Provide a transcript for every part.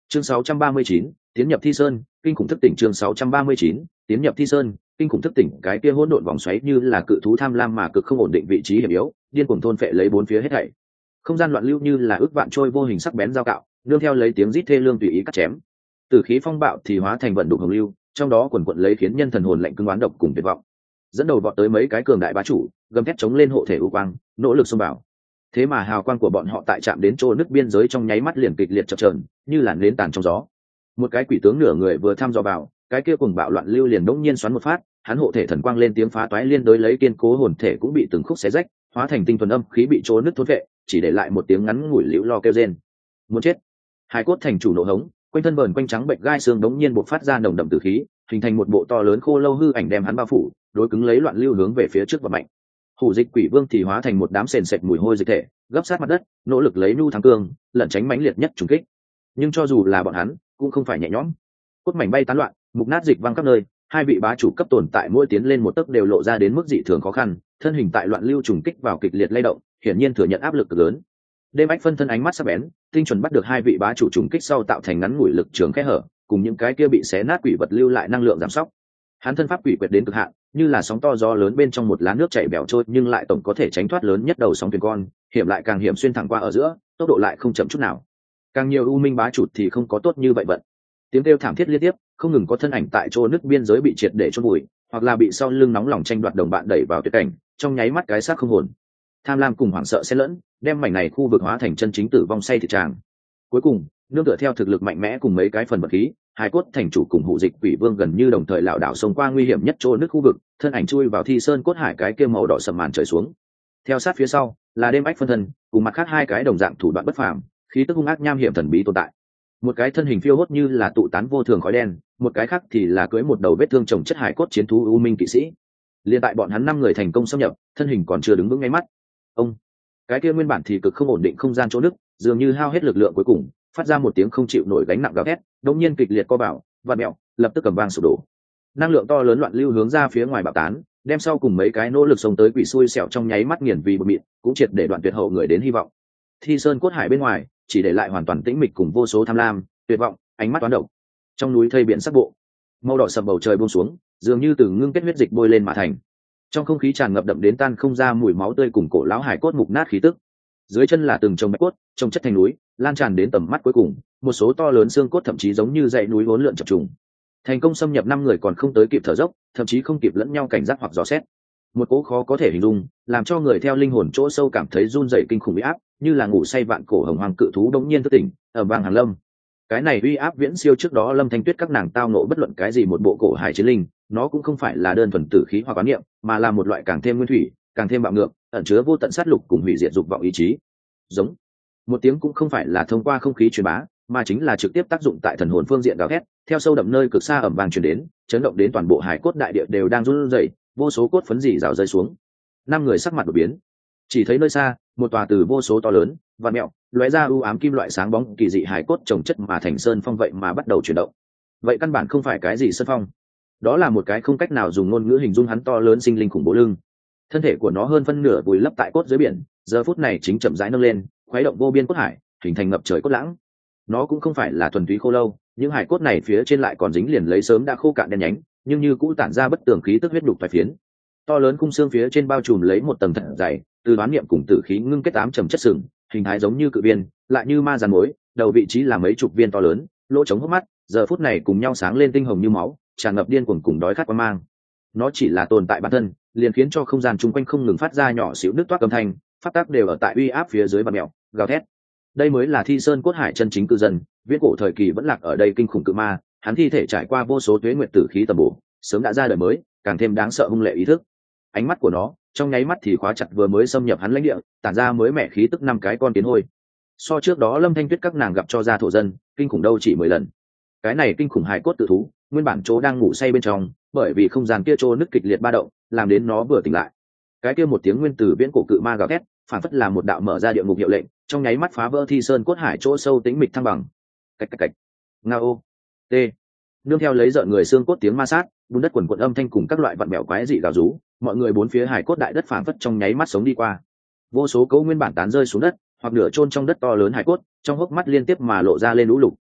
Chương 639, tiến nhập Thi Sơn, kinh khủng thức tỉnh. Chương 639, tiến nhập Thi Sơn, kinh khủng thức tỉnh. Cái kia hỗn độn vòng xoáy như là cự thú tham lam mà cực không ổn định vị trí hiểm yếu, điên cuồng thôn phệ lấy bốn phía hết thảy. Không gian loạn lưu như là ước vạn trôi vô hình sắc bén dao cạo, nương theo lấy tiếng rít thê lương tùy ý cắt chém. Tử khí phong bạo thì hóa thành vận đục hồng lưu, trong đó quần quật lấy khiến nhân thần hồn lạnh cứng oán độc cùng tuyệt vọng. Dẫn đầu vọt tới mấy cái cường đại bá chủ, gầm thét chống lên hộ thể u quang, nỗ lực xông vào. Thế mà hào quang của bọn họ tại chạm đến chỗ nước biên giới trong nháy mắt liền kịch liệt chập chờn, như là nến tàn trong gió. Một cái quỷ tướng nửa người vừa thăm dò vào, cái kia cùng bạo loạn lưu liền đống nhiên xoắn một phát, hắn hộ thể thần quang lên tiếng phá toái liên đối lấy kiên cố hồn thể cũng bị từng khúc xé rách, hóa thành tinh thuần âm khí bị chỗ nứt thốn vệ, chỉ để lại một tiếng ngắn ngủi liễu lo kêu rên. Muốn chết. Hải cốt thành chủ nổ hống, quanh thân vờn quanh trắng bệnh gai xương đống nhiên bộc phát ra nồng đậm tử khí, hình thành một bộ to lớn khô lâu hư ảnh đem hắn bao phủ, đối cứng lấy loạn lưu hướng về phía trước và mạnh. Hủ dịch quỷ vương thì hóa thành một đám sền sệt mùi hôi dịch thể, gấp sát mặt đất, nỗ lực lấy nhu thắng cương, lẩn tránh mãnh liệt nhất trùng kích. Nhưng cho dù là bọn hắn, cũng không phải nhẹ nhõm. Cốt mảnh bay tán loạn, mục nát dịch văng khắp nơi, hai vị bá chủ cấp tồn tại mỗi tiến lên một tấc đều lộ ra đến mức dị thường khó khăn, thân hình tại loạn lưu trùng kích vào kịch liệt lay động, hiển nhiên thừa nhận áp lực cực lớn. Đêm Ách phân thân ánh mắt sắc bén, tinh chuẩn bắt được hai vị bá chủ trùng kích sau tạo thành ngắn ngủi lực trường kẽ hở, cùng những cái kia bị xé nát quỷ vật lưu lại năng lượng giảm sóc. Hắn thân pháp quỷ quyệt đến cực hạn, như là sóng to gió lớn bên trong một lá nước chảy bèo trôi, nhưng lại tổng có thể tránh thoát lớn nhất đầu sóng thuyền con, hiểm lại càng hiểm xuyên thẳng qua ở giữa, tốc độ lại không chậm chút nào. Càng nhiều u minh bá chủ thì không có tốt như vậy vận. Tiếng kêu thảm thiết liên tiếp, không ngừng có thân ảnh tại chỗ nước biên giới bị triệt để chôn vùi, hoặc là bị sau lưng nóng lòng tranh đoạt đồng bạn đẩy vào tuyệt cảnh, trong nháy mắt cái xác không hồn. Tham lam cùng hoảng sợ xen lẫn, đem mảnh này khu vực hóa thành chân chính tử vong say thịt tràng. Cuối cùng, nương tựa theo thực lực mạnh mẽ cùng mấy cái phần vật khí, Hải cốt thành chủ cùng Hủ dịch quỷ vương gần như đồng thời lảo đảo xông qua nguy hiểm nhất chỗ nước khu vực, thân ảnh chui vào Thi Sơn cốt hải cái kia màu đỏ sầm màn trời xuống. Theo sát phía sau là Đêm Ách phân thân, cùng mặt khác hai cái đồng dạng thủ đoạn bất phàm, khí tức hung ác nham hiểm thần bí tồn tại. Một cái thân hình phiêu hốt như là tụ tán vô thường khói đen, một cái khác thì là cưỡi một đầu vết thương chồng chất hải cốt chiến thú u minh kỵ sĩ. Liên tại bọn hắn 5 người thành công xâm nhập, thân hình còn chưa đứng vững ngay mắt. Ông, cái kia nguyên bản thì cực không ổn định không gian chỗ nước, dường như hao hết lực lượng cuối cùng, phát ra một tiếng không chịu nổi gánh nặng gào thét, đột nhiên kịch liệt co bảo, vặn mèo, lập tức cầm vang sụp đổ. Năng lượng to lớn loạn lưu hướng ra phía ngoài bạo tán, đem sau cùng mấy cái nỗ lực xông tới quỷ xui xẻo trong nháy mắt nghiền vì bột mịn, cũng triệt để đoạn tuyệt hậu người đến hy vọng. Thi Sơn cốt hải bên ngoài, chỉ để lại hoàn toàn tĩnh mịch cùng vô số tham lam, tuyệt vọng, ánh mắt toán độc. Trong núi thây biển sắc bộ, màu đỏ sầm bầu trời buông xuống, dường như từ ngưng kết huyết dịch bôi lên mà thành. Trong không khí tràn ngập đậm đến tan không ra mùi máu tươi cùng cổ lão hải cốt mục nát khí tức. Dưới chân là từng chồng bạch cốt, trồng chất thành núi, lan tràn đến tầm mắt cuối cùng, một số to lớn xương cốt thậm chí giống như dãy núi vốn lượn chập trùng. Thành công xâm nhập 5 người còn không tới kịp thở dốc, thậm chí không kịp lẫn nhau cảnh giác hoặc dò xét. Một cỗ khó có thể hình dung, làm cho người theo linh hồn chỗ sâu cảm thấy run rẩy kinh khủng uy áp, như là ngủ say vạn cổ hồng hoàng cự thú đống nhiên thức tỉnh, ở vang hàn lâm. Cái này uy áp viễn siêu trước đó Lâm Thanh Tuyết các nàng tao ngộ bất luận cái gì một bộ cổ hải chiến linh, nó cũng không phải là đơn thuần tử khí hoặc quán niệm, mà là một loại càng thêm nguyên thủy, càng thêm bạo ngược, ẩn chứa vô tận sát lục cùng hủy diệt dục vọng ý chí. Giống. Một tiếng cũng không phải là thông qua không khí truyền bá, mà chính là trực tiếp tác dụng tại thần hồn phương diện gào thét, theo sâu đậm nơi cực xa ầm vang truyền đến, chấn động đến toàn bộ hải cốt đại địa đều đang run rẩy, vô số cốt phấn rỉ rào rơi xuống. 5 người sắc mặt đổi biến, chỉ thấy nơi xa, một tòa từ vô số to lớn, vạn mẹo, lóe ra u ám kim loại sáng bóng kỳ dị hải cốt chồng chất mà thành sơn phong vậy mà bắt đầu chuyển động. Vậy căn bản không phải cái gì sơn phong, đó là một cái không cách nào dùng ngôn ngữ hình dung hắn to lớn sinh linh khủng bố lưng. Thân thể của nó hơn phân nửa vùi lấp tại cốt dưới biển, giờ phút này chính chậm rãi nâng lên, khuấy động vô biên cốt hải, hình thành ngập trời cốt lãng. Nó cũng không phải là thuần túy khô lâu, những hải cốt này phía trên lại còn dính liền lấy sớm đã khô cạn đen nhánh, nhưng như cũ tản ra bất tường khí tức huyết đục toái phiến. To lớn khung xương phía trên bao trùm lấy một tầng thật dày, từ đoán niệm cùng tử khí ngưng kết ám trầm chất sừng, hình thái giống như cự viên, lại như ma giàn mối, đầu vị trí là mấy chục viên to lớn, lỗ trống hốc mắt, giờ phút này cùng nhau sáng lên tinh hồng như máu, tràn ngập điên cuồng cùng đói khát quan mang. Nó chỉ là tồn tại bản thân, liền khiến cho không gian chung quanh không ngừng phát ra nhỏ xíu nước toát âm thanh, phát tác đều ở tại uy áp phía dưới vạn mèo, gào thét. Đây mới là Thi Sơn cốt hải chân chính cư dân, viễn cổ thời kỳ vẫn lạc ở đây kinh khủng cự ma, hắn thi thể trải qua vô số tuế nguyệt tử khí tầm bổ, sớm đã ra đời mới, càng thêm đáng sợ hung lệ ý thức. Ánh mắt của nó, trong nháy mắt thì khóa chặt vừa mới xâm nhập hắn lãnh địa, tản ra mới mẻ khí tức 5 cái con kiến hôi. So trước đó Lâm Thanh Tuyết các nàng gặp cho ra thổ dân, kinh khủng đâu chỉ 10 lần. Cái này kinh khủng hải cốt tự thú, nguyên bản chỗ đang ngủ say bên trong, bởi vì không gian kia trô nứt kịch liệt ba động, làm đến nó vừa tỉnh lại. Cái kia một tiếng nguyên tử viễn cổ cự ma gào thét, phản phất là một đạo mở ra địa ngục hiệu lệnh, trong nháy mắt phá vỡ Thi Sơn cốt hải chỗ sâu tĩnh mịch thăng bằng. Cạch cạch cạch. Ngao. T. Nương theo lấy rợn người xương cốt tiếng ma sát, bùn đất quần quần âm thanh cùng các loại vặn mèo quái dị gào rú, mọi người bốn phía hải cốt đại đất phản phất trong nháy mắt sống đi qua. Vô số cấu nguyên bản tán rơi xuống đất, hoặc nửa chôn trong đất to lớn hải cốt, trong hốc mắt liên tiếp mà lộ ra lên lũ lục,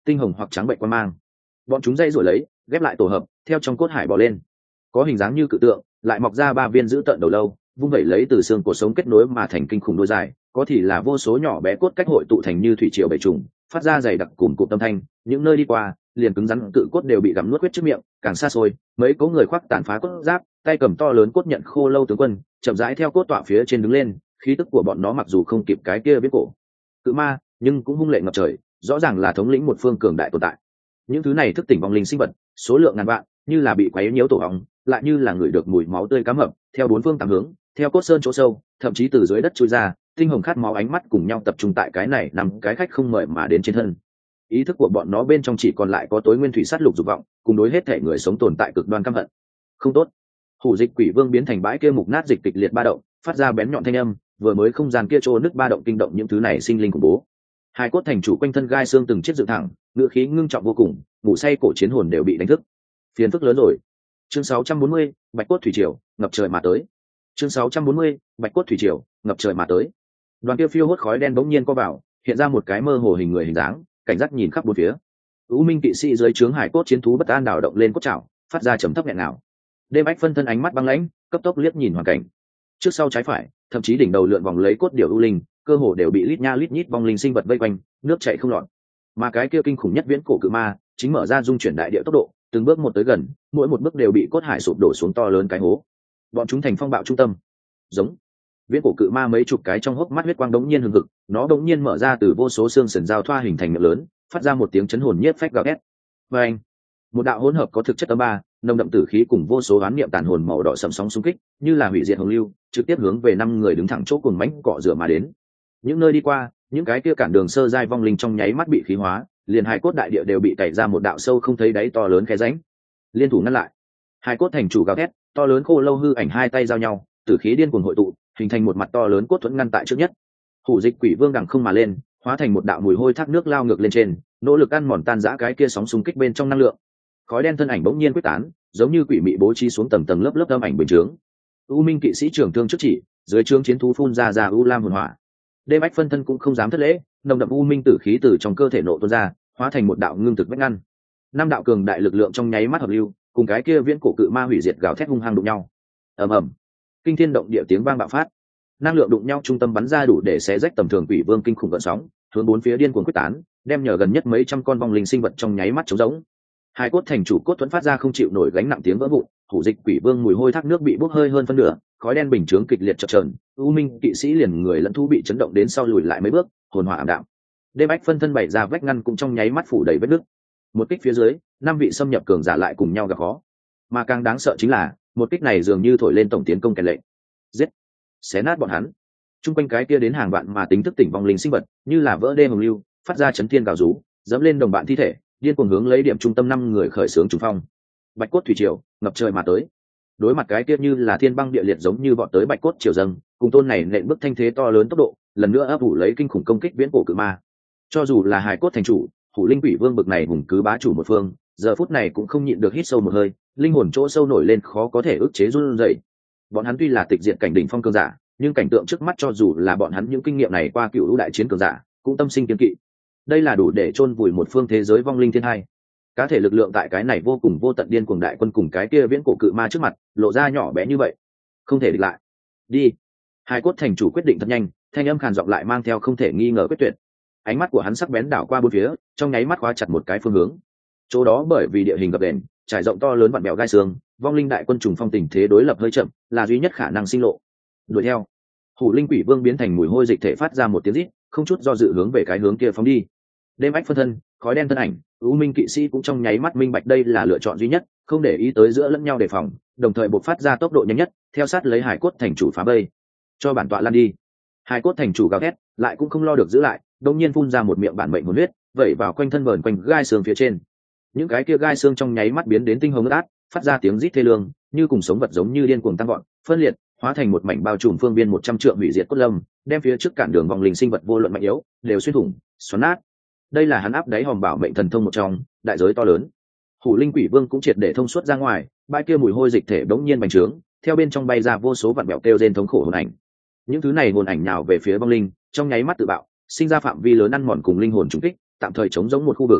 tinh hồng hoặc trắng bệnh quan mang. Bọn chúng dây rồi lấy ghép lại tổ hợp theo trong cốt hải bò lên, có hình dáng như cự tượng, lại mọc ra 3 viên giữ tợn đầu lâu, vung vẩy lấy từ xương cổ sống kết nối mà thành kinh khủng đuôi dài, có thì là vô số nhỏ bé cốt cách hội tụ thành như thủy triều bầy trùng, phát ra dày đặc cùng cụm tâm thanh, những nơi đi qua liền cứng rắn cự cốt đều bị gặm nuốt quyết trước miệng. Càng xa xôi, mấy cố người khoác tàn phá cốt giáp, tay cầm to lớn cốt nhận khô lâu tướng quân, chậm rãi theo cốt tọa phía trên đứng lên, khí tức của bọn nó mặc dù không kịp cái kia viễn cổ cự ma, nhưng cũng hung lệ ngập trời, rõ ràng là thống lĩnh một phương cường đại tồn tại. Những thứ này thức tỉnh vong linh sinh vật, số lượng ngàn vạn, như là bị quấy nhiễu tổ ong, lại như là người được mùi máu tươi cá mập, theo bốn phương tám hướng, theo cốt sơn chỗ sâu, thậm chí từ dưới đất chui ra, tinh hồng khát máu ánh mắt cùng nhau tập trung tại cái này nằm cái khách không mời mà đến trên thân. Ý thức của bọn nó bên trong chỉ còn lại có tối nguyên thủy sát lục dục vọng, cùng đối hết thể người sống tồn tại cực đoan căm hận. Không tốt. Hủ dịch quỷ vương biến thành bãi kia mục nát dịch kịch liệt ba động, phát ra bén nhọn thanh âm, vừa mới không gian kia trô nứt ba động kinh động những thứ này sinh linh khủng bố. Hai cốt thành chủ quanh thân gai xương từng chiếc dựng thẳng, ngựa khí ngưng trọng vô cùng, ngủ say cổ chiến hồn đều bị đánh thức. Phiền phức lớn rồi. Chương 640, Bạch cốt thủy triều, ngập trời mà tới. Chương 640, Bạch cốt thủy triều, ngập trời mà tới. Đoàn kia phiêu hốt khói đen bỗng nhiên co vào, hiện ra một cái mơ hồ hình người hình dáng, cảnh giác nhìn khắp bốn phía. U Minh kỵ sĩ dưới trướng hải cốt chiến thú bất an đảo động lên cốt chảo, phát ra trầm thấp nghẹn ngào. Đêm Ách phân thân ánh mắt băng lãnh, cấp tốc liếc nhìn hoàn cảnh. Trước sau trái phải, thậm chí đỉnh đầu lượn vòng lấy cốt điểu u linh, cơ hồ đều bị lít nha lít nhít vong linh sinh vật vây quanh, nước chảy không lọt. Mà cái kia kinh khủng nhất viễn cổ cự ma, chính mở ra dung chuyển đại địa tốc độ, từng bước một tới gần, mỗi một bước đều bị cốt hải sụp đổ xuống to lớn cái hố. Bọn chúng thành phong bạo trung tâm. Giống. Viễn cổ cự ma mấy chục cái trong hốc mắt huyết quang đống nhiên hừng hực, nó đống nhiên mở ra từ vô số xương sườn giao thoa hình thành miệng lớn, phát ra một tiếng chấn hồn nhiếp phách gào thét. Và anh, một đạo hỗn hợp có thực chất âm ba, nồng đậm tử khí cùng vô số oán niệm tàn hồn màu đỏ sẫm sóng xung kích, như là hủy diệt hồng lưu, trực tiếp hướng về 5 người đứng thẳng chỗ cùng mãnh cọ rửa mà đến. Những nơi đi qua, những cái kia cản đường sơ giai vong linh trong nháy mắt bị khí hóa, liền hai cốt đại địa đều bị tẩy ra một đạo sâu không thấy đáy to lớn khe rãnh. Liên thủ ngăn lại. Hai cốt thành chủ gào thét, to lớn khô lâu hư ảnh hai tay giao nhau, tử khí điên cuồng hội tụ, hình thành một mặt to lớn cốt thuẫn ngăn tại trước nhất. Hủ dịch quỷ vương đằng không mà lên, hóa thành một đạo mùi hôi thác nước lao ngược lên trên, nỗ lực ăn mòn tan rã cái kia sóng xung kích bên trong năng lượng. Khói đen thân ảnh bỗng nhiên quyết tán, giống như quỷ mị bố trí xuống tầng tầng lớp lớp âm ảnh bình chướng. U Minh kỵ sĩ trưởng thương trước chỉ, dưới trướng chiến thú phun ra u lam hồn hỏa. Đêm Ách phân thân cũng không dám thất lễ, nồng đậm u minh tử khí từ trong cơ thể nộ tuôn ra, hóa thành một đạo ngưng thực vách ngăn. 5 đạo cường đại lực lượng trong nháy mắt hợp lưu, cùng cái kia viễn cổ cự ma hủy diệt gào thét hung hăng đụng nhau. Ầm ầm, kinh thiên động địa tiếng vang bạo phát, năng lượng đụng nhau trung tâm bắn ra đủ để xé rách tầm thường quỷ vương kinh khủng gợn sóng, hướng bốn phía điên cuồng quyết tán, đem nhờ gần nhất mấy trăm con vong linh sinh vật trong nháy mắt trống rỗng. Hai cốt thành chủ cốt thuẫn phát ra không chịu nổi gánh nặng tiếng vỡ vụn, hủ dịch quỷ vương mùi hôi thác nước bị bốc hơi hơn phân nửa, khói đen bình chướng kịch liệt chập chờn, u minh kỵ sĩ liền người lẫn thú bị chấn động đến sau lùi lại mấy bước, hồn hỏa ảm đạm. Đêm Ách phân thân bày ra vách ngăn cũng trong nháy mắt phủ đầy vết nứt. Một kích phía dưới, 5 vị xâm nhập cường giả lại cùng nhau gặp khó. Mà càng đáng sợ chính là, một kích này dường như thổi lên tổng tiến công kèn lệnh. Giết, xé nát bọn hắn. Trung quanh cái kia đến hàng vạn mà tính thức tỉnh vong linh sinh vật, như là vỡ đê hồng lưu, phát ra chấn thiên gào rú, dẫm lên đồng bạn thi thể, điên cuồng hướng lấy điểm trung tâm 5 người khởi xướng trùng phong. Bạch cốt thủy triều ngập trời mà tới. Đối mặt cái kia như là thiên băng địa liệt giống như vọt tới bạch cốt triều dâng, cùng tôn này nện bước thanh thế to lớn tốc độ, lần nữa ấp ủ lấy kinh khủng công kích viễn cổ cự ma. Cho dù là hài cốt thành chủ, Hủ Linh Quỷ Vương bực này hùng cứ bá chủ một phương, giờ phút này cũng không nhịn được hít sâu một hơi, linh hồn chỗ sâu nổi lên khó có thể ức chế run rẩy. Bọn hắn tuy là tịch diệt cảnh đỉnh phong cường giả, nhưng cảnh tượng trước mắt cho dù là bọn hắn những kinh nghiệm này qua cựu đại chiến cường giả, cũng tâm sinh kiêng kỵ. Đây là đủ để chôn vùi một phương thế giới vong linh thiên hai. Cá thể lực lượng tại cái này vô cùng vô tận điên cuồng đại quân cùng cái kia viễn cổ cự ma trước mặt, lộ ra nhỏ bé như vậy, không thể địch lại. Đi. Hai cốt thành chủ quyết định thật nhanh, thanh âm khàn giọng lại mang theo không thể nghi ngờ quyết tuyệt. Ánh mắt của hắn sắc bén đảo qua bốn phía, trong nháy mắt khóa chặt một cái phương hướng. Chỗ đó bởi vì địa hình gập ghềnh, trải rộng to lớn vặn bèo gai xương, vong linh đại quân trùng phong tình thế đối lập hơi chậm, là duy nhất khả năng sinh lộ. Đuổi theo. Hủ Linh Quỷ Vương biến thành mùi hôi dịch thể phát ra một tiếng rít, không chút do dự hướng về cái hướng kia phóng đi. Đêm Ách phân thân, khói đen thân ảnh, U Minh kỵ sĩ cũng trong nháy mắt minh bạch đây là lựa chọn duy nhất, không để ý tới giữa lẫn nhau đề phòng, đồng thời bộc phát ra tốc độ nhanh nhất, theo sát lấy hải cốt thành chủ phá vây. Cho bản tọa lan đi. Hải cốt thành chủ gào thét, lại cũng không lo được giữ lại, đột nhiên phun ra một miệng bản mệnh hồn huyết, vẩy vào quanh thân vờn quanh gai xương phía trên. Những cái kia gai xương trong nháy mắt biến đến tinh hồng ướt át, phát ra tiếng rít thê lương, như cùng sống vật giống như điên cuồng tăng vọt, phân liệt, hóa thành một mảnh bao trùm phương biên 100 trượng hủy diệt cốt lâm, đem phía trước cản đường vòng linh sinh vật vô luận mạnh yếu, đều xuyên thủng, xoắn nát. Đây là hắn áp đáy hòm bảo mệnh thần thông một trong, đại giới to lớn. Hủ Linh Quỷ Vương cũng triệt để thông suốt ra ngoài, bãi kia mùi hôi dịch thể đống nhiên bành trướng, theo bên trong bay ra vô số vặn bẹo kêu rên thống khổ hồn ảnh. Những thứ này hồn ảnh nào về phía vong linh, trong nháy mắt tự bạo, sinh ra phạm vi lớn ăn mòn cùng linh hồn trùng kích, tạm thời chống giống một khu vực.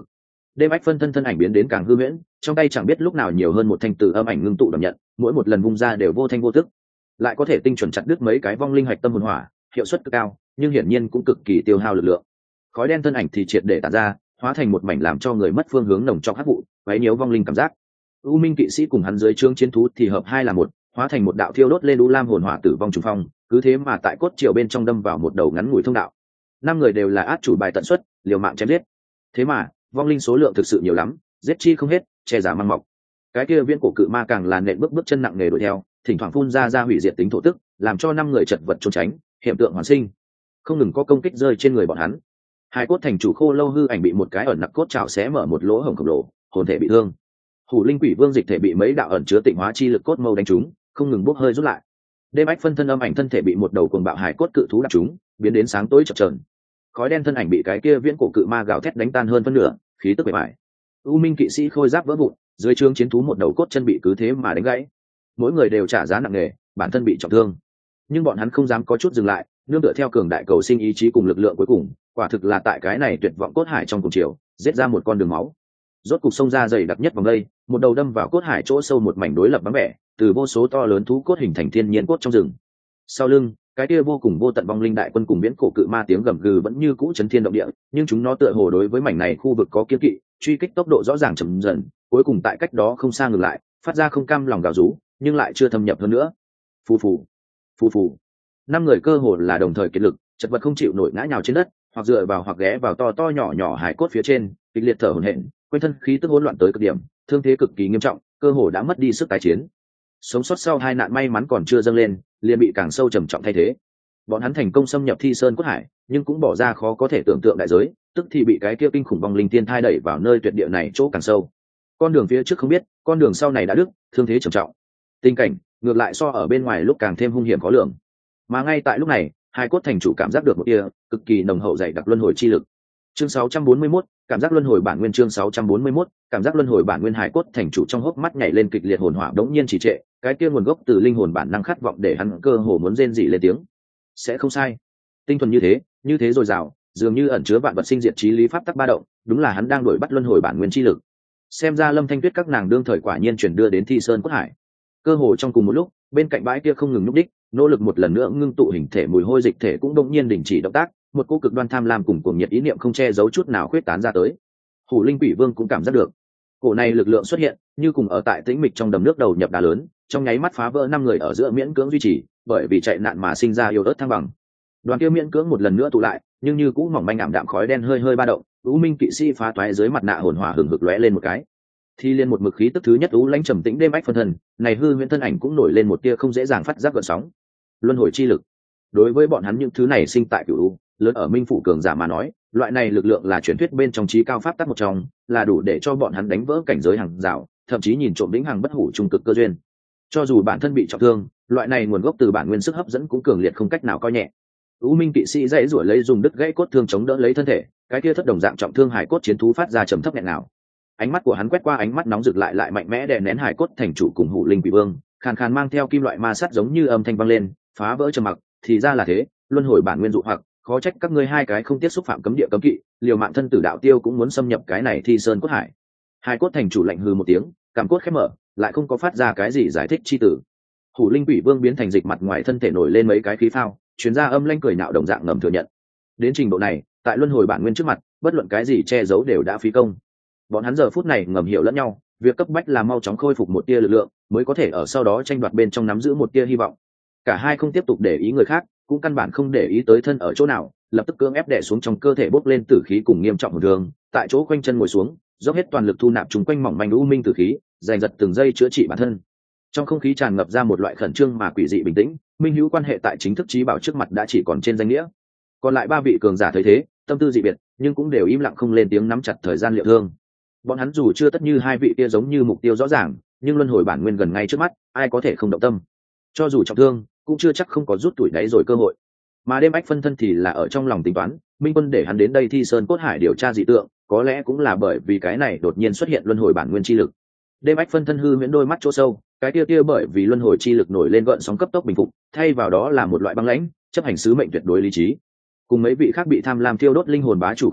đêm ách phân thân thân ảnh biến đến càng hư huyễn, trong tay chẳng biết lúc nào nhiều hơn một thanh từ âm ảnh ngưng tụ đảm nhận, mỗi một lần vung ra đều vô thanh vô tức, lại có thể tinh chuẩn chặt đứt mấy cái vong linh hạch tâm hồn hỏa, hiệu suất cực cao, nhưng hiển nhiên cũng cực kỳ tiêu hao lực lượng. Khói đen thân ảnh thì triệt để tản ra, hóa thành một mảnh làm cho người mất phương hướng nồng trong hắc vụ, quấy nhiễu vong linh cảm giác. U Minh kỵ sĩ cùng hắn dưới trướng chiến thú thì hợp hai là một, hóa thành một đạo thiêu đốt lên u lam hồn hỏa tử vong trùng phong, cứ thế mà tại cốt triều bên trong đâm vào một đầu ngắn ngủi thông đạo. Năm người đều là át chủ bài tận xuất, liều mạng chém giết. Thế mà vong linh số lượng thực sự nhiều lắm, giết chi không hết, che giả mang mọc. Cái kia viên cổ cự ma càng là nện bước chân nặng nề đuổi theo, thỉnh thoảng phun ra hủy diệt tính thổ tức, làm cho năm người chật vật trốn tránh, hiện tượng hoàn sinh. Không ngừng có công kích rơi trên người bọn hắn. Hai cốt thành chủ khô lâu hư ảnh bị một cái ẩn nặc cốt chảo xé mở một lỗ hổng khổng lồ, hồn thể bị thương. Hủ linh quỷ vương dịch thể bị mấy đạo ẩn chứa tịnh hóa chi lực cốt mâu đánh trúng, không ngừng bốc hơi rút lại. Đêm ách phân thân âm ảnh thân thể bị một đầu cuồng bạo hải cốt cự thú đập trúng, biến đến sáng tối chập chờn. Khói đen thân ảnh bị cái kia viễn cổ cự ma gào thét đánh tan hơn phân nửa, khí tức bề bại. U Minh kỵ sĩ khôi giáp vỡ vụn, dưới trướng chiến thú một đầu cốt chân bị cứ thế mà đánh gãy. Mỗi người đều trả giá nặng nề, bản thân bị trọng thương, nhưng bọn hắn không dám có chút dừng lại, nương tựa theo cường đại cầu sinh ý chí cùng lực lượng cuối cùng, quả thực là tại cái này tuyệt vọng cốt hải trong cùng chiều, giết ra một con đường máu. Rốt cục sông ra dày đặc nhất vòng đây, một đầu đâm vào cốt hải chỗ sâu một mảnh đối lập vắng vẻ, từ vô số to lớn thú cốt hình thành thiên nhiên cốt trong rừng. Sau lưng, cái kia vô cùng vô tận vong linh đại quân cùng viễn cổ cự ma tiếng gầm gừ vẫn như cũ chấn thiên động địa, nhưng chúng nó tựa hồ đối với mảnh này khu vực có kiêng kỵ, truy kích tốc độ rõ ràng chậm dần, cuối cùng tại cách đó không xa ngừng lại, phát ra không cam lòng gào rú, nhưng lại chưa thâm nhập hơn nữa. Phù phù, phù phù. Năm người cơ hồ là đồng thời kiệt lực, chật vật không chịu nổi ngã nhào trên đất, hoặc dựa vào hoặc ghé vào to to nhỏ nhỏ hải cốt phía trên, kịch liệt thở hổn hển, quanh thân khí tức hỗn loạn tới cực điểm, thương thế cực kỳ nghiêm trọng, cơ hồ đã mất đi sức tái chiến. Sống sót sau hai nạn may mắn còn chưa dâng lên, liền bị càng sâu trầm trọng thay thế. Bọn hắn thành công xâm nhập Thi Sơn Cốt Hải, nhưng cũng bỏ ra khó có thể tưởng tượng đại giới, tức thì bị cái kia kinh khủng vong linh tiên thai đẩy vào nơi tuyệt địa này chỗ càng sâu. Con đường phía trước không biết, con đường sau này đã đứt, thương thế trầm trọng. Tình cảnh ngược lại so ở bên ngoài lúc càng thêm hung hiểm khó lường. Mà ngay tại lúc này, hai cốt thành chủ cảm giác được một tia cực kỳ nồng hậu dày đặc luân hồi chi lực. Chương 641, cảm giác luân hồi bản nguyên. Chương 641, cảm giác luân hồi bản nguyên. Hải cốt thành chủ trong hốc mắt nhảy lên kịch liệt hồn hỏa đống nhiên trì trệ, cái kia nguồn gốc từ linh hồn bản năng khát vọng để hắn cơ hồ muốn rên rỉ lên tiếng. Sẽ không sai, tinh thuần như thế dồi dào, dường như ẩn chứa vạn vật sinh diệt chí lý pháp tắc ba động, đúng là hắn đang đuổi bắt luân hồi bản nguyên chi lực. Xem ra Lâm Thanh Tuyết các nàng đương thời quả nhiên chuyển đưa đến Thi Sơn Cốt Hải. Cơ hồ trong cùng một lúc, bên cạnh bãi kia không ngừng nhúc đích, nỗ lực một lần nữa ngưng tụ hình thể mùi hôi dịch thể cũng đột nhiên đình chỉ động tác, một cô cực đoan tham lam cùng cuồng nhiệt ý niệm không che giấu chút nào khuyết tán ra tới. Hủ linh quỷ vương cũng cảm giác được, cổ này lực lượng xuất hiện, như cùng ở tại tĩnh mịch trong đầm nước đầu nhập đá lớn, trong nháy mắt phá vỡ năm người ở giữa miễn cưỡng duy trì, bởi vì chạy nạn mà sinh ra yếu ớt thăng bằng. Đoàn kia miễn cưỡng một lần nữa tụ lại, nhưng như cũng mỏng manh ảm đạm khói đen hơi hơi ba động, U Minh kỵ sĩ phá toái dưới mặt nạ hồn hỏa hừng hực lóe lên một cái. Thi liên một mực khí tức thứ nhất U lãnh trầm tĩnh đêm ách phân thân, này hư huyễn thân ảnh cũng nổi lên một tia không dễ dàng phát giác gợn sóng. Luân hồi chi lực. Đối với bọn hắn những thứ này sinh tại cửu u, lớn ở minh phủ cường giả mà nói, loại này lực lượng là truyền thuyết bên trong trí cao pháp tắc một trong, là đủ để cho bọn hắn đánh vỡ cảnh giới hàng rào, thậm chí nhìn trộm vĩnh hằng bất hủ trung cực cơ duyên. Cho dù bản thân bị trọng thương, loại này nguồn gốc từ bản nguyên sức hấp dẫn cũng cường liệt không cách nào coi nhẹ. U Minh kỵ sĩ dãy rủa lấy dùng đứt gãy cốt thương chống đỡ lấy thân thể, cái kia thất đồng dạng trọng thương hải cốt chiến thú phát ra trầm thấp nghẹn nào. Ánh mắt của hắn quét qua ánh mắt nóng rực lại mạnh mẽ đè nén hải cốt thành chủ cùng Hủ linh quỷ vương, khàn khàn mang theo kim loại ma sắt giống như âm thanh vang lên, phá vỡ trầm mặc, thì ra là thế, luân hồi bản nguyên dụ hoặc, khó trách các ngươi hai cái không tiếp xúc phạm cấm địa cấm kỵ, liều mạng thân tử đạo tiêu cũng muốn xâm nhập cái này Thi Sơn Cốt Hải. Hải cốt thành chủ lạnh hừ một tiếng, cảm cốt khép mở, lại không có phát ra cái gì giải thích chi tử. Hủ linh quỷ vương biến thành dịch mặt ngoài thân thể nổi lên mấy cái khí phao, chuyến ra âm lanh cười nạo đồng dạng ngầm thừa nhận. Đến trình độ này, tại luân hồi bản nguyên trước mặt, bất luận cái gì che giấu đều đã phí công. Bọn hắn giờ phút này ngầm hiểu lẫn nhau, việc cấp bách là mau chóng khôi phục một tia lực lượng, mới có thể ở sau đó tranh đoạt bên trong nắm giữ một tia hy vọng. Cả hai không tiếp tục để ý người khác, cũng căn bản không để ý tới thân ở chỗ nào, lập tức cưỡng ép đè xuống trong cơ thể bốc lên tử khí cùng nghiêm trọng hồn thương, tại chỗ quanh chân ngồi xuống, dốc hết toàn lực thu nạp chúng quanh mỏng manh u minh tử khí, giành giật từng giây chữa trị bản thân. Trong không khí tràn ngập ra một loại khẩn trương mà quỷ dị bình tĩnh, minh hữu quan hệ tại chính thức trí bảo trước mặt đã chỉ còn trên danh nghĩa. Còn lại ba vị cường giả thấy thế, tâm tư dị biệt, nhưng cũng đều im lặng không lên tiếng nắm chặt thời gian liệu thương. Bọn hắn dù chưa tất như hai vị kia giống như mục tiêu rõ ràng, nhưng luân hồi bản nguyên gần ngay trước mắt, ai có thể không động tâm. Cho dù trọng thương, cũng chưa chắc không có rút tuổi đáy rồi cơ hội. Mà đêm ách phân thân thì là ở trong lòng tính toán, minh quân để hắn đến đây Thi Sơn Cốt Hải điều tra dị tượng, có lẽ cũng là bởi vì cái này đột nhiên xuất hiện luân hồi bản nguyên chi lực. Đêm ách phân thân hư huyễn đôi mắt chỗ sâu, cái kia bởi vì luân hồi chi lực nổi lên gợn sóng cấp tốc bình phục, thay vào đó là một loại băng lãnh, chấp hành sứ mệnh tuyệt đối lý trí. Cùng mấy vị khác bị tham lam thiêu đốt linh hồn bá chủ khác biệt,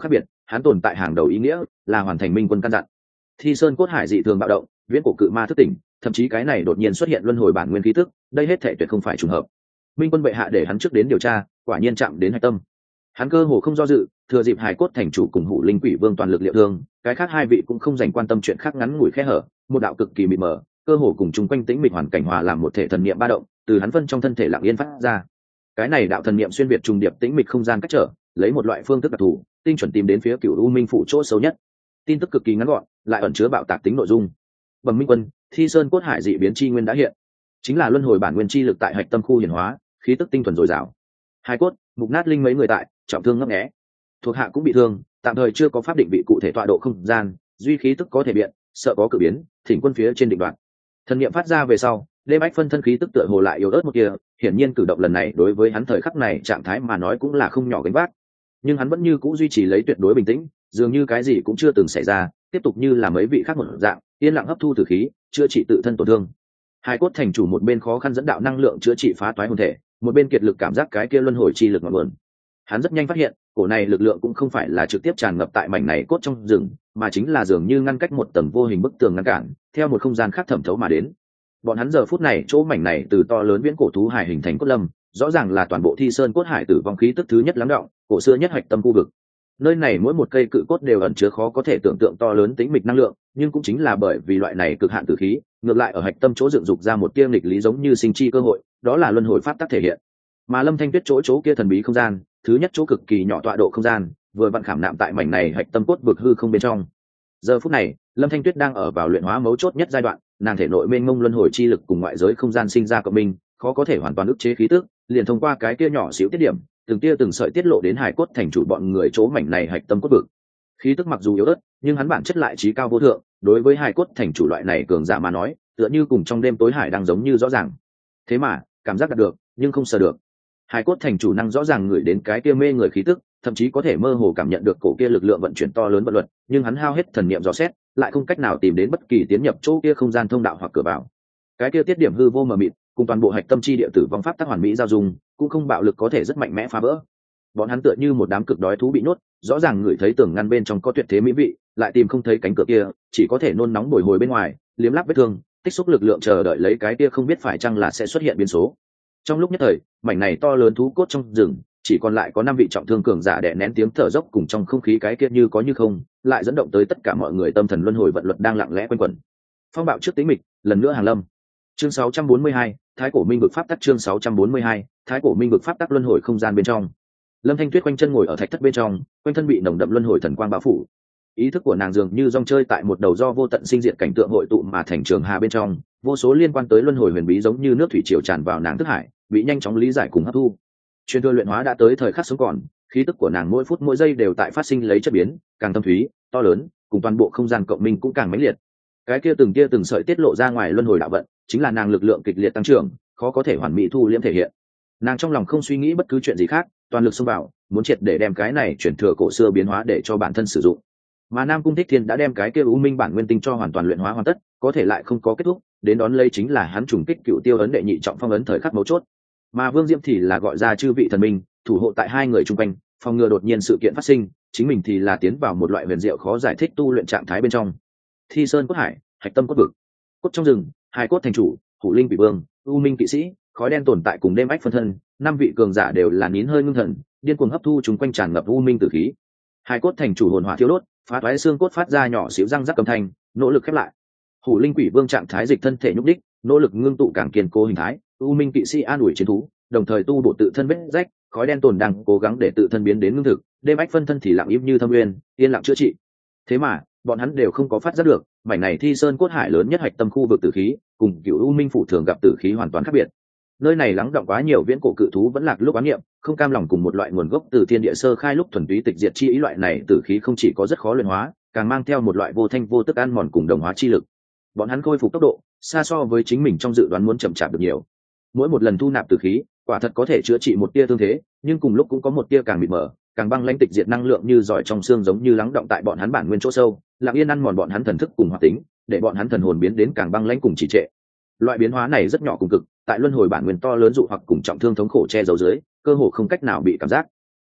hắn tồn tại hàng đầu ý nghĩa là hoàn thành minh quân căn dặn. Thi sơn cốt hải dị thường bạo động, viễn cổ cự ma thức tỉnh, thậm chí cái này đột nhiên xuất hiện luân hồi bản nguyên khí tức, đây hết thể tuyệt không phải trùng hợp. Minh quân bệ hạ để hắn trước đến điều tra, quả nhiên chạm đến hạch tâm. Hắn cơ hồ không do dự, thừa dịp hải cốt thành chủ cùng Hủ Linh Quỷ Vương toàn lực liệu thương, cái khác hai vị cũng không dành quan tâm chuyện khác, ngắn ngủi khe hở, một đạo cực kỳ mịt mờ, cơ hồ cùng chung quanh tĩnh mịch hoàn cảnh hòa làm một thể thần niệm ba động, từ hắn phân trong thân thể lặng yên phát ra. Cái này đạo thần niệm xuyên việt trùng điệp tĩnh mịch không gian cách trở, lấy một loại phương thức đặc thù, tinh chuẩn tìm đến phía Cửu U Minh phủ chỗ sâu nhất. Tin tức cực kỳ ngắn gọn, lại ẩn chứa bạo tạc tính nội dung. Bẩm Minh quân, Thi Sơn cốt hải dị biến chi nguyên đã hiện, chính là luân hồi bản nguyên chi lực tại hạch tâm khu hiển hóa, khí tức tinh thuần dồi dào. Hai cốt, mục nát linh mấy người tại, trọng thương ngấp nghé. Thuộc hạ cũng bị thương, tạm thời chưa có pháp định vị cụ thể tọa độ không gian, duy khí tức có thể biện, sợ có cử biến, thỉnh quân phía trên định đoạn. Thần niệm phát ra về sau, đêm ách phân thân khí tức tựa hồ lại yếu ớt một kia, hiển nhiên cử động lần này đối với hắn thời khắc này trạng thái mà nói cũng là không nhỏ gánh vác. Nhưng hắn vẫn như cũ duy trì lấy tuyệt đối bình tĩnh, dường như cái gì cũng chưa từng xảy ra, tiếp tục như là mấy vị khác một dạng, yên lặng hấp thu tử khí, chữa trị tự thân tổn thương. Hai cốt thành chủ một bên khó khăn dẫn đạo năng lượng chữa trị phá toái hồn thể, một bên kiệt lực cảm giác cái kia luân hồi chi lực ngọn nguồn. Hắn rất nhanh phát hiện, cổ này lực lượng cũng không phải là trực tiếp tràn ngập tại mảnh này cốt trong rừng, mà chính là dường như ngăn cách một tầng vô hình bức tường ngăn cản, theo một không gian khác thẩm thấu mà đến. Bọn hắn giờ phút này chỗ mảnh này từ to lớn viễn cổ thú hải hình thành cốt lâm, rõ ràng là toàn bộ Thi Sơn cốt hải tử vong khí tức thứ nhất lắng đọng, cổ xưa nhất hạch tâm khu vực. Nơi này mỗi một cây cự cốt đều ẩn chứa khó có thể tưởng tượng to lớn tính mịch năng lượng, nhưng cũng chính là bởi vì loại này cực hạn tử khí, ngược lại ở hạch tâm chỗ dựng dục ra một tia nghịch lý giống như sinh chi cơ hội, đó là luân hồi pháp tắc thể hiện. Mà Lâm Thanh Tuyết chỗ kia thần bí không gian, thứ nhất chỗ cực kỳ nhỏ tọa độ không gian, vừa vặn khảm nạm tại mảnh này hạch tâm cốt vực hư không bên trong. Giờ phút này, Lâm Thanh Tuyết đang ở vào luyện hóa mấu chốt nhất giai đoạn, nàng thể nội mênh mông luân hồi chi lực cùng ngoại giới không gian sinh ra cộng minh, khó có thể hoàn toàn ức chế khí tức, liền thông qua cái kia nhỏ xíu tiết điểm, từng tia từng sợi tiết lộ đến hải cốt thành chủ bọn người chỗ mảnh này hạch tâm cốt vực. Khí tức mặc dù yếu ớt, nhưng hắn bản chất lại trí cao vô thượng, đối với hải cốt thành chủ loại này cường giả mà nói, tựa như cùng trong đêm tối hải đang giống như rõ ràng. Thế mà, cảm giác đạt được, nhưng không sờ được. Hải cốt thành chủ năng rõ ràng ngửi đến cái kia mê người khí tức, thậm chí có thể mơ hồ cảm nhận được cổ kia lực lượng vận chuyển to lớn vận luật, nhưng hắn hao hết thần niệm dò xét, lại không cách nào tìm đến bất kỳ tiến nhập chỗ kia không gian thông đạo hoặc cửa vào. Cái kia tiết điểm hư vô mờ mịt, cùng toàn bộ hạch tâm chi địa tử vong pháp tắc hoàn mỹ giao dung, cũng không bạo lực có thể rất mạnh mẽ phá vỡ. Bọn hắn tựa như một đám cực đói thú bị nuốt, rõ ràng ngửi thấy tường ngăn bên trong có tuyệt thế mỹ vị, lại tìm không thấy cánh cửa kia, chỉ có thể nôn nóng bồi hồi bên ngoài, liếm láp vết thương, tích xúc lực lượng chờ đợi lấy cái kia không biết phải chăng là sẽ xuất hiện biến số. Trong lúc nhất thời, mảnh này to lớn thú cốt trong rừng, chỉ còn lại có 5 vị trọng thương cường giả đè nén tiếng thở dốc cùng trong không khí cái kia như có như không, lại dẫn động tới tất cả mọi người tâm thần luân hồi vận luật đang lặng lẽ quanh quẩn. Phong bạo trước tính mịch, lần nữa hàng lâm. Chương 642, Thái cổ minh vực pháp tắc. Chương 642, Thái cổ minh vực pháp tắc luân hồi không gian bên trong. Lâm Thanh Tuyết quanh chân ngồi ở thạch thất bên trong, quanh thân bị nồng đậm luân hồi thần quang bao phủ. Ý thức của nàng dường như rong chơi tại một đầu do vô tận sinh diệt cảnh tượng hội tụ mà thành trường hà bên trong, vô số liên quan tới luân hồi huyền bí giống như nước thủy triều tràn vào nàng thức hải, bị nhanh chóng lý giải cùng hấp thu. Truyền thừa luyện hóa đã tới thời khắc sống còn, khí tức của nàng mỗi phút mỗi giây đều tại phát sinh lấy chất biến, càng thâm thúy, to lớn, cùng toàn bộ không gian cộng minh cũng càng mãnh liệt. Cái kia từng sợi tiết lộ ra ngoài luân hồi đạo vận, chính là nàng lực lượng kịch liệt tăng trưởng, khó có thể hoàn mỹ thu liễm thể hiện. Nàng trong lòng không suy nghĩ bất cứ chuyện gì khác, toàn lực xông vào, muốn triệt để đem cái này chuyển thừa cổ xưa biến hóa để cho bản thân sử dụng. Mà Nam Cung Thích Thiên đã đem cái kia U Minh bản nguyên tinh cho hoàn toàn luyện hóa hoàn tất, có thể lại không có kết thúc, đến đón lấy chính là hắn trùng kích cựu tiêu ấn đệ nhị trọng phong ấn thời khắc mấu chốt. Mà Vương Diễm thì là gọi ra chư vị thần minh, thủ hộ tại hai người chung quanh, phòng ngừa đột nhiên sự kiện phát sinh, chính mình thì là tiến vào một loại huyền diệu khó giải thích tu luyện trạng thái bên trong. Thi Sơn cốt hải, hạch tâm cốt vực, cốt trong rừng, hai cốt thành chủ, Hủ Linh Quỷ Vương, U Minh kỵ sĩ, khói đen tồn tại cùng đêm ách phân thân, 5 vị cường giả đều là nín hơi ngưng thần, điên cuồng hấp thu chúng quanh tràn ngập u minh tử khí. Hai cốt thành chủ hồn hỏa thiêu đốt, phá toái xương cốt phát ra nhỏ xíu răng rắc âm thanh, nỗ lực khép lại. Hủ Linh Quỷ Vương trạng thái dịch thân thể nhúc đích, nỗ lực ngưng tụ càng kiên cố hình thái. U Minh kỵ sĩ an ủi chiến thú, đồng thời tu bổ tự thân vết rách, khói đen tồn đang cố gắng để tự thân biến đến ngưng thực, đêm ách phân thân thì lặng im như thâm uyên, yên lặng chữa trị. Thế mà, bọn hắn đều không có phát giác được, mảnh này Thi Sơn cốt hải lớn nhất hạch tâm khu vực tử khí, cùng Cửu U Minh phủ thường gặp tử khí hoàn toàn khác biệt. Nơi này lắng đọng quá nhiều viễn cổ cự thú vẫn lạc lúc oán niệm, không cam lòng cùng một loại nguồn gốc từ thiên địa sơ khai lúc thuần túy tịch diệt chi ý. Loại này tử khí không chỉ có rất khó luyện hóa, càng mang theo một loại vô thanh vô tức ăn mòn cùng đồng hóa chi lực. Bọn hắn khôi phục tốc độ xa so với chính mình trong dự đoán muốn chậm chạp được nhiều. Mỗi một lần thu nạp tử khí, quả thật có thể chữa trị một tia thương thế, nhưng cùng lúc cũng có một tia càng mịt mờ, càng băng lãnh tịch diệt năng lượng như giỏi trong xương giống như lắng đọng tại bọn hắn bản nguyên chỗ sâu, lặng yên ăn mòn bọn hắn thần thức cùng hoạt tính, để bọn hắn thần hồn biến đến càng băng lãnh cùng trì trệ. Loại biến hóa này rất nhỏ cùng cực, tại luân hồi bản nguyên to lớn dụ hoặc cùng trọng thương thống khổ che giấu dưới, cơ hồ không cách nào bị cảm giác.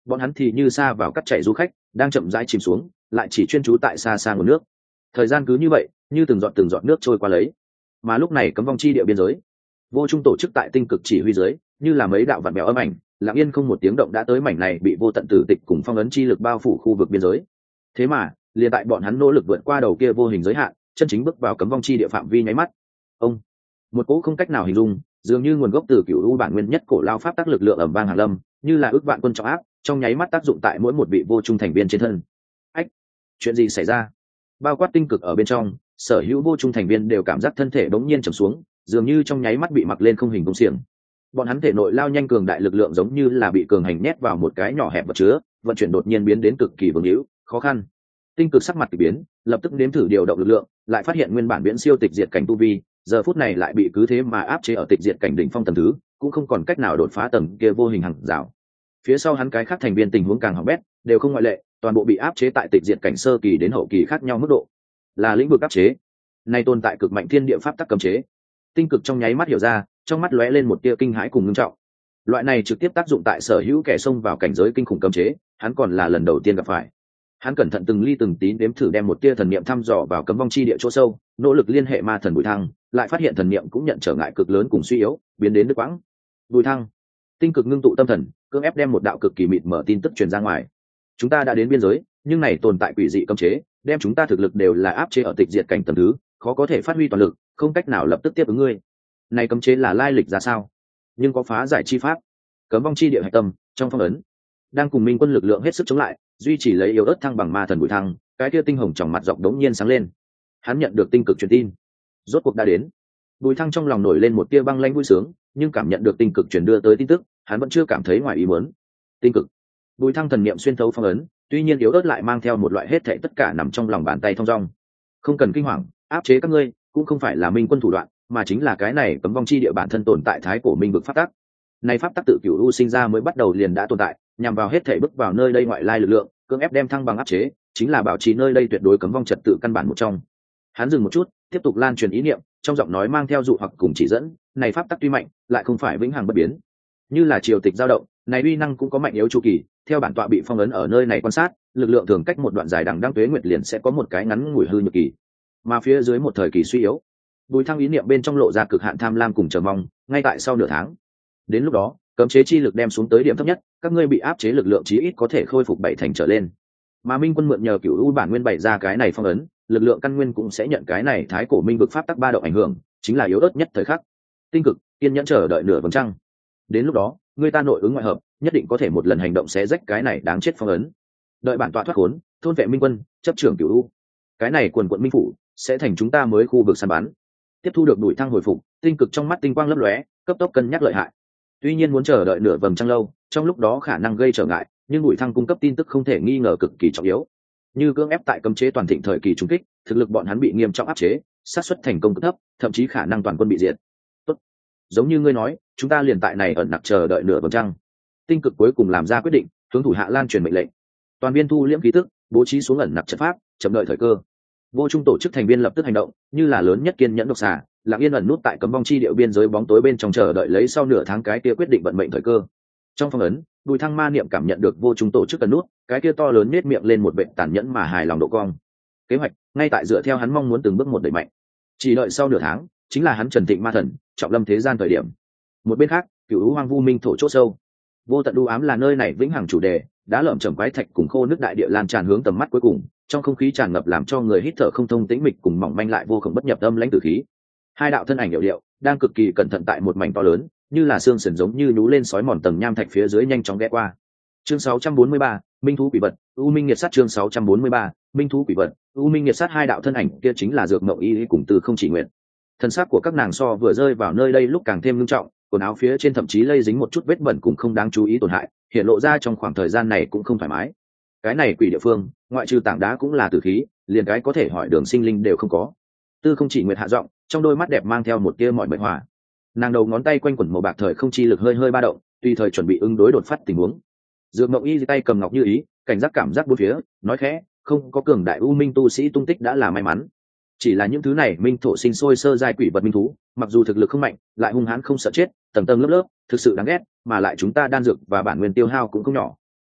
bọn hắn thì như xa vào cắt chảy du khách đang chậm rãi chìm xuống, lại chỉ chuyên trú tại xa xa nguồn nước. Thời gian cứ như vậy như từng giọt nước trôi qua lấy. Mà lúc này cấm vong chi địa biên giới, vô trung tổ chức tại tinh cực chỉ huy dưới, như là mấy đạo vạn mèo âm ảnh, lặng yên không một tiếng động đã tới mảnh này bị vô tận tử tịch cùng phong ấn chi lực bao phủ khu vực biên giới. Thế mà liền tại bọn hắn nỗ lực vượt qua đầu kia vô hình giới hạn, chân chính bước vào cấm vong chi địa phạm vi nháy mắt, ông, một cỗ không cách nào hình dung, dường như nguồn gốc từ cựu u bản nguyên nhất cổ lao pháp tác lực lượng ầm vang hàng lâm, như là ước vạn quân trọng áp, trong nháy mắt tác dụng tại mỗi một vị vô trung thành viên trên thân. Ách, chuyện gì xảy ra? Bao quát tinh cực ở bên trong, sở hữu vô trung thành viên đều cảm giác thân thể bỗng nhiên trầm xuống, dường như trong nháy mắt bị mặc lên không hình công xiềng. Bọn hắn thể nội lao nhanh cường đại lực lượng giống như là bị cường hành nhét vào một cái nhỏ hẹp vật chứa, vận chuyển đột nhiên biến đến cực kỳ vương hữu, khó khăn. Tinh cực sắc mặt kỳ biến, lập tức nếm thử điều động lực lượng, lại phát hiện nguyên bản viễn siêu tịch diệt cảnh tu vi, giờ phút này lại bị cứ thế mà áp chế ở tịch diệt cảnh đỉnh phong tầng thứ, cũng không còn cách nào đột phá tầng kia vô hình hằng rào. Phía sau hắn cái khác thành viên tình huống càng hỏng bét, đều không ngoại lệ, toàn bộ bị áp chế tại tịch diệt cảnh sơ kỳ đến hậu kỳ khác nhau mức độ. Là lĩnh vực áp chế, nay tồn tại cực mạnh thiên địa pháp tắc cấm chế. Tinh cực trong nháy mắt hiểu ra, trong mắt lóe lên một tia kinh hãi cùng ngưng trọng. Loại này trực tiếp tác dụng tại sở hữu kẻ xông vào cảnh giới kinh khủng cấm chế, hắn còn là lần đầu tiên gặp phải. Hắn cẩn thận từng ly từng tí đếm thử đem một tia thần niệm thăm dò vào cấm vong chi địa chỗ sâu, nỗ lực liên hệ ma thần Bùi Thăng, lại phát hiện thần niệm cũng nhận trở ngại cực lớn cùng suy yếu, biến đến đứt quãng. Bùi Thăng, tinh cực ngưng tụ tâm thần, cưỡng ép đem một đạo cực kỳ mịt mở tin tức truyền ra ngoài. Chúng ta đã đến biên giới, nhưng này tồn tại quỷ dị cấm chế, đem chúng ta thực lực đều là áp chế ở tịch diệt cảnh tầng thứ, khó có thể phát huy toàn lực, không cách nào lập tức tiếp ứng ngươi. Này cấm chế là lai lịch ra sao? Nhưng có phá giải chi pháp. Cấm vong chi địa hạch tâm, trong phong ấn, đang cùng minh quân lực lượng hết sức chống lại, duy trì lấy yếu ớt thăng bằng ma thần Bùi Thăng, cái kia tinh hồng trong mặt rộng đống nhiên sáng lên. Hắn nhận được tinh cực truyền tin, rốt cuộc đã đến. Bùi Thăng trong lòng nổi lên một tia băng lãnh vui sướng, nhưng cảm nhận được tinh cực truyền đưa tới tin tức, hắn vẫn chưa cảm thấy ngoài ý muốn. Tinh cực, Bùi Thăng thần niệm xuyên thấu phong ấn, tuy nhiên yếu ớt lại mang theo một loại hết thảy tất cả nằm trong lòng bàn tay thông dong. Không cần kinh hoàng, áp chế các ngươi cũng không phải là minh quân thủ đoạn, mà chính là cái này cấm vong chi địa bản thân tồn tại thái cổ minh vực pháp tắc. Này pháp tắc tự cửu u sinh ra mới bắt đầu liền đã tồn tại, nhằm vào hết thảy bước vào nơi đây ngoại lai lực lượng, cưỡng ép đem thăng bằng áp chế, chính là bảo trì nơi đây tuyệt đối cấm vong trật tự căn bản một trong. Hắn dừng một chút, tiếp tục lan truyền ý niệm, trong giọng nói mang theo dụ hoặc cùng chỉ dẫn, này pháp tắc tuy mạnh, lại không phải vĩnh hằng bất biến. Như là triều tịch dao động, này uy năng cũng có mạnh yếu chu kỳ, theo bản tọa bị phong ấn ở nơi này quan sát, lực lượng thường cách một đoạn dài đằng đăng tuế nguyệt liền sẽ có một cái ngắn ngủi hư nhược kỳ, mà phía dưới một thời kỳ suy yếu. Bùi Thăng ý niệm bên trong lộ ra cực hạn tham lam cùng chờ mong, ngay tại sau nửa tháng. Đến lúc đó, cấm chế chi lực đem xuống tới điểm thấp nhất, các ngươi bị áp chế lực lượng chí ít có thể khôi phục 7 thành trở lên. Mà minh quân mượn nhờ cửu u bản nguyên bày ra cái này phong ấn, lực lượng căn nguyên cũng sẽ nhận cái này thái cổ minh vực pháp tắc ba động ảnh hưởng, chính là yếu ớt nhất thời khắc. Tinh cực, kiên nhẫn chờ đợi nửa vầng trăng. Đến lúc đó, người ta nội ứng ngoại hợp, nhất định có thể một lần hành động xé rách cái này đáng chết phong ấn. Đợi bản tọa thoát khốn, thôn vệ minh quân, chấp trưởng cửu u. Cái này quần quận minh phủ sẽ thành chúng ta mới khu vực săn bắn. Tiếp thu được Bùi Thăng hồi phục, tinh cực trong mắt tinh quang lấp lóe, cấp tốc cân nhắc lợi hại. Tuy nhiên muốn chờ đợi nửa vầng trăng lâu, trong lúc đó khả năng gây trở ngại, nhưng Bùi Thăng cung cấp tin tức không thể nghi ngờ cực kỳ trọng yếu. Như cưỡng ép tại cấm chế toàn thịnh thời kỳ trung kích, thực lực bọn hắn bị nghiêm trọng áp chế, xác suất thành công cực thấp, thậm chí khả năng toàn quân bị diệt. Tốt, giống như ngươi nói, chúng ta liền tại này ẩn nặc chờ đợi nửa vầng trăng. Tinh cực cuối cùng làm ra quyết định, hướng thủ hạ lan truyền mệnh lệnh. Toàn viên thu liễm khí tức, bố trí xuống ẩn nặc trận pháp, chậm đợi thời cơ. Vô trung tổ chức thành viên lập tức hành động, như là lớn nhất kiên nhẫn độc xà, lặng yên ẩn nút tại cấm vong chi địa biên giới bóng tối bên trong chờ đợi lấy sau nửa tháng cái kia quyết định vận mệnh thời cơ. Trong phong ấn, Bùi Thăng ma niệm cảm nhận được vô trung tổ chức ẩn nút, cái kia to lớn nết miệng lên một vệt tàn nhẫn mà hài lòng độ cong. Kế hoạch ngay tại dựa theo hắn mong muốn từng bước một đẩy mạnh. Chỉ đợi sau nửa tháng, chính là hắn Trần Thịnh ma thần, trọng lâm thế gian thời điểm. Một bên khác, cửu u hoang vu minh thổ chỗ sâu, vô tận u ám là nơi này vĩnh hằng chủ đề, đã lởm chởm quái thạch cùng khô nước đại địa lan tràn hướng tầm mắt cuối cùng, trong không khí tràn ngập làm cho người hít thở không thông tĩnh mịch cùng mỏng manh lại vô cùng bất nhập âm lãnh tử khí. Hai đạo thân ảnh hiệu điệu đang cực kỳ cẩn thận tại một mảnh to lớn, như là xương sườn giống như nhú lên sói mòn tầng nham thạch phía dưới nhanh chóng ghé qua. Chương 643, Minh thú quỷ vật, U Minh Nghiệt sát. Chương 643, Minh thú quỷ vật, U Minh Nghiệt sát. Hai đạo thân ảnh kia chính là Dược Mộng Y cùng Từ Không Chỉ Nguyện. Thân xác của các nàng so vừa rơi vào nơi đây lúc càng thêm nghiêm trọng, quần áo phía trên thậm chí lây dính một chút vết bẩn cũng không đáng chú ý tổn hại, hiện lộ ra trong khoảng thời gian này cũng không thoải mái. Cái này quỷ địa phương, ngoại trừ tảng đá cũng là tử khí, liền cái có thể hỏi đường sinh linh đều không có. Tư Không Chỉ Nguyệt hạ giọng, trong đôi mắt đẹp mang theo một tia mọi mệt hòa. Nàng đầu ngón tay quanh quẩn màu bạc thời không chi lực hơi hơi ba động, tùy thời chuẩn bị ứng đối đột phát tình huống. Dược Mộng Y tay cầm ngọc như ý, cảnh giác cảm giác bốn phía, nói khẽ, không có cường đại u minh tu sĩ tung tích đã là may mắn. Chỉ là những thứ này minh thổ sinh sôi sơ giai quỷ vật minh thú, mặc dù thực lực không mạnh, lại hung hãn không sợ chết, tầng tầng lớp lớp, thực sự đáng ghét, mà lại chúng ta đan dược và bản nguyên tiêu hao cũng không nhỏ.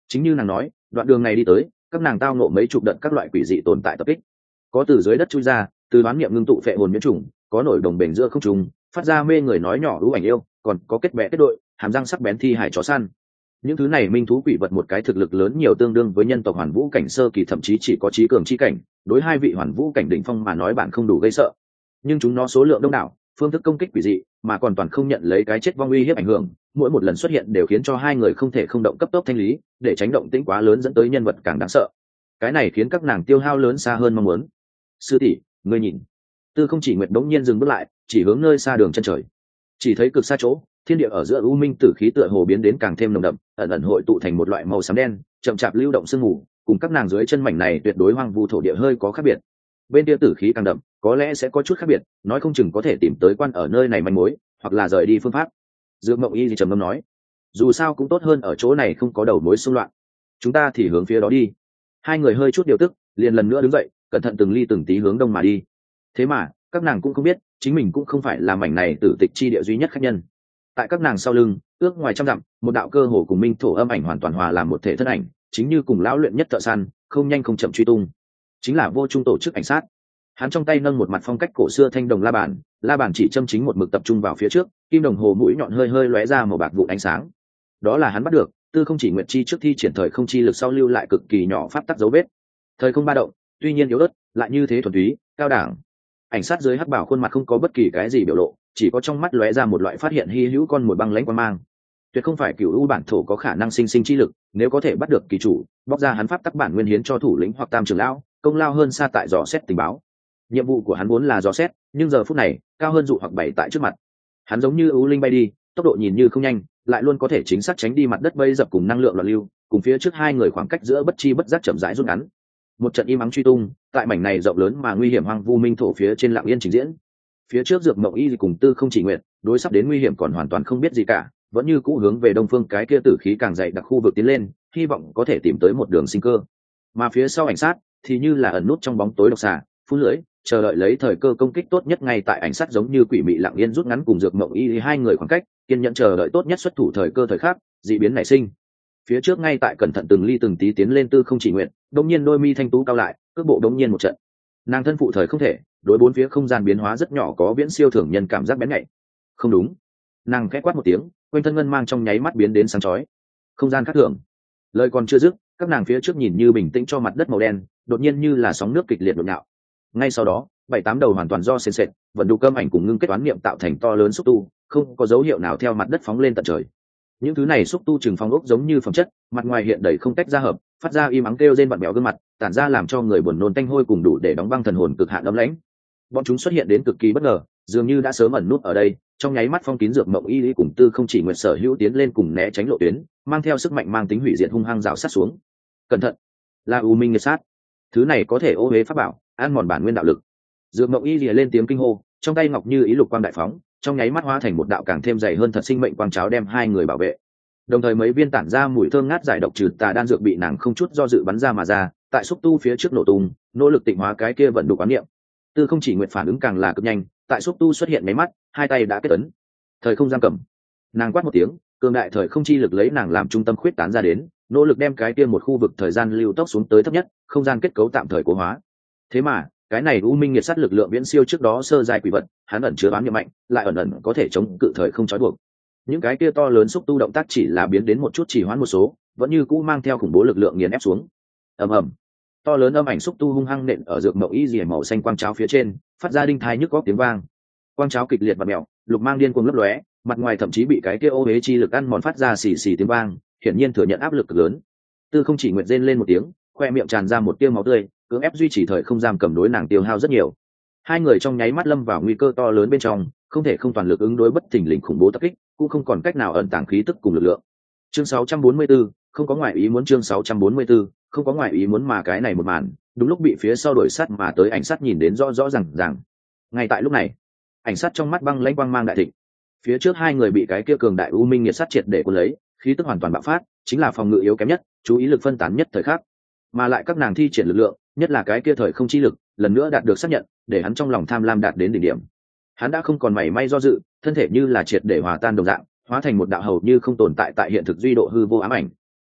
Chính như nàng nói, đoạn đường này đi tới, các nàng tao ngộ mấy chục đợt các loại quỷ dị tồn tại tập kích, có từ dưới đất chui ra, từ đoán niệm ngưng tụ phệ hồn nhiễm trùng, có nổi đồng bền giữa không trùng phát ra mê người nói nhỏ ưu ảnh yêu, còn có kết bè kết đội hàm răng sắc bén thi hải chó săn. Những thứ này minh thú quỷ vật một cái thực lực lớn nhiều tương đương với nhân tộc hoàn vũ cảnh sơ kỳ, thậm chí chỉ có trí cường chi cảnh, đối hai vị hoàn vũ cảnh đỉnh phong mà nói bạn không đủ gây sợ, nhưng chúng nó số lượng đông đảo, phương thức công kích quỷ dị, mà còn toàn không nhận lấy cái chết vong uy hiếp ảnh hưởng, mỗi một lần xuất hiện đều khiến cho hai người không thể không động cấp tốc thanh lý, để tránh động tĩnh quá lớn dẫn tới nhân vật càng đáng sợ. Cái này khiến các nàng tiêu hao lớn xa hơn mong muốn. Sư tỷ, ngươi nhìn. Tư Không Chỉ Nguyệt đống nhiên dừng bước lại, chỉ hướng nơi xa đường chân trời. Chỉ thấy cực xa chỗ, thiên địa ở giữa u minh tử khí tựa hồ biến đến càng thêm nồng đậm, ẩn ẩn hội tụ thành một loại màu xám đen, chậm chạp lưu động sương mù, cùng các nàng dưới chân mảnh này tuyệt đối hoang vu thổ địa hơi có khác biệt. Bên kia tử khí càng đậm, có lẽ sẽ có chút khác biệt, nói không chừng có thể tìm tới quan ở nơi này manh mối, hoặc là rời đi phương pháp. Dương Mộng Y thì trầm ngâm nói, dù sao cũng tốt hơn ở chỗ này không có đầu mối xung loạn. Chúng ta thì hướng phía đó đi. Hai người hơi chút điều tức, liền lần nữa đứng dậy, cẩn thận từng ly từng tí hướng đông mà đi. Thế mà các nàng cũng không biết, chính mình cũng không phải là mảnh này tử tịch chi địa duy nhất khách nhân. Tại các nàng sau lưng, ước ngoài trăm dặm, một đạo cơ hồ cùng minh thổ âm ảnh hoàn toàn hòa làm một thể thân ảnh, chính như cùng lão luyện nhất thợ săn, không nhanh không chậm truy tung. Chính là Vô Trung tổ chức ảnh sát. Hắn trong tay nâng một mặt phong cách cổ xưa thanh đồng la bàn chỉ châm chính một mực tập trung vào phía trước, kim đồng hồ mũi nhọn hơi hơi lóe ra màu bạc vụ ánh sáng. Đó là hắn bắt được Tư Không Chỉ Nguyệt chi trước thi triển thời không chi lực sau lưu lại cực kỳ nhỏ pháp tắc dấu vết. Thời không ba động, tuy nhiên yếu ớt, lại như thế thuần túy, cao đẳng. Ảnh sát dưới hắc bảo khuôn mặt không có bất kỳ cái gì biểu lộ, chỉ có trong mắt lóe ra một loại phát hiện hy hữu con mồi băng lãnh quang mang. Tuyệt không phải cửu u bản thổ có khả năng sinh chi lực, nếu có thể bắt được kỳ chủ, bóc ra hắn pháp tắc bản nguyên hiến cho thủ lĩnh hoặc tam trưởng lão, công lao hơn xa tại dò xét tình báo. Nhiệm vụ của hắn vốn là dò xét, nhưng giờ phút này cao hơn dụ hoặc bày tại trước mặt. Hắn giống như ưu linh bay đi, tốc độ nhìn như không nhanh, lại luôn có thể chính xác tránh đi mặt đất bay dập cùng năng lượng loạn lưu, cùng phía trước hai người khoảng cách giữa bất chi bất giác chậm rãi rút ngắn. Một trận im ắng truy tung tại mảnh này rộng lớn mà nguy hiểm hoang vu minh thổ phía trên lặng yên trình diễn. Phía trước Dược Mộng Y cùng Tư Không Chỉ Nguyệt đối sắp đến nguy hiểm còn hoàn toàn không biết gì cả, vẫn như cũ hướng về đông phương cái kia tử khí càng dày đặc khu vực tiến lên, hy vọng có thể tìm tới một đường sinh cơ. Mà phía sau ảnh sát thì như là ẩn nút trong bóng tối độc xà, phun lưỡi, chờ đợi lấy thời cơ công kích tốt nhất. Ngay tại ảnh sát giống như quỷ mị lặng yên rút ngắn cùng Dược Mộng Y hai người khoảng cách, kiên nhẫn chờ đợi tốt nhất xuất thủ thời cơ thời khắc, dị biến nảy sinh. Phía trước ngay tại cẩn thận từng ly từng tí tiến lên Tư Không Chỉ Nguyệt, đống nhiên đôi mi thanh tú cao lại, cước bộ đống nhiên một trận. Nàng thân phụ thời không thể, đối bốn phía không gian biến hóa rất nhỏ có viễn siêu thường nhân cảm giác bén nhạy. Không đúng. Nàng khẽ quát một tiếng, quanh thân ngân mang trong nháy mắt biến đến sáng chói. Không gian khác thường. Lời còn chưa dứt, các nàng phía trước nhìn như bình tĩnh cho mặt đất màu đen, đột nhiên như là sóng nước kịch liệt nhộn nhạo. Ngay sau đó, 7-8 đầu hoàn toàn do sền sệt, vận đủ cơm ảnh cùng ngưng kết toán niệm tạo thành to lớn xúc tu, không có dấu hiệu nào theo mặt đất phóng lên tận trời. Những thứ này xúc tu trừng phong ốc giống như phẩm chất, mặt ngoài hiện đầy không tách ra hợp, phát ra im ắng kêu rên vặn bèo gương mặt, tản ra làm cho người buồn nôn tanh hôi cùng đủ để đóng băng thần hồn cực hạn ấm lãnh. Bọn chúng xuất hiện đến cực kỳ bất ngờ, dường như đã sớm ẩn nút ở đây, trong nháy mắt phong kín Dược Mộng Y cùng Tư Không Chỉ Nguyệt sở hữu tiến lên cùng né tránh lộ tuyến, mang theo sức mạnh mang tính hủy diệt hung hăng rào sát xuống. Cẩn thận, là U Minh Nghiệt Sát. Thứ này có thể ô uế pháp bảo, ăn mòn bản nguyên đạo lực. Dược Mộng Y lìa lên tiếng kinh hô, trong tay ngọc như ý lục quang đại phóng, trong nháy mắt hóa thành một đạo càng thêm dày hơn thật sinh mệnh quang cháo đem hai người bảo vệ. Đồng thời mấy viên tản ra mùi thơm ngát giải độc trừ tà đan dược bị nàng không chút do dự bắn ra mà ra, tại xúc tu phía trước nổ tung, nỗ lực tịnh hóa cái kia vận đủ quán niệm. Tư Không Chỉ Nguyệt phản ứng càng là cực nhanh, tại xúc tu xuất hiện mấy mắt, hai tay đã kết ấn. Thời không giam cầm. Nàng quát một tiếng, cường đại thời không chi lực lấy nàng làm trung tâm khuyết tán ra đến, nỗ lực đem cái kia một khu vực thời gian lưu tốc xuống tới thấp nhất, không gian kết cấu tạm thời cố hóa. Thế mà, cái này U Minh Nghiệt Sát lực lượng viễn siêu trước đó sơ giai quỷ vật, hắn ẩn chứa bám niệm mạnh, lại ẩn ẩn có thể chống cự thời không trói buộc. Những cái kia to lớn xúc tu động tác chỉ là biến đến một chút chỉ hoãn một số, vẫn như cũ mang theo khủng bố lực lượng nghiền ép xuống. Ầm ầm. To lớn âm ảnh xúc tu hung hăng nện ở Dược Mộng Y rìa màu xanh quang cháo phía trên, phát ra đinh thai nhức góc tiếng vang. Quang cháo kịch liệt và mèo, lục mang điên cuồng lấp lóe, mặt ngoài thậm chí bị cái kia ô uế chi lực ăn mòn phát ra xì xì tiếng vang, hiển nhiên thừa nhận áp lực cực lớn. Tư Không Chỉ Nguyệt rên lên một tiếng, khoe miệng tràn ra một tia máu tươi, cưỡng ép duy trì thời không giam cầm đối nàng tiêu hao rất nhiều. Hai người trong nháy mắt lâm vào nguy cơ to lớn bên trong, không thể không toàn lực ứng đối bất thình lình khủng bố tập kích, cũng không còn cách nào ẩn tàng khí tức cùng lực lượng. Chương 644, không có ngoại ý muốn. Chương 644, không có ngoại ý muốn. Mà cái này một màn, đúng lúc bị phía sau đuổi sát mà tới ảnh sát nhìn đến rõ rõ ràng. Ngay tại lúc này, ảnh sát trong mắt băng lãnh quang mang đại thịnh. Phía trước hai người bị cái kia cường đại U Minh Nghiệt Sát triệt để cuốn lấy, khí tức hoàn toàn bạo phát, chính là phòng ngự yếu kém nhất, chú ý lực phân tán nhất thời khắc. Mà lại các nàng thi triển lực lượng, nhất là cái kia thời không chi lực, lần nữa đạt được xác nhận, để hắn trong lòng tham lam đạt đến đỉnh điểm. Hắn đã không còn mảy may do dự, thân thể như là triệt để hòa tan đồng dạng, hóa thành một đạo hầu như không tồn tại tại hiện thực duy độ hư vô ám ảnh.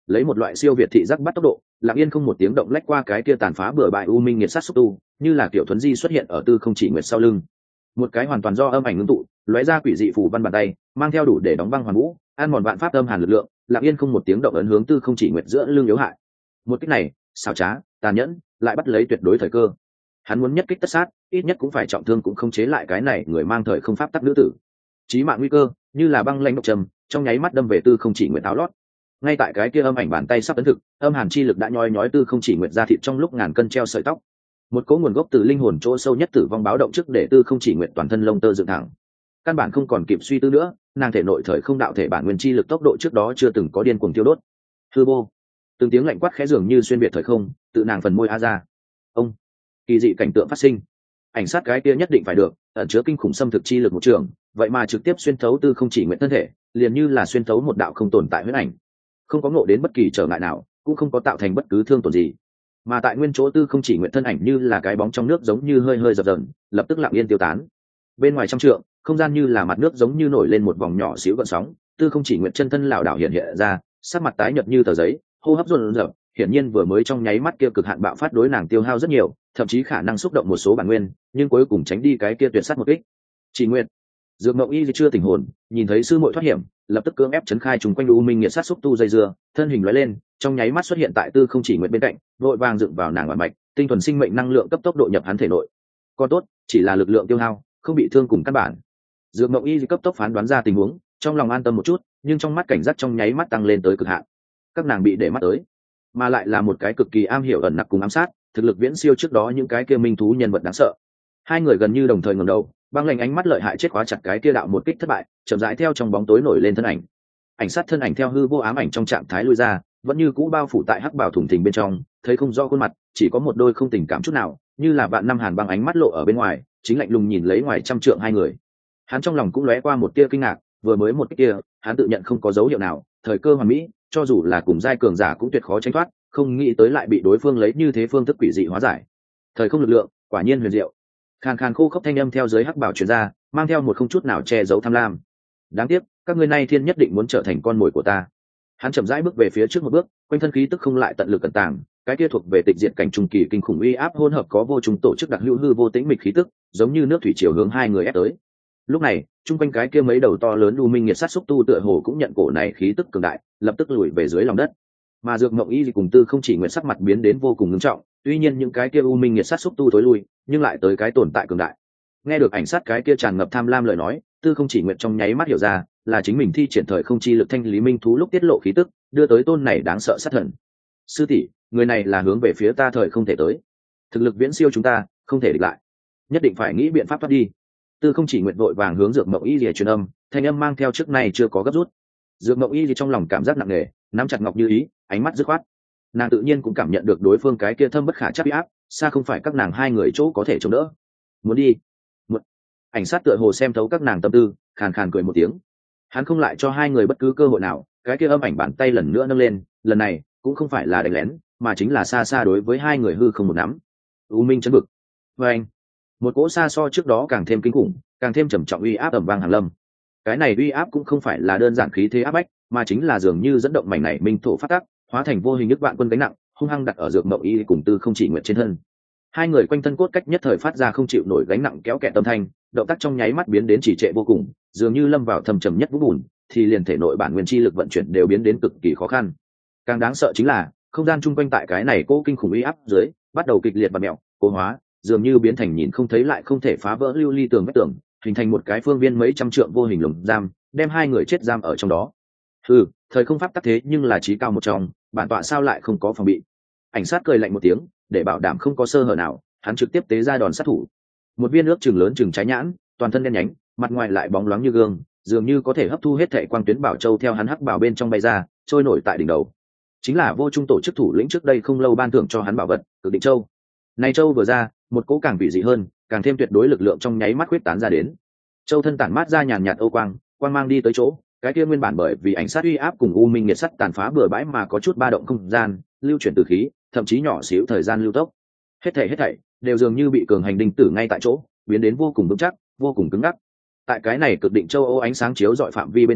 lấy một loại siêu việt thị giác bắt tốc độ, lặng yên không một tiếng động lách qua cái kia tàn phá bừa bãi u minh nghiệt sát xúc tu, như là kiểu thuấn di xuất hiện ở tư không chỉ nguyệt sau lưng. Một cái hoàn toàn do âm ảnh ngưng tụ, lóe ra quỷ dị phù văn bàn tay, mang theo đủ để đóng băng hoàn vũ, ăn mòn vạn pháp âm hàn lực lượng, lặng yên không một tiếng động ấn hướng tư không chỉ nguyệt giữa lưng yếu hại. Một kích này, xảo trá, tàn nhẫn, lại bắt lấy tuyệt đối thời cơ. Hắn muốn nhất kích tất sát, ít nhất cũng phải trọng thương cũng không chế lại cái này người mang thời không pháp tắc nữ tử. Chí mạng nguy cơ, như là băng lãnh độc trầm, trong nháy mắt đâm về tư không chỉ nguyệt áo lót. Ngay tại cái kia âm ảnh bàn tay sắp ấn thực, âm hàn chi lực đã nhói nhói tư không chỉ nguyệt ra thịt trong lúc ngàn cân treo sợi tóc. Một cỗ nguồn gốc từ linh hồn chỗ sâu nhất tử vong báo động trước để tư không chỉ nguyệt toàn thân lông tơ dựng thẳng. Căn bản không còn kịp suy tư nữa, nàng thể nội thời không đạo thể bản nguyên chi lực tốc độ trước đó chưa từng có điên cuồng tiêu đốt. Hư vô, từng tiếng lạnh quát khẽ dường như xuyên biệt thời không, tự nàng phần môi a ra. Ông, kỳ dị cảnh tượng phát sinh. Ảnh sát cái kia nhất định phải được, ẩn chứa kinh khủng xâm thực chi lực một trường, vậy mà trực tiếp xuyên thấu tư không chỉ nguyện thân thể, liền như là xuyên thấu một đạo không tồn tại huyết ảnh, không có ngộ đến bất kỳ trở ngại nào, cũng không có tạo thành bất cứ thương tổn gì. Mà tại nguyên chỗ tư không chỉ nguyện thân ảnh như là cái bóng trong nước giống như hơi hơi dập dờn, lập tức lặng yên tiêu tán. Bên ngoài trăm trượng, không gian như là mặt nước giống như nổi lên một vòng nhỏ xíu gợn sóng, tư không chỉ nguyện chân thân lảo đảo hiện hiện ra, sắc mặt tái nhợt như tờ giấy, hô hấp run rẩy, hiển nhiên vừa mới trong nháy mắt kia cực hạn bạo phát đối nàng tiêu hao rất nhiều, thậm chí khả năng xúc động một số bản nguyên, nhưng cuối cùng tránh đi cái kia tuyệt sát một kích. Chỉ nguyện, Dược Mộng Y chưa tỉnh hồn, nhìn thấy sư muội thoát hiểm, lập tức cưỡng ép chấn khai chúng quanh u minh nghiệt sát xúc tu dây dưa, thân hình lóe lên, trong nháy mắt xuất hiện tại tư không chỉ nguyện bên cạnh, vội vàng dựng vào nàng ngoại mạch, tinh thuần sinh mệnh năng lượng cấp tốc độ nhập hắn thể nội. Còn tốt, chỉ là lực lượng tiêu hao, không bị thương cùng căn bản. Dược Mộng Y cấp tốc phán đoán ra tình huống, trong lòng an tâm một chút, nhưng trong mắt cảnh giác trong nháy mắt tăng lên tới cực hạn. Các nàng bị để mắt tới, mà lại là một cái cực kỳ am hiểu ẩn nặc cùng ám sát, thực lực viễn siêu trước đó những cái kia minh thú nhân vật đáng sợ. Hai người gần như đồng thời ngẩng đầu, băng lạnh ánh mắt lợi hại chết khóa chặt cái kia đạo một kích thất bại, chậm rãi theo trong bóng tối nổi lên thân ảnh. Ảnh sát thân ảnh theo hư vô ám ảnh trong trạng thái lui ra, vẫn như cũ bao phủ tại hắc bảo thủng thình bên trong, thấy không rõ khuôn mặt, chỉ có một đôi không tình cảm chút nào, như là vạn năm hàn băng ánh mắt lộ ở bên ngoài, chính lạnh lùng nhìn lấy ngoài trăm trượng hai người. Hắn trong lòng cũng lóe qua một tia kinh ngạc, vừa mới một kích kia, hắn tự nhận không có dấu hiệu nào, thời cơ hoàn mỹ, cho dù là cùng giai cường giả cũng tuyệt khó tránh thoát, không nghĩ tới lại bị đối phương lấy như thế phương thức quỷ dị hóa giải. Thời không lực lượng, quả nhiên huyền diệu. Khàn khàn khô khốc thanh âm theo dưới hắc bảo truyền ra, mang theo một không chút nào che giấu tham lam. Đáng tiếc, các ngươi nay thiên nhất định muốn trở thành con mồi của ta. Hắn chậm rãi bước về phía trước một bước, quanh thân khí tức không lại tận lực cẩn tàng, cái kia thuộc về tịch diệt cảnh trung kỳ kinh khủng uy áp hỗn hợp có vô trùng tổ chức đặc hữu hư vô tĩnh mịch khí tức, giống như nước thủy triều hướng hai người ép tới. Lúc này, trung quanh cái kia mấy đầu to lớn u minh nghiệt sát xúc tu tựa hồ cũng nhận cổ này khí tức cường đại, lập tức lùi về dưới lòng đất. Mà Dược Mộng Y cùng Tư không chỉ nguyện sắc mặt biến đến vô cùng nghiêm trọng, tuy nhiên những cái kia u minh nghiệt sát xúc tu tối lui, nhưng lại tới cái tồn tại cường đại. Nghe được ảnh sát cái kia tràn ngập tham lam lời nói, Tư không chỉ nguyện trong nháy mắt hiểu ra, là chính mình thi triển thời không chi lực thanh lý minh thú lúc tiết lộ khí tức, đưa tới tôn này đáng sợ sát thần. Sư tỷ, người này là hướng về phía ta thời không thể tới, thực lực viễn siêu chúng ta, không thể địch lại, nhất định phải nghĩ biện pháp thoát đi. Tư không chỉ nguyện vội vàng hướng Dược Mộng Y lìa truyền âm, thanh âm mang theo trước này chưa có gấp rút. Dược Mộng Y trong lòng cảm giác nặng nề, nắm chặt ngọc như ý, ánh mắt dứt khoát. Nàng tự nhiên cũng cảm nhận được đối phương cái kia thâm bất khả chắc uy áp, xa không phải các nàng hai người chỗ có thể chống đỡ. Muốn đi? Một. Ảnh sát tựa hồ xem thấu các nàng tâm tư, khàn khàn cười một tiếng. Hắn không lại cho hai người bất cứ cơ hội nào, cái kia âm ảnh bàn tay lần nữa nâng lên, lần này cũng không phải là đánh lén, mà chính là xa xa đối với hai người hư không một nắm. U minh chấn vực. Và anh, một cỗ xa so trước đó càng thêm kinh khủng, càng thêm trầm trọng uy áp ầm vang hàn lâm. Cái này uy áp cũng không phải là đơn giản khí thế áp bách, mà chính là dường như dẫn động mảnh này minh thổ phát tác, hóa thành vô hình nước vạn quân gánh nặng, hung hăng đặt ở Dược Mộng Y cùng Tư không chỉ nguyện trên thân. Hai người quanh thân cốt cách nhất thời phát ra không chịu nổi gánh nặng kéo kẹt tâm thanh, động tác trong nháy mắt biến đến trì trệ vô cùng, dường như lâm vào thâm trầm nhất vũng bùn, thì liền thể nội bản nguyên chi lực vận chuyển đều biến đến cực kỳ khó khăn. Càng đáng sợ chính là, không gian chung quanh tại cái này cố kinh khủng uy áp dưới, bắt đầu kịch liệt và mèo, cố hóa, dường như biến thành nhìn không thấy lại không thể phá vỡ lưu ly tường vách tường, hình thành một cái phương viên mấy trăm trượng vô hình lồng giam, đem hai người chết giam ở trong đó. Thời không pháp tắc thế nhưng là trí cao một trong, bản tọa sao lại không có phòng bị. Ảnh sát cười lạnh một tiếng, để bảo đảm không có sơ hở nào, hắn trực tiếp tế ra đòn sát thủ. Một viên nước chừng lớn chừng trái nhãn, toàn thân đen nhánh, mặt ngoài lại bóng loáng như gương, dường như có thể hấp thu hết thảy quang tuyến bảo châu theo hắn hắc bảo bên trong bay ra, trôi nổi tại đỉnh đầu. Chính là vô trung tổ chức thủ lĩnh trước đây không lâu ban thưởng cho hắn bảo vật, Cực Định Châu. Này châu vừa ra, một cỗ càng vị dị hơn, càng thêm tuyệt đối lực lượng trong nháy mắt huyết tán ra đến. Châu thân tản mát ra nhàn nhạt ô quang, quang mang đi tới chỗ, cái kia nguyên bản bởi vì ảnh sát uy áp cùng u minh nghiệt sắt tàn phá bừa bãi mà có chút ba động không gian, lưu chuyển từ khí, thậm chí nhỏ xíu thời gian lưu tốc. Hết thảy đều dường như bị cường hành đinh tử ngay tại chỗ, biến đến vô cùng vững chắc, vô cùng cứng ngắc. Tại cái này Cực Định Châu Âu ánh sáng chiếu dọi phạm vi bên trong,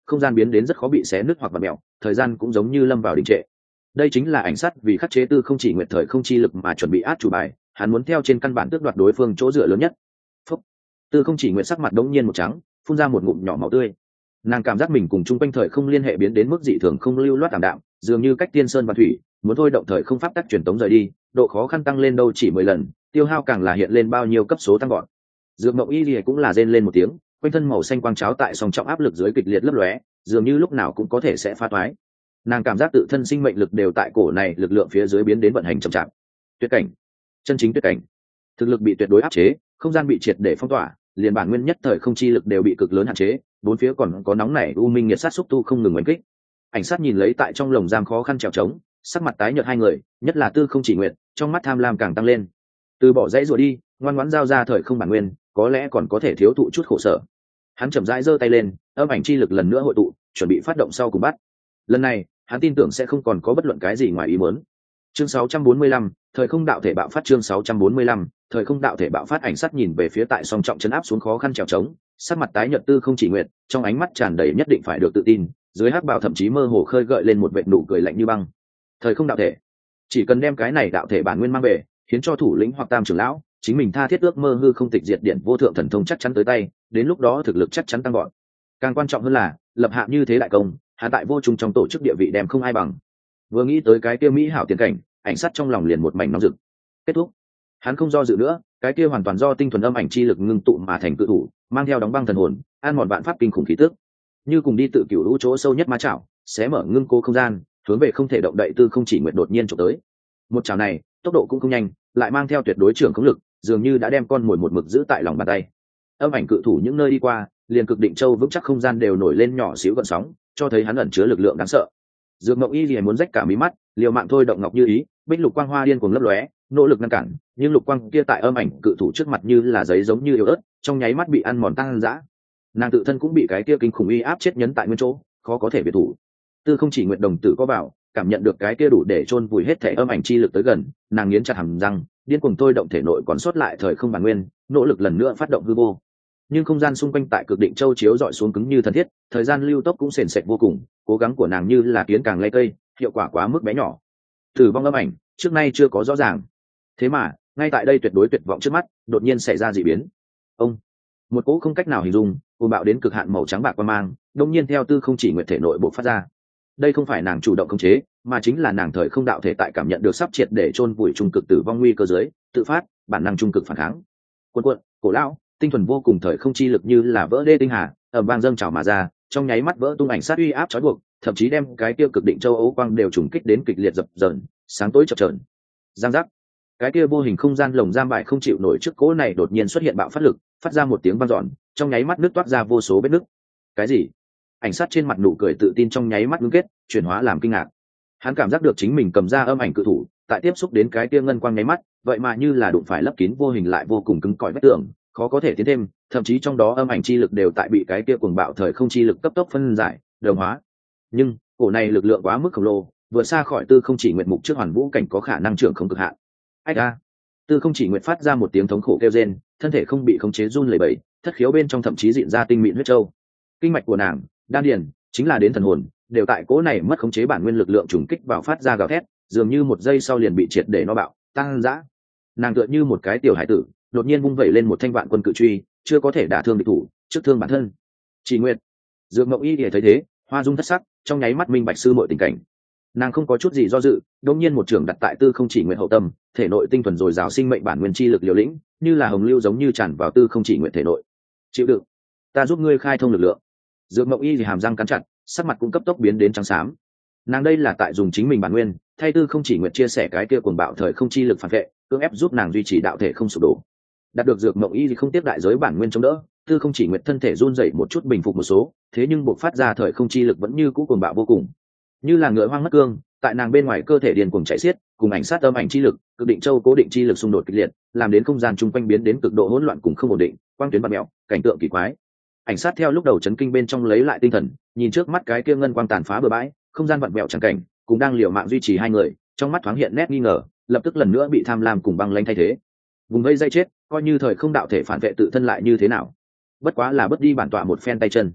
không gian biến đến rất khó bị xé nứt hoặc vặn mèo, thời gian cũng giống như lâm vào đình trệ. Đây chính là ảnh sát vì khắc chế tư không chỉ nguyện thời không chi lực mà chuẩn bị át chủ bài, hắn muốn theo trên căn bản tước đoạt đối phương chỗ dựa lớn nhất. Phúc. Tư không chỉ nguyện sắc mặt đống nhiên một trắng, phun ra một ngụm nhỏ máu tươi. Nàng cảm giác mình cùng chung quanh thời không liên hệ biến đến mức dị thường không lưu loát tạm đạm, dường như cách tiên sơn và thủy, muốn thôi động thời không pháp tắc truyền tống rời đi, độ khó khăn tăng lên đâu chỉ 10 lần, tiêu hao càng là hiện lên bao nhiêu cấp số tăng gọn. Dược Mộng Y Lìa cũng là rên lên một tiếng, quanh thân màu xanh quang cháo tại song trọng áp lực dưới kịch liệt lấp lóe, dường như lúc nào cũng có thể sẽ phá toái. Nàng cảm giác tự thân sinh mệnh lực đều tại cổ này lực lượng phía dưới biến đến vận hành chậm chạp. Tuyệt cảnh, chân chính tuyệt cảnh. Thực lực bị tuyệt đối áp chế, không gian bị triệt để phong tỏa, liền bản nguyên nhất thời không chi lực đều bị cực lớn hạn chế, bốn phía còn có nóng nảy u minh nhiệt sát xúc tu không ngừng oanh kích. Ảnh sát nhìn lấy tại trong lồng giam khó khăn trèo trống, sắc mặt tái nhợt hai người, nhất là Tư Không Chỉ Nguyệt, trong mắt tham lam càng tăng lên. Từ bỏ dãy rủa đi, ngoan ngoãn giao ra thời không bản nguyên, có lẽ còn có thể thiếu thụ chút khổ sở. Hắn chậm rãi giơ tay lên, âm ảnh chi lực lần nữa hội tụ, chuẩn bị phát động sau cùng bắt. Lần này, hắn tin tưởng sẽ không còn có bất luận cái gì ngoài ý muốn. Chương 645, thời không đạo thể bạo phát. Chương 645, thời không đạo thể bạo phát. Ảnh sát nhìn về phía tại song trọng chấn áp xuống khó khăn trèo trống, sắc mặt tái nhợt Tư Không Chỉ Nguyệt, trong ánh mắt tràn đầy nhất định phải được tự tin, dưới hắc bào thậm chí mơ hồ khơi gợi lên một vệt nụ cười lạnh như băng. Thời không đạo thể, chỉ cần đem cái này đạo thể bản nguyên mang về, khiến cho thủ lĩnh hoặc tam trưởng lão, chính mình tha thiết ước mơ hư không tịch diệt điện vô thượng thần thông chắc chắn tới tay, đến lúc đó thực lực chắc chắn tăng gọn. Càng quan trọng hơn là, lập hạ như thế đại công, hạ tại vô trung trong tổ chức địa vị đem không ai bằng. Vừa nghĩ tới cái kia mỹ hảo tiền cảnh, ảnh sát trong lòng liền một mảnh nóng rực. Kết thúc, hắn không do dự nữa, cái kia hoàn toàn do tinh thuần âm ảnh chi lực ngưng tụ mà thành cự thủ, mang theo đóng băng thần hồn, an mòn vạn pháp kinh khủng khí tức, như cùng đi tự cửu lũ chỗ sâu nhất ma chảo, xé mở ngưng cô không gian, hướng về không thể động đậy Tư Không Chỉ Nguyệt đột nhiên chụp tới. Một chảo này, tốc độ cũng không nhanh, lại mang theo tuyệt đối trưởng khống lực, dường như đã đem con mồi một mực giữ tại lòng bàn tay. Âm ảnh cự thủ những nơi đi qua, liền cực định châu vững chắc không gian đều nổi lên nhỏ xíu gợn sóng, cho thấy hắn ẩn chứa lực lượng đáng sợ. Dược Mộng Y liền muốn rách cả mí mắt, liều mạng thôi động ngọc như ý, bích lục quang hoa điên cuồng lấp lóe, nỗ lực ngăn cản, nhưng lục quang kia tại âm ảnh cự thủ trước mặt như là giấy giống như yếu ớt, trong nháy mắt bị ăn mòn tăng dã. Nàng tự thân cũng bị cái kia kinh khủng uy áp chết nhấn tại nguyên chỗ, khó có thể biệt thủ. Tư Không Chỉ Nguyệt đồng tử có bảo, cảm nhận được cái kia đủ để chôn vùi hết thể âm ảnh chi lực tới gần, nàng nghiến chặt hàm răng, điên cuồng thôi động thể nội còn sót lại thời không bản nguyên, nỗ lực lần nữa phát động hư vô. Nhưng không gian xung quanh tại cực định châu chiếu dọi xuống cứng như thân thiết, thời gian lưu tốc cũng sền sệt vô cùng, cố gắng của nàng như là kiến càng lay cây, hiệu quả quá mức bé nhỏ. Tử vong âm ảnh trước nay chưa có rõ ràng, thế mà ngay tại đây tuyệt đối tuyệt vọng trước mắt, đột nhiên xảy ra dị biến. Ông, một cỗ không cách nào hình dung, cuồng bạo đến cực hạn màu trắng bạc quang mang, đột nhiên theo Tư Không Chỉ Nguyệt thể nội bộc phát ra. Đây không phải nàng chủ động khống chế, mà chính là nàng thời không đạo thể tại cảm nhận được sắp triệt để chôn vùi trung cực tử vong nguy cơ dưới, tự phát bản năng trung cực phản kháng. Cuộn, cổ lão, tinh thuần vô cùng thời không chi lực như là vỡ đê tinh hà, ầm vang dâng trào mà ra, trong nháy mắt vỡ tung ảnh sát uy áp trói buộc, thậm chí đem cái kia cực định châu ấu quang đều trùng kích đến kịch liệt dập dờn, sáng tối chập chờn. Giang giác, cái kia vô hình không gian lồng giam bài không chịu nổi trước cỗ này đột nhiên xuất hiện bạo phát lực, phát ra một tiếng vang dọn, trong nháy mắt nước toát ra vô số vết nứt. Cái gì? Ảnh sát trên mặt nụ cười tự tin trong nháy mắt ngưng kết, chuyển hóa làm kinh ngạc. Hắn cảm giác được chính mình cầm ra âm ảnh cự thủ, tại tiếp xúc đến cái kia ngân quang nháy mắt, vậy mà như là đụng phải lấp kín vô hình lại vô cùng cứng cỏi vách tường, khó có thể tiến thêm, thậm chí trong đó âm ảnh chi lực đều tại bị cái kia cuồng bạo thời không chi lực cấp tốc phân giải, đồng hóa. Nhưng, cổ này lực lượng quá mức khổng lồ, vượt xa khỏi Tư Không Chỉ Nguyệt mục trước hoàn vũ cảnh có khả năng trưởng không cực hạn. Ách a! Tư Không Chỉ Nguyệt phát ra một tiếng thống khổ kêu rên, thân thể không bị khống chế run lẩy bẩy, thất khiếu bên trong thậm chí diện ra tinh mịn huyết châu. Kinh mạch của nàng, đan điền, chính là đến thần hồn, đều tại cỗ này mất khống chế bản nguyên lực lượng trùng kích vào phát ra gào thét, dường như một giây sau liền bị triệt để nó bạo tăng dã. Nàng tựa như một cái tiểu hải tử, đột nhiên vung vẩy lên một thanh vạn quân cự truy, chưa có thể đả thương địch thủ, trước thương bản thân. Chỉ Nguyệt, Dược Mộng Y thấy thế, hoa dung thất sắc, trong nháy mắt minh bạch sư muội tình cảnh. Nàng không có chút gì do dự, đột nhiên một trường đặt tại Tư Không Chỉ Nguyệt hậu tâm, thể nội tinh thuần dồi dào sinh mệnh bản nguyên chi lực liều lĩnh, như là hồng lưu giống như tràn vào Tư Không Chỉ Nguyệt thể nội. Chịu đựng, ta giúp ngươi khai thông lực lượng. Dược Mộng Y hàm răng cắn chặt, sắc mặt cũng cấp tốc biến đến trắng xám. Nàng đây là tại dùng chính mình bản nguyên, thay Tư Không Chỉ Nguyệt chia sẻ cái kia cuồng bạo thời không chi lực phản vệ, cưỡng ép giúp nàng duy trì đạo thể không sụp đổ. Đạt được Dược Mộng Y thì không tiếp đại giới bản nguyên chống đỡ, Tư Không Chỉ Nguyệt thân thể run rẩy một chút bình phục một số, thế nhưng buộc phát ra thời không chi lực vẫn như cũ cuồng bạo vô cùng, như là ngựa hoang mất cương, tại nàng bên ngoài cơ thể điên cuồng chạy xiết, cùng ảnh sát âm ảnh chi lực, cực định châu cố định chi lực xung đột kịch liệt, làm đến không gian chung quanh biến đến cực độ hỗn loạn cùng không ổn định, quang tuyến bạt mèo, cảnh tượng kỳ quái. Ảnh sát theo lúc đầu chấn kinh bên trong lấy lại tinh thần, nhìn trước mắt cái kia ngân quang tàn phá bừa bãi, không gian vặn vẹo chẳng cảnh, cùng đang liều mạng duy trì hai người, trong mắt thoáng hiện nét nghi ngờ, lập tức lần nữa bị tham lam cùng băng lãnh thay thế. Vùng vây dây chết, coi như thời không đạo thể phản vệ tự thân lại như thế nào, bất quá là bất đi bản tọa một phen tay chân.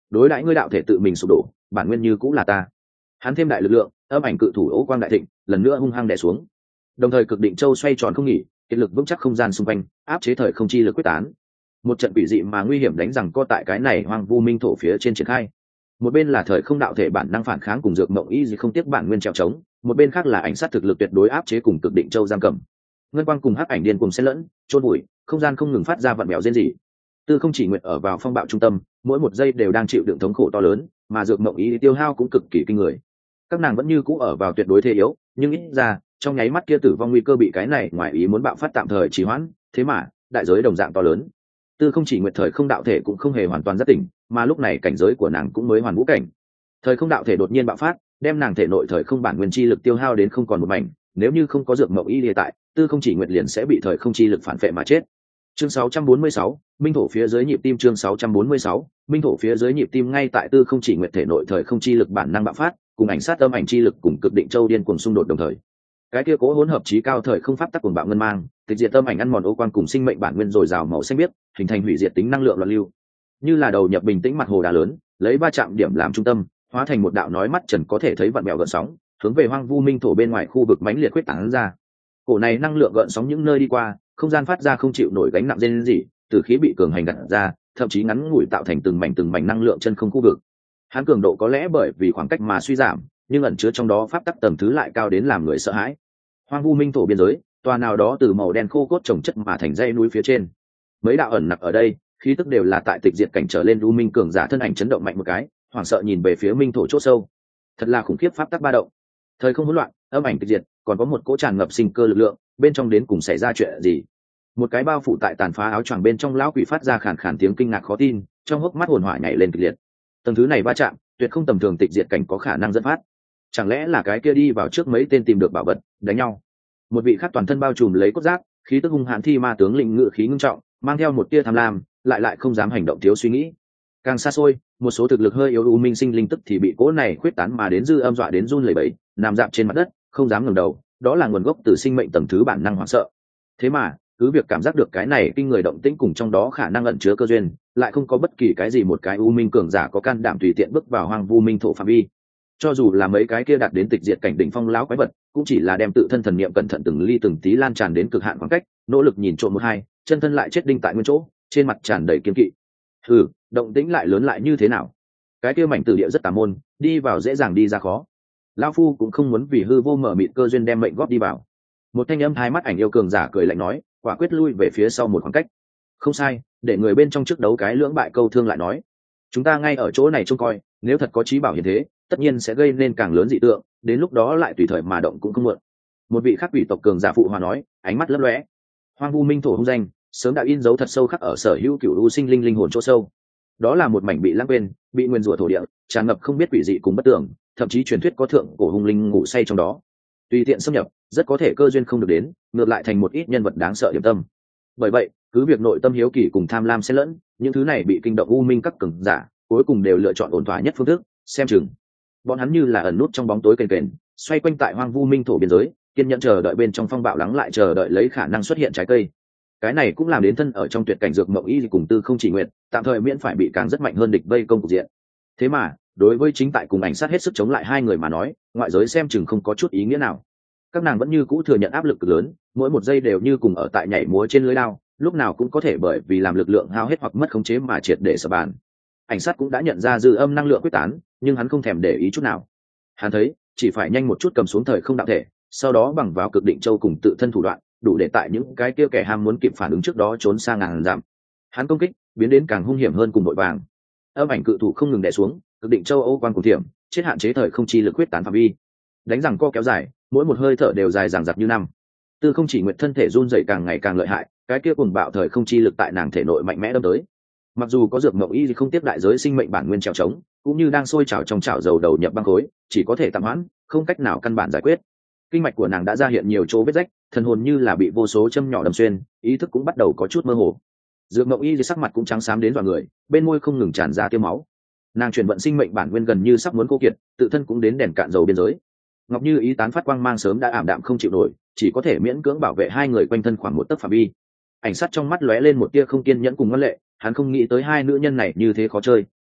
đối đãi ngươi đạo thể tự mình sụp đổ, bản nguyên như cũng là ta. Hắn thêm đại lực lượng, âm ảnh cự thủ Ố Quang đại thịnh, lần nữa hung hăng đè xuống. Đồng thời cực định châu xoay tròn không nghỉ, kiệt lực vững chắc không gian xung quanh, áp chế thời không chi lực quyết tán. Một trận quỷ dị mà nguy hiểm đánh rằng co tại cái này hoang vu minh thổ phía trên triển khai. Một bên là thời không đạo thể bản năng phản kháng cùng dược mộng y gì không tiếc bản nguyên trèo trống, một bên khác là ảnh sát thực lực tuyệt đối áp chế cùng cực định châu giam cầm. Ngân quang cùng hắc ảnh điên cùng xen lẫn, chôn bụi, không gian không ngừng phát ra vặn vẹo rên rỉ. Tư Không Chỉ Nguyệt ở vào phong bạo trung tâm, mỗi một giây đều đang chịu đựng thống khổ to lớn, mà dược mộng ý tiêu hao cũng cực kỳ kinh người. Các nàng vẫn như cũ ở vào tuyệt đối thế yếu, nhưng ít ra trong nháy mắt kia tử vong nguy cơ bị cái này ngoài ý muốn bạo phát tạm thời trì hoãn, thế mà đại giới đồng dạng to lớn. Tư Không Chỉ Nguyệt thời không đạo thể cũng không hề hoàn toàn giác tỉnh, mà lúc này cảnh giới của nàng cũng mới hoàn vũ cảnh. Thời không đạo thể đột nhiên bạo phát, đem nàng thể nội thời không bản nguyên chi lực tiêu hao đến không còn một mảnh, nếu như không có dược mộng y hiện tại, Tư Không Chỉ Nguyệt liền sẽ bị thời không chi lực phản phệ mà chết. Chương 646, minh thổ phía dưới nhịp tim. Chương 646, minh thổ phía dưới nhịp tim. Ngay tại Tư Không Chỉ Nguyệt thể nội thời không chi lực bản năng bạo phát, cùng ảnh sát âm ảnh chi lực cùng cực định châu điên cuồng xung đột đồng thời. Cái kia cố hỗn hợp chí cao thời không pháp tắc cuồng bạo ngân mang, tịch diệt âm ảnh ăn mòn ô quan cùng sinh mệnh bản nguyên dồi dào màu xanh biếc, hình thành hủy diệt tính năng lượng loạn lưu. Như là đầu nhập bình tĩnh mặt hồ đá lớn, lấy ba chạm điểm làm trung tâm, hóa thành một đạo nói mắt trần có thể thấy vặn bèo gợn sóng, hướng về hoang vu minh thổ bên ngoài khu vực mãnh liệt quyết tán ra. Cổ này năng lượng gợn sóng những nơi đi qua, không gian phát ra không chịu nổi gánh nặng rên rỉ, từ khí bị cường hành gặt ra, thậm chí ngắn ngủi tạo thành từng mảnh năng lượng chân không khu vực. Hắn cường độ có lẽ bởi vì khoảng cách mà suy giảm, nhưng ẩn chứa trong đó pháp tắc tầng thứ lại cao đến làm người sợ hãi. Hoang vu minh thổ biên giới, tòa nào đó từ màu đen khô cốt trồng chất mà thành dãy núi phía trên. Mấy đạo ẩn nặc ở đây, khí tức đều là tại tịch diệt cảnh trở lên u minh cường giả thân ảnh chấn động mạnh một cái, hoảng sợ nhìn về phía minh thổ chỗ sâu. Thật là khủng khiếp pháp tắc ba động. Thời không hỗn loạn, âm ảnh tịch diệt, còn có một cỗ tràn ngập sinh cơ lực lượng, bên trong đến cùng xảy ra chuyện gì? Một cái bao phủ tại tàn phá áo choàng bên trong lão quỷ phát ra khàn khàn tiếng kinh ngạc khó tin, trong hốc mắt hồn hỏa nhảy lên kịch liệt. Tầng thứ này va chạm, tuyệt không tầm thường tịch diệt cảnh có khả năng dẫn phát. Chẳng lẽ là cái kia đi vào trước mấy tên tìm được bảo vật, đánh nhau? Một vị khác toàn thân bao trùm lấy cốt giáp, khí tức hung hãn thi ma tướng lĩnh ngự khí ngưng trọng, mang theo một tia tham lam, lại không dám hành động thiếu suy nghĩ. Càng xa xôi, một số thực lực hơi yếu u minh sinh linh tức thì bị cỗ này khuyết tán mà đến dư âm dọa đến run lẩy bẩy, nằm dạp trên mặt đất, không dám ngẩng đầu. Đó là nguồn gốc từ sinh mệnh tầng thứ bản năng hoảng sợ. Thế mà cứ việc cảm giác được cái này kinh người động tĩnh cùng trong đó khả năng ẩn chứa cơ duyên, lại không có bất kỳ cái gì một cái u minh cường giả có can đảm tùy tiện bước vào hoang vu minh thổ phạm vi. Cho dù là mấy cái kia đạt đến tịch diệt cảnh đỉnh phong lão quái vật, cũng chỉ là đem tự thân thần niệm cẩn thận từng ly từng tí lan tràn đến cực hạn khoảng cách, nỗ lực nhìn trộm một hai, chân thân lại chết đinh tại nguyên chỗ, trên mặt tràn đầy kiên kỵ. Động tĩnh lại lớn lại như thế nào? Cái kia mảnh tử địa rất tà môn, đi vào dễ dàng đi ra khó. Lão phu cũng không muốn vì hư vô mở mịt cơ duyên đem mệnh góp đi vào. Một thanh âm hai mắt ảnh yêu cường giả cười lạnh nói, quả quyết lui về phía sau một khoảng cách. Không sai, để người bên trong trước đấu cái lưỡng bại câu thương lại nói, chúng ta ngay ở chỗ này trông coi, nếu thật có trí bảo hiện thế, tất nhiên sẽ gây nên càng lớn dị tượng, đến lúc đó lại tùy thời mà động cũng không muộn. Một vị khác quỷ tộc cường giả phụ hòa nói, ánh mắt lấp lóe. Hoang vu minh thổ hung danh, sớm đã in dấu thật sâu khắc ở sở hữu cửu u sinh linh linh hồn chỗ sâu. Đó là một mảnh bị lãng quên, bị nguyên rủa thổ địa, tràn ngập không biết quỷ dị cùng bất tưởng, thậm chí truyền thuyết có thượng cổ hung linh ngủ say trong đó. Tùy tiện xâm nhập, rất có thể cơ duyên không được đến, ngược lại thành một ít nhân vật đáng sợ điểm tâm. Bởi vậy, cứ việc nội tâm hiếu kỳ cùng tham lam xen lẫn, những thứ này bị kinh động u minh các cường giả, cuối cùng đều lựa chọn ổn thỏa nhất phương thức, xem chừng. Bọn hắn như là ẩn nút trong bóng tối kềnh kềnh, xoay quanh tại hoang vu minh thổ biên giới, kiên nhẫn chờ đợi bên trong phong bạo lắng lại, chờ đợi lấy khả năng xuất hiện trái cây. Cái này cũng làm đến thân ở trong tuyệt cảnh dược mộng y cùng Tư Không Chỉ Nguyệt, tạm thời miễn phải bị càng rất mạnh hơn địch vây công cục diện. Thế mà, đối với chính tại cùng ảnh sát hết sức chống lại hai người mà nói, ngoại giới xem chừng không có chút ý nghĩa nào. Các nàng vẫn như cũ thừa nhận áp lực cực lớn, mỗi một giây đều như cùng ở tại nhảy múa trên lưới lao, lúc nào cũng có thể bởi vì làm lực lượng hao hết hoặc mất khống chế mà triệt để sập bàn. Ảnh sát cũng đã nhận ra dư âm năng lượng quyết tán, nhưng hắn không thèm để ý chút nào. Hắn thấy, chỉ phải nhanh một chút cầm xuống thời không đạo thể, sau đó bằng vào cực định châu cùng tự thân thủ đoạn, đủ để tại những cái kia kẻ ham muốn kịp phản ứng trước đó trốn sang ngàn dặm. Hắn công kích biến đến càng hung hiểm hơn cùng vội vàng. Âm ảnh cự thủ không ngừng đè xuống, cực định châu Âu quan cùng thiểm, chết hạn chế thời không chi lực quyết tán phạm vi. Đánh rằng co kéo dài, mỗi một hơi thở đều dài dằng dặc như năm. Tư Không Chỉ Nguyệt thân thể run rẩy càng ngày càng lợi hại, cái kia cuồng bạo thời không chi lực tại nàng thể nội mạnh mẽ đâm tới. Mặc dù có dược mộng y không tiếp đại giới sinh mệnh bản nguyên trèo trống, cũng như đang sôi trào trong chảo dầu đầu nhập băng khối, chỉ có thể tạm hoãn, không cách nào căn bản giải quyết. Kinh mạch của nàng đã ra hiện nhiều chỗ vết rách, thần hồn như là bị vô số châm nhỏ đâm xuyên, ý thức cũng bắt đầu có chút mơ hồ. Dược mộng y sắc mặt cũng trắng xám đến dọa người, bên môi không ngừng tràn ra tiêu máu. Nàng chuyển vận sinh mệnh bản nguyên gần như sắp muốn khô kiệt, tự thân cũng đến đèn cạn dầu biên giới. Ngọc Như ý tán phát quang mang sớm đã ảm đạm không chịu nổi, chỉ có thể miễn cưỡng bảo vệ hai người quanh thân khoảng một tấc phạm vi. Ảnh sát trong mắt lóe lên một tia không kiên nhẫn cùng ngân lệ, hắn không nghĩ tới hai nữ nhân này như thế khó chơi,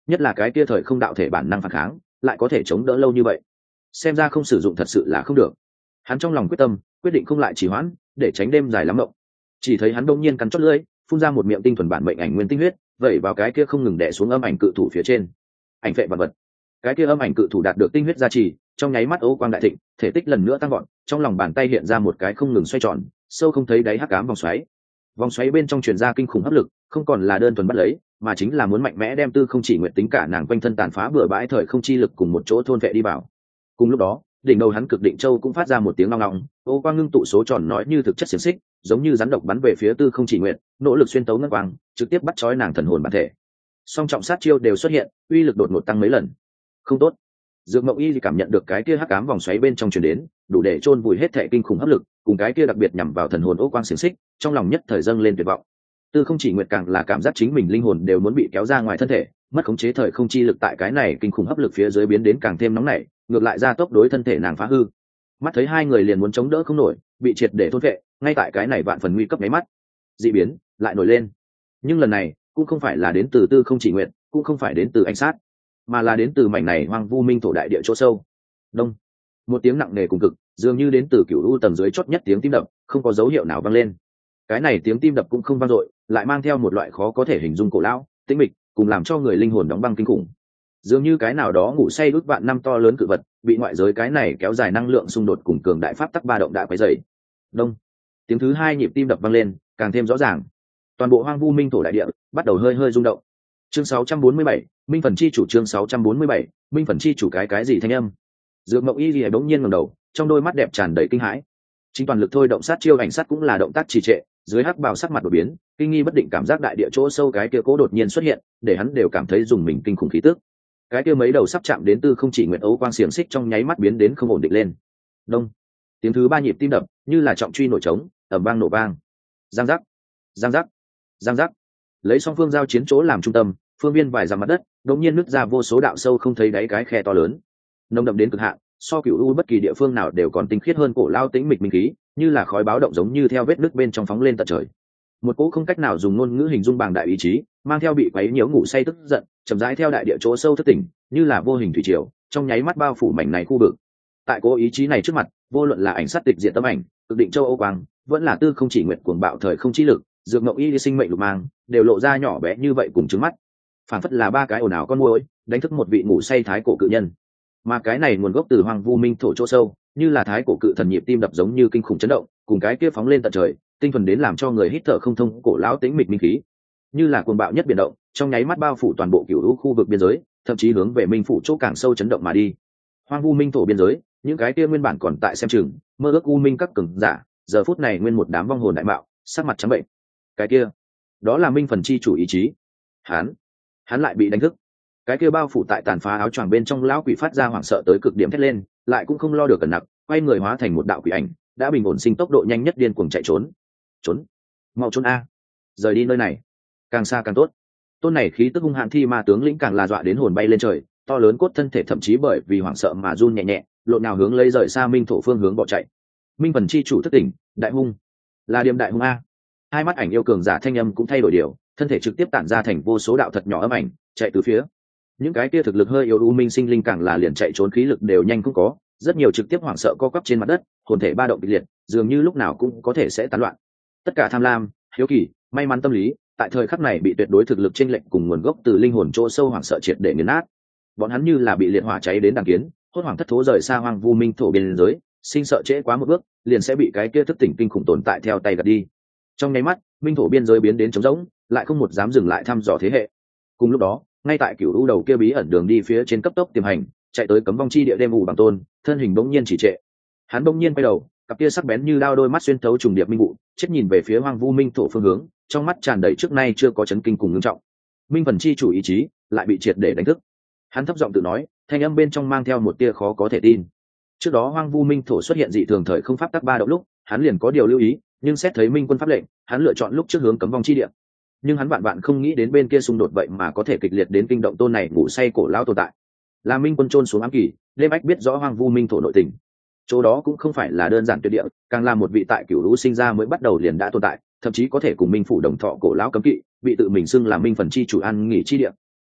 nhất là cái kia thời không đạo thể bản năng phản kháng lại có thể chống đỡ lâu như vậy, xem ra không sử dụng thật sự là không được. Hắn trong lòng quyết tâm, quyết định không lại trì hoãn, để tránh đêm dài lắm mộng. Chỉ thấy hắn đông nhiên cắn chót lưỡi, phun ra một miệng tinh thuần bản mệnh ảnh nguyên tinh huyết, vẩy vào cái kia không ngừng đè xuống âm ảnh cự thủ phía trên. Ảnh vệ vật vật, cái kia âm ảnh cự thủ đạt được tinh huyết gia trì, trong nháy mắt ấu quang đại thịnh, thể tích lần nữa tăng vọt, trong lòng bàn tay hiện ra một cái không ngừng xoay tròn, sâu không thấy đáy hắc ám vòng xoáy. Vòng xoáy bên trong truyền ra kinh khủng hấp lực, không còn là đơn thuần bắt lấy, mà chính là muốn mạnh mẽ đem Tư Không Chỉ Nguyệt tính cả nàng quanh thân tàn phá bừa bãi thời không chi lực cùng một chỗ thôn vệ đi vào. Cùng lúc đó, đỉnh đầu hắn Cực Định Châu cũng phát ra một tiếng long long, ô quang ngưng tụ số tròn nói như thực chất xiềng xích, giống như rắn độc bắn về phía Tư Không Chỉ Nguyệt, nỗ lực xuyên tấu ngân quang, trực tiếp bắt chói nàng thần hồn bản thể. Song trọng sát chiêu đều xuất hiện, uy lực đột ngột tăng mấy lần. Không tốt. Dược Mộng Y thì cảm nhận được cái kia hắc ám vòng xoáy bên trong truyền đến, đủ để chôn vùi hết thệ kinh khủng hấp lực, cùng cái kia đặc biệt nhằm vào thần hồn ô quang xiềng xích, trong lòng nhất thời dâng lên tuyệt vọng. Tư Không Chỉ Nguyệt càng là cảm giác chính mình linh hồn đều muốn bị kéo ra ngoài thân thể, mất khống chế thời không chi lực tại cái này kinh khủng hấp lực phía dưới biến đến càng thêm nóng nảy, ngược lại ra tốc đối thân thể nàng phá hư. Mắt thấy hai người liền muốn chống đỡ không nổi, bị triệt để thôn vệ, ngay tại cái này vạn phần nguy cấp nháy mắt, dị biến lại nổi lên. Nhưng lần này cũng không phải là đến từ Tư Không Chỉ Nguyệt, cũng không phải đến từ ánh sát, mà là đến từ mảnh này hoang vu minh thổ đại địa chỗ sâu. Đông, một tiếng nặng nề cùng cực, dường như đến từ cửu u tầng dưới chót nhất tiếng tim đập, không có dấu hiệu nào vang lên. Cái này tiếng tim đập cũng không vang dội, lại mang theo một loại khó có thể hình dung cổ lão, tĩnh mịch, cùng làm cho người linh hồn đóng băng kinh khủng. Dường như cái nào đó ngủ say ước vạn năm to lớn cự vật, bị ngoại giới cái này kéo dài năng lượng xung đột cùng cường đại pháp tắc ba động đã quấy rầy. Đông, tiếng thứ hai nhịp tim đập vang lên, càng thêm rõ ràng. Toàn bộ hoang vu minh thổ đại địa bắt đầu hơi hơi rung động. Chương 647, Minh Phần Chi chủ. Chương 647, Minh Phần Chi chủ. Cái gì thanh âm? Dược Mộng Y Lìa bỗng nhiên ngẩng đầu, trong đôi mắt đẹp tràn đầy kinh hãi. Chính toàn lực thôi động sát chiêu ảnh sát cũng là động tác trì trệ, dưới hắc bào sắc mặt đổi biến, kinh nghi bất định cảm giác đại địa chỗ sâu cái kia cố đột nhiên xuất hiện, để hắn đều cảm thấy dùng mình kinh khủng khí tức. Cái kia mấy đầu sắp chạm đến Tư Không Chỉ Nguyệt ấu quang xiềng xích trong nháy mắt biến đến không ổn định lên. Đông, tiếng thứ ba nhịp tim đập, như là trọng truy nổi trống, ầm vang nổ vang. Giang giác, giang giác, giang giác. Lấy song phương giao chiến chỗ làm trung tâm, phương viên vài dặm mặt đất đột nhiên nứt ra vô số đạo sâu không thấy đáy cái khe to lớn, nồng đậm đến cực hạn, so cửu u bất kỳ địa phương nào đều còn tinh khiết hơn cổ lao tĩnh mịch minh khí, như là khói báo động giống như theo vết nứt bên trong phóng lên tận trời. Một cỗ không cách nào dùng ngôn ngữ hình dung bàng đại ý chí, mang theo bị quấy nhiễu ngủ say tức giận, chậm rãi theo đại địa chỗ sâu thức tỉnh, như là vô hình thủy triều, trong nháy mắt bao phủ mảnh này khu vực. Tại cỗ ý chí này trước mặt, vô luận là ảnh sát tịch diện tấm ảnh, Cực Định Châu Âu Quang, vẫn là Tư Không Chỉ Nguyệt cuồng bạo thời không chi lực, Dược Mộng Y sinh mệnh lục mang, đều lộ ra nhỏ bé như vậy cùng trứng mắt, phản phất là ba cái ồn ào con muỗi đánh thức một vị ngủ say thái cổ cự nhân. Mà cái này nguồn gốc từ hoang vu minh thổ chỗ sâu, như là thái cổ cự thần nhịp tim đập giống như kinh khủng chấn động, cùng cái kia phóng lên tận trời, tinh thuần đến làm cho người hít thở không thông cổ lão tĩnh mịch minh khí, như là cuồng bạo nhất biển động, trong nháy mắt bao phủ toàn bộ cửu lũ khu vực biên giới, thậm chí hướng về minh phủ chỗ càng sâu chấn động mà đi. Hoang vu minh thổ biên giới, những cái kia nguyên bản còn tại xem chừng mơ ước u minh các cường giả, giờ phút này nguyên một đám vong hồn đại mạo, sắc mặt trắng bệnh. Cái kia, đó là Minh Phần Chi chủ ý chí. Hắn lại bị đánh thức. Cái kia bao phủ tại tàn phá áo choàng bên trong lão quỷ phát ra hoảng sợ tới cực điểm thét lên, lại cũng không lo được cẩn nặng, quay người hóa thành một đạo quỷ ảnh, đã bình ổn sinh tốc độ nhanh nhất điên cuồng chạy trốn. Trốn, mau trốn a, rời đi nơi này, càng xa càng tốt. Tôn này khí tức hung hãn thi ma tướng lĩnh càng là dọa đến hồn bay lên trời, to lớn cốt thân thể thậm chí bởi vì hoảng sợ mà run nhẹ nhẹ, lộn nào hướng lấy rời xa minh thổ phương hướng bỏ chạy. Minh Phần Chi chủ thức tỉnh, đại hung, là điềm đại hung a. Hai mắt ảnh yêu cường giả thanh âm cũng thay đổi điều, thân thể trực tiếp tản ra thành vô số đạo thật nhỏ âm ảnh, chạy từ phía. Những cái kia thực lực hơi yếu u minh sinh linh càng là liền chạy trốn khí lực đều nhanh cũng có, rất nhiều trực tiếp hoảng sợ co quắp trên mặt đất, hồn thể ba động kịch liệt, dường như lúc nào cũng có thể sẽ tán loạn. Tất cả tham lam, hiếu kỳ, may mắn tâm lý, tại thời khắc này bị tuyệt đối thực lực chênh lệch cùng nguồn gốc từ linh hồn chỗ sâu hoảng sợ triệt để nghiền nát. Bọn hắn như là bị liệt hỏa cháy đến đằng kiến, hốt hoảng thất thố rời xa hoang vu minh thổ biên giới, sinh sợ trễ quá một bước, liền sẽ bị cái kia thức tỉnh kinh khủng tồn tại theo tay gạt đi. Trong nháy mắt, minh thổ biên giới biến đến trống rỗng, lại không một dám dừng lại thăm dò thế hệ. Cùng lúc đó, ngay tại cửu u đầu kia bí ẩn đường đi phía trên cấp tốc tiềm hành, chạy tới cấm vong chi địa đêm ù bằng tôn, thân hình bỗng nhiên chỉ trệ. Hắn bỗng nhiên quay đầu, cặp kia sắc bén như đao đôi mắt xuyên thấu trùng điệp minh vụ, chết nhìn về phía hoang vu minh thổ phương hướng, trong mắt tràn đầy trước nay chưa có chấn kinh cùng ngưng trọng. Minh Phần Chi chủ ý chí lại bị triệt để đánh thức. Hắn thấp giọng tự nói, thanh âm bên trong mang theo một tia khó có thể tin. Trước đó hoang vu minh thổ xuất hiện dị thường thời không pháp tắc ba động lúc, hắn liền có điều lưu ý, nhưng xét thấy minh quân pháp lệnh, hắn lựa chọn lúc trước hướng cấm vong chi địa. Nhưng hắn vạn không nghĩ đến bên kia xung đột vậy mà có thể kịch liệt đến kinh động tôn này ngủ say cổ lão tồn tại. Là minh quân trôn xuống ám kỳ, đêm ách biết rõ hoang vu minh thổ nội tình. Chỗ đó cũng không phải là đơn giản tuyệt địa, càng là một vị tại cửu lũ sinh ra mới bắt đầu liền đã tồn tại, thậm chí có thể cùng minh phủ đồng thọ cổ lão cấm kỵ, bị tự mình xưng là Minh Phần Chi chủ ăn nghỉ chi địa.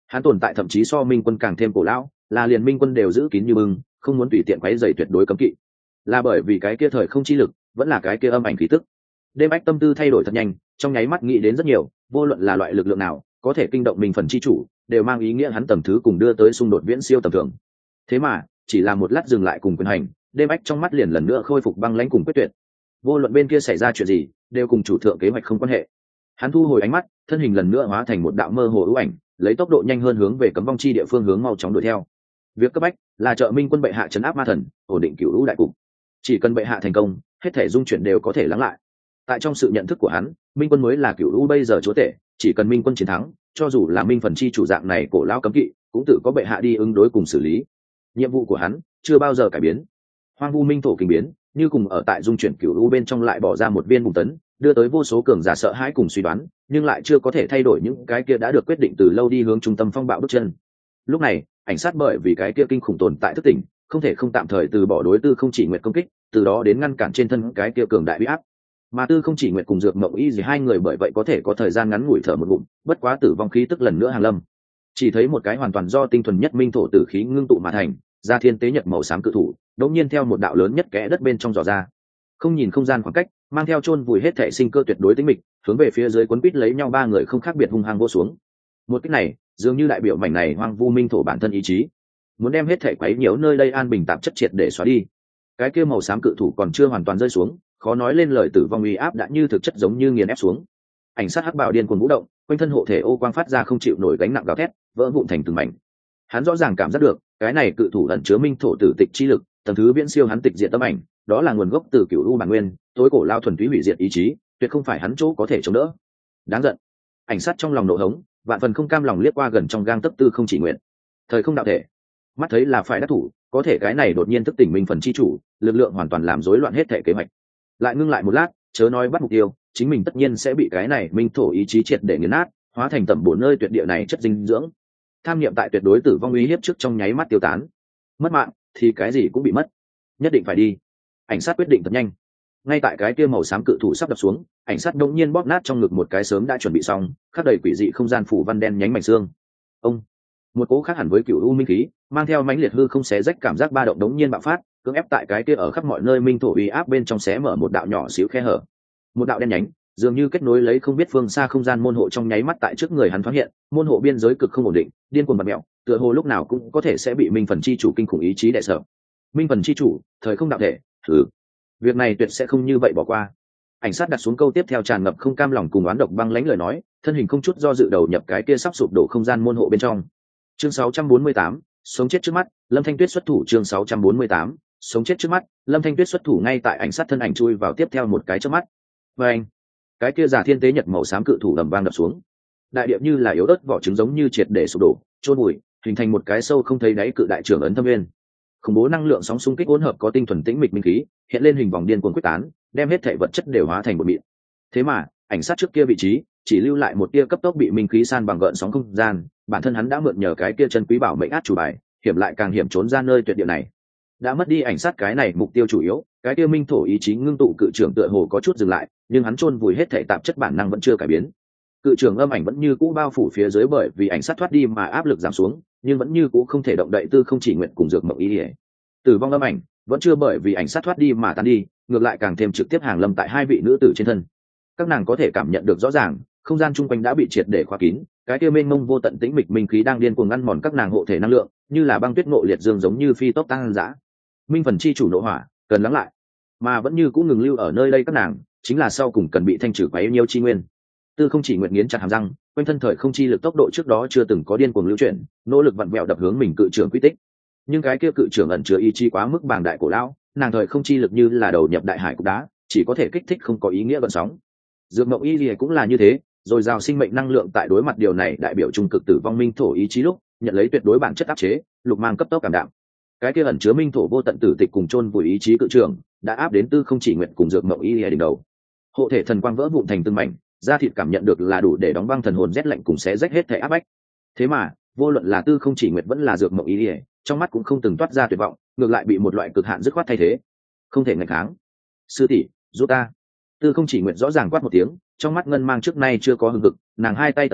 Hắn tồn tại thậm chí so minh quân càng thêm cổ lão, là liền minh quân đều giữ kín như bưng, không muốn tùy tiện quấy rầy tuyệt đối cấm kỵ. Là bởi vì cái kia thời không chi lực, vẫn là cái kia âm ảnh khí tức. Đêm Ách tâm tư thay đổi thật nhanh, trong nháy mắt nghĩ đến rất nhiều, vô luận là loại lực lượng nào có thể kinh động mình phần chi chủ, đều mang ý nghĩa hắn tầm thứ cùng đưa tới xung đột viễn siêu tầm thường. Thế mà chỉ là một lát dừng lại cùng quyền hành, Đêm Ách trong mắt liền lần nữa khôi phục băng lãnh cùng quyết tuyệt. Vô luận bên kia xảy ra chuyện gì, đều cùng chủ thượng kế hoạch không quan hệ. Hắn thu hồi ánh mắt, thân hình lần nữa hóa thành một đạo mơ hồ ưu ảnh, lấy tốc độ nhanh hơn hướng về cấm vong chi địa phương hướng mau chóng đuổi theo. Việc cấp bách là trợ minh quân bệ hạ trấn áp ma thần, ổn định cửu lũ đại cục. Chỉ cần bệ hạ thành công, hết thể dung chuyển đều có thể lắng lại. Tại trong sự nhận thức của hắn, minh quân mới là cửu lũ bây giờ chúa tể, chỉ cần minh quân chiến thắng, cho dù là minh phần chi chủ dạng này cổ lão cấm kỵ, cũng tự có bệ hạ đi ứng đối cùng xử lý. Nhiệm vụ của hắn chưa bao giờ cải biến. Hoang vu minh thổ kinh biến, như cùng ở tại dung chuyển cửu lũ bên trong lại bỏ ra một viên bùng tấn, đưa tới vô số cường giả sợ hãi cùng suy đoán, nhưng lại chưa có thể thay đổi những cái kia đã được quyết định từ lâu đi hướng trung tâm phong bạo bước chân. Lúc này ảnh sát bởi vì cái kia kinh khủng tồn tại thức tỉnh, không thể không tạm thời từ bỏ đối tư không chỉ nguyện công kích, từ đó đến ngăn cản trên thân cái kia cường đại uy áp. Mà tư không chỉ nguyện cùng dược mộng y gì hai người bởi vậy có thể có thời gian ngắn ngủi thở một ngụm, bất quá tử vong khí tức lần nữa hàng lâm. Chỉ thấy một cái hoàn toàn do tinh thuần nhất minh thổ tử khí ngưng tụ mà thành, ra thiên tế nhật màu xám cự thủ, đột nhiên theo một đạo lớn nhất kẽ đất bên trong dò ra. Không nhìn không gian khoảng cách, mang theo chôn vùi hết thể sinh cơ tuyệt đối tĩnh mịch, hướng về phía dưới quấn quýt lấy nhau ba người không khác biệt hung hăng vô xuống. Một cái này dường như đại biểu mảnh này hoang vu minh thổ bản thân ý chí, muốn đem hết thể quấy nhiễu nơi đây an bình tạp chất triệt để xóa đi. Cái kia màu xám cự thủ còn chưa hoàn toàn rơi xuống, khó nói lên lời tử vong uy áp đã như thực chất giống như nghiền ép xuống. Ảnh sát hắc bảo điên cuồng vũ động, quanh thân hộ thể ô quang phát ra không chịu nổi gánh nặng gào thét, vỡ vụn thành từng mảnh. Hắn rõ ràng cảm giác được, cái này cự thủ ẩn chứa minh thổ tử tịch chi lực, tầng thứ viễn siêu hắn tịch diệt tâm ảnh, đó là nguồn gốc từ cửu u bản nguyên, tối cổ lao thuần túy hủy diệt ý chí, tuyệt không phải hắn chỗ có thể chống đỡ. Đáng giận. Ảnh sát trong lòng nộ hống, vạn phần không cam lòng liếc qua gần trong gang tấc tư không chỉ nguyện. Thời không đạo thể, mắt thấy là phải đắc thủ, có thể cái này đột nhiên thức tỉnh minh phần chi chủ, lực lượng hoàn toàn làm rối loạn hết thể kế hoạch. Lại ngưng lại một lát, chớ nói bắt mục tiêu, chính mình tất nhiên sẽ bị cái này minh thổ ý chí triệt để nghiền nát, hóa thành tầm bổ nơi tuyệt địa này chất dinh dưỡng. Tham niệm tại tuyệt đối tử vong uy hiếp trước trong nháy mắt tiêu tán. Mất mạng thì cái gì cũng bị mất, nhất định phải đi. Ảnh sát quyết định thật nhanh. Ngay tại cái kia màu xám cự thủ sắp đập xuống, ảnh sát đột nhiên bóp nát trong ngực một cái sớm đã chuẩn bị xong, khắc đầy quỷ dị không gian phủ văn đen nhánh mảnh xương. Ông, một cỗ khác hẳn với cửu u minh khí, mang theo mãnh liệt hư không xé rách cảm giác ba động đống nhiên bạo phát, cưỡng ép tại cái kia ở khắp mọi nơi minh thổ uy áp bên trong xé mở một đạo nhỏ xíu khe hở. Một đạo đen nhánh, dường như kết nối lấy không biết phương xa không gian môn hộ trong nháy mắt tại trước người hắn phát hiện, môn hộ biên giới cực không ổn định, điên cuồng bật mèo, tựa hồ lúc nào cũng có thể sẽ bị minh phần chi chủ kinh khủng ý chí đè sợ. Minh phần chi chủ, thời không đạo thể, thử. Việc này tuyệt sẽ không như vậy bỏ qua. Ảnh sát đặt xuống câu tiếp theo tràn ngập không cam lòng cùng oán độc băng lãnh lời nói, thân hình không chút do dự đầu nhập cái kia sắp sụp đổ không gian môn hộ bên trong. Chương 648, sống chết trước mắt, Lâm Thanh Tuyết xuất thủ. Chương 648, sống chết trước mắt, Lâm Thanh Tuyết xuất thủ. Ngay tại ảnh sát thân ảnh chui vào tiếp theo một cái chớp mắt. Và anh, cái kia giả thiên tế nhật màu xám cự thủ ầm vang đập xuống. Đại địa như là yếu ớt vỏ trứng giống như triệt để sụp đổ, chôn bụi, hình thành một cái sâu không thấy đáy cự đại trưởng ấn thâm nguyên. Khủng bố năng lượng sóng xung kích hỗn hợp có tinh thuần tĩnh mịch minh khí, hiện lên hình vòng điên cuồng quyết tán, đem hết thể vật chất đều hóa thành một mịn. Thế mà, ảnh sát trước kia vị trí, chỉ lưu lại một tia cấp tốc bị minh khí san bằng gợn sóng không gian, bản thân hắn đã mượn nhờ cái kia chân quý bảo mệnh át chủ bài, hiểm lại càng hiểm trốn ra nơi tuyệt địa này. Đã mất đi ảnh sát cái này mục tiêu chủ yếu, cái kia minh thổ ý chí ngưng tụ cự trưởng tựa hồ có chút dừng lại, nhưng hắn chôn vùi hết thể tạp chất bản năng vẫn chưa cải biến. Cự trưởng âm ảnh vẫn như cũ bao phủ phía dưới bởi vì ảnh sát thoát đi mà áp lực giảm xuống, nhưng vẫn như cũ không thể động đậy tư không chỉ nguyện cùng dược mộng ý ỉa. Tử vong âm ảnh vẫn chưa bởi vì ảnh sát thoát đi mà tan đi, ngược lại càng thêm trực tiếp hàng lâm tại hai vị nữ tử trên thân. Các nàng có thể cảm nhận được rõ ràng, không gian chung quanh đã bị triệt để khóa kín, cái kia mênh mông vô tận tĩnh mịch minh khí đang điên cuồng ngăn mòn các nàng hộ thể năng lượng, như là băng tuyết ngộ liệt dương giống như phi tốc tăng dã. Minh phần chi chủ nộ hỏa cần lắng lại, mà vẫn như cũng ngừng lưu ở nơi đây các nàng, chính là sau cùng cần bị thanh trừ quá yêu nhiêu chi nguyên. Tư không chỉ nguyện nghiến chặt hàm răng, quanh thân thời không chi lực tốc độ trước đó chưa từng có điên cuồng lưu chuyển, nỗ lực vặn vẹo đập hướng mình cự trưởng quy tích. Nhưng cái kia cự trưởng ẩn chứa ý chí quá mức bàng đại cổ lão, nàng thời không chi lực như là đầu nhập đại hải cục đá, chỉ có thể kích thích không có ý nghĩa gợn sóng. Dược mộng y lìa cũng là như thế, rồi giao sinh mệnh năng lượng tại đối mặt điều này đại biểu trung cực tử vong minh thổ ý chí lúc nhận lấy tuyệt đối bản chất áp chế, lục mang cấp tốc cảm đạm. Cái kia ẩn chứa minh thổ vô tận tử tịch cùng chôn vùi ý chí cự trưởng đã áp đến tư không chỉ nguyện cùng dược mộng y lìa đỉnh đầu. Hộ thể thần quang vỡ vụn thành từng mảnh, da thịt cảm nhận được là đủ để đóng băng thần hồn rét lạnh cùng xé rách hết thể áp bách. Thế mà vô luận là tư không chỉ nguyện vẫn là dược mộng y lìa, trong mắt cũng không từng toát ra tuyệt vọng, ngược lại bị một loại cực hạn dứt khoát thay thế. Không thể ngạch kháng. Sư tỷ, giúp ta. Tư không chỉ nguyện rõ ràng quát một tiếng, trong mắt ngân mang trước nay chưa có hừng hực, nàng hai tay tật vũ,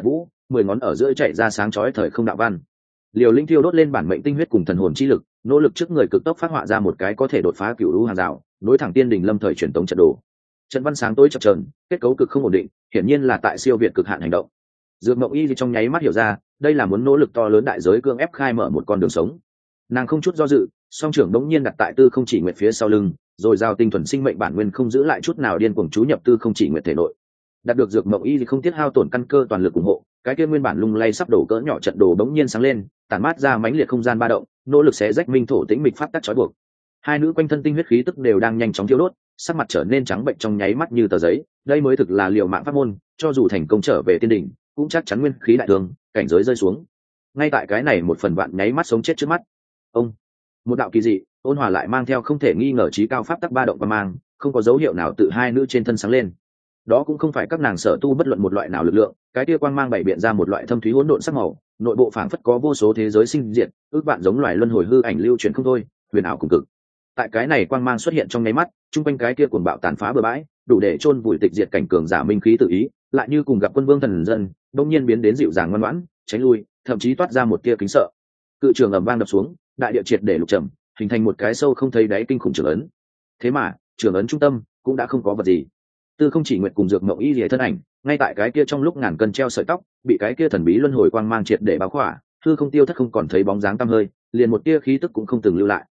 10 ngón ở giữa chạy ra sáng chói thời không đạo văn. Liều Linh thiêu đốt lên bản mệnh tinh huyết cùng thần hồn chi lực, nỗ lực trước người cực tốc phát họa ra một cái có thể đột phá cửu lũ hàng rào, nối thẳng tiên đỉnh lâm thời truyền tống trận đồ. Trận văn sáng tối chập chờn, kết cấu cực không ổn định, hiển nhiên là tại siêu việt cực hạn hành động. Dược Mộng Y trong nháy mắt hiểu ra, đây là muốn nỗ lực to lớn đại giới cương ép khai mở một con đường sống. Nàng không chút do dự, song trưởng đống nhiên đặt tại Tư Không Chỉ Nguyệt phía sau lưng, rồi giao tinh thuần sinh mệnh bản nguyên không giữ lại chút nào điên cuồng chú nhập Tư Không Chỉ Nguyệt thể nội. Đạt được Dược Mộng Y không tiết hao tổn căn cơ toàn lực ủng hộ, cái kia nguyên bản lung lay sắp đổ cỡ nhỏ trận đồ đống nhiên sáng lên, tản mát ra mãnh liệt không gian ba động, nỗ lực xé rách minh thổ tĩnh mịch pháp tắc trói buộc. Hai nữ quanh thân tinh huyết khí tức đều đang nhanh chóng thiêu đốt, sắc mặt trở nên trắng bệnh trong nháy mắt như tờ giấy. Đây mới thực là liều mạng pháp môn, cho dù thành công trở về tiên đỉnh, cũng chắc chắn nguyên khí đại thương, cảnh giới rơi xuống. Ngay tại cái này một phần vạn nháy mắt sống chết trước mắt, ông một đạo kỳ dị ôn hòa lại mang theo không thể nghi ngờ trí cao pháp tắc ba động và mang, không có dấu hiệu nào tự hai nữ trên thân sáng lên. Đó cũng không phải các nàng sở tu bất luận một loại nào lực lượng, cái kia quang mang bày biện ra một loại thâm thúy hỗn độn sắc màu, nội bộ phảng phất có vô số thế giới sinh diệt, ước vạn giống loài luân hồi hư ảnh lưu chuyển không thôi, huyền ảo cùng cực. Tại cái này quang mang xuất hiện trong nháy mắt, trung quanh cái kia cuồng bạo tàn phá bừa bãi, đủ để chôn vùi tịch diệt cảnh cường giả minh khí tự ý, lại như cùng gặp quân vương thần dân, đông nhiên biến đến dịu dàng ngoan ngoãn, tránh lui, thậm chí toát ra một tia kính sợ. Cự trường ầm vang đập xuống, đại địa triệt để lục trầm, hình thành một cái sâu không thấy đáy kinh khủng trường ấn. Thế mà, trường ấn trung tâm cũng đã không có vật gì. Tư Không Chỉ Nguyệt cùng Dược Mộng Y lìa thân ảnh, ngay tại cái kia trong lúc ngàn cân treo sợi tóc, bị cái kia thần bí luân hồi quang mang triệt để bao khỏa, hư không tiêu thất không còn thấy bóng dáng tăm hơi, liền một tia khí tức cũng không từng lưu lại.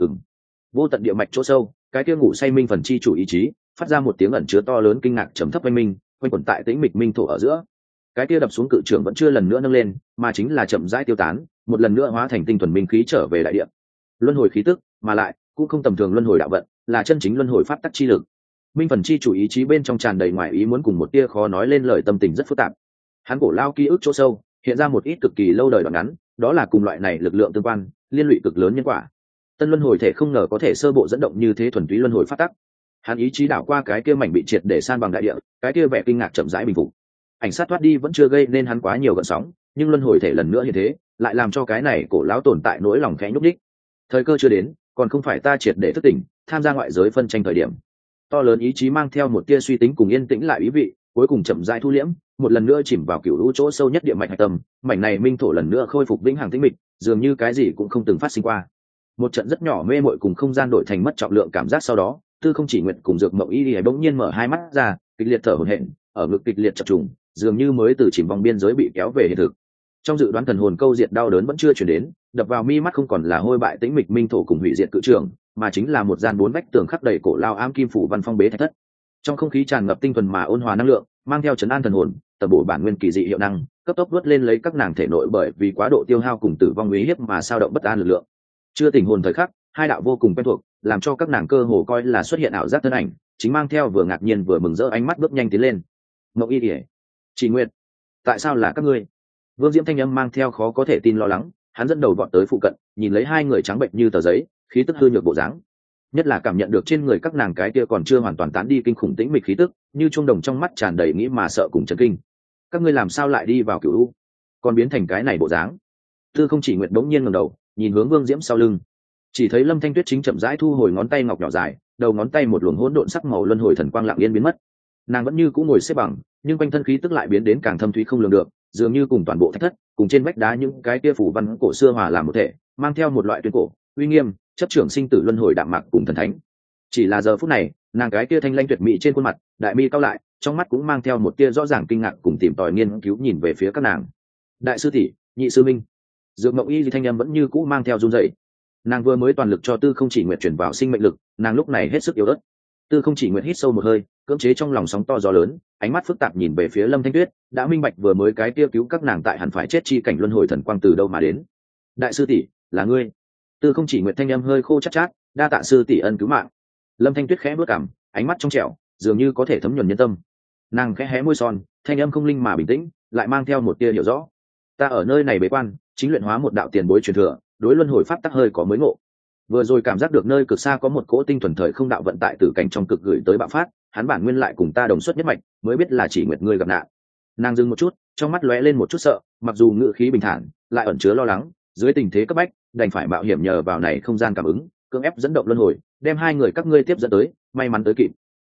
Vô tận địa mạch chỗ sâu, cái kia ngủ say minh phần chi chủ ý chí, phát ra một tiếng ẩn chứa to lớn kinh ngạc trầm thấp oanh minh, quanh quẩn tại tĩnh mịch minh thổ ở giữa. Cái kia đập xuống cự trường vẫn chưa lần nữa nâng lên, mà chính là chậm rãi tiêu tán, một lần nữa hóa thành tinh thuần minh khí trở về đại địa. Luân hồi khí tức, mà lại cũng không tầm thường luân hồi đạo vận, là chân chính luân hồi pháp tắc chi lực. Minh phần chi chủ ý chí bên trong tràn đầy ngoài ý muốn cùng một tia khó nói lên lời tâm tình rất phức tạp. Hắn cổ lao ký ức chỗ sâu, hiện ra một ít cực kỳ lâu đời đoạn ngắn, đó là cùng loại này lực lượng tương quan, liên lụy cực lớn nhân quả. Tân luân hồi thể không ngờ có thể sơ bộ dẫn động như thế thuần túy luân hồi pháp tắc. Hắn ý chí đảo qua cái kia mảnh bị triệt để san bằng đại địa, cái kia vẻ kinh ngạc chậm rãi bình phục. Ảnh sát thoát đi vẫn chưa gây nên hắn quá nhiều gợn sóng, nhưng luân hồi thể lần nữa như thế, lại làm cho cái này cổ lão tồn tại nỗi lòng khẽ nhúc nhích. Thời cơ chưa đến, còn không phải ta triệt để thức tỉnh, tham gia ngoại giới phân tranh thời điểm. To lớn ý chí mang theo một tia suy tính cùng yên tĩnh lại ý vị, cuối cùng chậm rãi thu liễm, một lần nữa chìm vào cửu lũ chỗ sâu nhất địa mạch hạch tâm, mảnh này minh thổ lần nữa khôi phục vĩnh hằng tĩnh mịch, dường như cái gì cũng không từng phát sinh qua. Một trận rất nhỏ mê mội cùng không gian đổi thành mất trọng lượng cảm giác sau đó, Tư Không Chỉ Nguyệt cùng Dược Mộng Y bỗng nhiên mở hai mắt ra, kịch liệt thở hổn hển, ở ngực kịch liệt chập trùng, dường như mới từ chìm vòng biên giới bị kéo về hiện thực. Trong dự đoán thần hồn câu diệt đau đớn vẫn chưa chuyển đến, đập vào mi mắt không còn là hôi bại tĩnh mịch minh thổ cùng hủy diệt cự trường, mà chính là một gian bốn vách tường khắc đầy cổ lao ám kim phủ văn phong bế thạch thất. Trong không khí tràn ngập tinh thuần mà ôn hòa năng lượng, mang theo trấn an thần hồn, tầm bổ bản nguyên kỳ dị hiệu năng, cấp tốc vớt lên lấy các nàng thể nội bởi vì quá độ tiêu hao cùng tử vong uy hiếp mà sao động bất an lực lượng. Chưa tỉnh hồn thời khắc, hai đạo vô cùng quen thuộc, làm cho các nàng cơ hồ coi là xuất hiện ảo giác thân ảnh, chính mang theo vừa ngạc nhiên vừa mừng rỡ ánh mắt bước nhanh tiến lên. Mộng Y, Chỉ Nguyệt, tại sao là các ngươi? Vương Diễm thanh âm mang theo khó có thể tin lo lắng, hắn dẫn đầu vọt tới phụ cận, nhìn lấy hai người trắng bệnh như tờ giấy, khí tức hư nhược bộ dáng, nhất là cảm nhận được trên người các nàng cái kia còn chưa hoàn toàn tán đi kinh khủng tĩnh mịch khí tức, như chuông đồng trong mắt tràn đầy nghĩ mà sợ cùng chấn kinh. Các ngươi làm sao lại đi vào cửu u, còn biến thành cái này bộ dáng? Tư Không Chỉ Nguyệt bỗng nhiên ngẩng đầu, nhìn hướng Vương Diễm sau lưng, chỉ thấy Lâm Thanh Tuyết chính chậm rãi thu hồi ngón tay ngọc nhỏ dài, đầu ngón tay một luồng hỗn độn sắc màu luân hồi thần quang lặng yên biến mất. Nàng vẫn như cũ ngồi xếp bằng, nhưng quanh thân khí tức lại biến đến càng thâm thúy không lường được, dường như cùng toàn bộ thạch thất, cùng trên vách đá những cái kia phủ văn cổ xưa hòa làm một thể, mang theo một loại tuyên cổ, uy nghiêm, chấp trưởng sinh tử luân hồi đạm mạc cùng thần thánh. Chỉ là giờ phút này, nàng cái kia thanh lãnh tuyệt mỹ trên khuôn mặt, đại mi cau lại, trong mắt cũng mang theo một tia rõ ràng kinh ngạc cùng tìm tòi nghiên cứu nhìn về phía các nàng. Đại sư tỷ, nhị sư minh. Dược Mộng Y thanh âm vẫn như cũ mang theo run rẩy. Nàng vừa mới toàn lực cho Tư Không Chỉ Nguyệt chuyển vào sinh mệnh lực, nàng lúc này hết sức yếu ớt. Tư Không Chỉ Nguyệt hít sâu một hơi, cưỡng chế trong lòng sóng to gió lớn, ánh mắt phức tạp nhìn về phía Lâm Thanh Tuyết, đã minh bạch vừa mới cái kia cứu các nàng tại hẳn phải chết chi cảnh luân hồi thần quang từ đâu mà đến. Đại sư tỷ, là ngươi? Tư Không Chỉ Nguyệt thanh âm hơi khô chát chát, đa tạ sư tỷ ân cứu mạng. Lâm Thanh Tuyết khẽ bước cằm, ánh mắt trong trẻo, dường như có thể thấm nhuần nhân tâm. Nàng khẽ hé môi son, thanh âm không linh mà bình tĩnh, lại mang theo một tia hiểu rõ. Ta ở nơi này bế quan, chính luyện hóa một đạo tiền bối truyền thừa, đối luân hồi pháp tắc hơi có mới ngộ. Vừa rồi cảm giác được nơi cực xa có một cỗ tinh thuần thời không đạo vận tại tử cảnh trong cực gửi tới bạo phát, hắn bản nguyên lại cùng ta đồng xuất nhất mạch, mới biết là Chỉ Nguyệt ngươi gặp nạn. Nàng dừng một chút, trong mắt lóe lên một chút sợ, mặc dù ngữ khí bình thản, lại ẩn chứa lo lắng, dưới tình thế cấp bách, đành phải mạo hiểm nhờ vào này không gian cảm ứng, cưỡng ép dẫn động luân hồi, đem hai người các ngươi tiếp dẫn tới, may mắn tới kịp.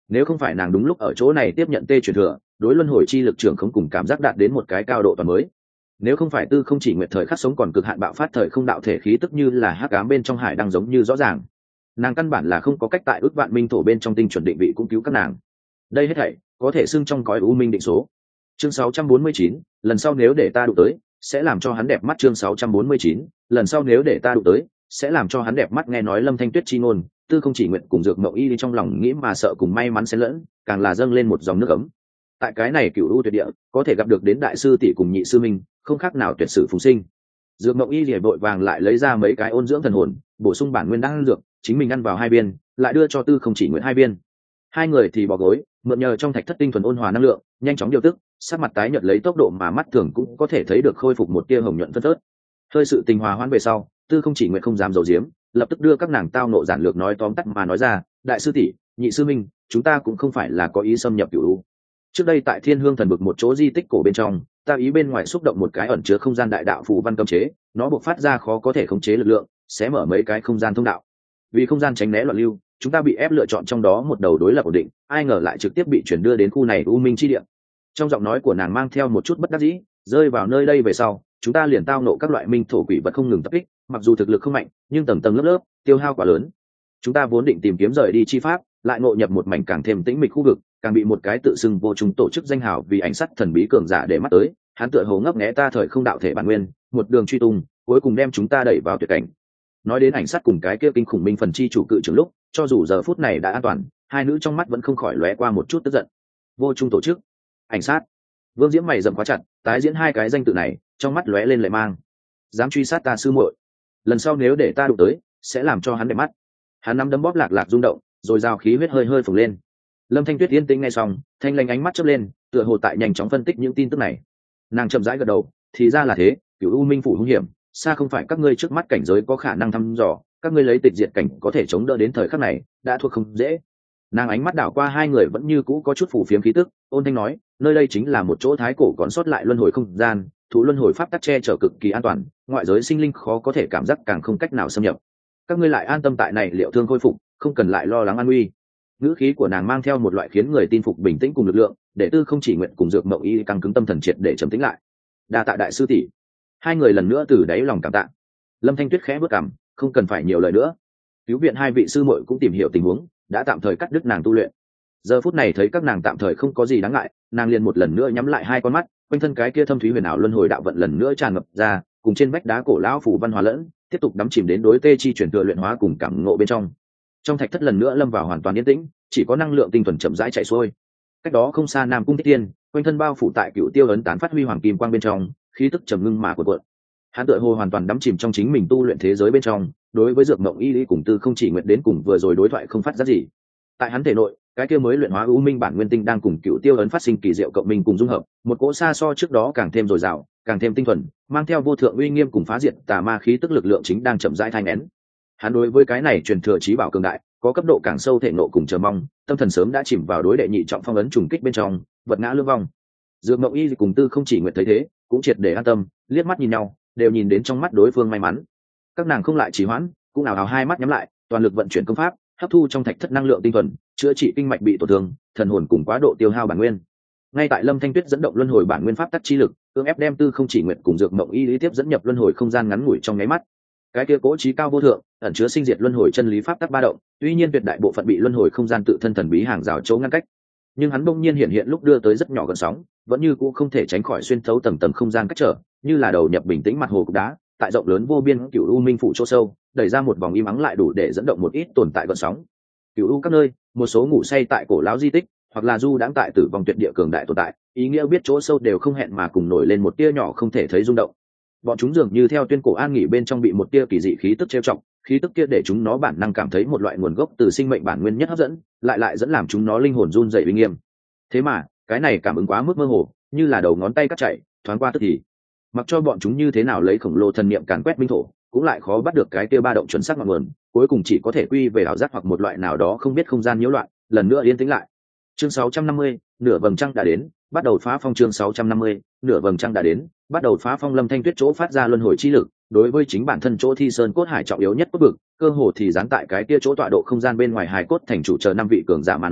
Nếu không phải nàng đúng lúc ở chỗ này tiếp nhận tê truyền thừa, đối luân hồi chi lực trưởng không cùng cảm giác đạt đến một cái cao độ toàn mới. Nếu không phải Tư Không Chỉ Nguyệt thời khắc sống còn cực hạn bạo phát thời không đạo thể khí tức như là hắc ám bên trong hải đang giống như rõ ràng, nàng căn bản là không có cách tại ước vạn minh thổ bên trong tinh chuẩn định vị cũng cứu các nàng. Đây hết thảy có thể xưng trong cõi u minh định số. Chương 649, lần sau nếu để ta đụng tới, sẽ làm cho hắn đẹp mắt. Chương 649, lần sau nếu để ta đụng tới, sẽ làm cho hắn đẹp mắt. Nghe nói Lâm Thanh Tuyết chi ngôn, Tư Không Chỉ Nguyệt cùng Dược Mộng Y trong lòng nghĩ mà sợ cùng may mắn xen lẫn, càng là dâng lên một dòng nước ấm. Tại cái này cửu u tuyệt địa, có thể gặp được đến đại sư tỷ cùng nhị sư minh, không khác nào tuyệt sử phùng sinh. Dược Mộng Y liền vội vàng lại lấy ra mấy cái ôn dưỡng thần hồn, bổ sung bản nguyên đan dược, chính mình ăn vào hai viên, lại đưa cho Tư Không Chỉ Nguyệt hai viên. Hai người thì bỏ gối, mượn nhờ trong thạch thất tinh thuần ôn hòa năng lượng, nhanh chóng điều tức, sắc mặt tái nhợt lấy tốc độ mà mắt thường cũng có thể thấy được khôi phục một tia hồng nhuận phân phớt. Hơi sự tình hòa hoãn về sau, Tư Không Chỉ Nguyệt không dám giấu giếm, lập tức đưa các nàng tao nộ giản lược nói tóm tắt mà nói ra, đại sư tỷ, nhị sư minh, chúng ta cũng không phải là có ý xâm nhập cửu u. Trước đây tại Thiên Hương Thần Vực một chỗ di tích cổ bên trong, ta ý bên ngoài xúc động một cái ẩn chứa không gian đại đạo phù văn cấm chế, nó bộc phát ra khó có thể khống chế lực lượng, sẽ mở mấy cái không gian thông đạo. Vì không gian tránh né loạn lưu, chúng ta bị ép lựa chọn trong đó một đầu đối lập ổn định, ai ngờ lại trực tiếp bị chuyển đưa đến khu này u minh chi địa. Trong giọng nói của nàng mang theo một chút bất đắc dĩ, rơi vào nơi đây về sau, chúng ta liền tao nộ các loại minh thổ quỷ vật không ngừng tập kích, mặc dù thực lực không mạnh, nhưng tầng tầng lớp lớp, tiêu hao quá lớn. Chúng ta vốn định tìm kiếm rời đi chi pháp, lại ngộ nhập một mảnh càng thêm tĩnh mịch khu vực, càng bị một cái tự xưng vô chúng tổ chức danh hào vì ảnh sắt thần bí cường giả để mắt tới, hắn tựa hồ ngấp nghé ta thời không đạo thể bản nguyên, một đường truy tung, cuối cùng đem chúng ta đẩy vào tuyệt cảnh. Nói đến ảnh sắt cùng cái kia kinh khủng minh phần chi chủ cự trưởng lúc, cho dù giờ phút này đã an toàn, hai nữ trong mắt vẫn không khỏi lóe qua một chút tức giận. Vô chung tổ chức, ảnh sát. Vương Diễm mày rậm quá chặt, tái diễn hai cái danh tự này, trong mắt lóe lên lệ mang. Dám truy sát ta sư muội, lần sau nếu để ta đụng tới, sẽ làm cho hắn đẹp mắt. Hắn nắm đấm bóp lạc lạc rung động, rồi giao khí huyết hơi hơi phồng lên. Lâm Thanh Tuyết yên tĩnh nghe xong, thanh lanh ánh mắt chớp lên, tựa hồ tại nhanh chóng phân tích những tin tức này. Nàng chậm rãi gật đầu, thì ra là thế, Cửu U Minh phủ hung hiểm, xa không phải các ngươi trước mắt cảnh giới có khả năng thăm dò, các ngươi lấy tịch diệt cảnh có thể chống đỡ đến thời khắc này, đã thuộc không dễ. Nàng ánh mắt đảo qua hai người vẫn như cũ có chút phù phiếm khí tức, ôn thanh nói, nơi đây chính là một chỗ thái cổ còn sót lại luân hồi không gian, thú luân hồi pháp tắc che chở cực kỳ an toàn, ngoại giới sinh linh khó có thể cảm giác càng không cách nào xâm nhập. Các ngươi lại an tâm tại này liệu thương khôi phục, không cần lại lo lắng an nguy. Ngữ khí của nàng mang theo một loại khiến người tin phục bình tĩnh cùng lực lượng, để Tư Không Chỉ Nguyện cùng Dược Mộng Y căng cứng tâm thần triệt để trầm tĩnh lại. Đa tạ đại sư tỷ. Hai người lần nữa từ đáy lòng cảm tạ. Lâm Thanh Tuyết khẽ bước cằm, không cần phải nhiều lời nữa. Cứu viện hai vị sư muội cũng tìm hiểu tình huống, đã tạm thời cắt đứt nàng tu luyện. Giờ phút này thấy các nàng tạm thời không có gì đáng ngại, nàng liền một lần nữa nhắm lại hai con mắt, quanh thân cái kia thâm thúy huyền ảo luân hồi đạo vận lần nữa tràn ngập ra, cùng trên vách đá cổ lão phủ văn hòa lẫn, tiếp tục đắm chìm đến đối tê chi chuyển thừa luyện hóa cùng cảm ngộ bên trong. Trong thạch thất lần nữa lâm vào hoàn toàn yên tĩnh, chỉ có năng lượng tinh thuần chậm rãi chạy xuôi. Cách đó không xa Nam Cung Thích Tiên, quanh thân bao phủ tại Cựu Tiêu ấn tán phát huy hoàng kim quang bên trong, khí tức trầm ngưng mà cuộn cuộn. Hắn tựa hồ hoàn toàn đắm chìm trong chính mình tu luyện thế giới bên trong, đối với Dược Mộng Y Lý cùng Tư Không Chỉ Nguyện đến cùng vừa rồi đối thoại không phát giác gì. Tại hắn thể nội, cái kia mới luyện hóa u minh bản nguyên tinh đang cùng Cựu Tiêu ấn phát sinh kỳ diệu cộng minh cùng dung hợp, một cỗ xa so trước đó càng thêm dồi dào, càng thêm tinh thuần, mang theo vô thượng uy nghiêm cùng phá diệt tà ma khí tức lực lượng chính đang chậm rãi thai nén. Hắn đối với cái này truyền thừa chí bảo cường đại, có cấp độ càng sâu thể nộ cùng chờ mong, tâm thần sớm đã chìm vào đối đệ nhị trọng phong ấn trùng kích bên trong, vật ngã lưỡng vong. Dược Mộng Y cùng Tư Không Chỉ Nguyện thấy thế, cũng triệt để an tâm, liếc mắt nhìn nhau, đều nhìn đến trong mắt đối phương may mắn. Các nàng không lại trì hoãn, cũng ào ào hai mắt nhắm lại, toàn lực vận chuyển công pháp, hấp thu trong thạch thất năng lượng tinh thuần, chữa trị kinh mạch bị tổn thương, thần hồn cùng quá độ tiêu hao bản nguyên. Ngay tại Lâm Thanh Tuyết dẫn động luân hồi bản nguyên pháp tắc chi lực, cưỡng ép đem Tư Không Chỉ Nguyện cùng Dược Mộng Y lý tiếp dẫn nhập luân hồi không gian ngắn ngủi trong nháy mắt. Cái kia cố trí cao vô thượng, ẩn chứa sinh diệt luân hồi chân lý pháp tắc ba động, tuy nhiên tuyệt đại bộ phận bị luân hồi không gian tự thân thần bí hàng rào chỗ ngăn cách, nhưng hắn bỗng nhiên hiện lúc đưa tới rất nhỏ gần sóng, vẫn như cũ không thể tránh khỏi xuyên thấu tầng tầng không gian cách trở, như là đầu nhập bình tĩnh mặt hồ cục đá, tại rộng lớn vô biên Cửu U Minh phủ chỗ sâu, đẩy ra một vòng im ắng lại đủ để dẫn động một ít tồn tại gần sóng. Cửu U các nơi, một số ngủ say tại cổ lão di tích, hoặc là du đãng tại tử vong tuyệt địa cường đại tồn tại, ý nghĩa biết chỗ sâu đều không hẹn mà cùng nổi lên một tia nhỏ không thể thấy rung động. Bọn chúng dường như theo tuyên cổ an nghỉ bên trong bị một tia kỳ dị khí tức trêu chọc, khí tức kia để chúng nó bản năng cảm thấy một loại nguồn gốc từ sinh mệnh bản nguyên nhất hấp dẫn, lại dẫn làm chúng nó linh hồn run rẩy uy nghiêm. Thế mà, cái này cảm ứng quá mức mơ hồ, như là đầu ngón tay cắt chạy, thoáng qua tức thì. Mặc cho bọn chúng như thế nào lấy khổng lồ thần niệm càn quét minh thổ, cũng lại khó bắt được cái tia ba động chuẩn xác ngọn nguồn, cuối cùng chỉ có thể quy về ảo giác hoặc một loại nào đó không biết không gian nhiễu loạn, lần nữa yên tĩnh lại. Chương 650, nửa vầng trăng đã đến, bắt đầu phá phong. Chương 650, nửa vầng trăng đã đến, bắt đầu phá phong. Lâm Thanh Tuyết chỗ phát ra luân hồi chi lực, đối với chính bản thân chỗ Thi Sơn cốt hải trọng yếu nhất cốt vực, cơ hồ thì dán tại cái kia chỗ tọa độ không gian bên ngoài hài cốt thành chủ chờ năm vị cường giả mà nói,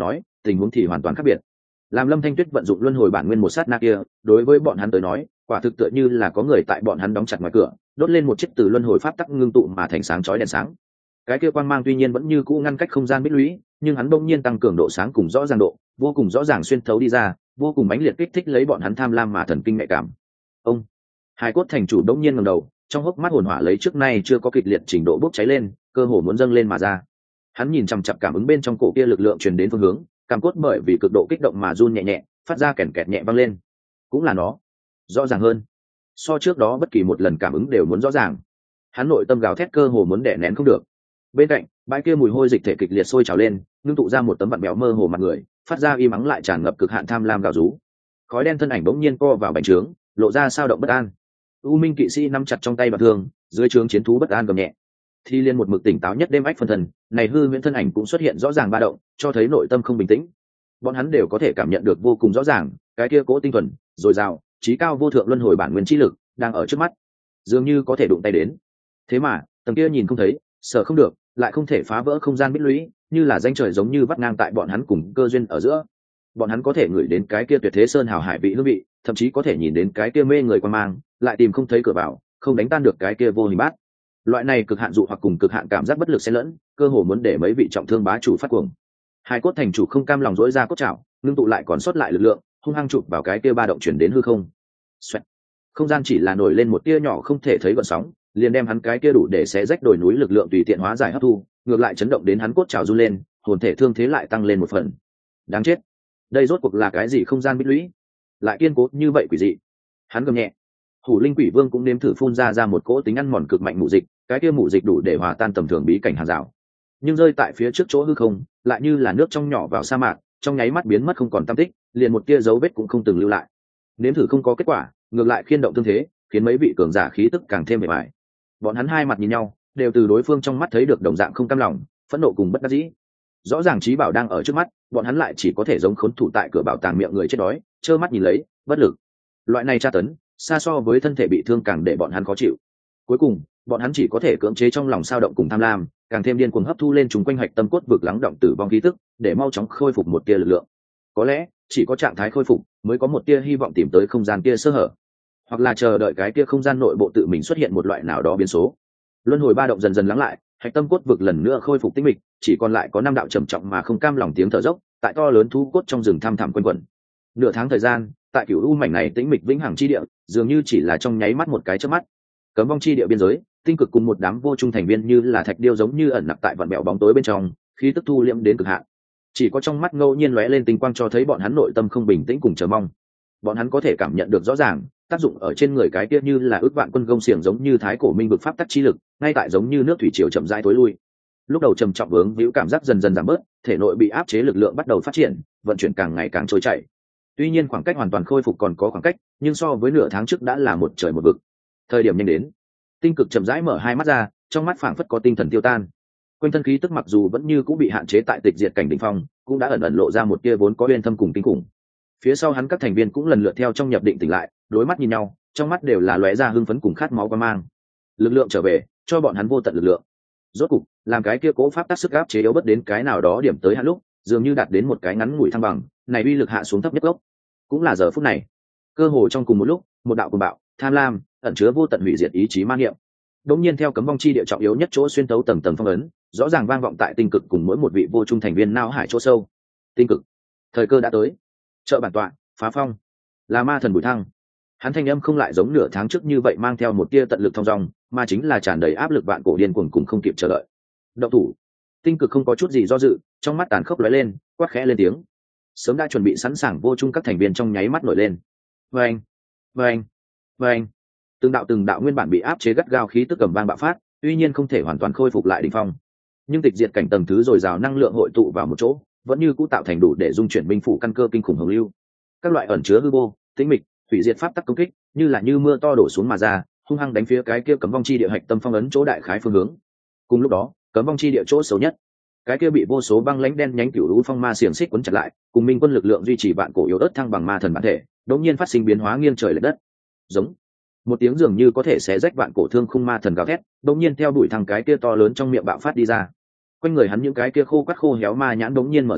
tình huống thì hoàn toàn khác biệt. Làm Lâm Thanh Tuyết vận dụng luân hồi bản nguyên một sát na kia, đối với bọn hắn tới nói, quả thực tựa như là có người tại bọn hắn đóng chặt ngoài cửa, đốt lên một chiếc từ luân hồi pháp tắc ngưng tụ mà thành sáng chói đèn sáng. Cái kia quang mang tuy nhiên vẫn như cũ ngăn cách không gian bích lũy, nhưng hắn bỗng nhiên tăng cường độ sáng cùng rõ ràng độ, vô cùng rõ ràng xuyên thấu đi ra, vô cùng mãnh liệt kích thích lấy bọn hắn tham lam mà thần kinh nhạy cảm. Ông, Hải Cốt thành chủ bỗng nhiên ngẩng đầu, trong hốc mắt hồn hỏa lấy trước nay chưa có kịch liệt trình độ bốc cháy lên, cơ hồ muốn dâng lên mà ra. Hắn nhìn chằm chằm cảm ứng bên trong cổ kia lực lượng truyền đến phương hướng, cảm cốt bởi vì cực độ kích động mà run nhẹ nhẹ, phát ra kèn kẹt nhẹ vang lên. Cũng là nó, rõ ràng hơn. So trước đó bất kỳ một lần cảm ứng đều muốn rõ ràng. Hắn nội tâm gào thét cơ hồ muốn đè nén không được. Bên cạnh, bãi kia mùi hôi dịch thể kịch liệt sôi trào lên, ngưng tụ ra một tấm vặn béo mơ hồ mặt người, phát ra y mắng lại tràn ngập cực hạn tham lam gào rú. Khói đen thân ảnh bỗng nhiên co vào bành trướng, lộ ra sao động bất an. U Minh kỵ sĩ nắm chặt trong tay bạc thương, dưới trướng chiến thú bất an gầm nhẹ. Thi Liên một mực tỉnh táo nhất đêm ách phân thần, này hư huyễn thân ảnh cũng xuất hiện rõ ràng ba động, cho thấy nội tâm không bình tĩnh. Bọn hắn đều có thể cảm nhận được vô cùng rõ ràng, cái kia cố tinh thuần, dồi dào, trí cao vô thượng luân hồi bản nguyên chi lực đang ở trước mắt, dường như có thể đụng tay đến. Thế mà, tầng kia nhìn không thấy, sợ không được, lại không thể phá vỡ không gian bích lũy, như là ranh trời giống như vắt ngang tại bọn hắn cùng cơ duyên ở giữa. Bọn hắn có thể ngửi đến cái kia tuyệt thế sơn hào hải vị hương vị, thậm chí có thể nhìn đến cái kia mê người quan mang, lại tìm không thấy cửa vào, không đánh tan được cái kia vô hình bát. Loại này cực hạn dụ hoặc cùng cực hạn cảm giác bất lực xen lẫn, cơ hồ muốn để mấy vị trọng thương bá chủ phát cuồng. Hải Cốt thành chủ không cam lòng dỗi ra cốt chảo, ngưng tụ lại còn sót lại lực lượng, hung hăng chụp vào cái kia ba động chuyển đến hư không. Xoẹt. Không gian chỉ là nổi lên một tia nhỏ không thể thấy gợn sóng, liền đem hắn cái kia đủ để xé rách đồi núi lực lượng tùy tiện hóa giải hấp thu, ngược lại chấn động đến hắn cốt trào run lên, hồn thể thương thế lại tăng lên một phần. Đáng chết, đây rốt cuộc là cái gì không gian bích lũy, lại kiên cố như vậy quỷ dị. Hắn gầm nhẹ. Hủ Linh Quỷ Vương cũng nếm thử phun ra một cỗ tính ăn mòn cực mạnh mù dịch, cái kia mù dịch đủ để hòa tan tầm thường bí cảnh hàng rào, nhưng rơi tại phía trước chỗ hư không, lại như là nước trong nhỏ vào sa mạc, trong nháy mắt biến mất không còn tăm tích, liền một tia dấu vết cũng không từng lưu lại. Nếm thử không có kết quả, ngược lại khiên động tương thế, khiến mấy vị cường giả khí tức càng thêm bề bại. Bọn hắn hai mặt nhìn nhau, đều từ đối phương trong mắt thấy được đồng dạng không cam lòng, phẫn nộ cùng bất đắc dĩ. Rõ ràng trí bảo đang ở trước mắt, bọn hắn lại chỉ có thể giống khốn thủ tại cửa bảo tàng miệng người chết đói, trơ mắt nhìn lấy, bất lực. Loại này tra tấn, xa so với thân thể bị thương càng để bọn hắn khó chịu. Cuối cùng, bọn hắn chỉ có thể cưỡng chế trong lòng sao động cùng tham lam, càng thêm điên cuồng hấp thu lên chúng quanh hạch tâm cốt vực lắng động tử vong khí tức, để mau chóng khôi phục một tia lực lượng. Có lẽ, chỉ có trạng thái khôi phục mới có một tia hy vọng tìm tới không gian kia sơ hở, hoặc là chờ đợi cái kia không gian nội bộ tự mình xuất hiện một loại nào đó biến số. Luân hồi ba động dần dần lắng lại, hạch tâm cốt vực lần nữa khôi phục tĩnh mịch, chỉ còn lại có năm đạo trầm trọng mà không cam lòng tiếng thở dốc, tại to lớn thú cốt trong rừng thăm thẳm quanh quẩn. Nửa tháng thời gian, tại cửu u mảnh này tĩnh mịch vĩnh hằng chi địa, dường như chỉ là trong nháy mắt một cái chớp mắt. Cấm vong chi địa biên giới, tinh cực cùng một đám vô trung thành viên như là thạch điêu giống như ẩn nặc tại vạn bèo bóng tối bên trong, khí tức thu liễm đến cực hạn. Chỉ có trong mắt ngẫu nhiên lóe lên tinh quang cho thấy bọn hắn nội tâm không bình tĩnh cùng chờ mong. Bọn hắn có thể cảm nhận được rõ ràng, tác dụng ở trên người cái kia như là ước vạn quân gông xiềng giống như thái cổ minh vực pháp tắc chi lực, ngay tại giống như nước thủy triều chậm rãi tối lui. Lúc đầu trầm trọng vướng víu cảm giác dần dần giảm bớt, thể nội bị áp chế lực lượng bắt đầu phát triển, vận chuyển càng ngày càng trôi chảy. Tuy nhiên khoảng cách hoàn toàn khôi phục còn có khoảng cách, nhưng so với nửa tháng trước đã là một trời một vực. Thời điểm nhanh đến. Tinh cực chậm rãi mở hai mắt ra, trong mắt phảng phất có tinh thần tiêu tan. Quanh thân khí tức mặc dù vẫn như cũng bị hạn chế tại tịch diệt cảnh đỉnh phong, cũng đã ẩn ẩn lộ ra một tia vốn có uyên thâm cùng kinh khủng. Phía sau hắn các thành viên cũng lần lượt theo trong nhập định tỉnh lại, đối mắt nhìn nhau, trong mắt đều là lóe ra hưng phấn cùng khát máu quan mang. Lực lượng trở về, cho bọn hắn vô tận lực lượng. Rốt cục, làm cái kia cố pháp tác sức áp chế yếu bất đến cái nào đó điểm tới hạn lúc, dường như đạt đến một cái ngắn ngủi thăng bằng, này uy lực hạ xuống thấp nhất gốc. Cũng là giờ phút này, cơ hồ trong cùng một lúc, một đạo cuồng bạo, tham lam, ẩn chứa vô tận hủy diệt ý chí man niệm. Đột nhiên theo cấm vong chi địa trọng yếu nhất chỗ xuyên tấu tầng tầng phong ấn, rõ ràng vang vọng tại tinh cực cùng mỗi một vị vô trung thành viên não hải chỗ sâu. Tinh cực, thời cơ đã tới. Trợ bản tọa, phá phong. Là ma thần Bùi Thăng. Hắn thanh âm không lại giống nửa tháng trước như vậy mang theo một tia tận lực thong dong, mà chính là tràn đầy áp lực vạn cổ điên cuồng cùng không kịp chờ đợi. Động thủ. Tinh cực không có chút gì do dự, trong mắt tàn khốc lóe lên, quát khẽ lên tiếng. Sớm đã chuẩn bị sẵn sàng vô trung các thành viên trong nháy mắt nổi lên. Vâng, vâng, vâng. Từng đạo nguyên bản bị áp chế gắt gao khí tức cầm vang bạo phát, tuy nhiên không thể hoàn toàn khôi phục lại đỉnh phong, nhưng tịch diệt cảnh tầng thứ dồi dào năng lượng hội tụ vào một chỗ, vẫn như cũ tạo thành đủ để dung chuyển binh phủ căn cơ kinh khủng hồng lưu. Các loại ẩn chứa hư vô, tĩnh mịch, hủy diệt pháp tắc công kích, như là như mưa to đổ xuống mà ra, hung hăng đánh phía cái kia cấm vong chi địa hạch tâm phong ấn chỗ đại khái phương hướng. Cùng lúc đó, cấm vong chi địa chỗ xấu nhất, cái kia bị vô số băng lãnh đen nhánh cửu lũ phong ma xiềng xích quấn chặt lại, cùng minh quân lực lượng duy trì vạn cổ yếu ớt thăng bằng ma thần bản thể, đột nhiên phát sinh biến hóa nghiêng trời lệch đất. Giống một tiếng dường như có thể xé rách vạn cổ thương khung ma thần gào thét, đột nhiên theo đuổi thằng cái kia to lớn trong miệng bạo phát đi ra. Quanh người hắn những cái kia khô quắt khô héo ma nhãn đột nhiên mở ra,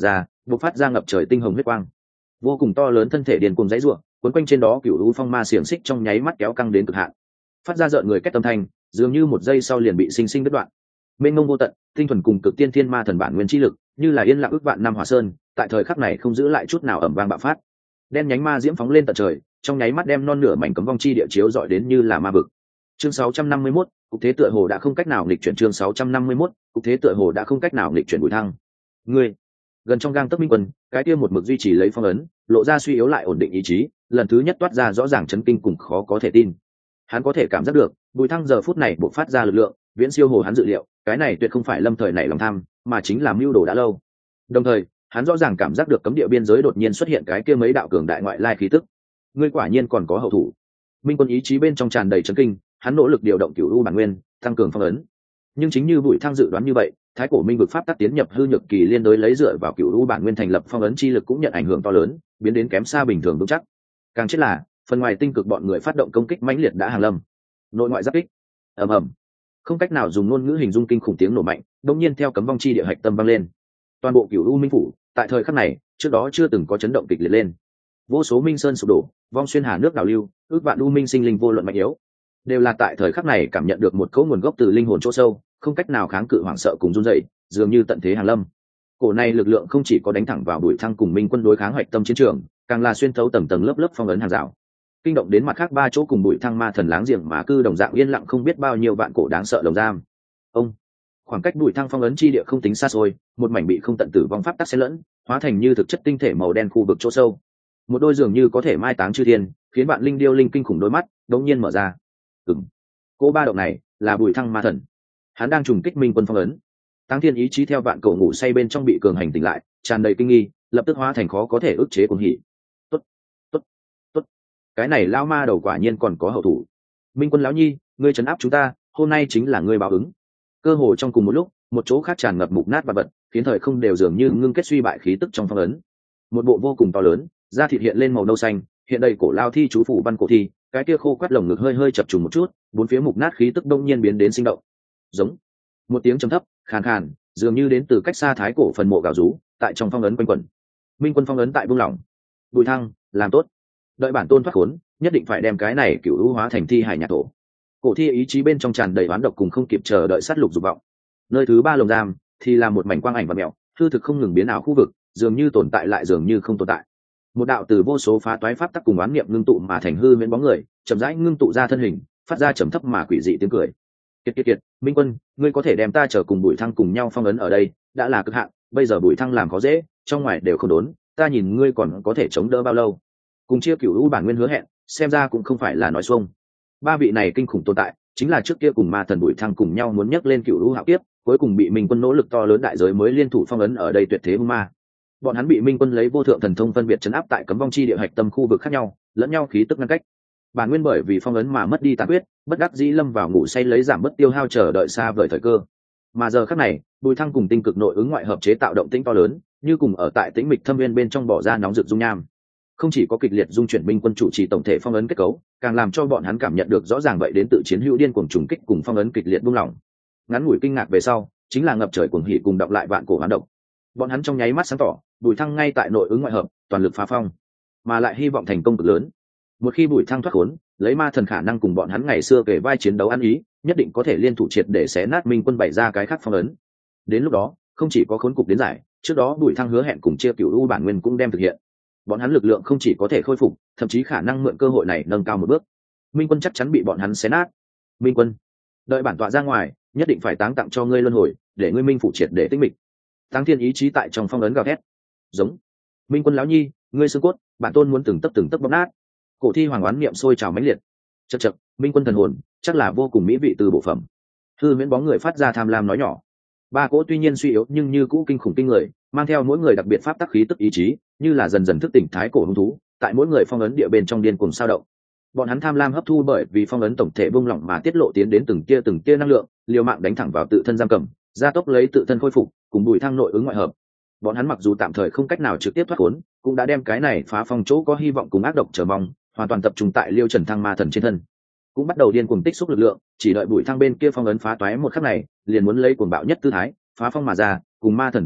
bộc phát ra ngập trời tinh hồng huyết quang, vô cùng to lớn thân thể điên cuồng dãy ruộng quấn quanh trên đó cựu u phong ma xiềng xích trong nháy mắt kéo căng đến cực hạn, phát ra rợn người két tâm thanh, dường như một giây sau liền bị sinh sinh đứt đoạn. Mênh mông vô tận tinh thuần cùng cực tiên thiên ma thần bản nguyên chi lực như là yên lặng ước vạn năm hỏa sơn, tại thời khắc này không giữ lại chút nào ẩm vang bạo phát. Đen nhánh ma diễm phóng lên tận trời, trong nháy mắt đem non nửa mảnh cấm vong chi địa chiếu dọi đến như là ma vực. Chương 651, cục thế tựa hồ đã không cách nào nghịch chuyển. Chương 651, cục thế tựa hồ đã không cách nào nghịch chuyển. Bùi Thăng, ngươi gần trong gang tấc minh quân, cái kia một mực duy trì lấy phong ấn, lộ ra suy yếu lại ổn định ý chí, lần thứ nhất toát ra rõ ràng chấn kinh cùng khó có thể tin. Hắn có thể cảm giác được, Bùi Thăng giờ phút này bộc phát ra lực lượng, viễn siêu hồ hắn dự liệu, cái này tuyệt không phải lâm thời nảy lòng tham, mà chính là mưu đồ đã lâu. Đồng thời, hắn rõ ràng cảm giác được cấm địa biên giới đột nhiên xuất hiện cái kia mấy đạo cường đại ngoại lai khí tức. Ngươi quả nhiên còn có hậu thủ. Minh quân ý chí bên trong tràn đầy chấn kinh, hắn nỗ lực điều động cửu u bản nguyên, tăng cường phong ấn. Nhưng chính như Bùi Thăng dự đoán như vậy, thái cổ minh vực pháp tắc tiến nhập hư nhược kỳ liên đối lấy dựa vào cửu u bản nguyên thành lập phong ấn chi lực cũng nhận ảnh hưởng to lớn, biến đến kém xa bình thường vững chắc. Càng chết là, phần ngoài tinh cực bọn người phát động công kích mãnh liệt đã hàng lâm. Nội ngoại giáp kích. Ầm ầm. Không cách nào dùng ngôn ngữ hình dung kinh khủng tiếng nổ mạnh, đột nhiên theo cấm vong chi địa hạch tâm vang lên. Toàn bộ cửu u minh phủ, tại thời khắc này, trước đó chưa từng có chấn động kịch liệt lên. Vô số minh sơn sụp đổ, vong xuyên hà nước đảo lưu, ước vạn u minh sinh linh vô luận mạnh yếu, đều là tại thời khắc này cảm nhận được một cỗ nguồn gốc từ linh hồn chỗ sâu, không cách nào kháng cự hoảng sợ cùng run rẩy, dường như tận thế hàng lâm. Cổ này lực lượng không chỉ có đánh thẳng vào Bùi Thăng cùng Minh quân đối kháng hoạch tâm chiến trường, càng là xuyên thấu tầng tầng lớp lớp phong ấn hàng rào, kinh động đến mặt khác ba chỗ cùng Bùi Thăng ma thần láng giềng mà cư đồng dạng yên lặng không biết bao nhiêu vạn cổ đáng sợ lồng giam. Ông khoảng cách Bùi Thăng phong ấn chi địa không tính xa xôi, một mảnh bị không tận tử vong pháp tắc xen lẫn, hóa thành như thực chất tinh thể màu đen khu vực chỗ sâu. Một đôi dường như có thể mai táng chư thiên, khiến bạn linh điêu linh kinh khủng đôi mắt đột nhiên mở ra. Cỗ ba động này là Bùi Thăng ma thần, hắn đang trùng kích Minh quân phong ấn. Táng thiên ý chí theo vạn cổ ngủ say bên trong bị cường hành tỉnh lại, tràn đầy kinh nghi, lập tức hóa thành khó có thể ức chế cuồng hỉ. Tốt, tốt, tốt, cái này lao ma đầu quả nhiên còn có hậu thủ. Minh quân lão nhi, ngươi trấn áp chúng ta, hôm nay chính là ngươi báo ứng. Cơ hồ trong cùng một lúc, một chỗ khác tràn ngập mục nát và bật, khiến thời không đều dường như ngưng kết suy bại khí tức trong phong ấn. Một bộ vô cùng to lớn, da thịt hiện lên màu nâu xanh, hiện đầy cổ lao thi chú phủ văn cổ thi, cái kia khô quắt lồng ngực hơi hơi chập trùng một chút, bốn phía mục nát khí tức đông nhiên biến đến sinh động. Giống một tiếng trầm thấp, khàn khàn, dường như đến từ cách xa thái cổ phần mộ gào rú, tại trong phong ấn quanh quẩn. Minh quân phong ấn tại buông lỏng. Bùi Thăng, làm tốt, đợi bản tôn thoát khốn, nhất định phải đem cái này cửu u hóa thành thi hải nhà tổ. Cổ thi ý chí bên trong tràn đầy oán độc cùng không kịp chờ đợi sát lục dục vọng. Nơi thứ ba lồng giam thì là một mảnh quang ảnh và mèo, hư thực không ngừng biến ảo khu vực, dường như tồn tại lại dường như không tồn tại. Một đạo từ vô số phá toái pháp tắc cùng oán niệm ngưng tụ mà thành hư miễn bóng người, chậm rãi ngưng tụ ra thân hình, phát ra trầm thấp mà quỷ dị tiếng cười. Kiệt, Minh quân, ngươi có thể đem ta trở cùng Bùi Thăng cùng nhau phong ấn ở đây, đã là cực hạn, bây giờ Bùi Thăng làm khó dễ, trong ngoài đều không đốn, ta nhìn ngươi còn có thể chống đỡ bao lâu. Cùng chia cửu u bản nguyên hứa hẹn, xem ra cũng không phải là nói xuông. Ba vị này kinh khủng tồn tại, chính là trước kia cùng ma thần Bùi Thăng cùng nhau muốn nhấc lên cửu u hạo kiếp, cuối cùng bị Minh quân nỗ lực to lớn đại giới mới liên thủ phong ấn ở đây tuyệt thế hung ma. Bọn hắn bị Minh quân lấy vô thượng thần thông phân biệt trấn áp tại cấm vong chi địa hạch tâm khu vực khác nhau, lẫn nhau khí tức ngăn cách. Bản nguyên bởi vì phong ấn mà mất đi tàn huyết, bất đắc dĩ lâm vào ngủ say lấy giảm bớt tiêu hao chờ đợi xa vời thời cơ. Mà giờ khắc này, Bùi Thăng cùng tinh cực nội ứng ngoại hợp chế tạo động tĩnh to lớn, như cùng ở tại tĩnh mịch thâm viên bên trong bỏ ra nóng rực dung nham. Không chỉ có kịch liệt dung chuyển binh quân chủ trì tổng thể phong ấn kết cấu, càng làm cho bọn hắn cảm nhận được rõ ràng vậy đến tự chiến hữu điên cuồng trùng kích cùng phong ấn kịch liệt buông lỏng. Ngắn ngủi kinh ngạc về sau, chính là ngập trời cuồng hỉ cùng đọc lại vạn cổ hoán động. Bọn hắn trong nháy mắt sáng tỏ, Bùi Thăng ngay tại nội ứng ngoại hợp, toàn lực phá phong, mà lại hy vọng thành công cực lớn. Một khi Bùi Thăng thoát khốn, lấy ma thần khả năng cùng bọn hắn ngày xưa kể vai chiến đấu ăn ý, nhất định có thể liên thủ triệt để xé nát Minh quân bày ra cái khác phong ấn. Đến lúc đó, không chỉ có khốn cục đến giải, trước đó Bùi Thăng hứa hẹn cùng chia cửu u bản nguyên cũng đem thực hiện. Bọn hắn lực lượng không chỉ có thể khôi phục, thậm chí khả năng mượn cơ hội này nâng cao một bước. Minh quân chắc chắn bị bọn hắn xé nát. Minh quân, đợi bản tọa ra ngoài, nhất định phải táng tặng cho ngươi luân hồi, để ngươi minh phụ triệt để tĩnh mịch. Táng thiên ý chí tại trong phong ấn gào thét. Giống. Minh quân lão nhi, ngươi xương cốt, bản tôn muốn từng tấc bóp nát. Cổ thi hoàng oán niệm sôi trào mãnh liệt. Chậc, Minh quân thần hồn, chắc là vô cùng mỹ vị từ bộ phẩm. Hư miễn bóng người phát ra tham lam nói nhỏ. Ba cỗ tuy nhiên suy yếu nhưng như cũ kinh khủng kinh người, mang theo mỗi người đặc biệt pháp tắc khí tức ý chí, như là dần dần thức tỉnh thái cổ hung thú, tại mỗi người phong ấn địa bên trong điên cuồng sao động. Bọn hắn tham lam hấp thu bởi vì phong ấn tổng thể bung lỏng mà tiết lộ tiến đến từng tia năng lượng, liều mạng đánh thẳng vào tự thân giam cầm, gia tốc lấy tự thân khôi phục, cùng Bùi Thăng nội ứng ngoại hợp. Bọn hắn mặc dù tạm thời không cách nào trực tiếp thoát khốn, cũng đã đem cái này phá phong chỗ có hy vọng cùng ác độc chờ mong, hoàn toàn tập trung tại Liêu Trần Thăng ma thần trên thân, cũng bắt đầu điên cuồng tích xúc lực lượng, chỉ đợi Bùi Thăng bên kia phong ấn phá toái một khắc này, liền muốn lấy cuồng bạo nhất tư thái phá phong mà ra, cùng ma thần tụ hợp,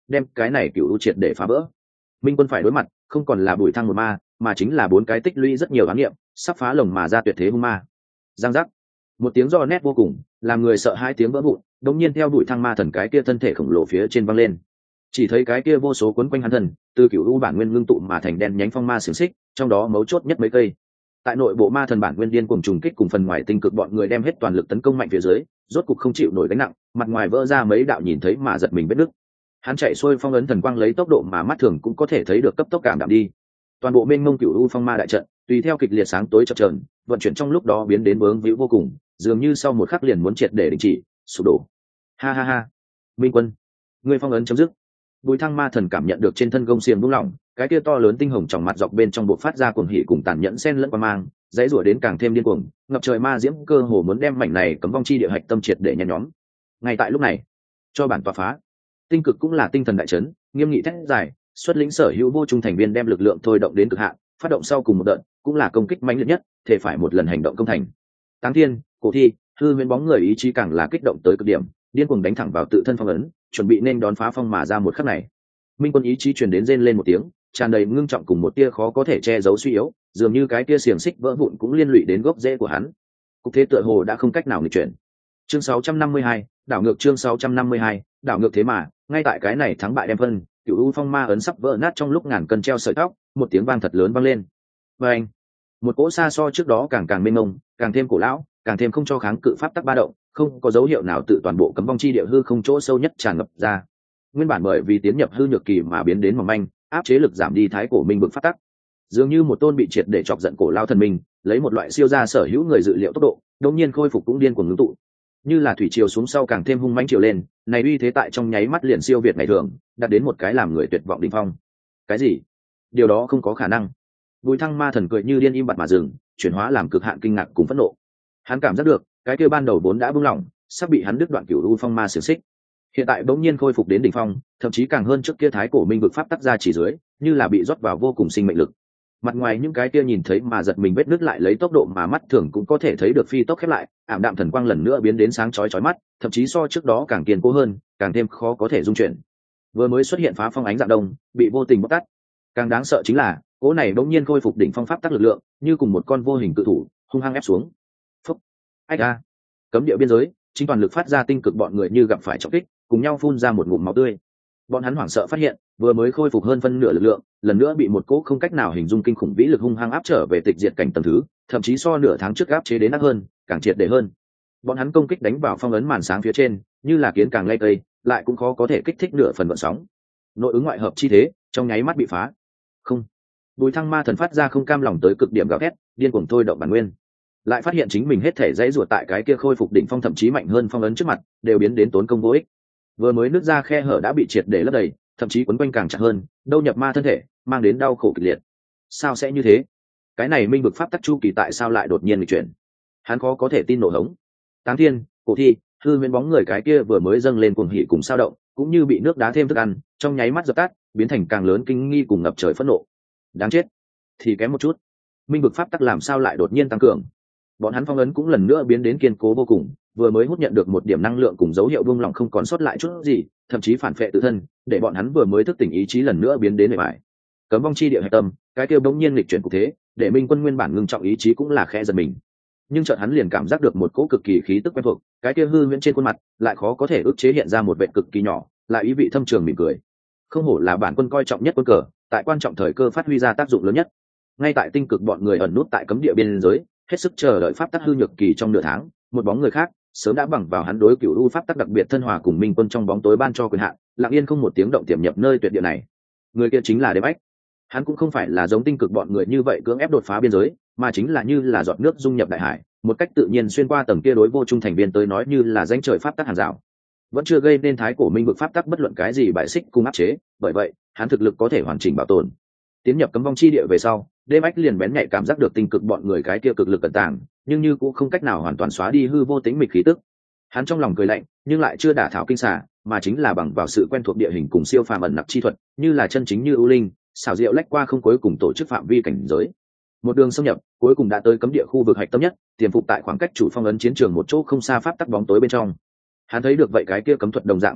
đem cái này cựu u triệt để phá vỡ. Minh quân phải đối mặt không còn là bùi thăng một ma, mà chính là bốn cái tích lũy rất nhiều ám nghiệm sắp phá lồng mà ra tuyệt thế hung ma. Giang giác, một tiếng do nét vô cùng làm người sợ hai tiếng vỡ vụn đống nhiên theo bùi thăng ma thần cái kia thân thể khổng lồ phía trên văng lên. Chỉ thấy cái kia vô số quấn quanh hắn thần từ cựu u bản nguyên ngưng tụ mà thành đen nhánh phong ma xiềng xích, trong đó mấu chốt nhất mấy cây. Tại nội bộ ma thần bản nguyên điên cuồng trùng kích cùng phần ngoài tinh cực bọn người đem hết toàn lực tấn công mạnh phía dưới, rốt cục không chịu nổi gánh nặng, mặt ngoài vỡ ra mấy đạo nhìn thấy mà giật mình vết nứt. Hắn chạy xuôi phong ấn thần quang lấy tốc độ mà mắt thường cũng có thể thấy được cấp tốc cảm đạm đi. Toàn bộ mênh mông cựu u phong ma đại trận tùy theo kịch liệt sáng tối chập chờn vận chuyển trong lúc đó biến đến bướng víu vô cùng, dường như sau một khắc liền muốn triệt để đình chỉ sụp đổ. Ha ha ha, Minh quân, ngươi phong ấn chấm dứt. Bùi thăng ma thần cảm nhận được trên thân gông xiềng buông lỏng, cái kia to lớn tinh hồng trong mặt dọc bên trong buộc phát ra cuồng hỉ cùng tàn nhẫn xen lẫn qua mang, dãy rủa đến càng thêm điên cuồng, ngập trời ma diễm cơ hồ muốn đem mảnh này cấm vong chi địa hạch tâm triệt để nhen nhóm. Ngay tại lúc này, cho bản tọa phá. Tinh cực cũng là tinh thần đại chấn, nghiêm nghị thét dài, xuất lĩnh sở hữu vô trung thành viên đem lực lượng thôi động đến cực hạn, phát động sau cùng một đợt, cũng là công kích mãnh liệt nhất, thể phải một lần hành động công thành. Táng Thiên, Cổ Thi, Hư Huyễn bóng người ý chí càng là kích động tới cực điểm, điên cuồng đánh thẳng vào tự thân phong ấn, chuẩn bị nên đón phá phong mà ra một khắc này. Minh quân ý chí truyền đến rên lên một tiếng, tràn đầy ngưng trọng cùng một tia khó có thể che giấu suy yếu, dường như cái tia xiềng xích vỡ vụn cũng liên lụy đến gốc rễ của hắn. Cục thế tựa hồ đã không cách nào nghịch chuyển. Chương 652, đảo ngược chương 652, đảo ngược thế mà, ngay tại cái này thắng bại đem phân, cựu u phong ma ấn sắp vỡ nát trong lúc ngàn cân treo sợi tóc, một tiếng vang thật lớn vang lên. Và anh, một cỗ xa so trước đó càng mênh mông, càng thêm cổ lão, càng thêm không cho kháng cự pháp tắc ba động, không có dấu hiệu nào tự toàn bộ cấm vong chi địa hư không chỗ sâu nhất tràn ngập ra. Nguyên bản bởi vì tiến nhập hư nhược kỳ mà biến đến mỏng manh, áp chế lực giảm đi thái cổ minh bực pháp tắc, dường như một tôn bị triệt để chọc giận cổ lao thần minh, lấy một loại siêu gia sở hữu người dự liệu tốc độ, đột nhiên khôi phục cũng điên cuồng ngưng tụ, như là thủy triều xuống sau càng thêm hung mãnh triều lên, này uy thế tại trong nháy mắt liền siêu việt ngày thường, đạt đến một cái làm người tuyệt vọng đỉnh phong. Cái gì? Điều đó không có khả năng. Bùi thăng ma thần cười như điên im bặt mà dừng, chuyển hóa làm cực hạn kinh ngạc cùng phẫn nộ. Hắn cảm giác được, cái kia ban đầu vốn đã buông lỏng, sắp bị hắn đứt đoạn cửu u phong ma xiềng xích, hiện tại bỗng nhiên khôi phục đến đỉnh phong, thậm chí càng hơn trước kia thái cổ minh vực pháp tắc ra chỉ dưới, như là bị rót vào vô cùng sinh mệnh lực. Mặt ngoài những cái kia nhìn thấy mà giật mình vết nứt lại lấy tốc độ mà mắt thường cũng có thể thấy được phi tốc khép lại, ảm đạm thần quang lần nữa biến đến sáng chói chói mắt, thậm chí so trước đó càng kiên cố hơn, càng thêm khó có thể dung chuyển. Vừa mới xuất hiện phá phong ánh dạng đông, bị vô tình bóc tắt. Càng đáng sợ chính là, cỗ này bỗng nhiên khôi phục đỉnh phong pháp tắc lực lượng, như cùng một con vô hình cự thủ, hung hăng ép xuống. Phúc, ách a. Cấm địa biên giới, chính toàn lực phát ra tinh cực bọn người như gặp phải trọng kích, cùng nhau phun ra một ngụm máu tươi. Bọn hắn hoảng sợ phát hiện, vừa mới khôi phục hơn phân nửa lực lượng, lần nữa bị một cỗ không cách nào hình dung kinh khủng vĩ lực hung hăng áp trở về tịch diệt cảnh tầng thứ, thậm chí so nửa tháng trước áp chế đến nặng hơn, càng triệt để hơn. Bọn hắn công kích đánh vào phong ấn màn sáng phía trên, như là kiến càng lay cây, lại cũng khó có thể kích thích nửa phần vận sóng. Nội ứng ngoại hợp chi thế, trong nháy mắt bị phá. Không. Bùi thăng ma thần phát ra không cam lòng tới cực điểm gào thét, điên cuồng thôi động bản nguyên. Lại phát hiện chính mình hết thể dãy ruột tại cái kia khôi phục đỉnh phong thậm chí mạnh hơn phong ấn trước mặt, đều biến đến tốn công vô ích. Vừa mới nứt ra khe hở đã bị triệt để lấp đầy, thậm chí quấn quanh càng chặt hơn, đâu nhập ma thân thể, mang đến đau khổ kịch liệt. Sao sẽ như thế? Cái này minh vực pháp tắc chu kỳ tại sao lại đột nhiên nghịch chuyển? Hắn khó có thể tin nổ hống. Táng Thiên, Cổ Thi, Hư Huyễn bóng người cái kia vừa mới dâng lên cuồng hỉ cùng sao động, cũng như bị nước đá thêm thức ăn, trong nháy mắt dập tắt, biến thành càng lớn kinh nghi cùng ngập trời phẫn nộ. Đáng chết, thì kém một chút. Minh vực pháp tắc làm sao lại đột nhiên tăng cường? Bọn hắn phong ấn cũng lần nữa biến đến kiên cố vô cùng, vừa mới hút nhận được một điểm năng lượng cùng dấu hiệu buông lỏng không còn sót lại chút gì, thậm chí phản phệ tự thân, để bọn hắn vừa mới thức tỉnh ý chí lần nữa biến đến bề bại. Cấm vong chi địa hạch tâm, cái kia bỗng nhiên lịch chuyển cục thế, để Minh Quân nguyên bản ngưng trọng ý chí cũng là khẽ giật mình. Nhưng chợt hắn liền cảm giác được một cỗ cực kỳ khí tức quen thuộc, cái kia hư huyễn trên khuôn mặt lại khó có thể ức chế hiện ra một vẻ cực kỳ nhỏ, lại ý vị thâm trường mỉm cười. Không hổ là bản quân coi trọng nhất quân cờ, tại quan trọng thời cơ phát huy ra tác dụng lớn nhất. Ngay tại tinh cực bọn người ẩn nút tại cấm địa biên giới, hết sức chờ đợi pháp tắc hư nhược kỳ trong nửa tháng, một bóng người khác sớm đã bằng vào hắn đối cửu u pháp tắc đặc biệt thân hòa cùng Minh Quân trong bóng tối ban cho quyền hạn, lặng yên không một tiếng động tiềm nhập nơi tuyệt địa này. Người kia chính là Đế Bách. Hắn cũng không phải là giống tinh cực bọn người như vậy cưỡng ép đột phá biên giới, mà chính là như là giọt nước dung nhập đại hải, một cách tự nhiên xuyên qua tầng kia đối vô trung thành viên tới nói như là danh trời pháp tắc hàng rào, vẫn chưa gây nên thái cổ minh vực pháp tắc bất luận cái gì bại xích cung áp chế, bởi vậy hắn thực lực có thể hoàn chỉnh bảo tồn. Tiến nhập cấm vong chi địa về sau, Đế Bách liền bén nhạy cảm giác được tinh cực bọn người cái kia cực lực cẩn tàng, nhưng như cũng không cách nào hoàn toàn xóa đi hư vô tính mịch khí tức. Hắn trong lòng cười lạnh, nhưng lại chưa đả thảo kinh xà, mà chính là bằng vào sự quen thuộc địa hình cùng siêu phàm ẩn nặc chi thuật, như là chân chính như ưu linh, xảo diệu lách qua không cuối cùng tổ chức phạm vi cảnh giới. Một đường xâm nhập, cuối cùng đã tới cấm địa khu vực hạch tâm nhất, tiềm phục tại khoảng cách chủ phong ấn chiến trường một chỗ không xa pháp tắc bóng tối bên trong. Hắn thấy được vậy cái kia cấm thuật đồng dạng phong ấn,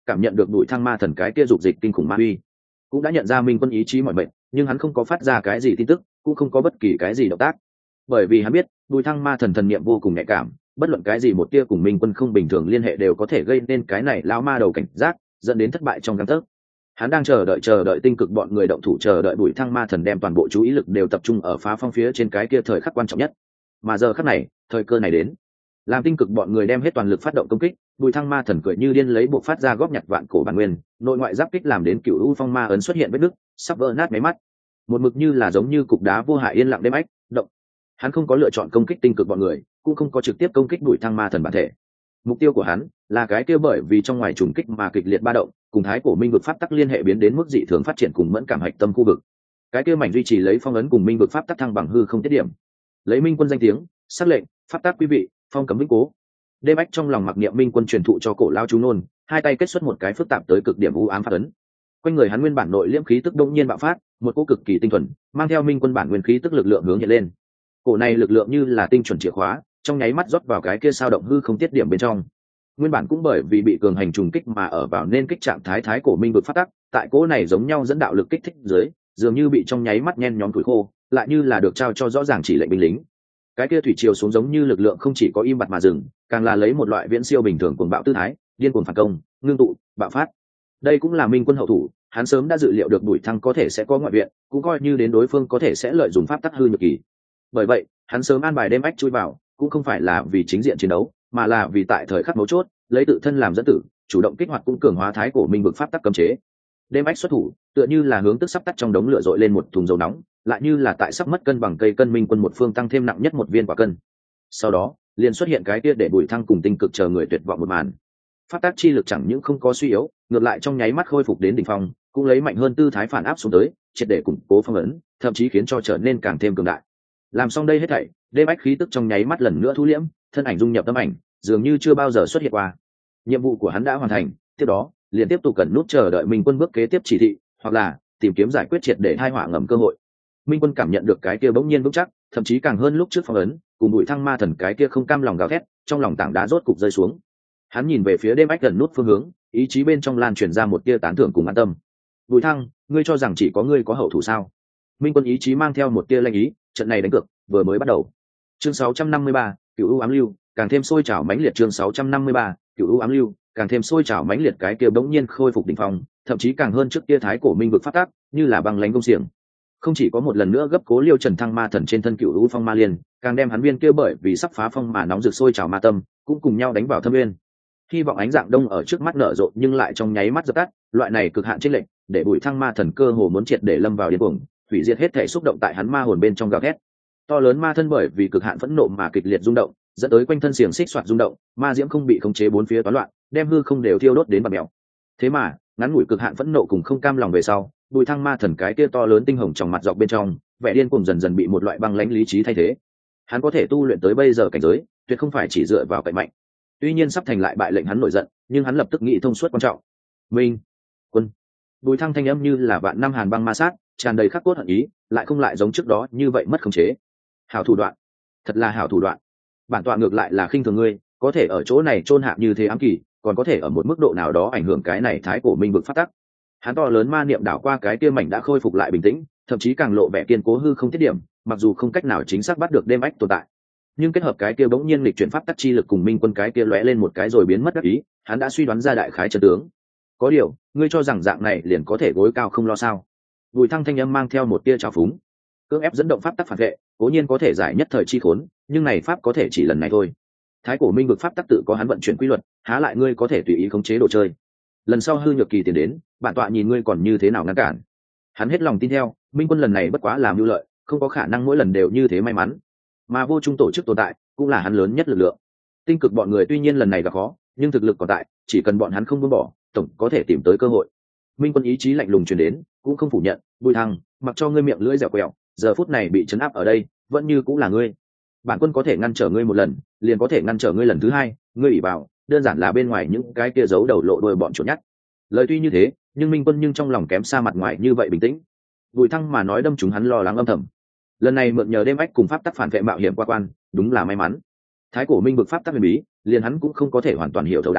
cảm nhận được đuổi thăng ma thần cái kia dục dịch kinh khủng ma uy, cũng đã nhận ra minh quân ý chí mọi mệnh, nhưng hắn không có phát ra cái gì tin tức, cũng không có bất kỳ cái gì động tác, bởi vì hắn biết đuổi thăng ma thần thần niệm vô cùng nhạy cảm, bất luận cái gì một tia cùng minh quân không bình thường liên hệ đều có thể gây nên cái này lão ma đầu cảnh giác, dẫn đến thất bại trong gang tấc. Hắn đang chờ đợi tinh cực bọn người động thủ, chờ đợi đuổi thăng ma thần đem toàn bộ chú ý lực đều tập trung ở phá phong phía trên cái kia thời khắc quan trọng nhất. Mà giờ khắc này, thời cơ này đến, làm tinh cực bọn người đem hết toàn lực phát động công kích, đuổi thăng ma thần cười như điên lấy buộc phát ra góp nhặt vạn cổ bản nguyên, nội ngoại giáp kích làm đến cựu u phong ma ấn xuất hiện vết nứt, sắp vỡ nát mấy mắt. Một mực như là giống như cục đá vô hại yên lặng đêm ách động. Hắn không có lựa chọn công kích tinh cực bọn người, cũng không có trực tiếp công kích đuổi thăng ma thần bản thể. Mục tiêu của hắn là cái kia bởi vì trong ngoài trùng kích mà kịch liệt ba động, cùng thái cổ minh vực pháp tắc liên hệ biến đến mức dị thường phát triển cùng mẫn cảm hạch tâm khu vực. Cái kia mảnh duy trì lấy phong ấn cùng minh vực pháp tắc thăng bằng hư không tiết điểm. Lấy minh quân danh tiếng, sắc lệnh, pháp tắc quý vị, phong cấm vĩnh cố. Đêm ách trong lòng mặc niệm minh quân truyền thụ cho cổ lao chú nôn, hai tay kết xuất một cái phức tạp tới cực điểm u ám pháp ấn. Quanh người hắn nguyên bản nội liễm khí tức đông nhiên bạo phát, một cỗ cực kỳ tinh thuần, mang theo minh quân bản nguyên khí tức lực lượng hướng hiện lên. Cổ này lực lượng như là tinh chuẩn chìa khóa, trong nháy mắt rót vào cái kia sao động hư không tiết điểm bên trong. Nguyên bản cũng bởi vì bị cường hành trùng kích mà ở vào nên kích trạng thái cổ minh vực phát tắc, tại cỗ này giống nhau dẫn đạo lực kích thích dưới, dường như bị trong nháy mắt nhen nhóm tuổi khô, lại như là được trao cho rõ ràng chỉ lệnh binh lính. Cái kia thủy triều xuống giống như lực lượng không chỉ có im bặt mà dừng, càng là lấy một loại viễn siêu bình thường cuồng bạo tư thái, điên cuồng phản công, ngưng tụ, bạo phát. Đây cũng là minh quân hậu thủ, hắn sớm đã dự liệu được đuổi thăng có thể sẽ có ngoại viện, cũng coi như đến đối phương có thể sẽ lợi dụng pháp tắc hư nhược kỳ. Bởi vậy, hắn sớm an bài đêm ách chui vào, cũng không phải là vì chính diện chiến đấu, mà là vì tại thời khắc mấu chốt, lấy tự thân làm dẫn tử, chủ động kích hoạt cũng cường hóa thái cổ minh vực pháp tắc cấm chế. Đêm ách xuất thủ, tựa như là hướng tức sắp tắt trong đống lửa dội lên một thùng dầu nóng, lại như là tại sắp mất cân bằng cây cân minh quân một phương tăng thêm nặng nhất một viên quả cân. Sau đó, liền xuất hiện cái kia để bùi thăng cùng tinh cực chờ người tuyệt vọng một màn. Pháp tắc chi lực chẳng những không có suy yếu, ngược lại trong nháy mắt khôi phục đến đỉnh phong, cũng lấy mạnh hơn tư thái phản áp xuống tới, triệt để củng cố phong ấn, thậm chí khiến cho trở nên càng thêm cường đại. Làm xong đây hết thảy, đêm ách khí tức trong nháy mắt lần nữa thu liễm, thân ảnh dung nhập tâm ảnh, dường như chưa bao giờ xuất hiện qua. Nhiệm vụ của hắn đã hoàn thành, tiếp đó liền tiếp tục cần nút chờ đợi minh quân bước kế tiếp chỉ thị, hoặc là tìm kiếm giải quyết triệt để thai họa ngầm cơ hội. Minh quân cảm nhận được cái kia bỗng nhiên vững chắc, thậm chí càng hơn lúc trước phong ấn, cùng bụi thăng ma thần cái kia không cam lòng gào thét, trong lòng tảng đá rốt cục rơi xuống. Hắn nhìn về phía đêm ách gần nút phương hướng, ý chí bên trong lan truyền ra một tia tán thưởng cùng an tâm. Bùi thăng, ngươi cho rằng chỉ có ngươi có hậu thủ sao? Minh quân ý chí mang theo một tia lanh ý, trận này đánh cược vừa mới bắt đầu. Chương 653, cựu u ám lưu, càng thêm sôi trào mãnh liệt. Chương 653, cựu u ám lưu, càng thêm sôi trào mãnh liệt. Cái kia bỗng nhiên khôi phục đỉnh phong, thậm chí càng hơn trước kia thái cổ minh vực phát tác, như là băng lãnh công xiềng. Không chỉ có một lần nữa gấp cố liêu trần thăng ma thần trên thân cựu u phong ma liên, càng đem hắn viên kia bởi vì sắp phá phong mà nóng rực sôi trào ma tâm, cũng cùng nhau đánh vào thâm nguyên. Hy vọng ánh dạng đông ở trước mắt nở rộ nhưng lại trong nháy mắt dập tắt, loại này cực hạn chênh lệch, để bùi thăng ma thần cơ hồ muốn triệt để lâm vào điên cuồng, hủy diệt hết thể xúc động tại hắn ma hồn bên trong gào thét. To lớn ma thân bởi vì cực hạn phẫn nộ mà kịch liệt rung động, dẫn tới quanh thân xiềng xích soạt rung động, ma diễm không bị khống chế bốn phía toán loạn, đem hư không đều thiêu đốt đến bạt mèo. Thế mà, ngắn ngủi cực hạn phẫn nộ cùng không cam lòng về sau, bùi thăng ma thần cái kia to lớn tinh hồng trong mặt dọc bên trong, vẻ điên cuồng dần dần bị một loại băng lãnh lý trí thay thế. Hắn có thể tu luyện tới bây giờ cảnh giới, tuyệt không phải chỉ dựa vào cậy mạnh. Tuy nhiên sắp thành lại bại lệnh hắn nổi giận, nhưng hắn lập tức nghĩ thông suốt quan trọng. Minh quân, bùi thăng thanh âm như là vạn năm hàn băng ma sát, tràn đầy khắc cốt hận ý, lại không lại giống trước đó như vậy mất khống chế. Hảo thủ đoạn, thật là hảo thủ đoạn. Bản tọa ngược lại là khinh thường ngươi, có thể ở chỗ này chôn hạ như thế ám kỳ, còn có thể ở một mức độ nào đó ảnh hưởng cái này thái cổ minh vực phát tắc. Hắn to lớn ma niệm đảo qua cái kia mảnh đã khôi phục lại bình tĩnh, thậm chí càng lộ vẻ kiên cố hư không tiết điểm, mặc dù không cách nào chính xác bắt được đêm ách tồn tại, nhưng kết hợp cái kia bỗng nhiên lịch chuyển pháp tắc chi lực cùng minh quân cái kia lóe lên một cái rồi biến mất đắc ý, hắn đã suy đoán ra đại khái chân tướng. Có điều, ngươi cho rằng dạng này liền có thể gối cao không lo sao? Bùi thăng thanh âm mang theo một tia trào phúng. Cưỡng ép dẫn động pháp tắc phản vệ, cố nhiên có thể giải nhất thời chi khốn, nhưng này pháp có thể chỉ lần này thôi. Thái cổ minh vực pháp tắc tự có hắn vận chuyển quy luật, há lại ngươi có thể tùy ý khống chế đồ chơi. Lần sau hư nhược kỳ tiền đến, bản tọa nhìn ngươi còn như thế nào ngăn cản. Hắn hết lòng tin theo, minh quân lần này bất quá làm mưu lợi, không có khả năng mỗi lần đều như thế may mắn. Mà vô trung tổ chức tồn tại, cũng là hắn lớn nhất lực lượng. Tinh cực bọn người tuy nhiên lần này gặp khó, nhưng thực lực còn tại, chỉ cần bọn hắn không buông bỏ, tổng có thể tìm tới cơ hội. Minh quân ý chí lạnh lùng truyền đến, cũng không phủ nhận, Bùi Thăng, mặc cho ngươi miệng lưỡi dẻo quẹo, giờ phút này bị trấn áp ở đây, vẫn như cũng là ngươi. Bản quân có thể ngăn trở ngươi một lần, liền có thể ngăn trở ngươi lần thứ hai, ngươi ỷ vào, đơn giản là bên ngoài những cái kia giấu đầu lộ đuôi bọn chuột nhắt. Lời tuy như thế, nhưng Minh quân nhưng trong lòng kém xa mặt ngoài như vậy bình tĩnh. Bùi Thăng mà nói đâm chúng hắn lo lắng âm thầm. Lần này mượn nhờ đêm ách cùng pháp tắc phản vệ mạo hiểm qua quan, đúng là may mắn. Thái cổ minh vực pháp tắc huyền bí, liền hắn cũng không có thể hoàn toàn hiểu thấu đáo,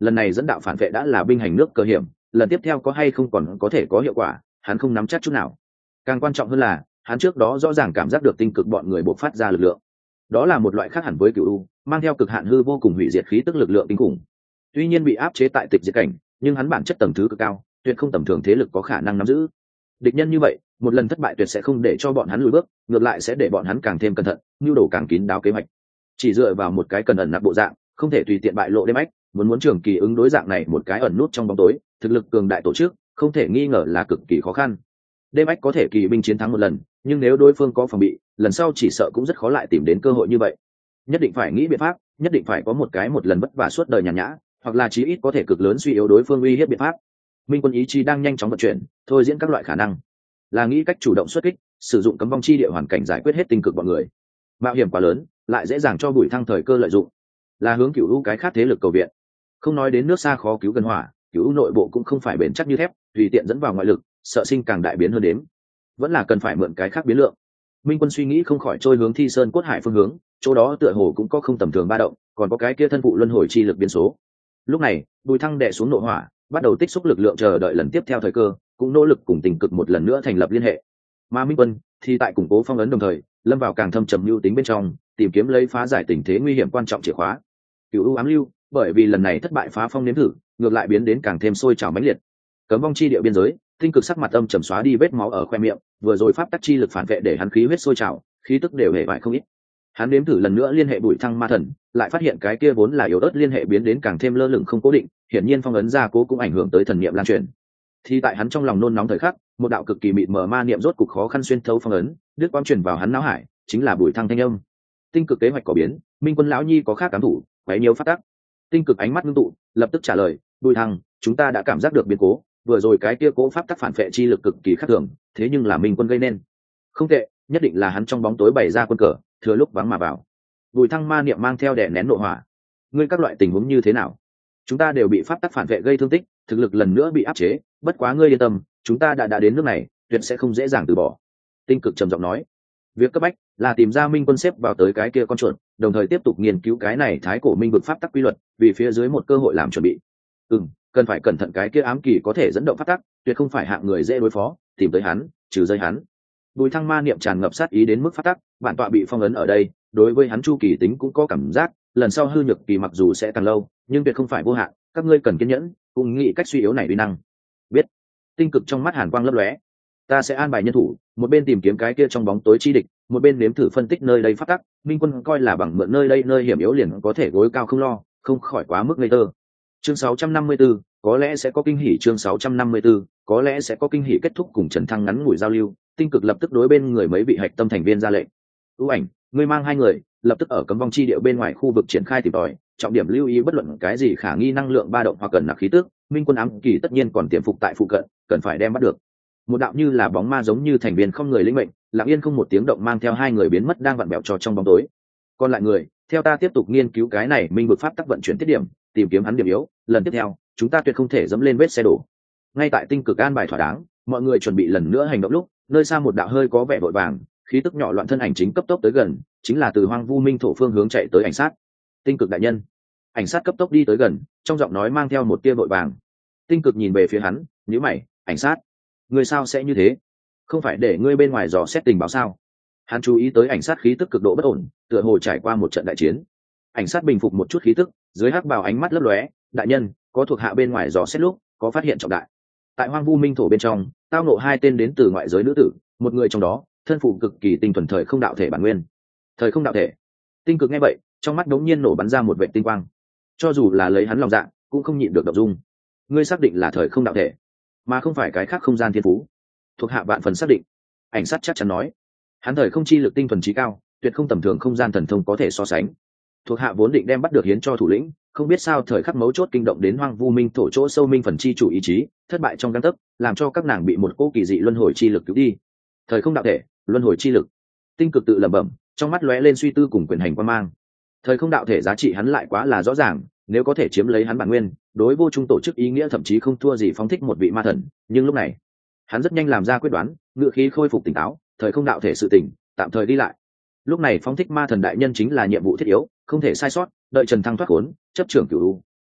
lần này dẫn đạo phản vệ đã là binh hành nước cơ hiểm, lần tiếp theo có hay không còn có thể có hiệu quả hắn không nắm chắc chút nào. Càng quan trọng hơn là hắn trước đó rõ ràng cảm giác được tinh cực bọn người bộc phát ra lực lượng, đó là một loại khác hẳn với cửu u, mang theo cực hạn hư vô cùng hủy diệt khí tức lực lượng kinh khủng. Tuy nhiên bị áp chế tại tịch diệt cảnh, nhưng hắn bản chất tầng thứ cực cao, tuyệt không tầm thường thế lực có khả năng nắm giữ. Địch nhân như vậy một lần thất bại tuyệt sẽ không để cho bọn hắn lùi bước, ngược lại sẽ để bọn hắn càng thêm cẩn thận, nhu đồ càng kín đáo kế hoạch. Chỉ dựa vào một cái cần ẩn nặc bộ dạng không thể tùy tiện bại lộ đêm ách, muốn trường kỳ ứng đối dạng này một cái ẩn nút trong bóng tối thực lực cường đại tổ chức không thể nghi ngờ là cực kỳ khó khăn. Đêm ách có thể kỳ binh chiến thắng một lần, nhưng nếu đối phương có phòng bị, lần sau chỉ sợ cũng rất khó lại tìm đến cơ hội như vậy. Nhất định phải nghĩ biện pháp, nhất định phải có một lần vất vả suốt đời nhàn nhã, hoặc là chí ít có thể cực lớn suy yếu đối phương uy hiếp biện pháp. Minh quân ý chí đang nhanh chóng vận chuyển, thôi diễn các loại khả năng, là nghĩ cách chủ động xuất kích, sử dụng cấm vong chi địa hoàn cảnh giải quyết hết tinh cực bọn người. Mạo hiểm quá lớn, lại dễ dàng cho Bùi Thăng thời cơ lợi dụng, là hướng cửu u cái khác thế lực cầu viện. Không nói đến nước xa khó cứu gần hỏa, cửu u nội bộ cũng không phải bền chắc như thép, tùy tiện dẫn vào ngoại lực, sợ sinh càng đại biến hơn đến, vẫn là cần phải mượn cái khác biến lượng. Minh quân suy nghĩ không khỏi trôi hướng Thi Sơn Cốt Hải phương hướng, chỗ đó tựa hồ cũng có không tầm thường ba động, còn có cái kia thân phụ luân hồi chi lực biến số. Lúc này Bùi Thăng đè xuống nội hỏa, bắt đầu tích xúc lực lượng chờ đợi lần tiếp theo thời cơ, cũng nỗ lực cùng tình cực một lần nữa thành lập liên hệ. Mà Minh quân thì tại củng cố phong ấn đồng thời lâm vào càng thâm trầm lưu tính bên trong, tìm kiếm lấy phá giải tình thế nguy hiểm quan trọng chìa khóa. Cửu u ám lưu bởi vì lần này thất bại phá phong nếm thử, ngược lại biến đến càng thêm sôi trào mãnh liệt. Cấm vong chi địa biên giới, tinh cực sắc mặt âm trầm xóa đi vết máu ở khoe miệng, vừa rồi pháp tắc chi lực phản vệ để hắn khí huyết sôi trào, khí tức đều hề bại không ít. Hắn nếm thử lần nữa liên hệ Bùi Thăng ma thần, lại phát hiện cái kia vốn là yếu ớt liên hệ biến đến càng thêm lơ lửng không cố định, hiển nhiên phong ấn gia cố cũng ảnh hưởng tới thần niệm lan truyền. Thì tại hắn trong lòng nôn nóng thời khắc, một đạo cực kỳ mịt mờ ma niệm rốt cục khó khăn xuyên thấu phong ấn, đứt quang truyền vào hắn não hải, chính là Bùi Thăng thanh âm. Tinh cực kế hoạch có biến, Minh quân lão nhi có khác cảm thủ, quấy nhiều phát tắc. Tinh cực ánh mắt ngưng tụ, lập tức trả lời, Bùi Thăng, chúng ta đã cảm giác được biến cố, vừa rồi cái kia cố pháp tắc phản vệ chi lực cực kỳ khác thường, thế nhưng là Minh quân gây nên. Không tệ, nhất định là hắn trong bóng tối bày ra quân cờ, thừa lúc vắng mà vào. Bùi Thăng ma niệm mang theo đè nén nội hỏa. Ngươi các loại tình huống như thế nào? Chúng ta đều bị pháp tắc phản vệ gây thương tích, thực lực lần nữa bị áp chế, bất quá ngươi yên tâm, chúng ta đã đến nước này, tuyệt sẽ không dễ dàng từ bỏ. Tinh cực trầm giọng nói, việc cấp bách là tìm ra Minh quân xếp vào tới cái kia con chuột, đồng thời tiếp tục nghiên cứu cái này thái cổ minh vực pháp tắc quy luật, vì phía dưới một cơ hội làm chuẩn bị. Cần phải cẩn thận cái kia ám kỳ có thể dẫn động pháp tắc, tuyệt không phải hạng người dễ đối phó, tìm tới hắn, trừ rơi hắn. Bùi Thăng ma niệm tràn ngập sát ý đến mức pháp tắc, bản tọa bị phong ấn ở đây, đối với hắn chu kỳ tính cũng có cảm giác, lần sau hư nhược kỳ mặc dù sẽ càng lâu, nhưng tuyệt không phải vô hạn, các ngươi cần kiên nhẫn, cùng nghĩ cách suy yếu này uy năng. Biết. Tinh cực trong mắt hàn quang lấp lóe. Ta sẽ an bài nhân thủ, một bên tìm kiếm cái kia trong bóng tối chi địch, một bên nếm thử phân tích nơi đây pháp tắc. Minh quân coi là bằng mượn nơi đây nơi hiểm yếu liền có thể gối cao không lo, không khỏi quá mức ngây thơ. Chương 654, có lẽ sẽ có kinh hỉ. Chương 654, có lẽ sẽ có kinh hỉ. Kết thúc cùng Trần Thăng ngắn ngủi giao lưu, Tinh cực lập tức đối bên người mấy vị hạch tâm thành viên ra lệnh. ưu ảnh, ngươi mang 2 người lập tức ở cấm vong chi địa bên ngoài khu vực triển khai tìm tòi, trọng điểm lưu ý bất luận cái gì khả nghi năng lượng ba động hoặc cần nặc khí tức. Minh quân ám kỳ tất nhiên còn tiềm phục tại phụ cận, cần phải đem bắt được. Một đạo như là bóng ma giống như thành viên không người linh mệnh, lặng yên không một tiếng động mang theo 2 người biến mất đang vặn bẹo trò trong bóng tối. Còn lại người, theo ta tiếp tục nghiên cứu cái này minh vực pháp tắc vận chuyển tiết điểm, tìm kiếm hắn điểm yếu, lần tiếp theo chúng ta tuyệt không thể dẫm lên vết xe đổ. Ngay tại Tinh cực an bài thỏa đáng, mọi người chuẩn bị lần nữa hành động lúc, nơi xa một đạo hơi có vẻ vội vàng, khí tức nhỏ loạn thân ảnh chính cấp tốc tới gần, chính là từ hoang vu minh thổ phương hướng chạy tới ảnh sát. Tinh cực đại nhân. Ảnh sát cấp tốc đi tới gần, trong giọng nói mang theo một tia vội vàng. Tinh cực nhìn về phía hắn, nhíu mày, ảnh sát, ngươi sao sẽ như thế? Không phải để ngươi bên ngoài dò xét tình báo sao? Hắn chú ý tới ảnh sát khí tức cực độ bất ổn, tựa hồ trải qua một trận đại chiến. Ảnh sát bình phục một chút khí tức, dưới hắc bào ánh mắt lấp lóe, đại nhân, có thuộc hạ bên ngoài dò xét lúc, có phát hiện trọng đại. Tại hoang vu minh thổ bên trong, tao ngộ 2 tên đến từ ngoại giới nữ tử, một người trong đó thân phụ cực kỳ tinh thuần thời không đạo thể bản nguyên. Thời không đạo thể. Tinh cực nghe vậy, trong mắt đống nhiên nổ bắn ra một vệt tinh quang. Cho dù là lấy hắn lòng dạ, cũng không nhịn được động dung. Ngươi xác định là thời không đạo thể, mà không phải cái khác không gian thiên phú? Thuộc hạ vạn phần xác định. Ảnh sát chắc chắn nói. Hắn thời không chi lực tinh thuần trí cao, tuyệt không tầm thường không gian thần thông có thể so sánh. Thuộc hạ vốn định đem bắt được hiến cho thủ lĩnh, không biết sao thời khắc mấu chốt kinh động đến hoang vu minh thổ chỗ sâu minh phần chi chủ ý chí, thất bại trong gang tấc, làm cho các nàng bị một cỗ kỳ dị luân hồi chi lực cứu đi. Thời không đạo thể, luân hồi chi lực. Tinh cực tự lẩm bẩm, trong mắt lóe lên suy tư cùng quyền hành quan mang. Thời không đạo thể giá trị hắn lại quá là rõ ràng, nếu có thể chiếm lấy hắn bản nguyên, đối vô trung tổ chức ý nghĩa thậm chí không thua gì phóng thích một vị ma thần. Nhưng lúc này, hắn rất nhanh làm ra quyết đoán, ngựa khí khôi phục tỉnh táo, thời không đạo thể sự tỉnh, tạm thời đi lại. Lúc này phóng thích ma thần đại nhân chính là nhiệm vụ thiết yếu, không thể sai sót. Đợi Trần Thăng thoát khốn, chấp trưởng cửu u,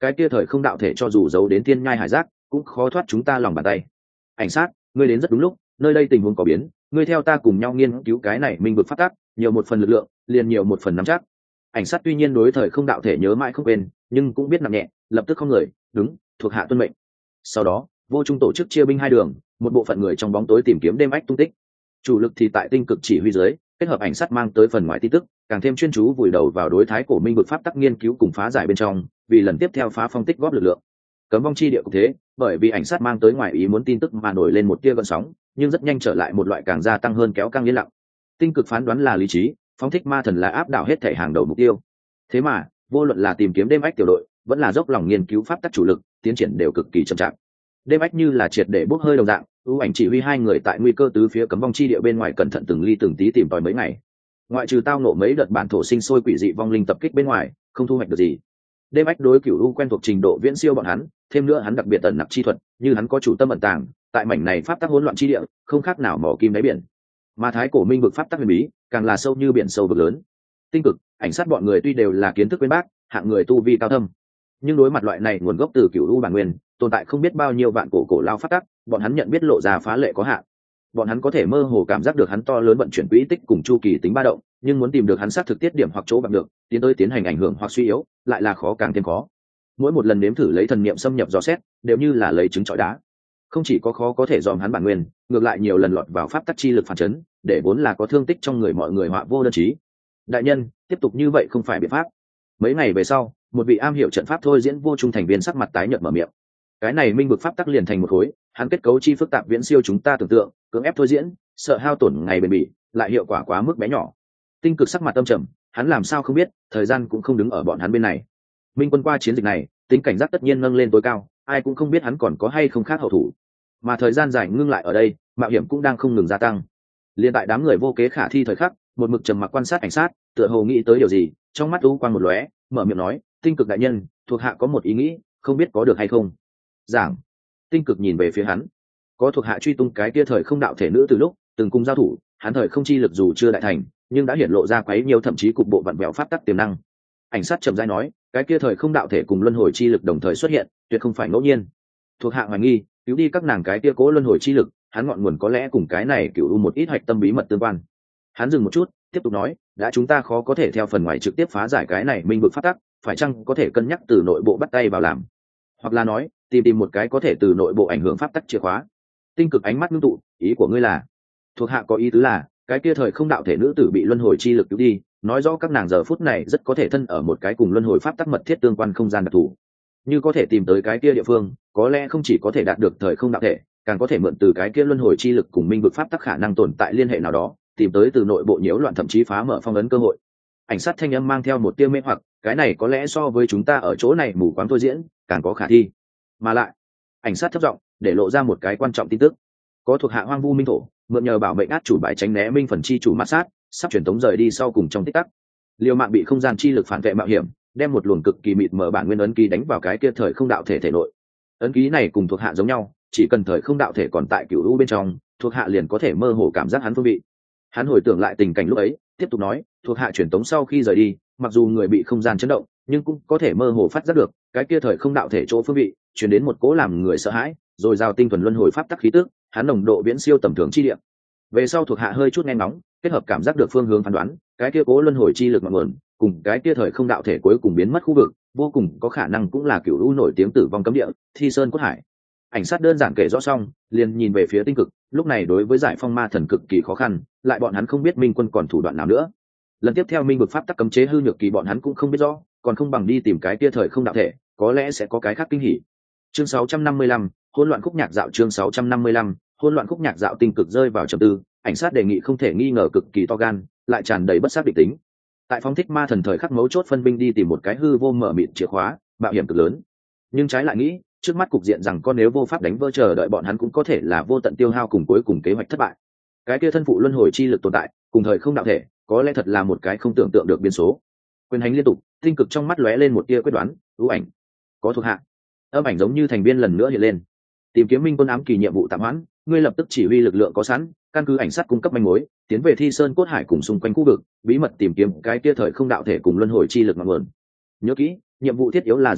cái kia thời không đạo thể cho dù giấu đến thiên nhai hải giác cũng khó thoát chúng ta lòng bàn tay. Ảnh sát, ngươi đến rất đúng lúc, nơi đây tình huống có biến, ngươi theo ta cùng nhau nghiên cứu cái này minh vực phát tác, nhiều một phần lực lượng liền nhiều một phần nắm chắc. Ảnh sát tuy nhiên đối thời không đạo thể nhớ mãi không quên, nhưng cũng biết nặng nhẹ, lập tức không người đúng thuộc hạ tuân mệnh. Sau đó vô trung tổ chức chia binh hai đường, một bộ phận người trong bóng tối tìm kiếm đêm ách tung tích, chủ lực thì tại tinh cực chỉ huy dưới kết hợp ảnh sát mang tới phần ngoại tin tức, càng thêm chuyên chú vùi đầu vào đối thái cổ minh vực pháp tắc nghiên cứu cùng phá giải bên trong, vì lần tiếp theo phá phong tích góp lực lượng. Cấm vong chi địa cũng thế, bởi vì ảnh sát mang tới ngoài ý muốn tin tức mà nổi lên một tia gợn sóng, nhưng rất nhanh trở lại một loại càng gia tăng hơn kéo căng yên lặng. Tinh cực phán đoán là lý trí, phóng thích ma thần là áp đảo hết thể hàng đầu mục tiêu. Thế mà vô luận là tìm kiếm đêm ách tiểu đội vẫn là dốc lòng nghiên cứu pháp tắc chủ lực, tiến triển đều cực kỳ chậm chạp. Đêm ách như là triệt để bốc hơi đồng dạng, ưu ảnh chỉ huy hai người tại nguy cơ tứ phía cấm vong chi địa bên ngoài cẩn thận từng ly từng tí tìm tòi mấy ngày, ngoại trừ tao nộ mấy đợt bản thổ sinh sôi quỷ dị vong linh tập kích bên ngoài, không thu hoạch được gì. Đêm ách đối cửu u quen thuộc trình độ viễn siêu bọn hắn, thêm nữa hắn đặc biệt ẩn nặc chi thuật, như hắn có chủ tâm ẩn tàng tại mảnh này pháp tắc hỗn loạn chi địa, không khác nào mỏ kim đáy biển. Mà thái cổ minh vực pháp tắc huyền bí càng là sâu như biển sâu vực lớn. Tinh cực, ảnh sát bọn người tuy đều là kiến thức bên bác, hạng người tu vi cao thâm, nhưng đối mặt loại này nguồn gốc từ cửu u bản nguyên, tồn tại không biết bao nhiêu vạn cổ lao pháp tắc, bọn hắn nhận biết lộ ra phá lệ có hạn. Bọn hắn có thể mơ hồ cảm giác được hắn to lớn vận chuyển quỹ tích cùng chu kỳ tính ba động, nhưng muốn tìm được hắn xác thực tiết điểm hoặc chỗ bằng được, tiến tới tiến hành ảnh hưởng hoặc suy yếu, lại là khó càng thêm khó. Mỗi một lần nếm thử lấy thần niệm xâm nhập dò xét, đều như là lấy trứng trọi đá. Không chỉ có khó có thể dòm hắn bản nguyên, ngược lại nhiều lần lọt vào pháp tắc chi lực phản chấn, để vốn là có thương tích trong người mọi người họa vô đơn chí. Đại nhân, tiếp tục như vậy không phải biện pháp. Mấy ngày về sau, một vị am hiểu trận pháp thôi diễn vô trung thành viên sắc mặt tái nhợt mở miệng. Cái này minh vực pháp tắc liền thành một khối, hắn kết cấu chi phức tạp viễn siêu chúng ta tưởng tượng, cưỡng ép thôi diễn, sợ hao tổn ngày bền bỉ, lại hiệu quả quá mức bé nhỏ. Tinh cực sắc mặt âm trầm, hắn làm sao không biết, thời gian cũng không đứng ở bọn hắn bên này. Minh quân qua chiến dịch này, tính cảnh giác tất nhiên nâng lên tối cao, ai cũng không biết hắn còn có hay không khác hậu thủ. Mà thời gian dài ngưng lại ở đây, mạo hiểm cũng đang không ngừng gia tăng. Liên tại đám người vô kế khả thi thời khắc, một mực trầm mặc quan sát ảnh sát, tựa hồ nghĩ tới điều gì, trong mắt u quang một lóe, mở miệng nói, tinh cực đại nhân, thuộc hạ có một ý nghĩ, không biết có được hay không. Giảng. Tinh cực nhìn về phía hắn, có thuộc hạ truy tung cái kia thời không đạo thể nữ từ lúc từng cùng giao thủ, hắn thời không chi lực dù chưa đại thành, nhưng đã hiển lộ ra quấy nhiều thậm chí cục bộ vặn vẹo pháp tắc tiềm năng. Ảnh sát trầm rãi nói, cái kia thời không đạo thể cùng luân hồi chi lực đồng thời xuất hiện, tuyệt không phải ngẫu nhiên. Thuộc hạ hoài nghi, cứu đi các nàng cái kia cố luân hồi chi lực, hắn ngọn nguồn có lẽ cùng cái này cựu một ít hạch tâm bí mật tương quan. Hắn dừng một chút, tiếp tục nói, đã chúng ta khó có thể theo phần ngoài trực tiếp phá giải cái này minh vực pháp tắc, phải chăng có thể cân nhắc từ nội bộ bắt tay vào làm, hoặc là nói tìm một cái có thể từ nội bộ ảnh hưởng pháp tắc chìa khóa. Tinh cực ánh mắt ngưng tụ, ý của ngươi là? Thuộc hạ có ý tứ là, cái kia thời không đạo thể nữ tử bị luân hồi chi lực cứu đi, nói rõ các nàng giờ phút này rất có thể thân ở một cái cùng luân hồi pháp tắc mật thiết tương quan không gian đặc thù. Như có thể tìm tới cái kia địa phương, có lẽ không chỉ có thể đạt được thời không đạo thể, càng có thể mượn từ cái kia luân hồi chi lực cùng minh vực pháp tắc khả năng tồn tại liên hệ nào đó, tìm tới từ nội bộ nhiễu loạn thậm chí phá mở phong ấn cơ hội. Ảnh sát thanh âm mang theo một tia mê hoặc, cái này có lẽ so với chúng ta ở chỗ này mù quáng thôi diễn càng có khả thi. Mà lại, ảnh sát thấp giọng để lộ ra một cái quan trọng tin tức, có thuộc hạ hoang vu minh thổ mượn nhờ bảo mệnh át chủ bài tránh né minh phần chi chủ mát sát, sắp truyền tống rời đi sau cùng trong tích tắc, liều mạng bị không gian chi lực phản vệ mạo hiểm, đem một luồng cực kỳ mịt mờ bản nguyên ấn ký đánh vào cái kia thời không đạo thể thể nội. Ấn ký này cùng thuộc hạ giống nhau, chỉ cần thời không đạo thể còn tại cửu u bên trong, thuộc hạ liền có thể mơ hồ cảm giác hắn phương vị. Hắn hồi tưởng lại tình cảnh lúc ấy, tiếp tục nói, thuộc hạ truyền tống sau khi rời đi, mặc dù người bị không gian chấn động, nhưng cũng có thể mơ hồ phát giác được cái kia thời không đạo thể chỗ phương vị truyền đến một cỗ làm người sợ hãi, rồi giao tinh thuần luân hồi pháp tắc khí tức, hắn nồng độ viễn siêu tầm thường chi địa. Về sau thuộc hạ hơi chút nghe ngóng, kết hợp cảm giác được phương hướng phán đoán, cái kia cỗ luân hồi chi lực ngọn nguồn cùng cái kia thời không đạo thể cuối cùng biến mất khu vực, vô cùng có khả năng cũng là cửu u nổi tiếng tử vong cấm địa, Thi Sơn Cốt Hải. Ảnh sát đơn giản kể rõ xong, liền nhìn về phía Tinh Cực, lúc này đối với giải phong ma thần cực kỳ khó khăn, lại bọn hắn không biết Minh Quân còn thủ đoạn nào nữa. Lần tiếp theo Minh vực pháp tắc cấm chế hư nhược kỳ bọn hắn cũng không biết rõ, còn không bằng đi tìm cái kia thời không đạo thể, có lẽ sẽ có cái khác kinh hỉ. Chương 655, hỗn loạn khúc nhạc dạo. Chương 655, hỗn loạn khúc nhạc dạo. Tinh Cực rơi vào trầm tư, ảnh sát đề nghị không thể nghi ngờ cực kỳ to gan, lại tràn đầy bất xác định tính. Tại phóng thích ma thần thời khắc mấu chốt phân binh đi tìm một cái hư vô mở mịt chìa khóa, mạo hiểm cực lớn. Nhưng trái lại nghĩ, trước mắt cục diện rằng con nếu vô pháp đánh vỡ chờ đợi bọn hắn cũng có thể là vô tận tiêu hao cùng cuối cùng kế hoạch thất bại. Cái kia thân phụ luân hồi chi lực tồn tại, cùng thời không đạo thể, có lẽ thật là một cái không tưởng tượng được biến số. Quyền hành liên tục, Tinh Cực trong mắt lóe lên một tia quyết đoán, ưu ảnh, có thuộc hạ. Âm ảnh giống như thành viên lần nữa hiện lên. Tìm kiếm Minh Quân ám kỳ nhiệm vụ tạm hoãn, ngươi lập tức chỉ huy lực lượng có sẵn, căn cứ ảnh sát cung cấp manh mối, tiến về Thi Sơn Cốt Hải cùng xung quanh khu vực, bí mật tìm kiếm cái kia thời không đạo thể cùng luân hồi chi lực ngọn nguồn. Nhớ kỹ, nhiệm vụ thiết yếu là dò xét,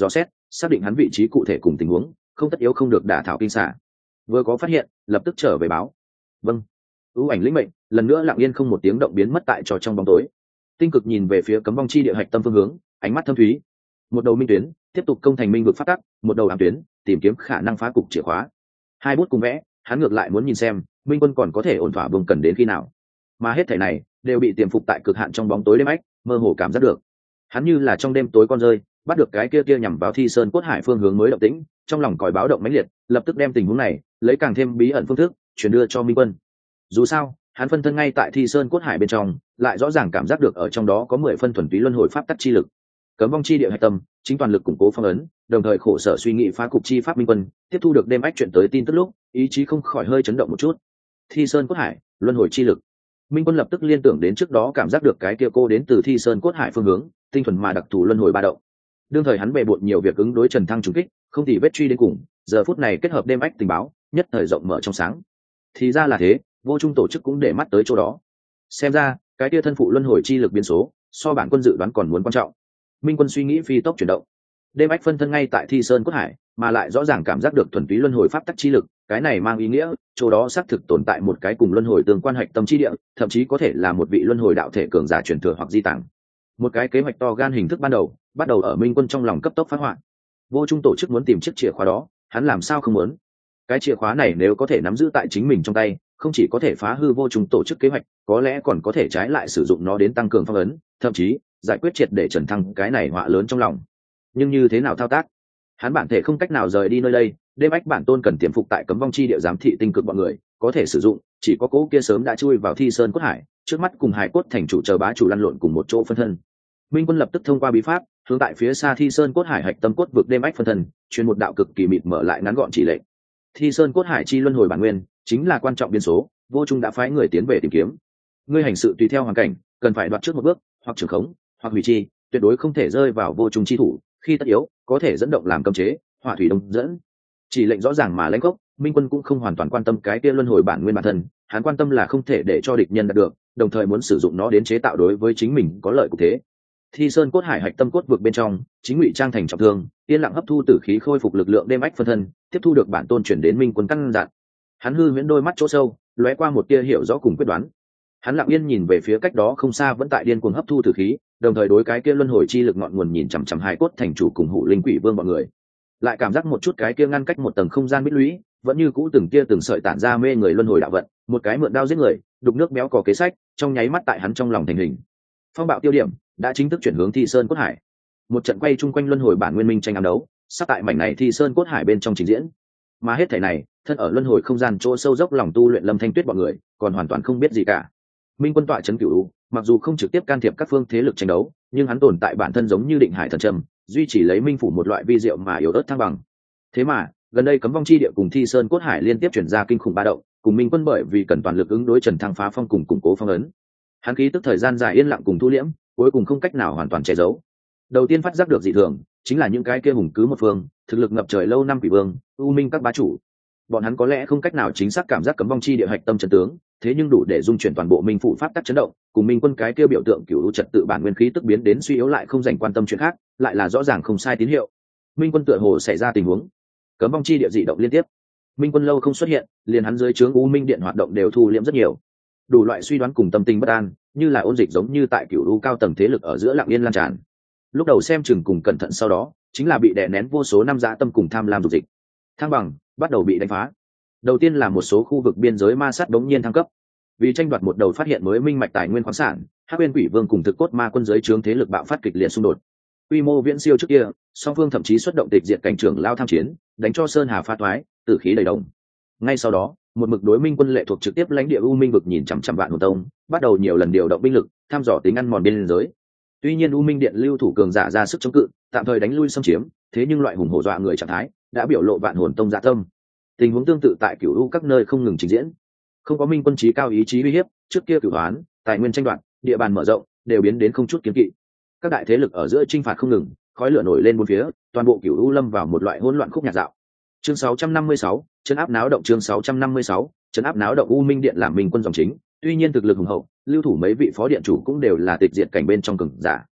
xác định hắn vị trí cụ thể cùng tình huống, không tất yếu không được đả thảo kinh xả. Vừa có phát hiện lập tức trở về báo. Vâng. ưu ảnh lĩnh mệnh, lần nữa lặng yên không một tiếng động biến mất tại trò trong bóng tối. Tinh Cực nhìn về phía cấm vong chi địa hạch tâm phương hướng, ánh mắt thâm thúy. Một đầu minh tuyến tiếp tục công thành minh vực phát tắc, một đầu ám tuyến tìm kiếm khả năng phá cục chìa khóa. Hai bút cùng vẽ, hắn ngược lại muốn nhìn xem minh quân còn có thể ổn thỏa vùng cần đến khi nào. Mà hết thảy này đều bị tiềm phục tại cực hạn trong bóng tối đêm ách mơ hồ cảm giác được. Hắn như là trong đêm tối con rơi bắt được cái kia nhằm vào Thi Sơn Cốt Hải phương hướng mới động tĩnh, trong lòng còi báo động mãnh liệt, lập tức đem tình huống này lấy càng thêm bí ẩn phương thức truyền đưa cho minh quân. Dù sao hắn phân thân ngay tại Thi Sơn Cốt Hải bên trong, lại rõ ràng cảm giác được ở trong đó có 10 phân thuần túy luân hồi pháp tắc chi lực. Cấm vong chi địa hạch tâm chính toàn lực củng cố phong ấn, đồng thời khổ sở suy nghĩ phá cục chi pháp minh quân tiếp thu được đêm ách chuyện tới tin tức lúc, ý chí không khỏi hơi chấn động một chút. Thi Sơn Cốt Hải, luân hồi chi lực. Minh quân lập tức liên tưởng đến trước đó cảm giác được cái kia cô đến từ Thi Sơn Cốt Hải phương hướng, tinh thuần mà đặc thù luân hồi ba động. Đương thời hắn bề bộn nhiều việc ứng đối Trần Thăng trùng kích, không thì vết truy đến cùng, giờ phút này kết hợp đêm ách tình báo, nhất thời rộng mở trong sáng. Thì ra là thế, vô trung tổ chức cũng để mắt tới chỗ đó. Xem ra, cái kia thân phụ luân hồi chi lực biến số, so bản quân dự đoán còn muốn quan trọng. Minh quân suy nghĩ phi tốc chuyển động. Đêm ách phân thân ngay tại Thi Sơn Cốt Hải, mà lại rõ ràng cảm giác được thuần túy luân hồi pháp tắc chi lực, cái này mang ý nghĩa chỗ đó xác thực tồn tại một cái cùng luân hồi tương quan hạch tâm chi địa, thậm chí có thể là một vị luân hồi đạo thể cường giả truyền thừa hoặc di tàng. Một cái kế hoạch to gan hình thức ban đầu bắt đầu ở minh quân trong lòng cấp tốc phát họa. Vô trung tổ chức muốn tìm chiếc chìa khóa đó, hắn làm sao không muốn. Cái chìa khóa này nếu có thể nắm giữ tại chính mình trong tay, không chỉ có thể phá hư vô trung tổ chức kế hoạch, có lẽ còn có thể trái lại sử dụng nó đến tăng cường phong ấn, thậm chí giải quyết triệt để Trần Thăng cái này họa lớn trong lòng. Nhưng như thế nào thao tác? Hắn bản thể không cách nào rời đi nơi đây, đêm ách bản tôn cần tiềm phục tại cấm vong chi địa giám thị tinh cực bọn người, có thể sử dụng chỉ có cố kia sớm đã chui vào Thi Sơn Cốt Hải, trước mắt cùng hải cốt thành chủ chờ bá chủ lăn lộn cùng một chỗ phân thân. Minh quân lập tức thông qua bí pháp hướng tại phía xa Thi Sơn Cốt Hải hạch tâm cốt vực đêm ách phân thân truyền một đạo cực kỳ mịt mở lại ngắn gọn chỉ lệnh. Thi Sơn Cốt Hải chi luân hồi bản nguyên chính là quan trọng biến số, vô trung đã phái người tiến về tìm kiếm. Ngươi hành sự tùy theo hoàn cảnh, cần phải đoạt trước một bước, hoặc trường khống, hoặc hủy chi, tuyệt đối không thể rơi vào vô trung chi thủ, khi tất yếu có thể dẫn động làm cấm chế, hỏa thủy đông dẫn. Chỉ lệnh rõ ràng mà lãnh gốc, minh quân cũng không hoàn toàn quan tâm cái kia luân hồi bản nguyên bản thân, hắn quan tâm là không thể để cho địch nhân đạt được, đồng thời muốn sử dụng nó đến chế tạo đối với chính mình có lợi cụ thế. Thi Sơn Cốt Hải hạch tâm cốt vực bên trong, chính ngụy trang thành trọng thương, yên lặng hấp thu tử khí khôi phục lực lượng đêm ách phân thân, tiếp thu được bản tôn chuyển đến minh quân căn dặn. Hắn hư huyễn đôi mắt chỗ sâu, lóe qua một tia hiểu rõ cùng quyết đoán. Hắn lặng yên nhìn về phía cách đó không xa vẫn tại điên cuồng hấp thu tử khí, đồng thời đối cái kia luân hồi chi lực ngọn nguồn nhìn chằm chằm hai cốt thành chủ cùng hủ linh quỷ vương bọn người. Lại cảm giác một chút cái kia ngăn cách một tầng không gian bích lũy, vẫn như cũ từng kia từng sợi tản ra mê người luân hồi đạo vận, một cái mượn đao giết người, đục nước béo cò kế sách, trong nháy mắt tại hắn trong lòng thành hình. Phong bạo tiêu điểm đã chính thức chuyển hướng Thi Sơn Cốt Hải. Một trận quay chung quanh luân hồi bản nguyên minh tranh ám đấu, sắp tại mảnh này Thi Sơn Cốt Hải bên trong trình diễn. Mà hết thảy này, thân ở luân hồi không gian chỗ sâu dốc lòng tu luyện Lâm Thanh Tuyết bọn người, còn hoàn toàn không biết gì cả. Minh quân tọa trấn cửu, mặc dù không trực tiếp can thiệp các phương thế lực tranh đấu, nhưng hắn tồn tại bản thân giống như định hải thần trầm, duy trì lấy minh phủ một loại vi diệu mà yếu ớt thăng bằng. Thế mà gần đây cấm vong chi địa cùng Thi Sơn Cốt Hải liên tiếp chuyển ra kinh khủng ba động, cùng minh quân bởi vì cần toàn lực ứng đối Trần Thăng phá phong cùng củng cố phong ấn, hắn khí tức thời gian dài yên lặng cùng thu liễm, cuối cùng không cách nào hoàn toàn che giấu. Đầu tiên phát giác được dị thường chính là những cái kia hùng cứ một phương, thực lực ngập trời lâu năm quỷ vương, u minh các bá chủ. Bọn hắn có lẽ không cách nào chính xác cảm giác cấm vong chi địa hạch tâm trận tướng, thế nhưng đủ để dung chuyển toàn bộ minh phủ pháp tắc chấn động, cùng minh quân cái kia biểu tượng cửu trật tự bản nguyên khí tức biến đến suy yếu lại không dành quan tâm chuyện khác, lại là rõ ràng không sai tín hiệu. Minh quân tựa hồ xảy ra tình huống, cấm vong chi địa dị động liên tiếp. Minh quân lâu không xuất hiện, liền hắn dưới trướng u minh điện hoạt động đều thu liễm rất nhiều. Đủ loại suy đoán cùng tâm tình bất an, như là ôn dịch giống như tại cửu u cao tầng thế lực ở giữa lặng yên lan tràn. Lúc đầu xem chừng cùng cẩn thận, sau đó chính là bị đè nén vô số năm dã tâm cùng tham lam dục dịch. Thăng bằng bắt đầu bị đánh phá. Đầu tiên là một số khu vực biên giới ma sát đống nhiên thăng cấp, vì tranh đoạt một đầu phát hiện mới minh mạch tài nguyên khoáng sản, Hắc Uyên Quỷ Vương cùng thực cốt ma quân giới trướng thế lực bạo phát kịch liệt xung đột. Quy mô viễn siêu trước kia, song phương thậm chí xuất động tịch diệt cảnh trưởng lao tham chiến, đánh cho sơn hà pha toái, tử khí đầy đồng. Ngay sau đó, một mực đối minh quân lệ thuộc trực tiếp lãnh địa u minh vực nhìn chằm chằm Vạn Hồn Tông, bắt đầu nhiều lần điều động binh lực, thăm dò tính ăn mòn biên giới. Tuy nhiên u minh điện lưu thủ cường giả ra sức chống cự, tạm thời đánh lui xâm chiếm, thế nhưng loại hùng hổ dọa người trạng thái đã biểu lộ Vạn Hồn Tông dạ tâm. Tình huống tương tự tại cửu u các nơi không ngừng trình diễn. Không có minh quân trí cao ý chí uy hiếp, trước kia cửu hoán, tài nguyên tranh đoạt, địa bàn mở rộng, đều biến đến không chút kiến kỵ. Các đại thế lực ở giữa chinh phạt không ngừng, khói lửa nổi lên bốn phía, toàn bộ cửu u lâm vào một loại hỗn loạn khúc nhạc dạo. Chương 656, trấn áp náo động. Chương 656, trấn áp náo động. U minh điện làm minh quân dòng chính, tuy nhiên thực lực hùng hậu, lưu thủ mấy vị phó điện chủ cũng đều là tịch diệt cảnh bên trong cường giả.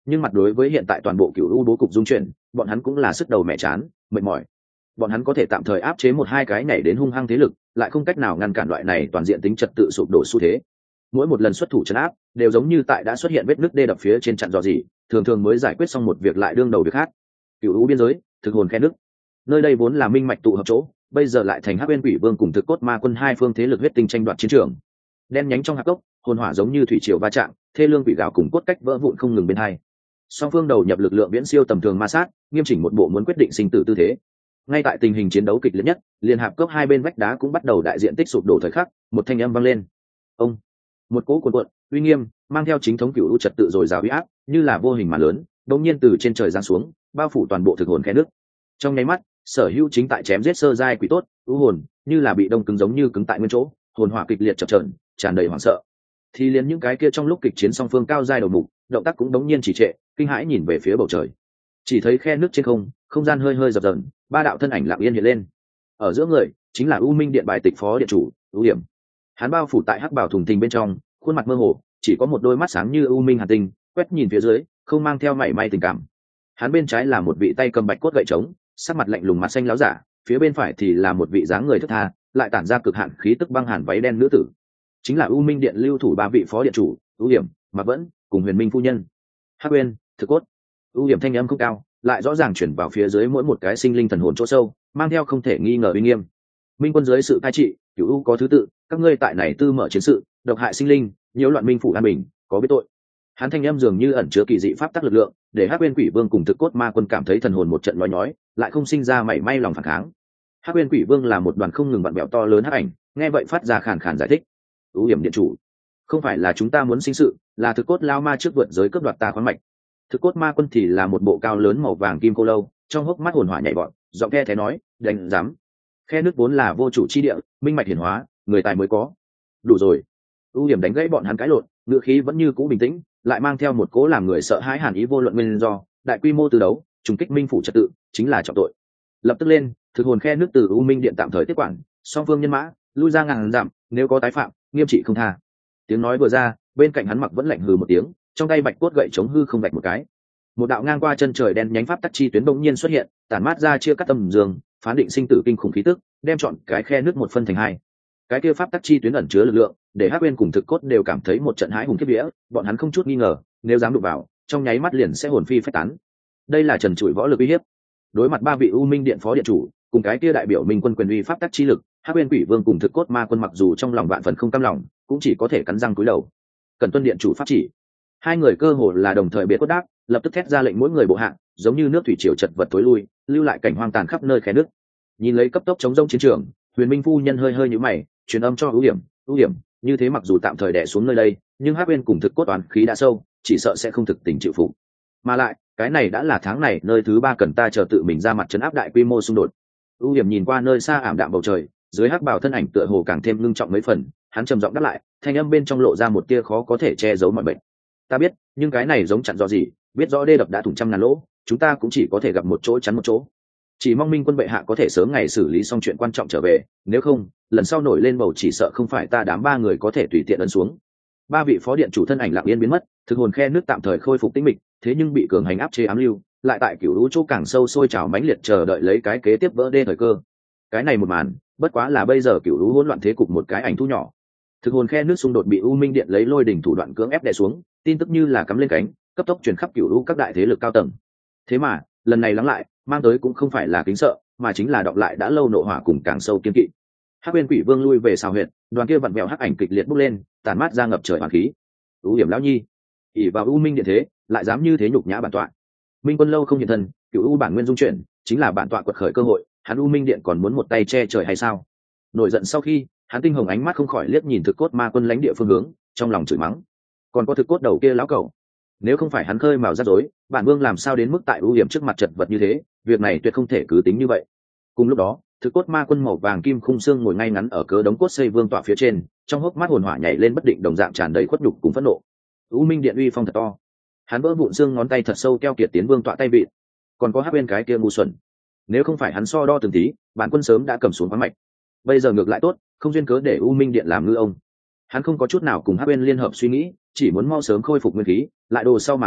nhưng mặt đối với hiện tại toàn bộ cựu u bố cục dung chuyển, bọn hắn cũng là sức đầu mẹ chán mệt mỏi. Bọn hắn có thể tạm thời áp chế một hai cái nhảy đến hung hăng thế lực, lại không cách nào ngăn cản loại này toàn diện tính trật tự sụp đổ xu thế. Mỗi một lần xuất thủ trấn áp đều giống như tại đã xuất hiện vết nứt đê đập phía trên chặn dò gì, thường thường mới giải quyết xong một việc lại đương đầu việc khác. Cựu u biên giới, thực hồn khe nước, nơi đây vốn là minh mạch tụ hợp chỗ, bây giờ lại thành Hắc Uyên Quỷ Vương cùng Thực Cốt Ma Quân hai phương thế lực huyết tinh tranh đoạt chiến trường. Đen nhánh trong hạp cốc, hồn hỏa giống như thủy triều va chạm, thê lương quỷ gào cùng cốt cách vỡ vụn không ngừng bên hai. Song phương đầu nhập lực lượng viễn siêu tầm thường ma sát, nghiêm chỉnh một bộ muốn quyết định sinh tử tư thế. Ngay tại tình hình chiến đấu kịch liệt nhất, liền hạp cốc hai bên vách đá cũng bắt đầu đại diện tích sụp đổ thời khắc, một thanh âm vang lên. Ông, một cỗ cuồn cuộn, uy nghiêm, mang theo chính thống cựu u trật tự rồi rào uy áp, như là vô hình mà lớn, đột nhiên từ trên trời giáng xuống, bao phủ toàn bộ thực hồn khe nước. Trong nháy mắt, sở hữu chính tại chém giết sơ giai quỷ tốt, u hồn, như là bị đông cứng giống như cứng tại nguyên chỗ, hồn hỏa kịch liệt chập chờn, tràn đầy hoảng sợ. Thì liền những cái kia trong lúc kịch chiến song phương cao giai đầu mục, động tác cũng đống nhiên chỉ trệ, kinh hãi nhìn về phía bầu trời. Chỉ thấy khe nước trên không, không gian hơi hơi dập dờn, ba đạo thân ảnh lặng yên hiện lên. Ở giữa người chính là U Minh Điện bài tịch phó điện chủ U Hiểm. Hắn bao phủ tại hắc bảo thùng thình bên trong, khuôn mặt mơ hồ, chỉ có một đôi mắt sáng như u minh hàn tinh, quét nhìn phía dưới, không mang theo mảy may tình cảm. Hắn bên trái là một vị tay cầm bạch cốt gậy trống, sắc mặt lạnh lùng mặt xanh láo giả, phía bên phải thì là một vị dáng người thướt tha, lại tản ra cực hạn khí tức băng hàn váy đen nữ tử. Chính là U Minh Điện lưu thủ ba vị phó điện chủ, U Hiểm, Mạc Vẫn, cùng Huyền Minh phu nhân. Hắc Uyên, Thực Cốt. U Hiểm thanh âm không cao, lại rõ ràng chuyển vào phía dưới mỗi một cái sinh linh thần hồn chỗ sâu, mang theo không thể nghi ngờ uy nghiêm. Minh quân dưới sự cai trị, cửu u có thứ tự, các ngươi tại này tư mở chiến sự, độc hại sinh linh, nhiễu loạn minh phủ an bình, có biết tội. Hắn thanh âm dường như ẩn chứa kỳ dị pháp tắc lực lượng, để Hắc Uyên Quỷ Vương cùng Thực Cốt Ma Quân cảm thấy thần hồn một trận nhói nhói, lại không sinh ra mảy may lòng phản kháng. Hắc Uyên Quỷ Vương là một đoàn không ngừng vặn bẹo to lớn hắc ảnh, nghe vậy phát ra khàn khàn giải thích. U Hiểm điện chủ, không phải là chúng ta muốn sinh sự, là Thực Cốt lao ma trước vượt giới cướp đoạt ta khoáng mạch. Thực Cốt Ma Quân thì là một bộ cao lớn màu vàng kim cô lâu, trong hốc mắt hồn hỏa nhảy vọt, giọng khe thế nói, đánh dám. Khe nước vốn là vô chủ chi địa, minh mạch hiển hóa, người tài mới có. Đủ rồi. U Hiểm đánh gãy bọn hắn cãi lộn, ngựa khí vẫn như cũ bình tĩnh, lại mang theo một cố làm người sợ hãi hàn ý vô luận nguyên do, đại quy mô từ đấu, trùng kích minh phủ trật tự, chính là trọng tội. Lập tức lên, thực hồn khe nước từ U Minh Điện tạm thời tiếp quản, song phương nhân mã, lui ra ngàn dặm, nếu có tái phạm, nghiêm trị không tha. Tiếng nói vừa ra, bên cạnh hắn Mặc vẫn lạnh hừ một tiếng, trong tay bạch cốt gậy chống hư không vạch một cái. Một đạo ngang qua chân trời đen nhánh pháp tắc chi tuyến bỗng nhiên xuất hiện, tản mát ra chia cắt âm dương, phán định sinh tử kinh khủng khí tức, đem chọn cái khe nước một phân thành hai. Cái kia pháp tắc chi tuyến ẩn chứa lực lượng, để Hắc Uyên cùng Thực Cốt đều cảm thấy một trận hãi hùng khiếp vía, bọn hắn không chút nghi ngờ, nếu dám đụng vào, trong nháy mắt liền sẽ hồn phi phách tán. Đây là trần trụi võ lực uy hiếp. Đối mặt ba vị U Minh Điện phó điện chủ, cùng cái kia đại biểu Minh quân quyền uy pháp tắc chi lực, Hắc Uyên Quỷ Vương cùng Thực Cốt Ma Quân mặc dù trong lòng vạn phần không cam lòng, cũng chỉ có thể cắn răng cúi đầu. Cần tuân điện chủ pháp chỉ. Hai người cơ hồ là đồng thời biệt cốt đáp, lập tức thét ra lệnh mỗi người bộ hạng, giống như nước thủy triều chật vật tối lui, lưu lại cảnh hoang tàn khắp nơi khe nước. Nhìn lấy cấp tốc chống rông chiến trường, Huyền Minh phu nhân hơi hơi nhíu mày, truyền âm cho ưu hiểm, như thế mặc dù tạm thời đè xuống nơi đây, nhưng Hắc Uyên cùng Thực Cốt toán khí đã sâu, chỉ sợ sẽ không thực tình chịu phục. Mà lại, cái này đã là tháng này nơi thứ ba cần ta chờ tự mình ra mặt trấn áp đại quy mô xung đột. Ưu hiểm nhìn qua nơi xa ảm đạm bầu trời, dưới hắc bào thân ảnh tựa hồ càng thêm ngưng trọng mấy phần, hắn trầm giọng đáp lại, thanh âm bên trong lộ ra một tia khó có thể che giấu mọi bệnh. Ta biết, nhưng cái này giống chặn do gì, biết rõ đê đập đã thủng trăm ngàn lỗ, chúng ta cũng chỉ có thể gặp một chỗ chắn một chỗ. Chỉ mong Minh quân bệ hạ có thể sớm ngày xử lý xong chuyện quan trọng trở về, nếu không, lần sau nổi lên bầu chỉ sợ không phải ta đám ba người có thể tùy tiện ấn xuống. Ba vị phó điện chủ thân ảnh lặng yên biến mất, thực hồn khe nước tạm thời khôi phục tĩnh mịch, thế nhưng bị cường hành áp chế ám lưu, lại tại cửu lũ chỗ càng sâu sôi trào mãnh liệt chờ đợi lấy cái kế tiếp vỡ đê thời cơ. Cái này một màn, bất quá là bây giờ cửu lũ hỗn loạn thế cục một cái ảnh thu nhỏ. Thực hồn khe nước xung đột bị U Minh Điện lấy lôi đỉnh thủ đoạn cưỡng ép đè xuống, tin tức như là cắm lên cánh, cấp tốc truyền khắp cửu lũ các đại thế lực cao tầng. Thế mà, lần này lắng lại, mang tới cũng không phải là kính sợ, mà chính là đọng lại đã lâu nộ hỏa cùng càng sâu kiên kỵ. Hắc Uyên Quỷ Vương lui về xào huyệt, đoàn kia vặn vẹo hắc ảnh kịch liệt bốc lên, tàn mát ra ngập trời hoàn khí. U Hiểm lão nhi, ỷ vào U Minh Điện thế, lại dám như thế nhục nhã bản tọa. Minh quân lâu không hiện thân, cửu U bản nguyên dung chuyển, chính là bản tọa quật khởi cơ hội, hắn U Minh Điện còn muốn một tay che trời hay sao? Nổi giận sau khi, hắn tinh hồng ánh mắt không khỏi liếc nhìn Thực Cốt Ma Quân lãnh địa phương hướng, trong lòng chửi mắng. Còn có Thực Cốt đầu kia lão cẩu, nếu không phải hắn khơi mào rắc rối, bản vương làm sao đến mức tại ưu hiểm trước mặt chật vật như thế, việc này tuyệt không thể cứ tính như vậy. Cùng lúc đó, Thực Cốt Ma Quân màu vàng kim khung xương ngồi ngay ngắn ở cớ đống cốt xây vương tọa phía trên, trong hốc mắt hồn hỏa nhảy lên bất định đồng dạng tràn đầy khuất nhục cùng phẫn nộ. U Minh Điện uy phong thật to, hắn vỡ vụn xương ngón tay thật sâu keo kiệt tiến vương tọa tay vịn. Còn có Hắc Uyên cái kia ngu xuẩn, nếu không phải hắn so đo từng tí, bản quân sớm đã cầm xuống khoáng mạch. Bây giờ ngược lại tốt, không duyên cớ để U Minh Điện làm ngư ông. Hắn không có chút nào cùng Hắc Uyên liên hợp suy nghĩ, chỉ muốn mau sớm khôi phục nguyên khí, lại đồ sau mà tính,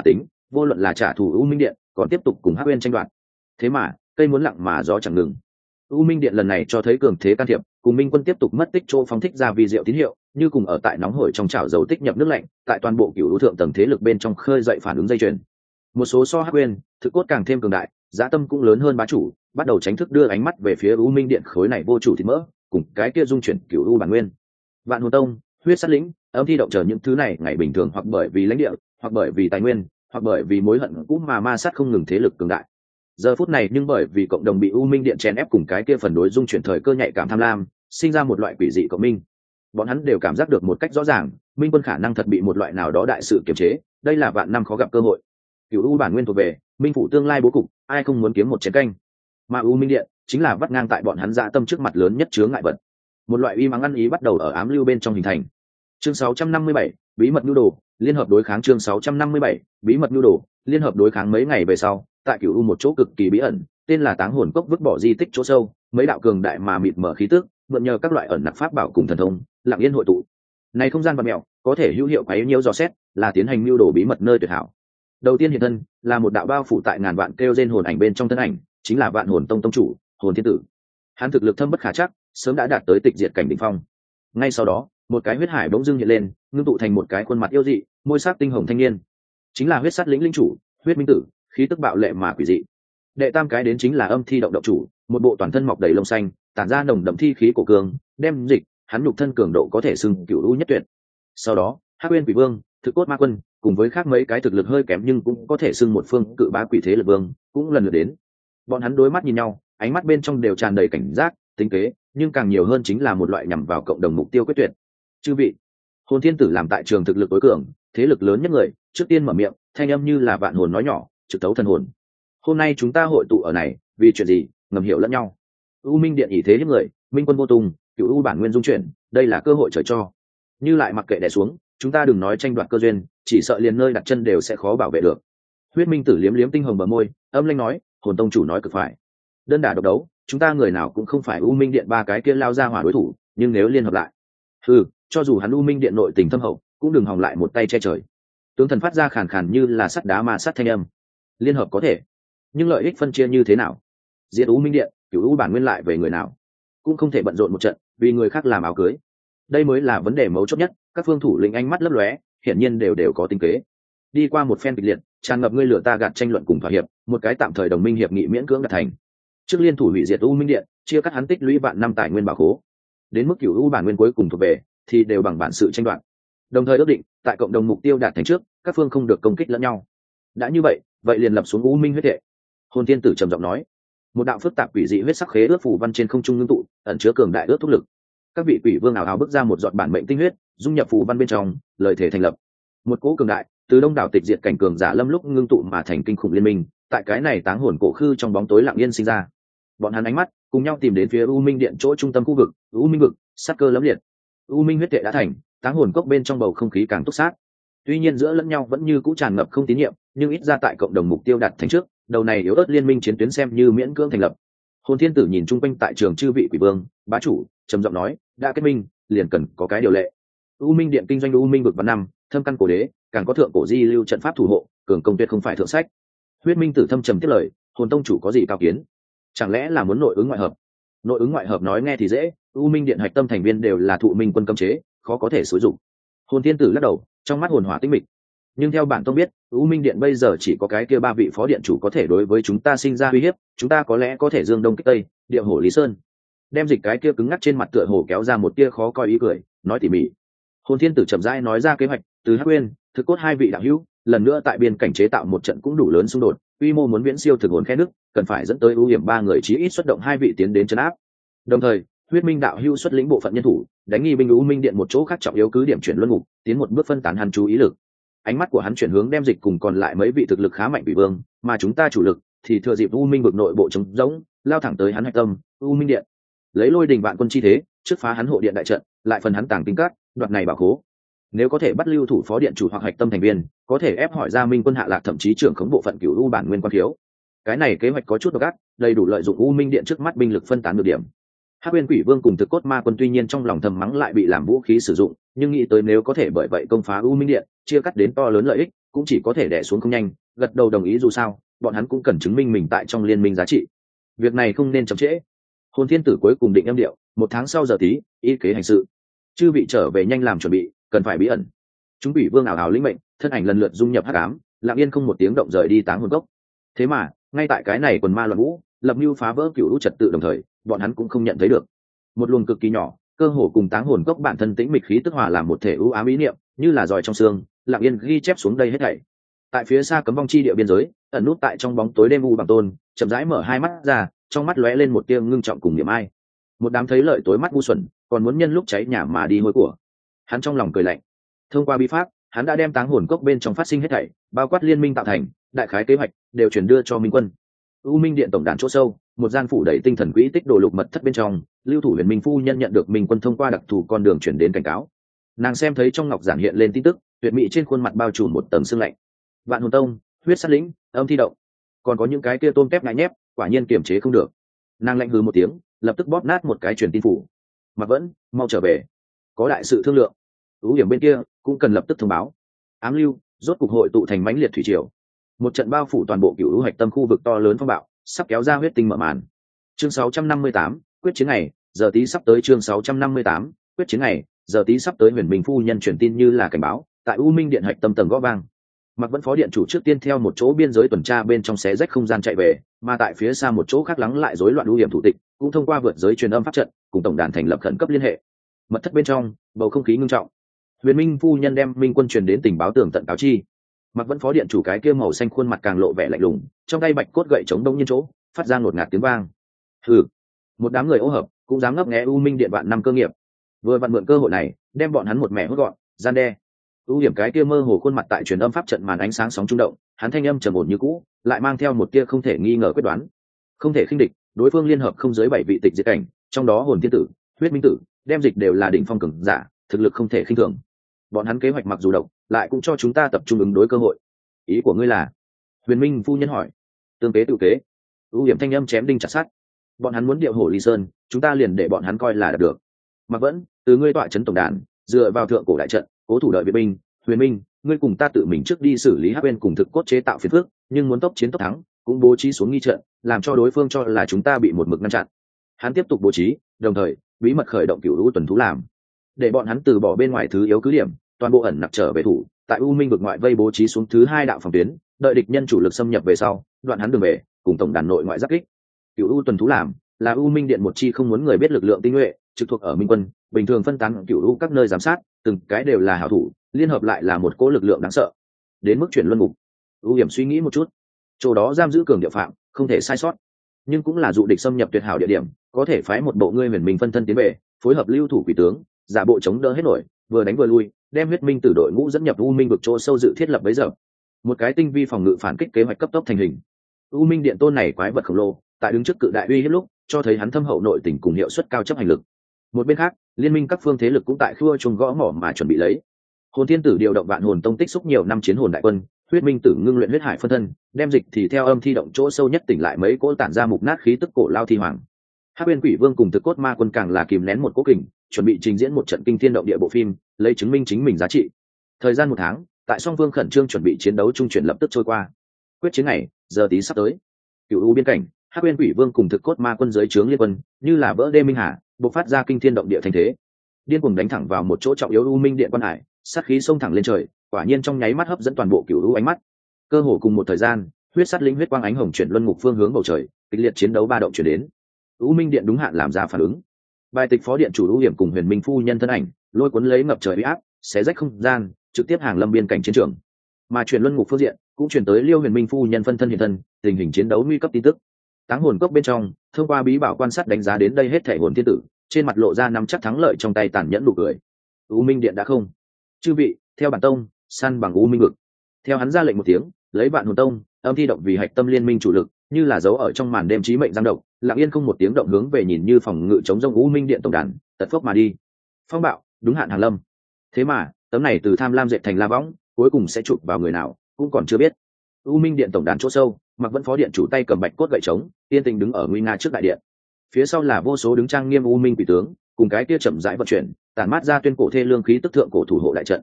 vô luận là trả thù u minh điện còn tiếp tục cùng hắc uyên tranh đoạt. Thế mà cây muốn lặng mà gió chẳng ngừng. U minh điện lần này cho thấy cường thế can thiệp, cùng minh quân tiếp tục mất tích chỗ phóng thích ra vi diệu tín hiệu, như cùng ở tại nóng hổi trong chảo dầu tích nhập nước lạnh, tại toàn bộ cửu lũ thượng tầng thế lực bên trong khơi dậy phản ứng dây chuyền. Một số so hắc uyên thực cốt càng thêm cường đại, giá tâm cũng lớn hơn bá chủ, bắt đầu tránh thức đưa ánh mắt về phía u minh điện khối này vô chủ thịt mỡ, cùng cái kia dung chuyển cửu lũ bản nguyên. Vạn hồn tông, huyết sát lĩnh, âm thi động chờ những thứ này ngày bình thường hoặc bởi vì lãnh địa, hoặc bởi vì tài nguyên, hoặc bởi vì mối hận cũ mà ma sát không ngừng thế lực cường đại. Giờ phút này nhưng bởi vì cộng đồng bị u minh điện chèn ép cùng cái kia phần đối dung chuyển thời cơ nhạy cảm tham lam, sinh ra một loại quỷ dị cộng minh. Bọn hắn đều cảm giác được một cách rõ ràng, minh quân khả năng thật bị một loại nào đó đại sự kiềm chế, đây là vạn năm khó gặp cơ hội. Cửu u bản nguyên thuộc về minh phủ tương lai bố cục, ai không muốn kiếm một chén canh, mà u minh điện chính là vắt ngang tại bọn hắn dạ tâm trước mặt lớn nhất chướng ngại vật. Một loại uy mắng ăn ý bắt đầu ở ám lưu bên trong hình thành. Chương 657, bí mật nhu đồ, liên hợp đối kháng. Chương 657, bí mật nhu đồ, liên hợp đối kháng. Mấy ngày về sau, tại Cửu U một chỗ cực kỳ bí ẩn, tên là Táng Hồn Cốc vứt bỏ di tích chỗ sâu, mấy đạo cường đại mà mịt mờ khí tức, mượn nhờ các loại ẩn nặc pháp bảo cùng thần thông, lặng yên hội tụ. Này không gian vật mèo, có thể hữu hiệu quấy nhiễu dò xét, là tiến hành nhu đồ bí mật nơi tuyệt hảo. Đầu tiên hiện thân, là một đạo bao phủ tại ngàn vạn kêu rên hồn ảnh bên trong thân ảnh, chính là Vạn Hồn Tông tông chủ, Hồn Thiên Tử. Hắn thực lực thâm bất khả trắc, sớm đã đạt tới tịch diệt cảnh đỉnh phong. Ngay sau đó, một cái huyết hải bỗng dưng hiện lên, ngưng tụ thành một cái khuôn mặt yêu dị, môi sắc tinh hồng thanh niên, chính là huyết sát lĩnh linh chủ, huyết minh tử, khí tức bạo lệ mà quỷ dị. Đệ tam cái đến chính là âm thi động động chủ, một bộ toàn thân mọc đầy lông xanh, tản ra nồng đậm thi khí cổ cường, đem dịch, hắn nhục thân cường độ có thể xưng cửu u nhất tuyệt. Sau đó, Hắc Uyên Quỷ Vương, Thực Cốt Ma Quân, cùng với khác mấy cái thực lực hơi kém nhưng cũng có thể xưng một phương cự bá quỷ thế lực vương, cũng lần lượt đến. Bọn hắn đối mắt nhìn nhau, ánh mắt bên trong đều tràn đầy cảnh giác, tính kế, nhưng càng nhiều hơn chính là một loại nhằm vào cộng đồng mục tiêu quyết tuyệt. Chư vị, Hồn Thiên Tử làm tại trường thực lực tối cường, thế lực lớn nhất người, trước tiên mở miệng, thanh âm như là vạn hồn nói nhỏ, trực tấu thần hồn. Hôm nay chúng ta hội tụ ở này, vì chuyện gì, ngầm hiểu lẫn nhau. U Minh Điện ỷ thế những người, minh quân vô tùng, cửu u bản nguyên dung chuyển, đây là cơ hội trời cho. Như lại mặc kệ đè xuống, chúng ta đừng nói tranh đoạt cơ duyên, chỉ sợ liền nơi đặt chân đều sẽ khó bảo vệ được. Huyết Minh Tử liếm liếm tinh hồng bờ môi, âm lãnh nói, Hồn tông chủ nói cực phải. Đơn đả độc đấu, chúng ta người nào cũng không phải U Minh Điện ba cái kia lao ra hỏa đối thủ, nhưng nếu liên hợp lại, cho dù hắn U Minh Điện nội tình thâm hậu, cũng đừng hòng lại một tay che trời. Tướng thần phát ra khàn khàn như là sắt đá mà sắt thanh âm. Liên hợp có thể, nhưng lợi ích phân chia như thế nào? Diệt U Minh Điện, cửu U bản nguyên lại về người nào? Cũng không thể bận rộn một trận, vì người khác làm áo cưới. Đây mới là vấn đề mấu chốt nhất. Các phương thủ lĩnh ánh mắt lấp lóe, hiển nhiên đều có tính kế. Đi qua một phen kịch liệt, tràn ngập ngươi lửa ta gạt tranh luận cùng thỏa hiệp, một cái tạm thời đồng minh hiệp nghị miễn cưỡng đạt thành. Trước liên thủ hủy diệt U Minh Điện, chia cắt hắn tích lũy vạn năm tài nguyên bảo khố. Đến mức cửu U bản nguyên cuối cùng thuộc về, thì đều bằng bản sự tranh đoạt. Đồng thời ước định, tại cộng đồng mục tiêu đạt thành trước, các phương không được công kích lẫn nhau. Đã như vậy, vậy liền lập xuống U Minh huyết thể. Hồn Thiên Tử trầm giọng nói. Một đạo phức tạp quỷ dị huyết sắc khế ước phù văn trên không trung ngưng tụ, ẩn chứa cường đại ước thúc lực. Các vị quỷ vương ảo ảo bước ra một giọt bản mệnh tinh huyết, dung nhập phù văn bên trong, lời thể thành lập. Một cỗ cường đại, từ đông đảo tịch diệt cảnh cường giả lâm lúc ngưng tụ mà thành kinh khủng liên minh, tại cái này táng hồn cổ khư trong bóng tối lặng yên sinh ra. Bọn hắn ánh mắt cùng nhau tìm đến phía U Minh Điện chỗ trung tâm khu vực, U Minh vực, sát cơ lẫm liệt. U Minh huyết thể đã thành, táng hồn cốc bên trong bầu không khí càng túc sát. Tuy nhiên giữa lẫn nhau vẫn như cũ tràn ngập không tín nhiệm, nhưng ít ra tại cộng đồng mục tiêu đạt thành trước, đầu này yếu ớt liên minh chiến tuyến xem như miễn cưỡng thành lập. Hồn Thiên Tử nhìn chung quanh tại trường chư vị quỷ vương, bá chủ, trầm giọng nói, đã kết minh, liền cần có cái điều lệ. U Minh Điện kinh doanh U Minh vực và năm, thâm căn cổ đế, càng có thượng cổ di lưu trận pháp thủ hộ, cường công tuyệt không phải thượng sách. Huyết Minh Tử thâm trầm tiếp lời, Hồn tông chủ có gì cao kiến? Chẳng lẽ là muốn nội ứng ngoại hợp? Nội ứng ngoại hợp nói nghe thì dễ, U Minh Điện hạch tâm thành viên đều là thụ minh quân cấm chế, khó có thể sử dụng. Hồn Thiên Tử lắc đầu, trong mắt hồn hỏa tinh mịch. Nhưng theo bản tông biết, U Minh Điện bây giờ chỉ có cái kia ba vị phó điện chủ có thể đối với chúng ta sinh ra uy hiếp, chúng ta có lẽ có thể dương đông kích tây, địa hổ lý sơn. Đem dịch cái kia cứng ngắc trên mặt tựa hồ kéo ra một tia khó coi ý cười, nói tỉ mỉ. Hồn Thiên Tử chậm rãi nói ra kế hoạch, từ Hắc Uyên, Thực Cốt hai vị đạo hữu, lần nữa tại biên cảnh chế tạo một trận cũng đủ lớn xung đột, quy mô muốn viễn siêu thực hồn khe nước, cần phải dẫn tới ưu hiểm ba người chí ít xuất động hai vị tiến đến trấn áp. Đồng thời, Huyết Minh đạo hữu xuất lĩnh bộ phận nhân thủ, đánh nghi binh U Minh Điện một chỗ khác trọng yếu cứ điểm chuyển luân ngục, tiến một bước phân tán hắn chú ý lực. Ánh mắt của hắn chuyển hướng đem dịch cùng còn lại mấy vị thực lực khá mạnh bị vương, mà chúng ta chủ lực thì thừa dịp U Minh vực nội bộ trống rỗng, lao thẳng tới hắn hạch tâm, U Minh Điện. Lấy lôi đình vạn quân chi thế, trước phá hắn hộ điện đại trận, lại phần hắn tàng kinh cát, đoạt này bảo khố. Nếu có thể bắt lưu thủ phó điện chủ hoặc hạch tâm thành viên, có thể ép hỏi ra minh quân hạ lạc thậm chí trưởng khống bộ phận cửu u bản nguyên quan thiếu. Cái này kế hoạch có chút độc ác, đầy đủ lợi dụng U Minh Điện trước mắt binh lực phân tán được điểm. Hắc Uyên Quỷ Vương cùng Thực Cốt Ma Quân tuy nhiên trong lòng thầm mắng lại bị làm vũ khí sử dụng, nhưng nghĩ tới nếu có thể bởi vậy công phá U Minh Điện, chia cắt đến to lớn lợi ích, cũng chỉ có thể đẻ xuống không nhanh, gật đầu đồng ý, dù sao bọn hắn cũng cần chứng minh mình tại trong liên minh giá trị. Việc này không nên chậm trễ. Hồn thiên tử cuối cùng định âm điệu, 1 tháng sau giờ tí, y kế hành sự. Chư vị trở về nhanh làm chuẩn bị, cần phải bí ẩn. Chúng quỷ vương ảo ảo lĩnh mệnh, thân ảnh lần lượt dung nhập hắc ám, lặng yên không một tiếng động rời đi Táng Hồn Cốc. Thế mà ngay tại cái này quần ma loạn vũ, lập mưu phá vỡ cựu lũ trật tự đồng thời, bọn hắn cũng không nhận thấy được một luồng cực kỳ nhỏ, cơ hồ cùng Táng Hồn Cốc bản thân tĩnh mịch khí tức hòa làm một thể ưu ám ý niệm, như là giỏi trong xương, lặng yên ghi chép xuống đây hết thảy. Tại phía xa cấm vong chi địa biên giới, ẩn nút tại trong bóng tối đêm u bằng tôn, chậm rãi mở hai mắt ra, trong mắt lóe lên một tia ngưng trọng cùng niềm ai. Một đám thấy lợi tối mắt ngu xuẩn, còn muốn nhân lúc cháy nhà mà đi hôi của. Hắn trong lòng cười lạnh. Thông qua bí pháp, hắn đã đem Táng Hồn Cốc bên trong phát sinh hết thảy, bao quát liên minh tạo thành, đại khái kế hoạch đều chuyển đưa cho Minh Quân. U Minh Điện tổng đàn chỗ sâu, một gian phủ đầy tinh thần quỹ tích đồ lục mật thất bên trong, Lưu Thủ Huyền Minh phu nhân nhận được Minh Quân thông qua đặc thù con đường chuyển đến cảnh cáo. Nàng xem thấy trong ngọc giản hiện lên tin tức, tuyệt mỹ trên khuôn mặt bao trùm một tầng sương lạnh. Vạn Hồn Tông, Huyết Sát Lĩnh, Âm Thi Động, còn có những cái kia tôm tép ngại nhép, quả nhiên kiềm chế không được. Nàng lạnh hừ một tiếng, lập tức bóp nát một cái truyền tin phủ. Mặc Vẫn, mau trở về, có đại sự thương lượng. Ưu điểm bên kia cũng cần lập tức thông báo. Ám lưu rốt cục hội tụ thành mãnh liệt thủy triều, một trận bao phủ toàn bộ cựu hữu hạch tâm khu vực to lớn phong bạo sắp kéo ra huyết tinh mở màn. Chương 658, quyết chiến ngày giờ tí sắp tới. Chương 658, quyết chiến ngày giờ tí sắp tới. Huyền Minh phu nhân truyền tin như là cảnh báo, tại U Minh Điện hạch tâm tầng gõ vang. Mặc Vẫn phó điện chủ trước tiên theo một chỗ biên giới tuần tra bên trong xé rách không gian chạy về, mà tại phía xa một chỗ khác lắng lại rối loạn ưu hiểm thủ tịch, cũng thông qua vượt giới truyền âm pháp trận cùng tổng đàn thành lập khẩn cấp liên hệ. Mật thất bên trong bầu không khí ngưng trọng. Huyền Minh phu nhân đem Minh Quân truyền đến tình báo tường tận cáo chi. Mặc Vẫn phó điện chủ cái kia màu xanh khuôn mặt càng lộ vẻ lạnh lùng, trong tay bạch cốt gậy chống đông nhiên chỗ phát ra ngột ngạt tiếng vang. Hừ, một đám người ô hợp cũng dám ngấp nghé U Minh Điện vạn năm cơ nghiệp, vừa vặn mượn cơ hội này đem bọn hắn một mẻ hốt gọn, gian đe. ưu điểm cái kia mơ hồ khuôn mặt tại truyền âm pháp trận màn ánh sáng sóng trung động, hắn thanh âm trầm ổn như cũ, lại mang theo một tia không thể nghi ngờ quyết đoán. Không thể khinh địch, đối phương liên hợp không dưới 7 vị tịch diệt cảnh, trong đó Hồn Thiên Tử, Huyết Minh Tử, đem dịch đều là đỉnh phong cường giả, thực lực không thể khinh thường. Bọn hắn kế hoạch mặc dù độc, lại cũng cho chúng ta tập trung ứng đối cơ hội. Ý của ngươi là? Huyền Minh phu nhân hỏi. Tương kế tự kế. ưu điểm thanh âm chém đinh chặt sắt. Bọn hắn muốn điệu hổ ly sơn, chúng ta liền để bọn hắn coi là đạt được. Mặc Vẫn, từ ngươi tọa trấn tổng đàn, dựa vào thượng cổ đại trận, cố thủ đợi viện binh. Huyền Minh, ngươi cùng ta tự mình trước đi xử lý hắc bên cùng thực cốt chế tạo phiền phức, nhưng muốn tốc chiến tốc thắng, cũng bố trí xuống nghi trận, làm cho đối phương cho là chúng ta bị một mực ngăn chặn. Hắn tiếp tục bố trí, đồng thời bí mật khởi động cửu lũ tuần thú làm, để bọn hắn từ bỏ bên ngoài thứ yếu cứ điểm, toàn bộ ẩn nặc trở về thủ, tại U Minh vực ngoại vây bố trí xuống thứ 2 đạo phòng tuyến, đợi địch nhân chủ lực xâm nhập về sau, đoạn hắn đường về, cùng tổng đàn nội ngoại giáp kích. Cửu U tuần thú làm là U Minh Điện một chi không muốn người biết lực lượng tinh nhuệ, trực thuộc ở Minh Quân, bình thường phân tán cửu U các nơi giám sát, từng cái đều là hảo thủ, liên hợp lại là một cỗ lực lượng đáng sợ. Đến mức chuyển luân ngục, ưu hiểm suy nghĩ một chút, chỗ đó giam giữ cường địa phạm, không thể sai sót, nhưng cũng là dụ địch xâm nhập tuyệt hảo địa điểm, có thể phái một bộ ngươi Huyền Minh phân thân tiến về, phối hợp lưu thủ quỷ tướng, giả bộ chống đỡ hết nổi, vừa đánh vừa lui, đem Huyết Minh Tử đội ngũ dẫn nhập U Minh vực chỗ sâu dự thiết lập bấy giờ. Một cái tinh vi phòng ngự phản kích kế hoạch cấp tốc thành hình. U Minh Điện tôn này quái vật khổng lồ, tại đứng trước cự đại uy hiếp lúc, cho thấy hắn thâm hậu nội tình cùng hiệu suất cao chấp hành lực. Một bên khác, liên minh các phương thế lực cũng tại khua chuông gõ mỏ mà chuẩn bị lấy. Hồn Thiên Tử điều động Vạn Hồn Tông tích xúc nhiều năm chiến hồn đại quân, Huyết Minh Tử ngưng luyện huyết hải phân thân, đem dịch thì theo Âm Thi Động chỗ sâu nhất tỉnh lại mấy cỗ tản ra mục nát khí tức cổ lao thi hoàng. Hắc Bên Quỷ Vương cùng Thực Cốt Ma Quân càng là kìm nén một cố kình, chuẩn bị trình diễn một trận kinh thiên động địa bộ phim, lấy chứng minh chính mình giá trị. Thời gian 1 tháng, tại song phương khẩn trương chuẩn bị chiến đấu trung chuyển lập tức trôi qua. Quyết chiến này giờ tí sắp tới. Cửu U biên cảnh, Hắc Bên Quỷ Vương cùng Thực Cốt Ma Quân dưới trướng liên quân, như là vỡ đê minh hà, bộc phát ra kinh thiên động địa thành thế, điên cuồng đánh thẳng vào một chỗ trọng yếu U Minh Điện quan hải, sát khí xông thẳng lên trời, quả nhiên trong nháy mắt hấp dẫn toàn bộ Cửu U ánh mắt. Cơ hồ cùng một thời gian, Huyết Sát Lĩnh huyết quang ánh hồng chuyển luân ngục phương hướng bầu trời, kịch liệt chiến đấu ba động chuyển đến. U Minh Điện đúng hạn làm ra phản ứng. Bài tịch phó điện chủ ưu hiểm cùng Huyền Minh phu nhân thân ảnh, lôi cuốn lấy ngập trời uy áp, xé rách không gian, trực tiếp hàng lâm biên cảnh chiến trường. Mà chuyển luân ngục phương diện, cũng chuyển tới Liêu Huyền Minh phu nhân phân thân hiện thân, tình hình chiến đấu nguy cấp tin tức. Táng Hồn Cốc bên trong, thông qua bí bảo quan sát đánh giá đến đây hết thảy hồn thiên tử, trên mặt lộ ra nắm chắc thắng lợi trong tay tàn nhẫn nụ cười. U Minh Điện đã không. Chư vị, theo bản tông, săn bằng U Minh vực. Theo hắn ra lệnh một tiếng, lấy Vạn Hồn Tông, Âm Thi Động vì hạch tâm liên minh chủ lực, như là dấu ở trong màn đêm chí mệnh giang động, lặng yên không một tiếng động hướng về nhìn như phòng ngự chống rông U Minh Điện tổng đàn, tật phốc mà đi. Phong bạo, đúng hạn hàng lâm. Thế mà, tấm này từ tham lam dệt thành la võng, cuối cùng sẽ chụp vào người nào, cũng còn chưa biết. U Minh Điện tổng đàn chỗ sâu, Mặc Vẫn phó điện chủ tay cầm bạch cốt gậy trống, yên tình đứng ở nguy nga trước đại điện. Phía sau là vô số đứng trang nghiêm U Minh quỷ tướng, cùng cái kia chậm rãi vận chuyển, tản mát ra tuyên cổ thê lương khí tức thượng cổ thủ hộ đại trận.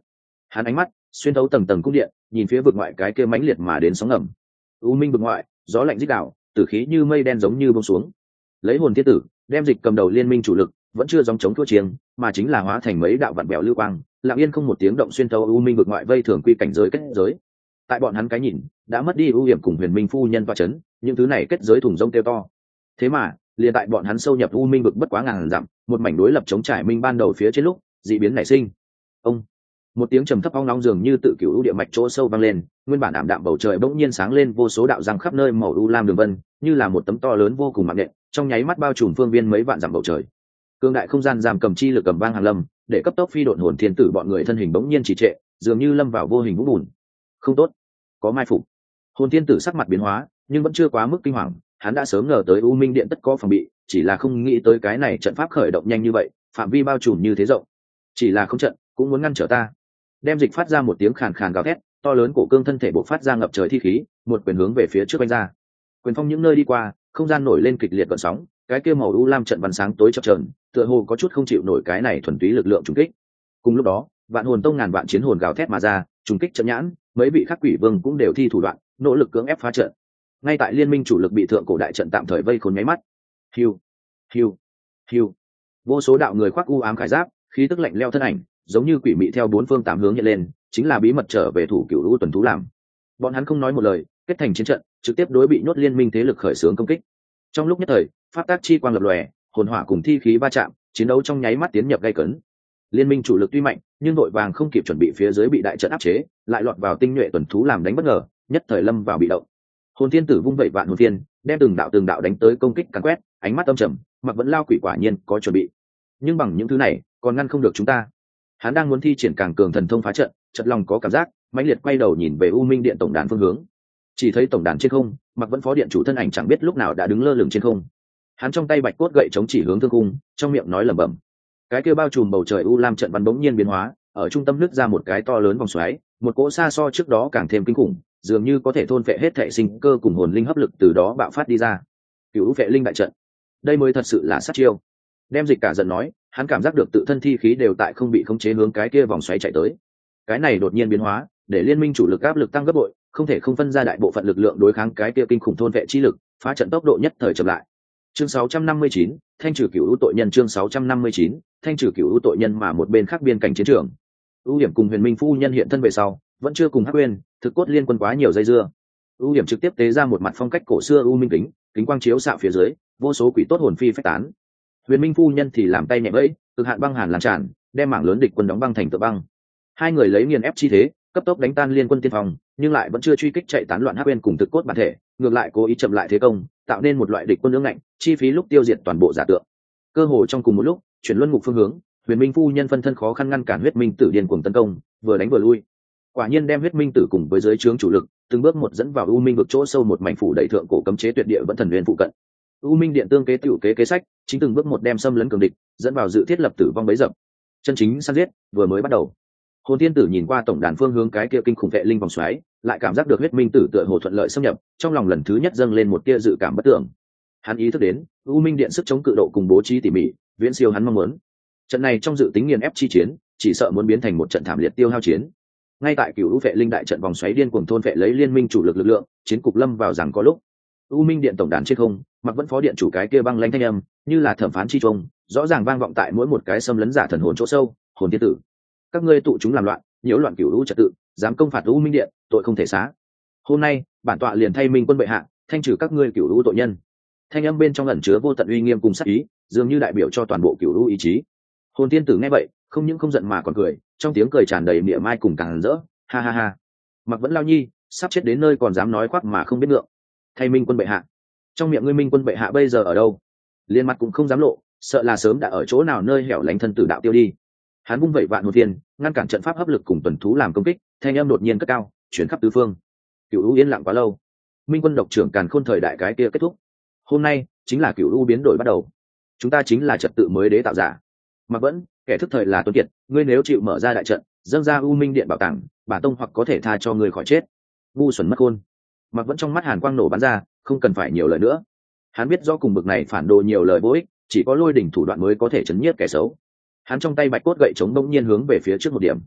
Hắn ánh mắt xuyên thấu tầng tầng cung điện, nhìn phía vực ngoại cái kia mãnh liệt mà đến sóng ngầm. U minh vực ngoại, gió lạnh rít đảo, tử khí như mây đen giống như bông xuống. Lấy hồn thiên tử đem dịch cầm đầu liên minh chủ lực vẫn chưa dòng chống thua chiêng, mà chính là hóa thành mấy đạo vạn bèo lưu quang, lặng yên không một tiếng động xuyên thấu u minh vực ngoại vây thường quy cảnh giới kết giới. Tại bọn hắn cái nhìn, đã mất đi ưu hiểm cùng huyền minh phu nhân toa chấn, những thứ này kết giới thủng rông kêu to. Thế mà liền tại bọn hắn sâu nhập u minh vực bất quá ngàn dặm, một mảnh đối lập chống trải minh ban đầu phía trên lúc dị biến nảy sinh. Ông một tiếng trầm thấp ong nóng dường như tự cửu u địa mạch chỗ sâu vang lên, nguyên bản ảm đạm bầu trời bỗng nhiên sáng lên vô số đạo răng khắp nơi màu u lam đường vân, như là một tấm to lớn vô cùng mạng nhện, trong nháy mắt bao trùm phương viên mấy vạn dặm bầu trời. Cương đại không gian giam cầm chi lực cầm vang hàng lâm, để cấp tốc phi độn hồn thiên tử bọn người thân hình bỗng nhiên trì trệ, dường như lâm vào vô hình vũng bùn. Không tốt, có mai phục. Hồn thiên tử sắc mặt biến hóa, nhưng vẫn chưa quá mức kinh hoàng, hắn đã sớm ngờ tới u minh điện tất có phòng bị, chỉ là không nghĩ tới cái này trận pháp khởi động nhanh như vậy, phạm vi bao trùm như thế rộng. Chỉ là không trận cũng muốn ngăn trở ta. Đem dịch phát ra một tiếng khàn khàn gào thét, to lớn cổ cương thân thể bộc phát ra ngập trời thi khí, một quyền hướng về phía trước đánh ra. Quyền phong những nơi đi qua, không gian nổi lên kịch liệt gợn sóng, cái kia màu u lam trận văn sáng tối chập chờn, tựa hồ có chút không chịu nổi cái này thuần túy lực lượng trùng kích. Cùng lúc đó, vạn hồn tông ngàn vạn chiến hồn gào thét mà ra, trùng kích trận nhãn, mấy vị khắc quỷ vương cũng đều thi thủ đoạn, nỗ lực cưỡng ép phá trận. Ngay tại liên minh chủ lực bị thượng cổ đại trận tạm thời vây khốn nháy mắt. Hiu, hiu, hiu. Vô số đạo người khoác u ám khải giáp, khí tức lạnh lẽo thân ảnh, giống như quỷ mị theo bốn phương tám hướng hiện lên, chính là bí mật trở về thủ cửu u tuần thú làm. Bọn hắn không nói một lời, kết thành chiến trận, trực tiếp đối bị nhốt liên minh thế lực khởi xướng công kích. Trong lúc nhất thời, pháp tác chi quang lập lòe, hồn hỏa cùng thi khí va chạm, chiến đấu trong nháy mắt tiến nhập gay cấn. Liên minh chủ lực tuy mạnh, nhưng nội vàng không kịp chuẩn bị phía dưới bị đại trận áp chế, lại lọt vào tinh nhuệ tuần thú làm đánh bất ngờ, nhất thời lâm vào bị động. Hồn thiên tử vung vẩy vạn hồn thiên, đem từng đạo đánh tới công kích càn quét, ánh mắt âm trầm, mặc vẫn lao quỷ quả nhiên có chuẩn bị. Nhưng bằng những thứ này, còn ngăn không được chúng ta. Hắn đang muốn thi triển càng cường thần thông phá trận, chợt lòng có cảm giác, mãnh liệt quay đầu nhìn về U Minh Điện tổng đàn phương hướng. Chỉ thấy tổng đàn trên không, mặc vẫn phó điện chủ thân ảnh chẳng biết lúc nào đã đứng lơ lửng trên không. Hắn trong tay bạch cốt gậy chống chỉ hướng thương cung, trong miệng nói lẩm bẩm. Cái kia bao trùm bầu trời u lam trận văn bỗng nhiên biến hóa, ở trung tâm nứt ra một cái to lớn vòng xoáy, một cỗ xa so trước đó càng thêm kinh khủng, dường như có thể thôn phệ hết thể sinh cơ cùng hồn linh hấp lực từ đó bạo phát đi ra. Cửu phệ linh đại trận, đây mới thật sự là sát chiêu. Đem dịch cả giận nói, hắn cảm giác được tự thân thi khí đều tại không bị khống chế hướng cái kia vòng xoáy chạy tới. Cái này đột nhiên biến hóa, để liên minh chủ lực áp lực tăng gấp bội, không thể không phân ra đại bộ phận lực lượng đối kháng cái kia kinh khủng thôn vệ chi lực, phá trận tốc độ nhất thời chậm lại. Chương 659, thanh trừ cửu u tội nhân. Chương 659, thanh trừ cửu u tội nhân. Mà một bên khác biên cảnh chiến trường, ưu hiểm cùng huyền minh phu nhân hiện thân về sau, vẫn chưa cùng hắc quên thực cốt liên quân quá nhiều dây dưa. Ưu hiểm trực tiếp tế ra một mặt phong cách cổ xưa u minh kính, kính quang chiếu xạ phía dưới, vô số quỷ tốt hồn phi phách tán. Huyền minh phu nhân thì làm tay nhẹ bẫy, cực hạn băng hàn lan tràn, đem mảng lớn địch quân đóng băng thành tựa băng. Hai người lấy nghiền ép chi thế, cấp tốc đánh tan liên quân tiên phong, nhưng lại vẫn chưa truy kích chạy tán loạn hắc quên cùng thực cốt bản thể, ngược lại cố ý chậm lại thế công, tạo nên một loại địch quân ương ngạnh, chi phí lúc tiêu diệt toàn bộ giả tượng. Cơ hội trong cùng một lúc, chuyển luân ngục phương hướng, huyền minh phu nhân phân thân khó khăn ngăn cản huyết minh tử điên cuồng tấn công, vừa đánh vừa lui. Quả nhiên đem huyết minh tử cùng với dưới trướng chủ lực từng bước một dẫn vào u minh vực chỗ sâu một mảnh phủ đầy thượng cổ cấm chế tuyệt địa vẫn thần huyền phụ cận. U minh điện tương kế tiểu kế sách, chính từng bước một đem xâm lấn cường địch, dẫn vào dự thiết lập tử vong bấy dập. Chân chính săn giết vừa mới bắt đầu. Hồn thiên tử nhìn qua tổng đàn phương hướng cái kia kinh khủng vệ linh vòng xoáy, lại cảm giác được huyết minh tử tựa hồ thuận lợi xâm nhập, trong lòng lần thứ nhất dâng lên một tia dự cảm bất tưởng. Hắn ý thức đến, u minh điện sức chống cự độ cùng bố trí tỉ mỉ, viễn siêu hắn mong muốn. Trận này trong dự tính nghiền ép chi chiến, chỉ sợ muốn biến thành một trận thảm liệt tiêu hao chiến. Ngay tại cửu u vệ linh đại trận vòng xoáy điên cuồng thôn vệ lấy liên minh chủ lực lực lượng, chiến cục lâm vào rằng có lúc. U minh điện tổng đàn trên không, mặc vẫn phó điện chủ cái kia băng lãnh thanh âm, như là thẩm phán chi trung, rõ ràng vang vọng tại mỗi một cái xâm lấn giả thần hồn chỗ sâu. Hồn thiên tử, các ngươi tụ chúng làm loạn, nhiễu loạn cửu u trật tự, dám công phạt u minh điện, tội không thể xá. Hôm nay bản tọa liền thay minh quân bệ hạ, thanh trừ các ngươi cửu u tội nhân. Thanh âm bên trong ẩn chứa vô tận uy nghiêm cùng sát ý, dường như đại biểu cho toàn bộ cửu u ý chí. Hồn thiên tử nghe vậy, không những không giận mà còn cười, trong tiếng cười tràn đầy mỉa mai cùng càng rỡ. Ha ha ha, mặc vẫn lao nhi, sắp chết đến nơi còn dám nói khoác mà không biết ngượng. Thay minh quân bệ hạ, trong miệng ngươi minh quân bệ hạ bây giờ ở đâu? Liên mặt cũng không dám lộ, sợ là sớm đã ở chỗ nào nơi hẻo lánh thân tử đạo tiêu đi. Hắn vung vẩy vạn hồn thiên, ngăn cản trận pháp hấp lực cùng tuần thú làm công kích, thanh âm đột nhiên cất cao, chuyển khắp tứ phương. Cửu u yên lặng quá lâu, minh quân độc trưởng càn khôn thời đại cái kia kết thúc. Hôm nay chính là cửu u biến đổi bắt đầu, chúng ta chính là trật tự mới đế tạo giả. Mặc vẫn, kẻ thức thời là tuấn kiệt, ngươi nếu chịu mở ra đại trận, dâng ra u minh điện bảo tàng, bản tông hoặc có thể tha cho ngươi khỏi chết. Ngu xuẩn mất khôn. Mặc vẫn trong mắt hàn quang nổ bắn ra, không cần phải nhiều lời nữa. Hắn biết do cùng bực này phản đồ nhiều lời vô ích, chỉ có lôi đỉnh thủ đoạn mới có thể chấn nhiếp kẻ xấu. Hắn trong tay bạch cốt gậy chống bỗng nhiên hướng về phía trước một điểm.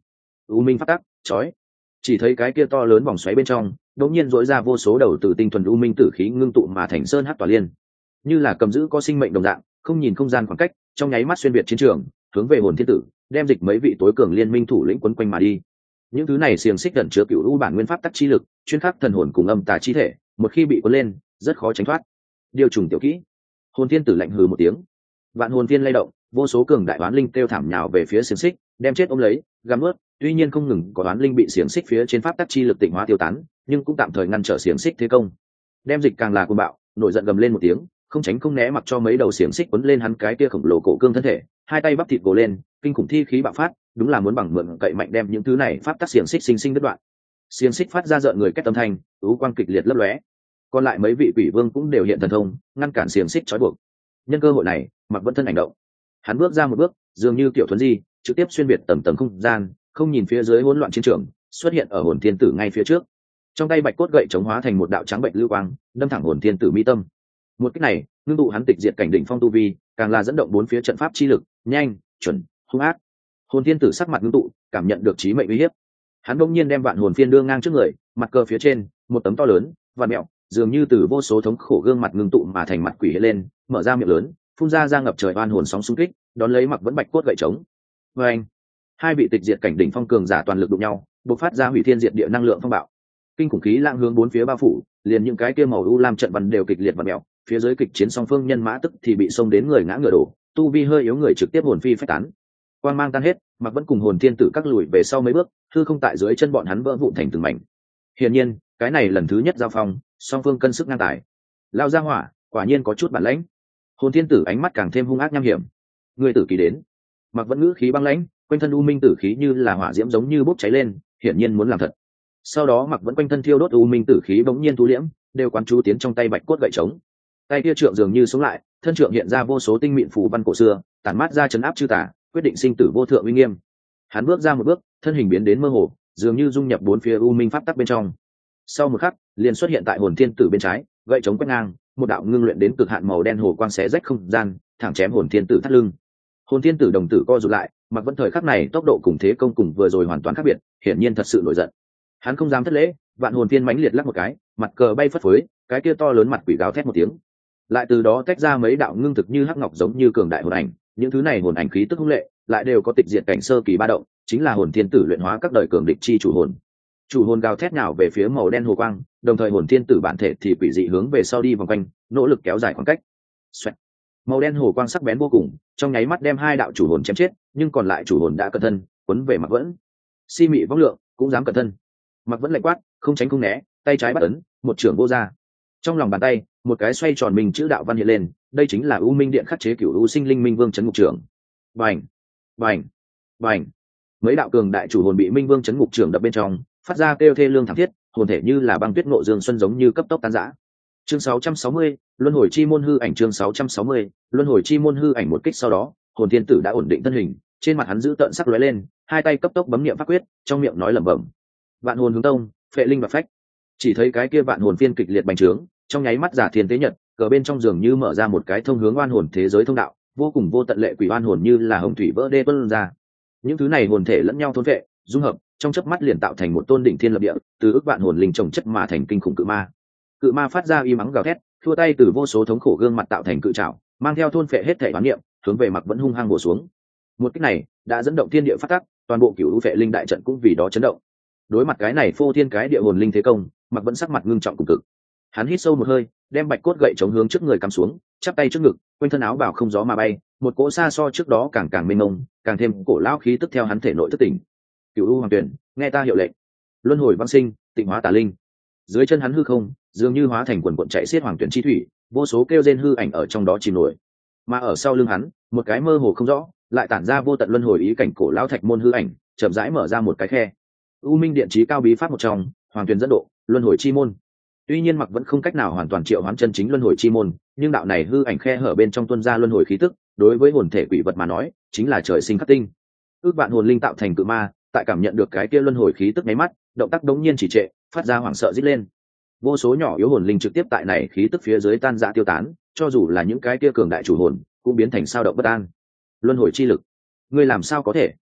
u minh phát tắc chói. Chỉ thấy cái kia to lớn vòng xoáy bên trong đột nhiên dỗi ra vô số đầu từ tinh thuần u minh tử khí ngưng tụ mà thành sơn hắc tỏa liên, như là cầm giữ có sinh mệnh đồng dạng, không nhìn không gian khoảng cách, trong nháy mắt xuyên việt chiến trường, hướng về hồn thiên tử, đem dịch mấy vị tối cường liên minh thủ lĩnh quấn quanh mà đi. Những thứ này xiềng xích gần chứa cựu u bản nguyên pháp tắc chi lực, chuyên khắc thần hồn cùng âm tà chi thể, một khi bị cuốn lên, rất khó tránh thoát. Điều trùng tiểu kỹ. Hồn thiên tử lạnh hừ một tiếng, vạn hồn viên lay động, vô số cường đại oán linh kêu thảm nhào về phía xiềng xích, đem chết ôm lấy, gắm ướt. Tuy nhiên không ngừng có oán linh bị xiềng xích phía trên pháp tắc chi lực tịnh hóa tiêu tán, nhưng cũng tạm thời ngăn trở xiềng xích thế công. Đem dịch càng là cuồng bạo, nổi giận gầm lên một tiếng, không tránh không né mặc cho mấy đầu xiềng xích quấn lên hắn cái kia khổng lồ cổ cương thân thể, hai tay bắp thịt gồ lên, kinh khủng thi khí bạo phát, đúng là muốn bằng mượn cậy mạnh đem những thứ này pháp tắc xiềng xích sinh sinh đứt đoạn. Xiềng xích phát ra rợn người kết tâm thanh, ú quang kịch liệt lấp lóe. Còn lại mấy vị quỷ vương cũng đều hiện thần thông, ngăn cản xiềng xích trói buộc. Nhân cơ hội này, Mặc Vẫn thân hành động. Hắn bước ra một bước, dường như kiểu thuấn di, trực tiếp xuyên việt tầng tầng không gian, không nhìn phía dưới hỗn loạn chiến trường, xuất hiện ở hồn thiên tử ngay phía trước. Trong tay bạch cốt gậy chống hóa thành một đạo trắng bệnh lưu quang, đâm thẳng hồn thiên tử mi tâm. Một cách này, ngưng tụ hắn tịch diệt cảnh đỉnh phong tu vi, càng là dẫn động bốn phía trận pháp chi lực, nhanh, chuẩn, hung ác. Hồn thiên tử sắc mặt ngưng tụ, cảm nhận được chí mệnh uy hiếp. Hắn bỗng nhiên đem vạn hồn phiên đưa ngang trước người, mặt cờ phía trên, một tấm to lớn, vạn mẹo, dường như từ vô số thống khổ gương mặt ngưng tụ mà thành mặt quỷ lên, mở ra miệng lớn, phun ra ngập trời oan hồn sóng xung kích, đón lấy Mặc Vẫn bạch cốt gậy chống. Và anh, hai vị tịch diệt cảnh đỉnh phong cường giả toàn lực đụng nhau, bộc phát ra hủy thiên diệt địa năng lượng phong bạo. Kinh khủng khí lãng hướng bốn phía bao phủ, liền những cái kia màu u lam trận văn đều kịch liệt và mèo, phía dưới kịch chiến song phương nhân mã tức thì bị xông đến người ngã ngựa đổ, tu vi hơi yếu người trực tiếp hồn phi phách tán. Quang mang tan hết, Mặc Vẫn cùng hồn thiên tử các lùi về sau mấy bước, hư không tại dưới chân bọn hắn vỡ vụn thành từng mảnh. Hiển nhiên, cái này lần thứ nhất giao phong, song phương cân sức ngang tài. Lao ra hỏa, quả nhiên có chút bản lãnh. Hồn thiên tử ánh mắt càng thêm hung ác nham hiểm. Người tử kỳ đến. Mặc Vẫn ngữ khí băng lãnh, quanh thân u minh tử khí như là hỏa diễm giống như bốc cháy lên, hiển nhiên muốn làm thật. Sau đó Mặc Vẫn quanh thân thiêu đốt u minh tử khí bỗng nhiên thu liễm, đều quán chú tiến trong tay bạch cốt gậy trống. Tay kia trượng dường như sống lại, thân trượng hiện ra vô số tinh mịn phù văn cổ xưa, tản mát ra chấn áp chư tả, quyết định sinh tử vô thượng uy nghiêm. Hắn bước ra một bước, thân hình biến đến mơ hồ, dường như dung nhập bốn phía u minh pháp tắc bên trong. Sau một khắc, liền xuất hiện tại hồn thiên tử bên trái, gậy chống quét ngang, một đạo ngưng luyện đến cực hạn màu đen hồ quang xé rách không gian, thẳng chém hồn thiên tử thắt lưng. Hồn thiên tử đồng tử co rụt lại, Mặc Vẫn thời khắc này tốc độ cùng thế công cùng vừa rồi hoàn toàn khác biệt, hiển nhiên thật sự nổi giận. Hắn không dám thất lễ, vạn hồn thiên mãnh liệt lắc một cái, mặt cờ bay phất phới, cái kia to lớn mặt quỷ gào thét một tiếng, lại từ đó tách ra mấy đạo ngưng thực như hắc ngọc giống như cường đại hồn ảnh. Những thứ này hồn ảnh khí tức hung lệ, lại đều có tịch diệt cảnh sơ kỳ ba động, chính là hồn thiên tử luyện hóa các đời cường địch chi chủ hồn. Chủ hồn gào thét nhào về phía màu đen hồ quang, đồng thời hồn thiên tử bản thể thì quỷ dị hướng về sau đi vòng quanh, nỗ lực kéo dài khoảng cách. Xoẹt. Màu đen hồ quang sắc bén vô cùng, trong nháy mắt đem hai đạo chủ hồn chém chết, nhưng còn lại chủ hồn đã cẩn thân, quấn về Mặc Vẫn. Si mị vong lượng, cũng dám cẩn thân. Mặc Vẫn lạnh quát, không tránh không né, tay trái bắt ấn, một trưởng vô ra. Trong lòng bàn tay, một cái xoay tròn mình chữ đạo văn hiện lên, đây chính là U Minh Điện khắc chế cửu U Sinh Linh Minh Vương trấn ngục trưởng. Bành, bành, bành. Mấy đạo cường đại chủ hồn bị Minh Vương trấn ngục trưởng đập bên trong, phát ra kêu thê lương thảm thiết, hồn thể như là băng tuyết ngộ dương xuân giống như cấp tốc tan rã. Chương 660, Luân hồi chi môn hư ảnh. Chương 660, Luân hồi chi môn hư ảnh. Một kích sau đó, hồn thiên tử đã ổn định thân hình, trên mặt hắn giữ tợn sắc lóe lên, hai tay cấp tốc bấm niệm pháp quyết, trong miệng nói lẩm bẩm: Vạn hồn hướng tông, phệ linh và phách. Chỉ thấy cái kia vạn hồn phiên kịch liệt bành trướng, trong nháy mắt giả thiên tế nhật, cờ bên trong giường như mở ra một cái thông hướng oan hồn thế giới thông đạo, vô cùng vô tận lệ quỷ oan hồn như là hồng thủy vỡ đê tuôn ra. Những thứ này hồn thể lẫn nhau thôn vệ, dung hợp, trong chớp mắt liền tạo thành một tôn đỉnh thiên lập địa, từ ức vạn hồn linh trồng chất mà thành kinh khủng cự ma. Cự ma phát ra y mắng gào thét, thua tay từ vô số thống khổ gương mặt tạo thành cự trảo, mang theo thôn phệ hết thể oán niệm, hướng về Mặc Vẫn hung hăng bổ xuống. Một kích này đã dẫn động thiên địa phát tắc, toàn bộ cửu phệ linh đại trận cũng vì đó chấn động. Đối mặt cái này phô thiên cái địa hồn linh thế công, Mặc Vẫn sắc mặt ngưng trọng cùng cực. Hắn hít sâu một hơi, đem bạch cốt gậy chống hướng trước người cắm xuống, chắp tay trước ngực, quanh thân áo bào không gió mà bay, một cỗ xa so trước đó càng mênh mông, càng thêm cổ lão khí tức theo hắn thể nội thức tỉnh. Cửu U Hoàng Tuyển, nghe ta hiệu lệnh. Luân hồi vãng sinh, tịnh hóa tà linh. Dưới chân hắn hư không, dường như hóa thành quần cuộn chạy xiết hoàng tuyển chi thủy, vô số kêu rên hư ảnh ở trong đó chìm nổi. Mà ở sau lưng hắn, một cái mơ hồ không rõ, lại tản ra vô tận luân hồi ý cảnh cổ lão thạch môn hư ảnh, chậm rãi mở ra một cái khe. U Minh Điện chí cao bí pháp một trong, hoàng tuyển dẫn độ, luân hồi chi môn. Tuy nhiên Mặc vẫn không cách nào hoàn toàn triệu hoán chân chính luân hồi chi môn, nhưng đạo này hư ảnh khe hở bên trong tuôn ra luân hồi khí tức, đối với hồn thể quỷ vật mà nói, chính là trời sinh khắc tinh. Ước vạn hồn linh tạo thành cự ma, tại cảm nhận được cái kia luân hồi khí tức nháy mắt, động tác đống nhiên chỉ trệ, phát ra hoảng sợ rít lên. Vô số nhỏ yếu hồn linh trực tiếp tại này khí tức phía dưới tan rã tiêu tán, cho dù là những cái kia cường đại chủ hồn, cũng biến thành sao động bất an. Luân hồi chi lực, ngươi làm sao có thể?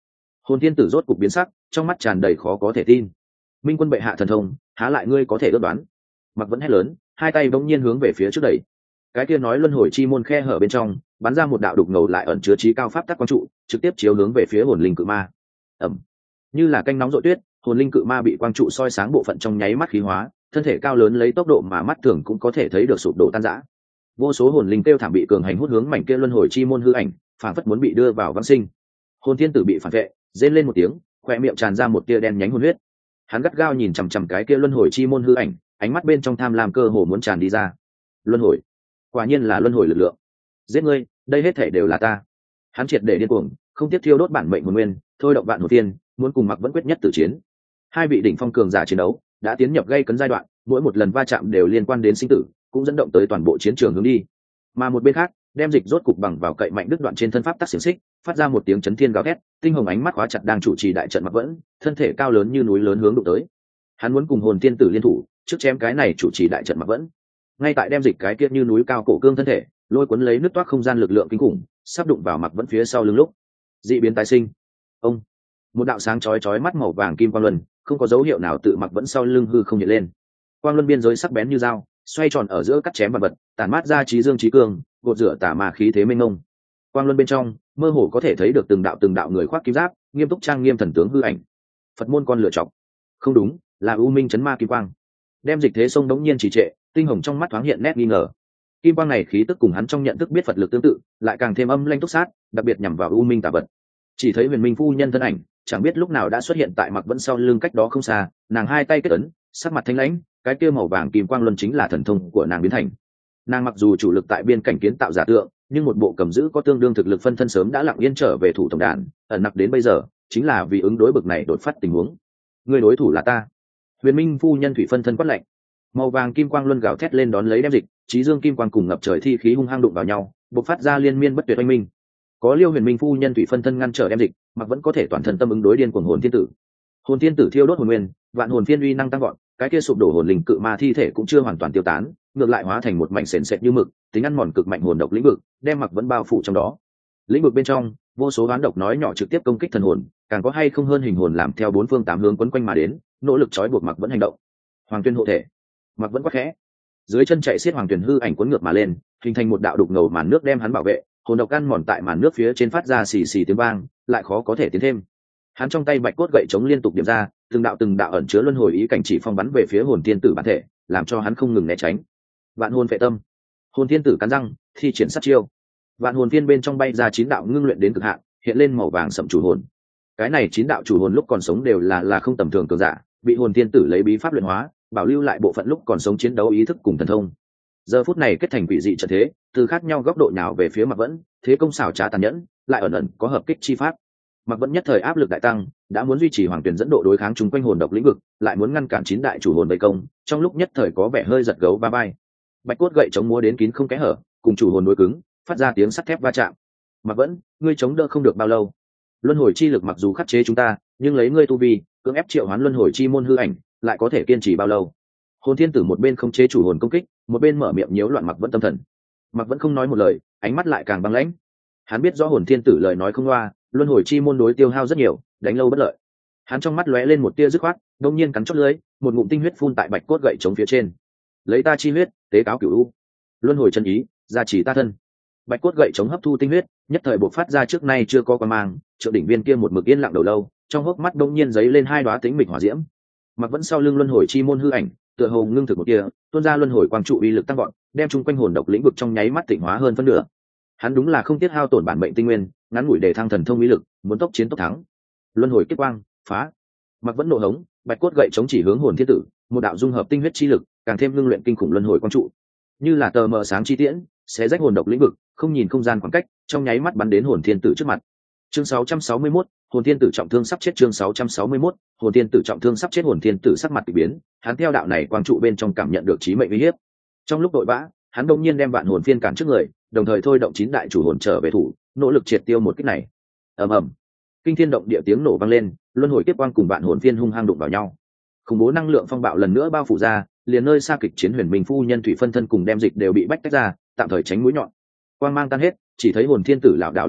Hồn thiên tử rốt cục biến sắc, trong mắt tràn đầy khó có thể tin. Minh quân bệ hạ thần thông, há lại ngươi có thể ước đoán? Mặc vẫn hét lớn, hai tay bỗng nhiên hướng về phía trước đẩy. Cái kia nói luân hồi chi môn khe hở bên trong, bắn ra một đạo đục ngầu lại ẩn chứa trí cao pháp tắc quang trụ, trực tiếp chiếu hướng về phía hồn linh cự ma. Ầm, như là canh nóng rội tuyết, hồn linh cự ma bị quang trụ soi sáng bộ phận trong nháy mắt khí hóa, thân thể cao lớn lấy tốc độ mà mắt thường cũng có thể thấy được sụp đổ tan rã. Vô số hồn linh kêu thảm bị cường hành hút hướng mảnh kia luân hồi chi môn hư ảnh, phản phất muốn bị đưa vào vãng sinh. Hồn thiên tử bị phản vệ, rên lên một tiếng, khoe miệng tràn ra một tia đen nhánh hồn huyết. Hắn gắt gao nhìn chằm chằm cái kia luân hồi chi môn hư ảnh, ánh mắt bên trong tham lam cơ hồ muốn tràn đi ra. Luân hồi, quả nhiên là luân hồi lực lượng. Giết ngươi, đây hết thể đều là ta. Hắn triệt để điên cuồng, không tiếp thiêu đốt bản mệnh hồn nguyên, thôi động vạn hồn tiên, muốn cùng Mặc vẫn quyết nhất tử chiến. Hai vị đỉnh phong cường giả chiến đấu đã tiến nhập gây cấn giai đoạn, mỗi một lần va chạm đều liên quan đến sinh tử, cũng dẫn động tới toàn bộ chiến trường hướng đi. Mà một bên khác, đem dịch rốt cục bằng vào cậy mạnh đứt đoạn trên thân pháp tắc xiềng xích, phát ra một tiếng chấn thiên gào thét, tinh hồng ánh mắt khóa chặt đang chủ trì đại trận Mặc vẫn, thân thể cao lớn như núi lớn hướng đụng tới. Hắn muốn cùng hồn tiên tử liên thủ, trước chém cái này chủ trì đại trận Mặc vẫn. Ngay tại đem dịch cái kia như núi cao cổ cương thân thể, lôi cuốn lấy nước toát không gian lực lượng kinh khủng, sắp đụng vào Mặc vẫn phía sau lưng lúc, dị biến tái sinh. Ông, một đạo sáng chói chói mắt màu vàng kim quang luân, không có dấu hiệu nào tự Mặc vẫn sau lưng hư không hiện lên. Quang luân biên giới sắc bén như dao, xoay tròn ở giữa cắt chém vật vật, tản mát ra trí dương trí cường, gột rửa tà ma khí thế mênh mông. Quang luân bên trong, mơ hồ có thể thấy được từng đạo người khoác kim giáp, nghiêm túc trang nghiêm thần tướng hư ảnh. Phật môn con lựa chọc. Không đúng, là U Minh chấn ma kim quang. Đem dịch thế sông đống nhiên trì trệ, tinh hồng trong mắt thoáng hiện nét nghi ngờ. Kim quang này khí tức cùng hắn trong nhận thức biết Phật lực tương tự, lại càng thêm âm lanh túc sát, đặc biệt nhằm vào U Minh tà vật. Chỉ thấy Huyền Minh phu nhân thân ảnh, chẳng biết lúc nào đã xuất hiện tại Mặc vẫn sau lưng cách đó không xa, nàng hai tay kết ấn, sắc mặt thanh lãnh, cái kia màu vàng kim quang luân chính là thần thông của nàng biến thành. Nàng mặc dù chủ lực tại biên cảnh kiến tạo giả tượng, nhưng một bộ cầm giữ có tương đương thực lực phân thân sớm đã lặng yên trở về thủ tổng đàn, ẩn nặc đến bây giờ chính là vì ứng đối bực này đột phát tình huống. Người đối thủ là ta. Huyền Minh phu nhân thủy phân thân quát lạnh. Màu vàng kim quang luân gào thét lên đón lấy đem dịch, trí dương kim quang cùng ngập trời thi khí hung hăng đụng vào nhau, bộc phát ra liên miên bất tuyệt oanh minh. Có Liêu Huyền Minh phu nhân thủy phân thân ngăn trở đem dịch, Mặc vẫn có thể toàn thân tâm ứng đối điên cuồng hồn thiên tử. Hồn thiên tử thiêu đốt hồn nguyên, vạn hồn phiên uy năng tăng gọn, cái kia sụp đổ hồn linh cự ma thi thể cũng chưa hoàn toàn tiêu tán, ngược lại hóa thành một mảnh sền sệt như mực, tính ăn mòn cực mạnh hồn độc lĩnh vực, đem Mặc vẫn bao phủ trong đó. Lĩnh vực bên trong, vô số oán độc nói nhỏ trực tiếp công kích thần hồn, càng có hay không hơn hình hồn làm theo bốn phương tám hướng quấn quanh mà đến, nỗ lực trói buộc Mặc vẫn hành động. Hoàng tuyên hộ thể, Mặc vẫn quát khẽ. Dưới chân chạy xiết hoàng tuyển hư ảnh cuốn ngược mà lên, hình thành một đạo đục ngầu màn nước đem hắn bảo vệ, hồn độc ăn mòn tại màn nước phía trên phát ra xì xì tiếng vang, lại khó có thể tiến thêm. Hắn trong tay bạch cốt gậy chống liên tục điểm ra, từng đạo ẩn chứa luân hồi ý cảnh chỉ phong bắn về phía hồn tiên tử bản thể, làm cho hắn không ngừng né tránh. Vạn hồn phệ tâm, hồn tiên tử cắn răng thi triển sát chiêu. Vạn hồn phiên bên trong bay ra 9 đạo ngưng luyện đến cực hạn, hiện lên màu vàng sẫm chủ hồn. Cái này 9 đạo chủ hồn lúc còn sống đều là không tầm thường cường giả, bị hồn tiên tử lấy bí pháp luyện hóa, bảo lưu lại bộ phận lúc còn sống chiến đấu ý thức cùng thần thông. Giờ phút này kết thành quỷ dị trận thế, từ khác nhau góc độ nhào về phía Mặc vẫn, thế công xảo trá tàn nhẫn, lại ẩn ẩn có hợp kích chi pháp. Mặc vẫn nhất thời áp lực đại tăng, đã muốn duy trì hoàng tuyển dẫn độ đối kháng chung quanh hồn độc lĩnh vực, lại muốn ngăn cản 9 đại chủ hồn vây công, trong lúc nhất thời có vẻ hơi giật gấu va vai. Bạch cốt gậy chống múa đến kín không kẽ hở, cùng chủ hồn đối cứng, phát ra tiếng sắt thép va chạm. Mặc vẫn, ngươi chống đỡ không được bao lâu. Luân hồi chi lực mặc dù khắc chế chúng ta, nhưng lấy ngươi tu vi, cưỡng ép triệu hoán luân hồi chi môn hư ảnh, lại có thể kiên trì bao lâu? Hồn thiên tử một bên không chế chủ hồn công kích, một bên mở miệng nhiễu loạn Mặc vẫn tâm thần. Mặc vẫn không nói một lời, ánh mắt lại càng băng lãnh. Hắn biết rõ hồn thiên tử lời nói không loa, luân hồi chi môn đối tiêu hao rất nhiều, đánh lâu bất lợi. Hắn trong mắt lóe lên một tia dứt khoát, đông nhiên cắn chót lưỡi, một ngụm tinh huyết phun tại bạch cốt gậy chống phía trên. Lấy ta chi huyết, tế cáo cửu u, luân hồi chân ý, gia trì ta thân. Bạch cốt gậy chống hấp thu tinh huyết, nhất thời bộc phát ra trước nay chưa có quan mang, trợ đỉnh viên kia một mực yên lặng đầu lâu, trong hốc mắt đông nhiên giấy lên 2 đóa tĩnh mịch hỏa diễm. Mặc vẫn sau lưng luân hồi chi môn hư ảnh, tựa hồ ngưng thực một kia, tuôn ra luân hồi quang trụ uy lực tăng vọt, đem chung quanh hồn độc lĩnh vực trong nháy mắt tịnh hóa hơn phân nửa. Hắn đúng là không tiếc hao tổn bản mệnh tinh nguyên, ngắn ngủi để thăng thần thông uy lực, muốn tốc chiến tốc thắng. Luân hồi kiếp quang, phá. Mặc vẫn nộ hống, bạch cốt gậy chống chỉ hướng hồn thiên tử, một đạo dung hợp tinh huyết chi lực, càng thêm ngưng luyện kinh khủng luân hồi quang trụ. Như là tờ mờ sáng chi tiễn, xé rách hồn độc lĩnh vực, không nhìn không gian khoảng cách, trong nháy mắt bắn đến hồn thiên tử trước mặt. Chương 661, hồn thiên tử trọng thương sắp chết. Chương 661, hồn thiên tử trọng thương sắp chết. Hồn thiên tử sắc mặt kỳ biến, hắn theo đạo này quang trụ bên trong cảm nhận được chí mệnh uy hiếp. Trong lúc đội vã, hắn đột nhiên đem vạn hồn phiên cản trước người, đồng thời thôi động 9 đại chủ hồn trở về thủ, nỗ lực triệt tiêu một kích này. Ầm ầm, kinh thiên động địa tiếng nổ vang lên, luân hồi tiếp quang cùng vạn hồn phiên hung hăng đụng vào nhau. Khủng bố năng lượng phong bạo lần nữa bao phủ ra, liền nơi xa kịch chiến Huyền Minh phu nhân thủy phân thân cùng đem dịch đều bị bách tách ra, tạm thời tránh mũi nhọn. Quang mang tan hết, chỉ thấy hồn thiên tử lảo đảo lui lại,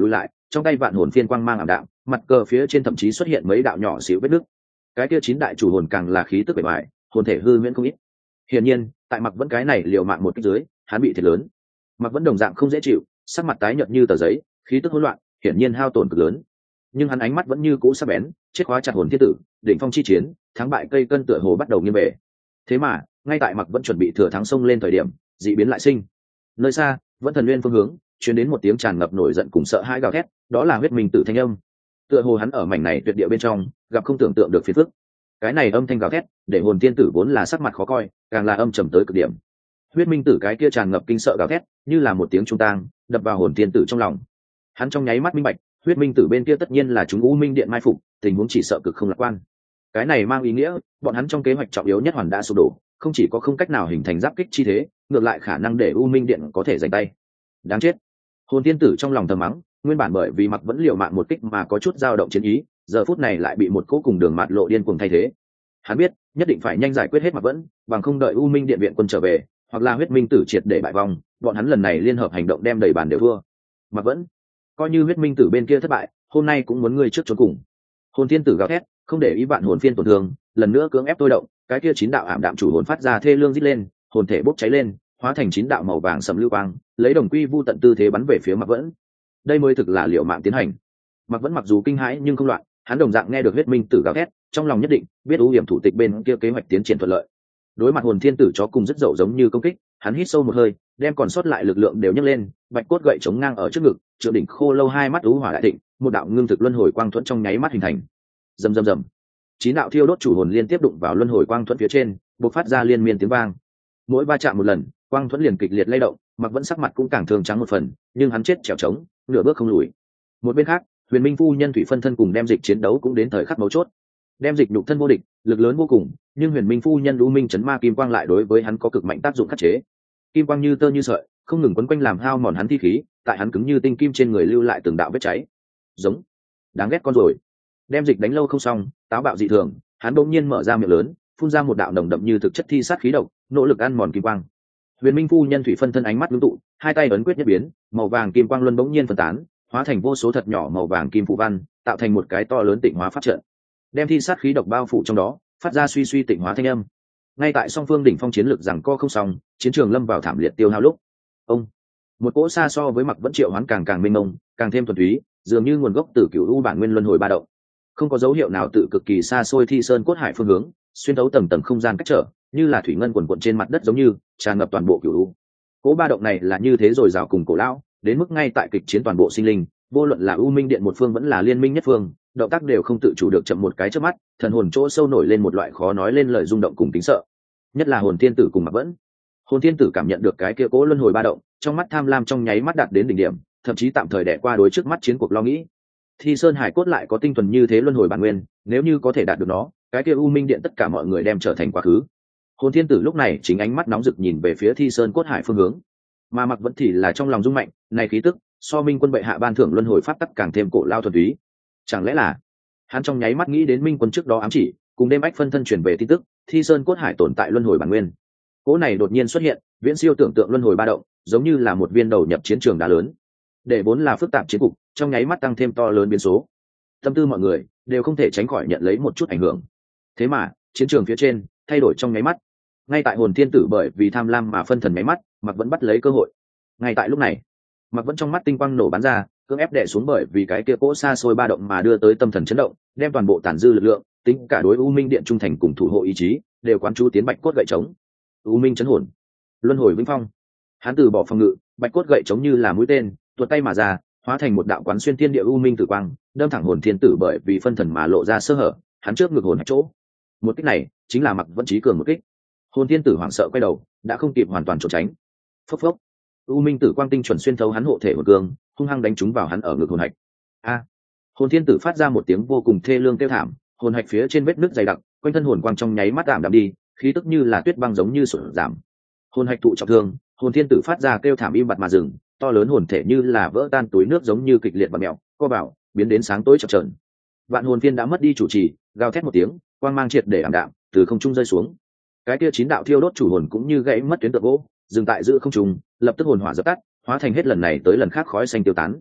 trong tay vạn hồn phiên quang mang ảm đạm, mặt cờ phía trên thậm chí xuất hiện mấy đạo nhỏ xíu vết nứt. Cái kia 9 đại chủ hồn càng là khí tức bề ngoài, hồn thể hư huyễn không ít. Hiển nhiên, tại Mặc Vẫn cái này liều mạng một kích dưới, hắn bị thiệt lớn. Mặc Vẫn đồng dạng không dễ chịu, sắc mặt tái nhợt như tờ giấy, khí tức hỗn loạn, hiển nhiên hao tổn cực lớn. Nhưng hắn ánh mắt vẫn như cũ sắc bén, chết khóa chặt hồn thiên tử, đỉnh phong chi chiến, thắng bại cây cân tựa hồ bắt đầu nghiêng về. Thế mà, ngay tại Mặc Vẫn chuẩn bị thừa thắng xông lên thời điểm, dị biến lại sinh. Nơi xa, Vẫn Thần Nguyên phương hướng, truyền đến một tiếng tràn ngập nổi giận cùng sợ hãi gào thét, đó là huyết minh tử thanh âm. Tựa hồ hắn ở mảnh này tuyệt địa bên trong, gặp không tưởng tượng được phiền phức. Cái này âm thanh gào thét, để hồn tiên tử vốn là sắc mặt khó coi, càng là âm trầm tới cực điểm. Huyết minh tử cái kia tràn ngập kinh sợ gào thét, như là một tiếng trung tang, đập vào hồn tiên tử trong lòng. Hắn trong nháy mắt minh bạch, huyết minh tử bên kia tất nhiên là chúng U Minh Điện mai phục, tình huống chỉ sợ cực không lạc quan. Cái này mang ý nghĩa, bọn hắn trong kế hoạch trọng yếu nhất hoàn đã sụp đổ, không chỉ có không cách nào hình thành giáp kích chi thế, ngược lại khả năng để U Minh Điện có thể giành tay. Đáng chết. Hồn tiên tử trong lòng thầm mắng, nguyên bản bởi vì Mặc Vẫn liều mạng một kích mà có chút dao động chiến ý, giờ phút này lại bị một cỗ cùng đường mạt lộ điên cuồng thay thế. Hắn biết, nhất định phải nhanh giải quyết hết Mặc Vẫn, bằng không đợi U Minh Điện viện quân trở về, hoặc là huyết minh tử triệt để bại vong, bọn hắn lần này liên hợp hành động đem đầy bàn đều thua. Mặc Vẫn, coi như huyết minh tử bên kia thất bại, hôm nay cũng muốn ngươi trước trốn cùng. Hồn thiên tử gào thét, không để ý vạn hồn phiên tổn thương, lần nữa cưỡng ép tôi động, cái kia 9 đạo ảm đạm chủ hồn phát ra thê lương rít lên, hồn thể bốc cháy lên, hóa thành 9 đạo màu vàng sẫm lưu quang, lấy đồng quy vu tận tư thế bắn về phía Mặc Vẫn. Đây mới thực là liệu mạng tiến hành. Mặc Vẫn mặc dù kinh hãi nhưng không loạn, hắn đồng dạng nghe được huyết minh tử gào thét, trong lòng nhất định biết ưu điểm thủ tịch bên kia kế hoạch tiến triển thuận lợi. Đối mặt hồn thiên tử chó cùng rất dậu giống như công kích, hắn hít sâu một hơi, đem còn sót lại lực lượng đều nhấc lên, bạch cốt gậy chống ngang ở trước ngực, trượng đỉnh khô lâu hai mắt ú hỏa đại thịnh, một đạo ngưng thực luân hồi quang thuẫn trong nháy mắt hình thành. Rầm rầm rầm. 9 đạo thiêu đốt chủ hồn liên tiếp đụng vào luân hồi quang thuẫn phía trên, bộc phát ra liên miên tiếng vang. Mỗi va chạm một lần, quang thuẫn liền kịch liệt lay động, Mặc Vẫn sắc mặt cũng càng thường trắng một phần, nhưng hắn chết trèo trống, nửa bước không lùi. Một bên khác, Huyền Minh phu nhân thủy phân thân cùng đem dịch chiến đấu cũng đến thời khắc mấu chốt. Đem dịch nhục thân vô địch, lực lớn vô cùng, nhưng Huyền Minh phu nhân U Minh chấn ma kim quang lại đối với hắn có cực mạnh tác dụng khắc chế. Kim quang như tơ như sợi, không ngừng quấn quanh làm hao mòn hắn thi khí, tại hắn cứng như tinh kim trên người lưu lại từng đạo vết cháy. Giống, đáng ghét con rồi. Đem dịch đánh lâu không xong, táo bạo dị thường, hắn bỗng nhiên mở ra miệng lớn, phun ra một đạo nồng đậm như thực chất thi sát khí độc, nỗ lực ăn mòn kim quang. Huyền Minh phu nhân thủy phân thân ánh mắt ngưng tụ, hai tay ấn quyết nhất biến, màu vàng kim quang luân bỗng nhiên phân tán, hóa thành vô số thật nhỏ màu vàng kim phù văn, tạo thành một cái to lớn tịnh hóa pháp trận. Đem thi sát khí độc bao phủ trong đó, phát ra suy suy tịnh hóa thanh âm. Ngay tại song phương đỉnh phong chiến lực rằng co không xong, chiến trường lâm vào thảm liệt tiêu hao lúc. Ông, một cỗ xa so với Mặc Vẫn triệu hoán càng mênh mông, càng thêm thuần túy, dường như nguồn gốc từ cựu u bản nguyên luân hồi ba động. Không có dấu hiệu nào tự cực kỳ xa xôi thi sơn cốt hải phương hướng, xuyên thấu tầng tầng không gian cách trở, như là thủy ngân quần quần trên mặt đất giống như tràn ngập toàn bộ cựu u. Cỗ ba động này là như thế rồi rào cùng cổ lão, đến mức ngay tại kịch chiến toàn bộ sinh linh, vô luận là U Minh Điện một phương vẫn là liên minh nhất phương, động tác đều không tự chủ được chậm một cái trước mắt, thần hồn chỗ sâu nổi lên một loại khó nói lên lời rung động cùng tính sợ. Nhất là hồn thiên tử cùng Mặc Vẫn. Hồn thiên tử cảm nhận được cái kia cố luân hồi ba động, trong mắt tham lam trong nháy mắt đạt đến đỉnh điểm, thậm chí tạm thời đè qua đối trước mắt chiến cuộc lo nghĩ. Thi sơn hải cốt lại có tinh thuần như thế luân hồi bản nguyên, nếu như có thể đạt được nó, cái kia U Minh Điện tất cả mọi người đem trở thành quá khứ. Hồn thiên tử lúc này chính ánh mắt nóng rực nhìn về phía thi sơn cốt hải phương hướng, mà Mặc Vẫn thì là trong lòng rung mạnh, này khí tức, so Minh Quân bệ hạ ban thưởng luân hồi pháp tắc càng thêm cổ lao thuần túy. Chẳng lẽ là hắn trong nháy mắt nghĩ đến Minh Quân trước đó ám chỉ, cùng đêm ách phân thân truyền về tin tức, thi sơn cốt hải tồn tại luân hồi bản nguyên. Cỗ này đột nhiên xuất hiện, viễn siêu tưởng tượng luân hồi ba động, giống như là một viên đầu nhập chiến trường đá lớn, để vốn là phức tạp chiến cục trong nháy mắt tăng thêm to lớn biến số. Tâm tư mọi người đều không thể tránh khỏi nhận lấy một chút ảnh hưởng. Thế mà chiến trường phía trên thay đổi trong nháy mắt. Ngay tại hồn thiên tử bởi vì tham lam mà phân thần nháy mắt, Mặc Vẫn bắt lấy cơ hội. Ngay tại lúc này, Mặc Vẫn trong mắt tinh quang nổ bắn ra, cưỡng ép đè xuống bởi vì cái kia cỗ xa xôi ba động mà đưa tới tâm thần chấn động, đem toàn bộ tản dư lực lượng, tính cả đối U Minh Điện trung thành cùng thủ hộ ý chí, đều quán chú tiến bạch cốt gậy chống. U Minh chấn hồn, luân hồi vĩnh phong. Hắn từ bỏ phòng ngự, bạch cốt gậy chống như là mũi tên, tuột tay mà ra, hóa thành một đạo quán xuyên thiên địa U Minh tử quang, đâm thẳng hồn thiên tử bởi vì phân thần mà lộ ra sơ hở, hắn trước ngực hồn chỗ. Một kích này chính là Mặc Vẫn chí cường một kích. Hồn thiên tử hoảng sợ quay đầu, đã không kịp hoàn toàn trốn tránh. Phốc phốc, U Minh tử quang tinh chuẩn xuyên thấu hắn hộ thể hồn cương, hung hăng đánh trúng vào hắn ở ngực hồn hạch. A! Hồn thiên tử phát ra một tiếng vô cùng thê lương kêu thảm, hồn hạch phía trên vết nứt dày đặc, quanh thân hồn quang trong nháy mắt ảm đạm đi, khí tức như là tuyết băng giống như sụt giảm. Hồn hạch thụ trọng thương, hồn thiên tử phát ra kêu thảm im bặt mà dừng, to lớn hồn thể như là vỡ tan túi nước giống như kịch liệt và mèo, co bảo, biến đến sáng tối chập chờn. Vạn hồn phiên đã mất đi chủ trì, gào thét một tiếng, quang mang triệt để ảm đạm, từ không trung rơi xuống. Cái kia 9 đạo thiêu đốt chủ hồn cũng như gãy mất tuyến tượng gỗ, dừng tại giữa không trung, lập tức hồn hỏa dập tắt, hóa thành hết lần này tới lần khác khói xanh tiêu tán.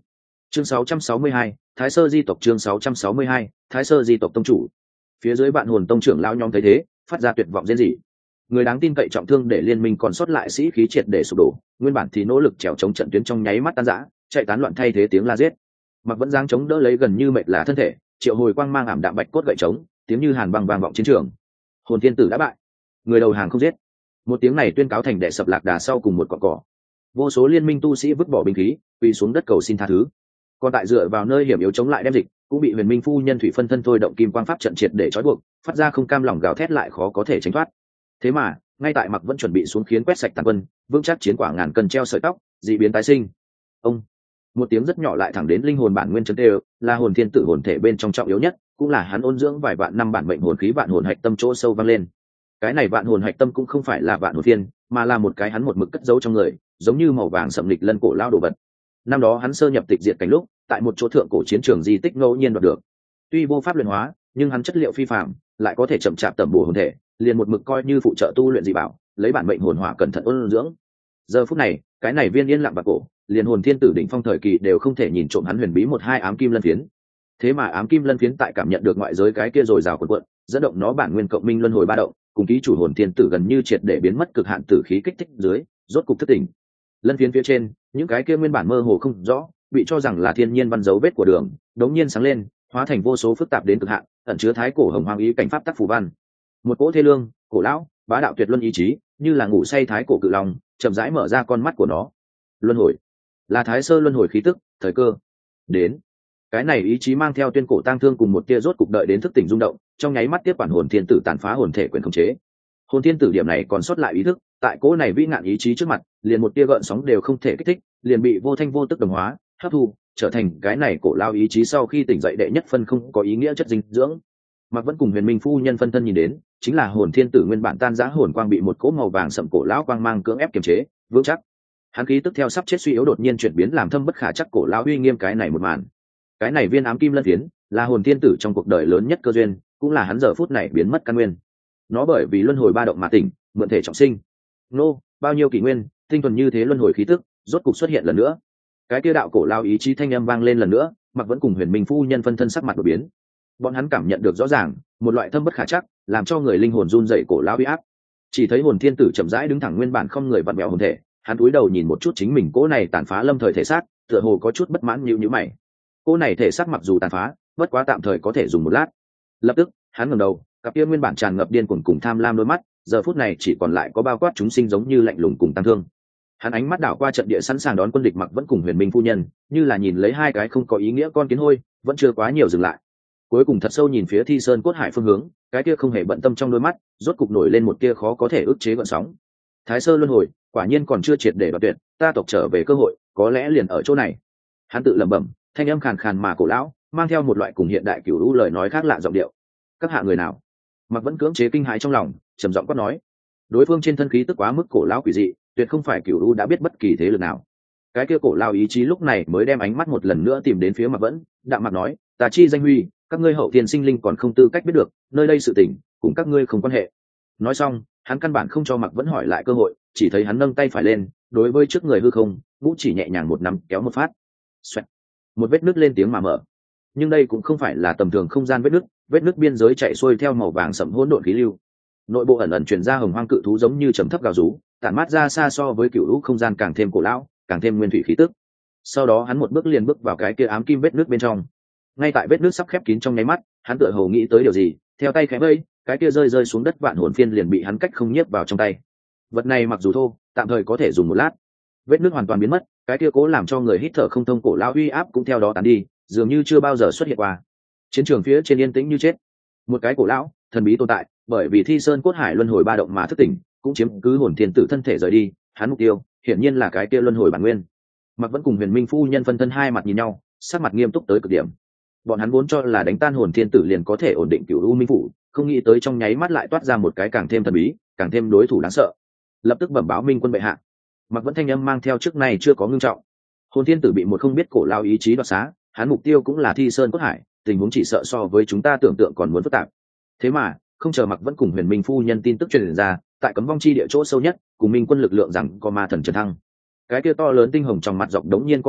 Chương 662, Thái Sơ Di tộc. Chương 662, Thái Sơ Di tộc tông chủ. Phía dưới Vạn Hồn tông trưởng lão nhóm thấy thế, phát ra tuyệt vọng rên rỉ. Người đáng tin cậy trọng thương để liên minh còn sót lại sĩ khí triệt để sụp đổ, nguyên bản thì nỗ lực trèo chống trận tuyến trong nháy mắt tan rã, chạy tán loạn thay thế tiếng la giết. Mặc vẫn dáng chống đỡ lấy gần như mệt lả thân thể, triệu hồi quang mang ảm đạm bạch cốt gậy trống, tiếng như hàn băng vang vọng chiến trường. Hồn thiên tử đã bại, người đầu hàng không giết. Một tiếng này tuyên cáo thành đệ sập lạc đà sau cùng một cọn cỏ. Vô số liên minh tu sĩ vứt bỏ binh khí, quỳ xuống đất cầu xin tha thứ. Còn tại dựa vào nơi hiểm yếu chống lại đem dịch, cũng bị Huyền Minh phu nhân thủy phân thân thôi động kim quang pháp trận triệt để trói buộc, phát ra không cam lòng gào thét lại khó có thể tránh thoát. Thế mà, ngay tại Mặc vẫn chuẩn bị xuống khiến quét sạch tàn quân, vững chắc chiến quả ngàn cân treo sợi tóc, dị biến tái sinh. Ông, một tiếng rất nhỏ lại thẳng đến linh hồn bản nguyên chấn đều, là hồn thiên tử hồn thể bên trong trọng yếu nhất, cũng là hắn ôn dưỡng vài vạn năm bản mệnh hồn khí vạn hồn hạch tâm chỗ sâu vang lên. Cái này vạn hồn hạch tâm cũng không phải là vạn hồn thiên, mà là một cái hắn một mực cất giấu trong người, giống như màu vàng sậm lịch lân cổ lao đồ vật. Năm đó hắn sơ nhập tịch diệt cảnh lúc, tại một chỗ thượng cổ chiến trường di tích ngẫu nhiên đoạt được. Tuy vô pháp luyện hóa, nhưng hắn chất liệu phi phàm, lại có thể chậm chạp tẩm bổ hồn thể, liền một mực coi như phụ trợ tu luyện dị bảo, lấy bản mệnh hồn hỏa cẩn thận ôn dưỡng. Giờ phút này, cái này viên yên lặng bạc cổ, liền hồn thiên tử đỉnh phong thời kỳ đều không thể nhìn trộm hắn huyền bí một hai ám kim lân phiến. Thế mà ám kim lân phiến tại cảm nhận được ngoại giới cái kia rồi rào cuộn cuộn, dẫn động nó bản nguyên cộng minh luân hồi ba động, cùng ký chủ hồn thiên tử gần như triệt để biến mất cực hạn tử khí kích thích dưới, rốt cục thức tỉnh. Lân phiến phía trên, những cái kia nguyên bản mơ hồ không rõ, bị cho rằng là thiên nhiên văn dấu vết của đường, đống nhiên sáng lên, hóa thành vô số phức tạp đến cực hạn, ẩn chứa thái cổ hồng hoang ý cảnh pháp tắc phù văn. Một cỗ thê lương, cổ lão, bá đạo tuyệt luân ý chí, như là ngủ say thái cổ cự long, chậm rãi mở ra con mắt của nó. Luân hồi, là Thái Sơ luân hồi khí tức, thời cơ đến. Cái này ý chí mang theo tuyên cổ tang thương cùng một tia rốt cục đợi đến thức tỉnh rung động, trong nháy mắt tiếp quản hồn thiên tử tàn phá hồn thể quyền khống chế. Hồn thiên tử điểm này còn sót lại ý thức, tại cỗ này vĩ ngạn ý chí trước mặt, liền một tia gợn sóng đều không thể kích thích, liền bị vô thanh vô tức đồng hóa, hấp thu, trở thành cái này cổ lao ý chí sau khi tỉnh dậy đệ nhất phân không có ý nghĩa chất dinh dưỡng. Mặc vẫn cùng Huyền Minh phu nhân phân thân nhìn đến, chính là hồn thiên tử nguyên bản tan rã hồn quang bị một cỗ màu vàng sậm cổ lão quang mang cưỡng ép kiềm chế, vững chắc. Hắn khí tức theo sắp chết suy yếu đột nhiên chuyển biến làm thâm bất khả chắc cổ lão uy nghiêm cái này một màn. Cái này viên ám kim lân phiến là hồn thiên tử trong cuộc đời lớn nhất cơ duyên, cũng là hắn giờ phút này biến mất căn nguyên. Nó bởi vì luân hồi ba động mà tỉnh, mượn thể trọng sinh. Nô, bao nhiêu kỷ nguyên, tinh thuần như thế luân hồi khí tức, rốt cục xuất hiện lần nữa. Cái kia đạo cổ lao ý chí thanh âm vang lên lần nữa, Mặc vẫn cùng Huyền Minh phu nhân phân thân sắc mặt đổi biến. Bọn hắn cảm nhận được rõ ràng, một loại thâm bất khả chắc, làm cho người linh hồn run rẩy cổ lao uy áp. Chỉ thấy hồn thiên tử chậm rãi đứng thẳng nguyên bản không người vặn vẹo hồn thể, hắn cúi đầu nhìn một chút chính mình cỗ này tàn phá lâm thời thể xác, tựa hồ có chút bất mãn nhíu mày. Cỗ này thể xác mặc dù tàn phá, bất quá tạm thời có thể dùng một lát. Lập tức, hắn ngẩng đầu, cặp kia nguyên bản tràn ngập điên cuồng cùng tham lam đôi mắt, giờ phút này chỉ còn lại có bao quát chúng sinh giống như lạnh lùng cùng tăng thương. Hắn ánh mắt đảo qua trận địa sẵn sàng đón quân địch Mặc vẫn cùng Huyền Minh phu nhân, như là nhìn lấy hai cái không có ý nghĩa con kiến hôi, vẫn chưa quá nhiều dừng lại. Cuối cùng thật sâu nhìn phía Thi Sơn cốt hải phương hướng, cái kia không hề bận tâm trong đôi mắt, rốt cục nổi lên một tia khó có thể ức chế gợn sóng. Thái Sơ luân hồi, quả nhiên còn chưa triệt để đoạt tuyệt, ta tộc trở về cơ hội, có lẽ liền ở chỗ này. Hắn tự lẩm bẩm, thanh âm khàn khàn mà cổ lão, mang theo một loại cùng hiện đại cửu lũ lời nói khác lạ giọng điệu. Các hạ người nào? Mặc vẫn cưỡng chế kinh hãi trong lòng, trầm giọng quát nói. Đối phương trên thân khí tức quá mức cổ lão quỷ dị, tuyệt không phải cửu lũ đã biết bất kỳ thế lực nào. Cái kia cổ lão ý chí lúc này mới đem ánh mắt một lần nữa tìm đến phía Mặc vẫn, đạm mặt nói, ta chi danh huy, các ngươi hậu thiên sinh linh còn không tư cách biết được, nơi đây sự tình cùng các ngươi không quan hệ. Nói xong, hắn căn bản không cho Mặc vẫn hỏi lại cơ hội, chỉ thấy hắn nâng tay phải lên, đối với trước người hư không, ngũ chỉ nhẹ nhàng một nắm kéo một phát. Xoẹt. Một vết nứt lên tiếng mà mở. Nhưng đây cũng không phải là tầm thường không gian vết nứt biên giới chạy xuôi theo màu vàng sẫm hỗn độn khí lưu. Nội bộ ẩn ẩn truyền ra hồng hoang cự thú giống như trầm thấp gào rú, tản mát ra xa so với cựu lũ không gian càng thêm cổ lão, càng thêm nguyên thủy khí tức. Sau đó hắn một bước liền bước vào cái kia ám kim vết nứt bên trong. Ngay tại vết nứt sắp khép kín trong nháy mắt, hắn tựa hồ nghĩ tới điều gì, theo tay khẽ vây, cái kia rơi xuống đất vạn hồn phiên liền bị hắn cách không nhiếp vào trong tay. Vật này mặc dù thô, tạm thời có thể dùng một lát. Vết nứt hoàn toàn biến mất, cái kia cố làm cho người hít thở không thông cổ lão uy áp cũng theo đó tán đi, dường như chưa bao giờ xuất hiện qua. Chiến trường phía trên yên tĩnh như chết. Một cái cổ lão, thần bí tồn tại, bởi vì Thi Sơn cốt hải luân hồi ba động mà thức tỉnh, cũng chiếm cứ hồn thiên tử thân thể rời đi, hắn mục tiêu, hiển nhiên là cái kia luân hồi bản nguyên. Mặc vẫn cùng Huyền Minh phu nhân phân thân hai mặt nhìn nhau, sắc mặt nghiêm túc tới cực điểm. Bọn hắn vốn cho là đánh tan hồn thiên tử liền có thể ổn định cửu u minh phủ, không nghĩ tới trong nháy mắt lại toát ra một cái càng thêm thần bí, càng thêm đối thủ đáng sợ. Lập tức bẩm báo Minh quân bệ hạ. Mặc vẫn thanh âm mang theo trước này chưa có ngưng trọng. Hồn thiên tử bị một không biết cổ lao ý chí đoạt xá, hắn mục tiêu cũng là Thi Sơn cốt hải, tình huống chỉ sợ so với chúng ta tưởng tượng còn muốn phức tạp. Thế mà, không chờ Mặc vẫn cùng Huyền Minh phu nhân tin tức truyền ra, tại cấm vong chi địa chỗ sâu nhất, cùng Minh quân lực lượng rằng có ma thần trần thăng. Cái kia to lớn tinh hồng trong mặt dọc đống nhiên co vào,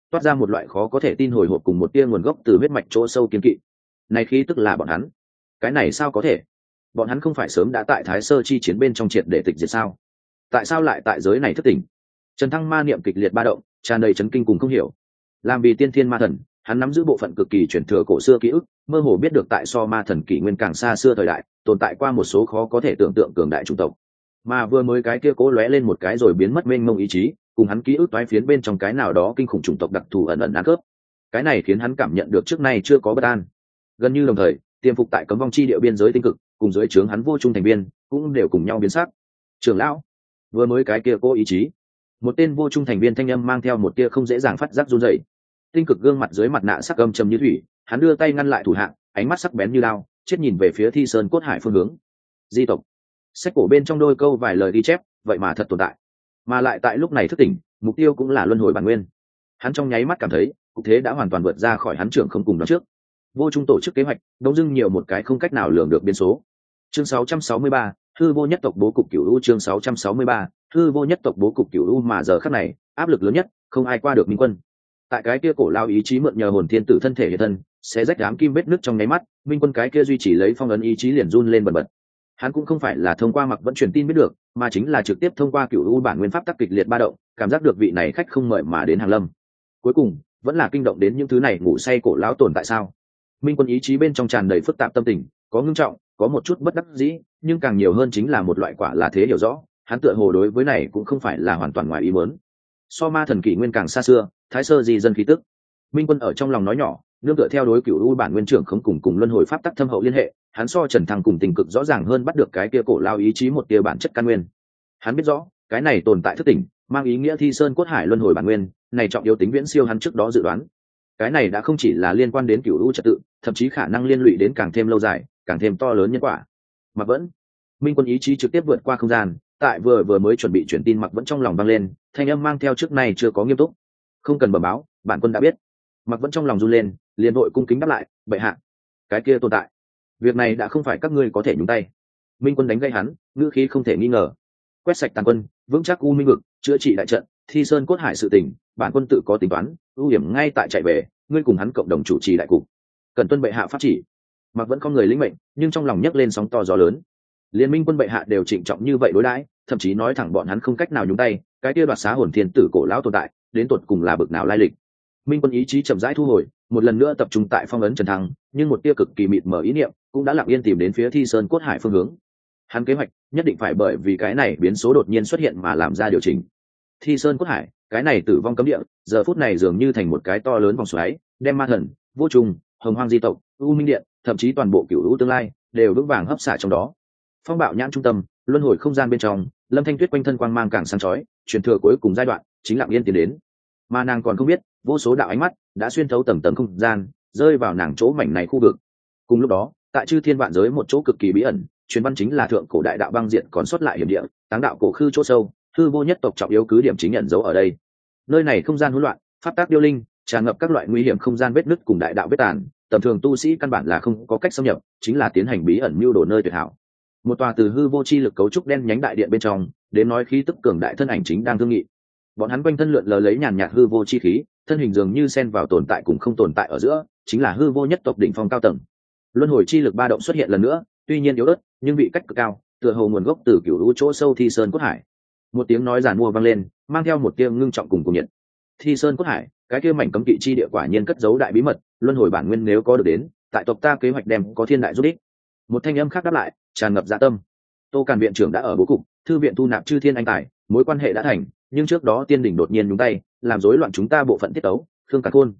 toát ra một loại khó có thể tin hồi hộp cùng một tia nguồn gốc từ huyết mạch chỗ sâu kiên kỵ. Này khí tức là bọn hắn. Cái này sao có thể? Bọn hắn không phải sớm đã tại Thái Sơ chi chiến bên trong triệt để tịch diệt sao? Tại sao lại tại giới này thức tỉnh? Trần Thăng ma niệm kịch liệt ba động, tràn đầy chấn kinh cùng không hiểu. Làm vì tiên thiên ma thần, hắn nắm giữ bộ phận cực kỳ truyền thừa cổ xưa ký ức, mơ hồ biết được tại so ma thần kỷ nguyên càng xa xưa thời đại, tồn tại qua một số khó có thể tưởng tượng cường đại chủng tộc. Mà vừa mới cái kia cố lóe lên một cái rồi biến mất mênh mông ý chí, cùng hắn ký ức toái phiến bên trong cái nào đó kinh khủng chủng tộc đặc thù ẩn ẩn ăn cướp. Cái này khiến hắn cảm nhận được trước nay chưa có bất an. Gần như đồng thời, tiềm phục tại cấm vong chi địa biên giới tinh cực, cùng dưới trướng hắn vô trung thành viên, cũng đều cùng nhau biến sắc. Trưởng lão, vừa mới cái kia cố ý chí, một tên vô trung thành viên thanh âm mang theo một tia không dễ dàng phát giác run rẩy. Tinh cực gương mặt dưới mặt nạ sắc âm trầm như thủy, hắn đưa tay ngăn lại thủ hạng, ánh mắt sắc bén như lao, chết nhìn về phía Thi Sơn Cốt Hải phương hướng. Di tộc. Sách cổ bên trong đôi câu vài lời ghi chép, vậy mà thật tồn tại. Mà lại tại lúc này thức tỉnh, mục tiêu cũng là luân hồi bản nguyên. Hắn trong nháy mắt cảm thấy, cục thế đã hoàn toàn vượt ra khỏi hắn trưởng không cùng đó trước. Vô trung tổ chức kế hoạch, đống dưng nhiều một cái không cách nào lường được biến số. Chương 663, hư vô nhất tộc bố cục cửu u. Chương 663, hư vô nhất tộc bố cục cửu u. Mà giờ khắc này, áp lực lớn nhất, không ai qua được Minh Quân. Tại cái kia cổ lao ý chí mượn nhờ hồn thiên tử thân thể hiện thân, sẽ rách đám kim vết nứt trong nháy mắt, Minh Quân cái kia duy trì lấy phong ấn ý chí liền run lên bần bật. Hắn cũng không phải là thông qua mặc vẫn truyền tin biết được, mà chính là trực tiếp thông qua cửu u bản nguyên pháp tắc kịch liệt ba động, cảm giác được vị này khách không mời mà đến hàng lâm. Cuối cùng, vẫn là kinh động đến những thứ này ngủ say cổ lão tồn tại sao? Minh Quân ý chí bên trong tràn đầy phức tạp tâm tình, có ngưng trọng, có một chút bất đắc dĩ, nhưng càng nhiều hơn chính là một loại quả là thế hiểu rõ, hắn tựa hồ đối với này cũng không phải là hoàn toàn ngoài ý muốn. So ma thần kỷ nguyên càng xa xưa, Thái Sơ di dân khí tức. Minh Quân ở trong lòng nói nhỏ, nương tựa theo đối cửu u bản nguyên trưởng không cùng luân hồi pháp tắc thâm hậu liên hệ, hắn so Trần Thăng cùng tình cực rõ ràng hơn bắt được cái kia cổ lao ý chí một tia bản chất căn nguyên. Hắn biết rõ, cái này tồn tại thức tỉnh, mang ý nghĩa Thi Sơn Cốt Hải luân hồi bản nguyên, này trọng yếu tính viễn siêu hắn trước đó dự đoán. Cái này đã không chỉ là liên quan đến cửu u trật tự, thậm chí khả năng liên lụy đến càng thêm lâu dài, càng thêm to lớn nhân quả. Mặc vẫn, Minh Quân ý chí trực tiếp vượt qua không gian, tại vừa mới chuẩn bị chuyển tin Mặc vẫn trong lòng vang lên, thanh âm mang theo trước nay chưa có nghiêm túc. Không cần bẩm báo, bản quân đã biết. Mặc vẫn trong lòng run lên, liền vội cung kính đáp lại, bệ hạ, cái kia tồn tại, việc này đã không phải các ngươi có thể nhúng tay. Minh Quân đánh gây hắn, ngữ khí không thể nghi ngờ. Quét sạch tàn quân, vững chắc u minh vực, chữa trị đại trận, Thi Sơn Cốt Hải sự tình, bản quân tự có tính toán, ưu điểm ngay tại chạy về, ngươi cùng hắn cộng đồng chủ trì đại cục, cần tuân bệ hạ pháp chỉ. Mặc vẫn không người lĩnh mệnh, nhưng trong lòng nhấc lên sóng to gió lớn. Liên minh quân bệ hạ đều trịnh trọng như vậy đối đãi, thậm chí nói thẳng bọn hắn không cách nào nhúng tay, cái kia đoạt xá hồn thiên tử cổ lão tồn tại, đến tột cùng là bực nào lai lịch. Minh Quân ý chí chậm rãi thu hồi, một lần nữa tập trung tại phong ấn Trần Thăng, nhưng một tia cực kỳ mịt mờ ý niệm cũng đã lặng yên tìm đến phía Thi Sơn Cốt Hải phương hướng. Hắn kế hoạch nhất định phải bởi vì cái này biến số đột nhiên xuất hiện mà làm ra điều chỉnh. Thi Sơn Cốt Hải, cái này tử vong cấm địa, giờ phút này dường như thành một cái to lớn vòng xoáy, đem ma thần, vô trùng, hồng hoang di tộc, u minh điện, thậm chí toàn bộ cửu u tương lai đều vững vàng hấp xả trong đó. Phong bạo nhãn trung tâm, luân hồi không gian bên trong, Lâm Thanh Tuyết quanh thân quang mang càng sáng chói, truyền thừa cuối cùng giai đoạn chính lặng yên tiến đến. Mà nàng còn không biết, vô số đạo ánh mắt đã xuyên thấu tầng tầng không gian, rơi vào nàng chỗ mảnh này khu vực. Cùng lúc đó, tại chư thiên vạn giới một chỗ cực kỳ bí ẩn, truyền văn chính là thượng cổ đại đạo băng diện còn sót lại hiểm địa, táng đạo cổ khư chỗ sâu, hư vô nhất tộc trọng yếu cứ điểm chính nhận dấu ở đây. Nơi này không gian hỗn loạn, pháp tác điêu linh, tràn ngập các loại nguy hiểm không gian vết nứt cùng đại đạo vết tàn, tầm thường tu sĩ căn bản là không có cách xâm nhập, chính là tiến hành bí ẩn mưu đồ nơi tuyệt hảo. Một tòa từ hư vô chi lực cấu trúc đen nhánh đại điện bên trong, đến nói khí tức cường đại thân ảnh chính đang thương nghị. Bọn hắn quanh thân lượn lờ lấy nhàn nhạt hư vô chi khí, thân hình dường như xen vào tồn tại cùng không tồn tại ở giữa, chính là hư vô nhất tộc đỉnh phong cao tầng. Luân hồi chi lực ba động xuất hiện lần nữa, tuy nhiên yếu ớt, nhưng vị cách cực cao, tựa hồ nguồn gốc từ cửu u chỗ sâu Thi Sơn Cốt Hải. Một tiếng nói giàn mua vang lên, mang theo một tiếng ngưng trọng cùng cuồng nhiệt. Thi Sơn Cốt Hải, cái kia mảnh cấm kỵ chi địa quả nhiên cất giấu đại bí mật, luân hồi bản nguyên nếu có được đến, tại tộc ta kế hoạch đem có thiên đại giúp ích. Một thanh âm khác đáp lại, tràn ngập dạ tâm. Tô Càn viện trưởng đã ở bố cục, thư viện thu nạp chư thiên anh tài, mối quan hệ đã thành, nhưng trước đó tiên đỉnh đột nhiên nhúng tay, làm rối loạn chúng ta bộ phận tiết tấu. Khương Càn Khôn,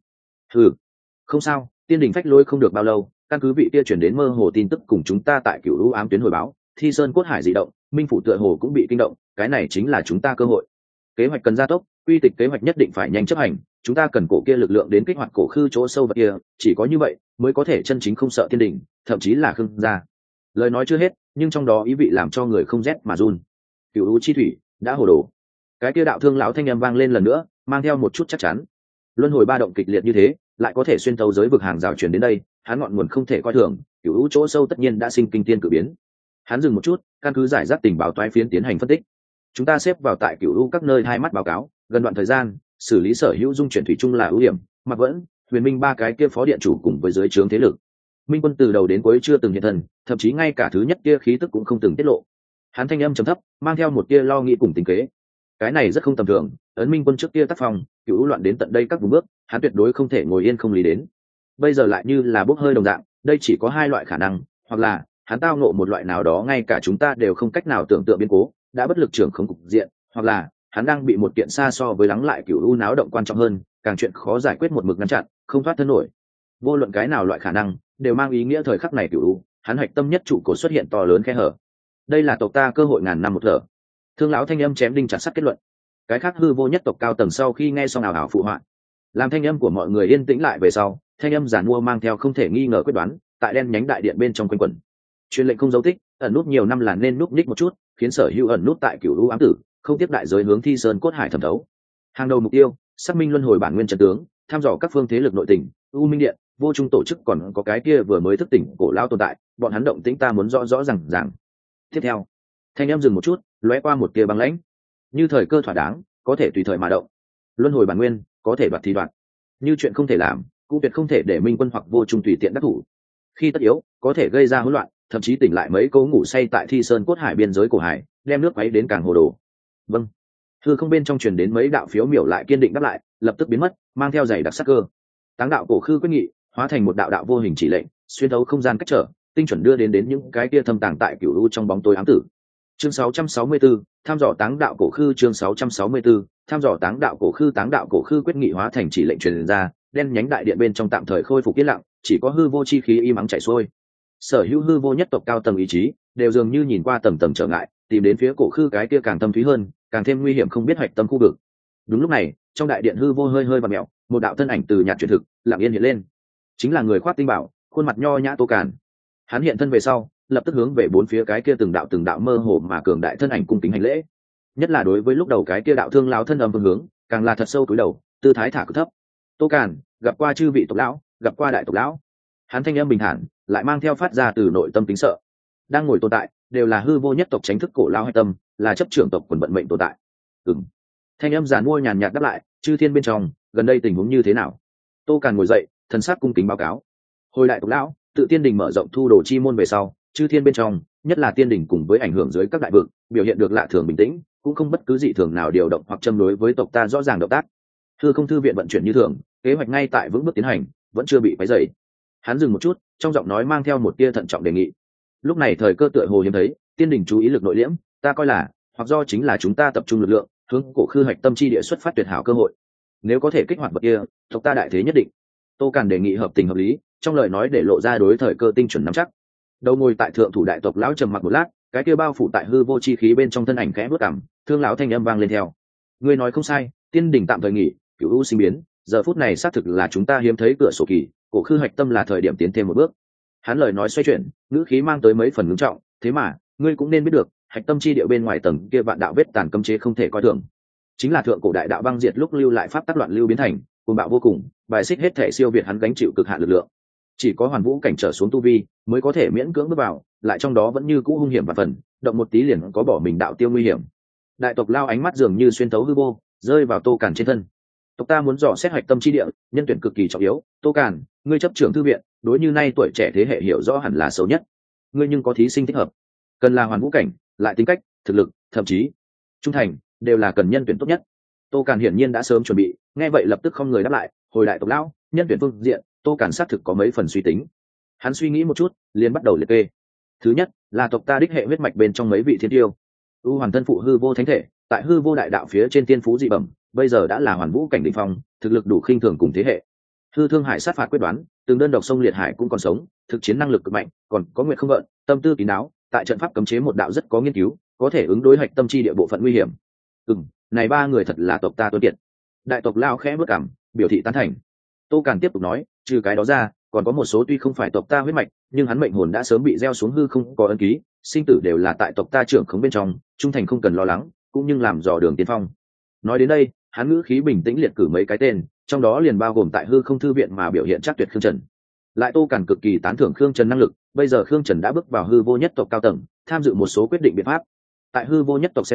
không sao, tiên đỉnh phách lối không được bao lâu, căn cứ vị kia chuyển đến mơ hồ tin tức cùng chúng ta tại cửu u ám tuyến hồi báo, Thi Sơn Cốt Hải dị động, minh phủ tựa hồ cũng bị kinh động, cái này chính là chúng ta cơ hội. Kế hoạch cần gia tốc, quy tịch kế hoạch nhất định phải nhanh chấp hành, chúng ta cần cổ kia lực lượng đến kích hoạt cổ khư chỗ sâu vật kia, chỉ có như vậy mới có thể chân chính không sợ tiên đỉnh, thậm chí là Khương gia. Lời nói chưa hết, nhưng trong đó ý vị làm cho người không rét mà run. Cửu u chi thủy đã hồ đồ. Cái kia đạo thương lão thanh âm vang lên lần nữa, mang theo một chút chắc chắn. Luân hồi ba động kịch liệt như thế, lại có thể xuyên thấu giới vực hàng rào truyền đến đây, hắn ngọn nguồn không thể coi thường, cửu u chỗ sâu tất nhiên đã sinh kinh tiên cử biến. Hắn dừng một chút, căn cứ giải rác tình báo toái phiến tiến hành phân tích. Chúng ta xếp vào tại cửu u các nơi hai mắt báo cáo, gần đoạn thời gian, xử lý sở hữu dung chuyển thủy chung là ưu điểm. Mặc Vẫn, Huyền Minh ba cái kia phó điện chủ cùng với dưới trướng thế lực, Minh Quân từ đầu đến cuối chưa từng hiện thân, thậm chí ngay cả thứ nhất kia khí tức cũng không từng tiết lộ. Hắn thanh âm trầm thấp, mang theo một tia lo nghĩ cùng tính kế. Cái này rất không tầm thường, ấn Minh Quân trước kia tác phong, cựu loạn đến tận đây các vùng bước, hắn tuyệt đối không thể ngồi yên không lý đến. Bây giờ lại như là bốc hơi đồng dạng, đây chỉ có hai loại khả năng, hoặc là hắn tao ngộ một loại nào đó ngay cả chúng ta đều không cách nào tưởng tượng biến cố, đã bất lực trưởng không cục diện, hoặc là hắn đang bị một kiện xa so với lắng lại cựu náo động quan trọng hơn, càng chuyện khó giải quyết một mực ngăn chặn, không thoát thân nổi. Vô luận cái nào loại khả năng, đều mang ý nghĩa thời khắc này cựu hắn hạch tâm nhất trụ cột xuất hiện to lớn khe hở. Đây là tộc ta cơ hội ngàn năm một thở. Thương lão thanh âm chém đinh chặt sắt kết luận. Cái khác hư vô nhất tộc cao tầng sau khi nghe xong ảo ảo phụ họa, làm thanh âm của mọi người yên tĩnh lại về sau, thanh âm giản mua mang theo không thể nghi ngờ quyết đoán, tại đen nhánh đại điện bên trong quanh quẩn. Truyền lệnh không dấu tích, ẩn nút nhiều năm là nên núp ních một chút, khiến sở hữu ẩn nút tại cửu u ám tử, không tiếp đại giới hướng Thi Sơn cốt hải thẩm thấu. Hàng đầu mục tiêu, xác minh luân hồi bản nguyên trận tướng, thăm dò các phương thế lực nội tình, u minh điện, vô trung tổ chức còn có cái kia vừa mới thức tỉnh cổ lao tồn tại, bọn hắn động tĩnh ta muốn rõ rõ ràng. Tiếp theo, thanh em dừng một chút, lóe qua một tia băng lãnh. Như thời cơ thỏa đáng, có thể tùy thời mà động. Luân hồi bản nguyên, có thể đoạt thì đoạt. Như chuyện không thể làm, cũng tuyệt không thể để Minh Quân hoặc vô trung tùy tiện đắc thủ. Khi tất yếu, có thể gây ra hỗn loạn, thậm chí tỉnh lại mấy cố ngủ say tại Thi Sơn cốt hải biên giới cổ hải, đem nước quấy đến càng hồ đồ. Vâng. Hư không bên trong truyền đến mấy đạo phiếu miểu lại kiên định đáp lại, lập tức biến mất, mang theo giày đặc sắc cơ. Táng đạo cổ khư quyết nghị, hóa thành một đạo đạo vô hình chỉ lệnh, xuyên thấu không gian cách trở, tinh chuẩn đưa đến những cái kia thâm tàng tại cửu u trong bóng tối ám tử. Chương 664, thăm dò táng đạo cổ khư. Chương 664, thăm dò táng đạo cổ khư. Táng đạo cổ khư quyết nghị hóa thành chỉ lệnh truyền ra, đen nhánh đại điện bên trong tạm thời khôi phục yên lặng, chỉ có hư vô chi khí im ắng chảy xuôi. Sở hữu hư vô nhất tộc cao tầng ý chí đều dường như nhìn qua tầng tầng trở ngại, tìm đến phía cổ khư cái kia càng thâm thúy hơn, càng thêm nguy hiểm không biết hoạch tâm khu vực. Đúng lúc này, trong đại điện hư vô hơi hơi vặn mèo, một đạo thân ảnh từ nhạt chuyển thực, lặng yên hiện lên. Chính là người khoác tinh bảo, khuôn mặt nho nhã Tô Càn. Hắn hiện thân về sau, lập tức hướng về bốn phía cái kia từng đạo mơ hồ mà cường đại thân ảnh cung kính hành lễ. Nhất là đối với lúc đầu cái kia đạo thương lão thân âm phương hướng, càng là thật sâu cúi đầu, tư thái thả cực thấp. Tô Càn, gặp qua chư vị tộc lão, gặp qua đại tộc lão. Hắn thanh âm bình thản, lại mang theo phát ra từ nội tâm kính sợ. Đang ngồi tồn tại, đều là hư vô nhất tộc tránh thức cổ lão hạch tâm, là chấp trưởng tộc quần vận mệnh tồn tại. Thanh âm giản mua nhàn nhạt đáp lại, chư thiên bên trong, gần đây tình huống như thế nào? Tô Càn ngồi dậy, thần sắc cung kính báo cáo. Hồi đại tộc lão, tự tiên đình mở rộng thu đồ chi môn về sau, chư thiên bên trong, nhất là tiên đình cùng với ảnh hưởng dưới các đại vực, biểu hiện được lạ thường bình tĩnh, cũng không bất cứ dị thường nào điều động hoặc châm đối với tộc ta rõ ràng động tác. Hư không thư viện vận chuyển như thường, kế hoạch ngay tại vững bước tiến hành, vẫn chưa bị quấy rầy. Hắn dừng một chút, trong giọng nói mang theo một tia thận trọng đề nghị. Lúc này thời cơ tựa hồ hiếm thấy, tiên đình chú ý lực nội liễm, ta coi là, hoặc do chính là chúng ta tập trung lực lượng, hướng cổ khư hạch tâm chi địa xuất phát tuyệt hảo cơ hội. Nếu có thể kích hoạt vật kia, tộc ta đại thế nhất định. Tô Càn đề nghị hợp tình hợp lý, trong lời nói để lộ ra đối thời cơ tinh chuẩn nắm chắc. Đầu ngồi tại thượng thủ đại tộc lão trầm mặc một lát, cái kia bao phủ tại hư vô chi khí bên trong thân ảnh khẽ bước cằm, thương lão thanh âm vang lên theo. Ngươi nói không sai, tiên đình tạm thời nghỉ, cửu u sinh biến, giờ phút này xác thực là chúng ta hiếm thấy cửa sổ kỳ, cổ khư hạch tâm là thời điểm tiến thêm một bước. Hắn lời nói xoay chuyển, ngữ khí mang tới mấy phần ngưng trọng, thế mà ngươi cũng nên biết được, hạch tâm chi địa bên ngoài tầng kia vạn đạo vết tàn cấm chế không thể coi thường. Chính là thượng cổ đại đạo băng diệt lúc lưu lại pháp tắc loạn lưu biến thành, cuồng bạo vô cùng, bài xích hết thể siêu việt hắn gánh chịu cực hạn lực lượng. Chỉ có hoàn vũ cảnh trở xuống tu vi mới có thể miễn cưỡng bước vào, lại trong đó vẫn như cũ hung hiểm và phần, động một tí liền có bỏ mình đạo tiêu nguy hiểm. Đại tộc lao ánh mắt dường như xuyên tấu hư vô, rơi vào Tô Càn trên thân. Tộc ta muốn dò xét hạch tâm chi địa, nhân tuyển cực kỳ trọng yếu. Tô Càn, ngươi chấp trưởng thư viện, đối như nay tuổi trẻ thế hệ hiểu rõ hẳn là xấu nhất. Ngươi nhưng có thí sinh thích hợp, cần là hoàn vũ cảnh, lại tính cách, thực lực, thậm chí trung thành, đều là cần nhân tuyển tốt nhất. Tô Càn hiển nhiên đã sớm chuẩn bị, nghe vậy lập tức không người đáp lại. Hồi đại tộc lão, nhân tuyển phương diện, Tô Càn xác thực có mấy phần suy tính. Hắn suy nghĩ một chút, liền bắt đầu liệt kê. Thứ nhất là tộc ta đích hệ huyết mạch bên trong mấy vị thiên tiêu. U hoàn thân phụ hư vô thánh thể, tại hư vô đại đạo phía trên tiên phú dị bẩm, bây giờ đã là hoàn vũ cảnh đỉnh phong, thực lực đủ khinh thường cùng thế hệ. Hư thương hải sát phạt quyết đoán, từng đơn độc sông liệt hải cũng còn sống, thực chiến năng lực cực mạnh, còn có nguyện không gợn, tâm tư kín đáo, tại trận pháp cấm chế một đạo rất có nghiên cứu, có thể ứng đối hạch tâm chi địa bộ phận nguy hiểm. Này ba người thật là tộc ta tuân kiệt. Đại tộc lao khẽ bước cảm, biểu thị tán thành. Tô Càn tiếp tục nói, trừ cái đó ra, còn có một số tuy không phải tộc ta huyết mạch, nhưng hắn mệnh hồn đã sớm bị gieo xuống hư không có ân ký, sinh tử đều là tại tộc ta trưởng khống bên trong, trung thành không cần lo lắng, cũng nhưng làm dò đường tiên phong. Nói đến đây, hắn ngữ khí bình tĩnh liệt cử mấy cái tên, trong đó liền bao gồm tại hư không thư viện mà biểu hiện chắc tuyệt Khương Trần. Lại Tô Càn cực kỳ tán thưởng Khương Trần năng lực, bây giờ Khương Trần đã bước vào hư vô nhất tộc cao tầng, tham dự một số quyết định biện pháp. Tại hư vô nhất tộc xem ra,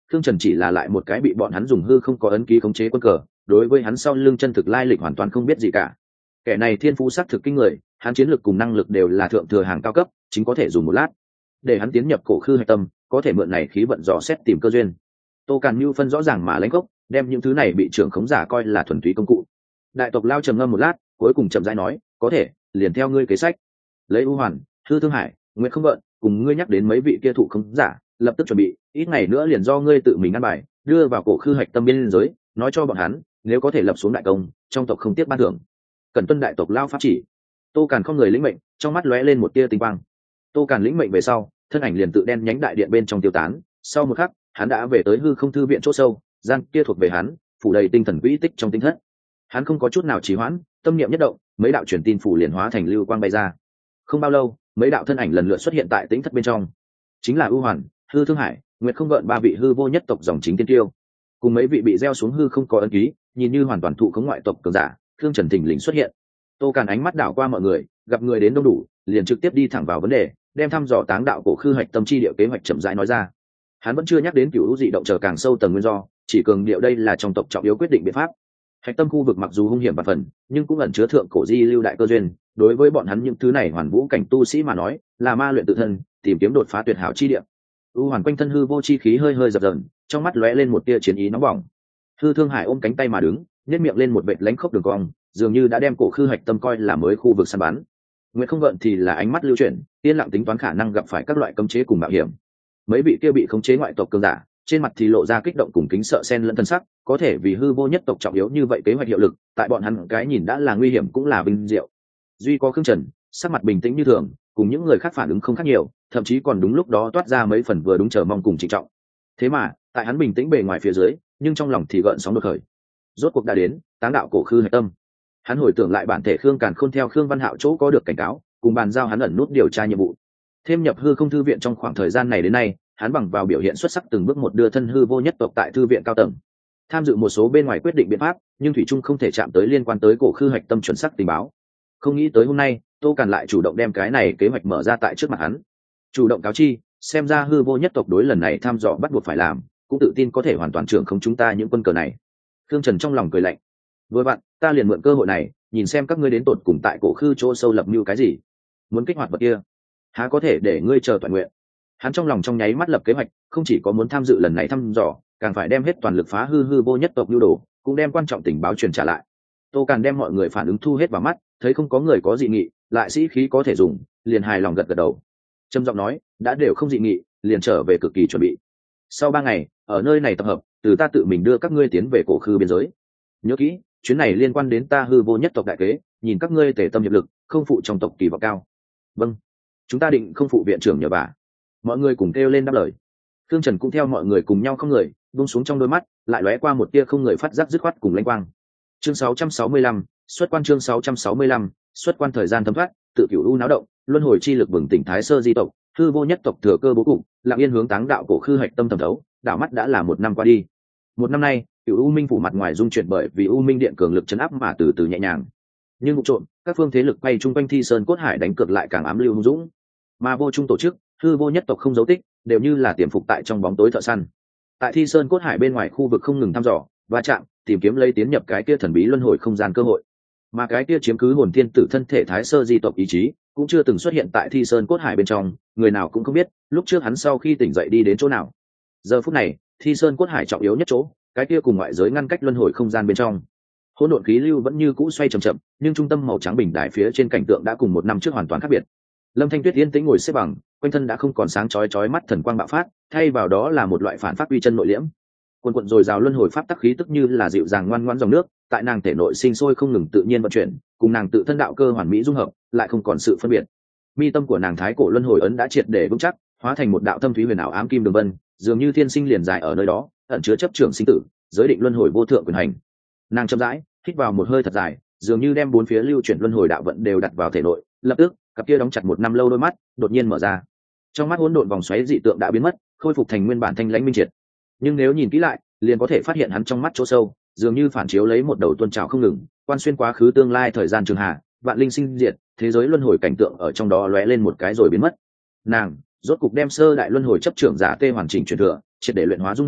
Khương Trần chỉ là lại một cái bị bọn hắn dùng hư không có ấn ký khống chế quân cờ, đối với hắn sau lưng chân thực lai lịch hoàn toàn không biết gì cả. Kẻ này thiên phú sắc thực kinh người, hắn chiến lực cùng năng lực đều là thượng thừa hàng cao cấp, chính có thể dùng một lát để hắn tiến nhập cổ khư hạch tâm, có thể mượn này khí vận dò xét tìm cơ duyên. Tô Càn Nhu phân rõ ràng mà lãnh gốc, đem những thứ này bị trưởng khống giả coi là thuần túy công cụ. Đại tộc Lao trầm ngâm một lát, cuối cùng chậm rãi nói, có thể, liền theo ngươi kế sách. Lấy U Hoàn, Hư Thương Hải, Nguyệt Không Gợn, cùng ngươi nhắc đến mấy vị kia thụ khống giả, lập tức chuẩn bị, ít ngày nữa liền do ngươi tự mình ăn bài, đưa vào cổ khư hạch tâm biên giới, nói cho bọn hắn, nếu có thể lập xuống đại công, trong tộc không tiếc ban thưởng. Cần tuân đại tộc Lao pháp chỉ. Tô Càn không người lĩnh mệnh, trong mắt lóe lên một tia tinh quang. Tô Càn lĩnh mệnh về sau, thân ảnh liền tự đen nhánh đại điện bên trong tiêu tán. Sau một khắc, hắn đã về tới hư không thư viện chỗ sâu, gian kia thuộc về hắn, phủ đầy tinh thần quỹ tích trong tinh thất. Hắn không có chút nào trì hoãn, tâm niệm nhất động, mấy đạo truyền tin phủ liền hóa thành lưu quang bay ra. Không bao lâu, mấy đạo thân ảnh lần lượt xuất hiện tại tinh thất bên trong. Chính là U Hoàn, Hư Thương Hải, Nguyệt Không Gợn ba vị hư vô nhất tộc dòng chính tiên tiêu, cùng mấy vị bị gieo xuống hư không có ấn ký, nhìn như hoàn toàn thụ khống ngoại tộc cường giả. Khương Trần thình lình xuất hiện. Tô Càn ánh mắt đảo qua mọi người, gặp người đến đông đủ, liền trực tiếp đi thẳng vào vấn đề, đem thăm dò táng đạo cổ khư hạch tâm chi địa kế hoạch chậm rãi nói ra. Hắn vẫn chưa nhắc đến cửu lũ dị động chờ càng sâu tầng nguyên do, chỉ cường điệu đây là trong tộc trọng yếu quyết định biện pháp. Hạch tâm khu vực mặc dù hung hiểm và phần, nhưng cũng ẩn chứa thượng cổ di lưu đại cơ duyên, đối với bọn hắn những thứ này hoàn vũ cảnh tu sĩ mà nói, là ma luyện tự thân, tìm kiếm đột phá tuyệt hảo chi địa. U Hoàn quanh thân hư vô chi khí hơi hơi dập dờn, trong mắt lóe lên một tia chiến ý nóng bỏng. Hư Thương Hải ôm cánh tay mà đứng, nhếch miệng lên một vệt lánh khốc đường cong, dường như đã đem cổ khư hạch tâm coi là mới khu vực săn bắn. Nguyệt Không Gợn thì là ánh mắt lưu chuyển, yên lặng tính toán khả năng gặp phải các loại cấm chế cùng mạo hiểm. Mấy vị kia bị khống chế ngoại tộc cường giả, trên mặt thì lộ ra kích động cùng kính sợ xen lẫn thân sắc, có thể vì hư vô nhất tộc trọng yếu như vậy kế hoạch hiệu lực, tại bọn hắn cái nhìn đã là nguy hiểm cũng là vinh diệu. Duy có Khương Trần, sắc mặt bình tĩnh như thường, cùng những người khác phản ứng không khác nhiều, thậm chí còn đúng lúc đó toát ra mấy phần vừa đúng chờ mong cùng trịnh trọng. Thế mà, tại hắn bình tĩnh bề ngoài phía dưới, nhưng trong lòng thì gợn sóng đột khởi. Rốt cuộc đã đến, táng đạo cổ khư hạch tâm. Hắn hồi tưởng lại bản thể Khương Càn Khôn theo Khương Văn Hạo chỗ có được cảnh cáo, cùng bàn giao hắn ẩn nút điều tra nhiệm vụ. Thêm nhập hư không thư viện trong khoảng thời gian này đến nay, hắn bằng vào biểu hiện xuất sắc từng bước một đưa thân hư vô nhất tộc tại thư viện cao tầng, tham dự một số bên ngoài quyết định biện pháp, nhưng thủy trung không thể chạm tới liên quan tới cổ khư hạch tâm chuẩn xác tình báo. Không nghĩ tới hôm nay, Tô Càn lại chủ động đem cái này kế hoạch mở ra tại trước mặt hắn, chủ động cáo chi, xem ra hư vô nhất tộc đối lần này tham dò bắt buộc phải làm, cũng tự tin có thể hoàn toàn trưởng không chúng ta những quân cờ này. Khương Trần trong lòng cười lạnh, vừa vặn, ta liền mượn cơ hội này, nhìn xem các ngươi đến tột cùng tại cổ khư chỗ sâu lập mưu cái gì, muốn kích hoạt vật kia, há có thể để ngươi chờ toàn nguyện. Hắn trong lòng trong nháy mắt lập kế hoạch, không chỉ có muốn tham dự lần này thăm dò, càng phải đem hết toàn lực phá hư vô nhất tộc nhu đồ, cũng đem quan trọng tình báo truyền trả lại. Tô Càn đem mọi người phản ứng thu hết vào mắt, thấy không có người có dị nghị, lại sĩ khí có thể dùng, liền hài lòng gật gật đầu. Trầm giọng nói, đã đều không dị nghị, liền trở về cực kỳ chuẩn bị. Sau 3 ngày, ở nơi này tập hợp, từ ta tự mình đưa các ngươi tiến về cổ khư biên giới. Nhớ kỹ, chuyến này liên quan đến ta hư vô nhất tộc đại kế, nhìn các ngươi tề tâm hiệp lực, không phụ trong tộc kỳ vọng cao. Vâng, chúng ta định không phụ viện trưởng nhờ vả. Mọi người cùng kêu lên đáp lời. Khương Trần cũng theo mọi người cùng nhau không người, buông xuống trong đôi mắt, lại lóe qua một tia không người phát giác dứt khoát cùng lanh quang. Chương 665, xuất quan. Chương 665, xuất quan. Thời gian thấm thoát, tự cửu u náo động, luân hồi chi lực bừng tỉnh Thái Sơ di tộc, hư vô nhất tộc thừa cơ bố cục, lặng yên hướng táng đạo cổ khư hạch tâm thẩm thấu. Đảo mắt đã là 1 năm qua đi. 1 năm nay, cửu u minh phủ mặt ngoài dung chuyển bởi vì u minh điện cường lực chấn áp mà từ từ nhẹ nhàng, nhưng vụ trộm các phương thế lực quay chung quanh Thi Sơn Cốt Hải đánh cược lại càng ám lưu hung dũng. Mà vô trung tổ chức, hư vô nhất tộc không dấu tích, đều như là tiềm phục tại trong bóng tối thợ săn, tại Thi Sơn Cốt Hải bên ngoài khu vực không ngừng thăm dò va chạm, tìm kiếm lấy tiến nhập cái kia thần bí luân hồi không gian cơ hội. Mà cái kia chiếm cứ hồn thiên tử thân thể Thái Sơ di tộc ý chí cũng chưa từng xuất hiện tại Thi Sơn Cốt Hải bên trong, người nào cũng không biết lúc trước hắn sau khi tỉnh dậy đi đến chỗ nào. Giờ phút này, Thi Sơn Cốt Hải trọng yếu nhất chỗ, cái kia cùng ngoại giới ngăn cách luân hồi không gian bên trong, hỗn độn khí lưu vẫn như cũ xoay chậm chậm, nhưng trung tâm màu trắng bình đài phía trên cảnh tượng đã cùng 1 năm trước hoàn toàn khác biệt. Lâm Thanh Tuyết yên tĩnh ngồi xếp bằng, quanh thân đã không còn sáng chói mắt thần quang bạo phát, thay vào đó là một loại phản phát uy chân nội liễm. Cuồn cuộn dồi dào luân hồi pháp tắc khí tức như là dịu dàng ngoan ngoãn dòng nước, tại nàng thể nội sinh sôi không ngừng tự nhiên vận chuyển, cùng nàng tự thân đạo cơ hoàn mỹ dung hợp, lại không còn sự phân biệt. Mi tâm của nàng thái cổ luân hồi ấn đã triệt để vững chắc, hóa thành một đạo thâm thúy huyền ảo ám kim đường vân, dường như thiên sinh liền dài ở nơi đó, ẩn chứa chấp trưởng sinh tử, giới định luân hồi vô thượng quyền hành. Nàng chậm rãi hít vào một hơi thật dài, dường như đem 4 phía lưu chuyển luân hồi đạo vận đều đặt vào thể nội, lập tức, cặp kia đóng chặt 1 năm lâu đôi mắt đột nhiên mở ra. Trong mắt hỗn độn vòng xoáy dị tượng đã biến mất, khôi phục thành nguyên bản thanh lãnh minh triệt. Nhưng nếu nhìn kỹ lại, liền có thể phát hiện hắn trong mắt chỗ sâu, dường như phản chiếu lấy một đầu tuôn trào không ngừng, quan xuyên quá khứ tương lai thời gian trường hà, vạn linh sinh diệt, thế giới luân hồi cảnh tượng ở trong đó lóe lên một cái rồi biến mất. Nàng rốt cục đem sơ đại luân hồi chấp trưởng giả tê hoàn chỉnh truyền thừa, triệt để luyện hóa dung hợp,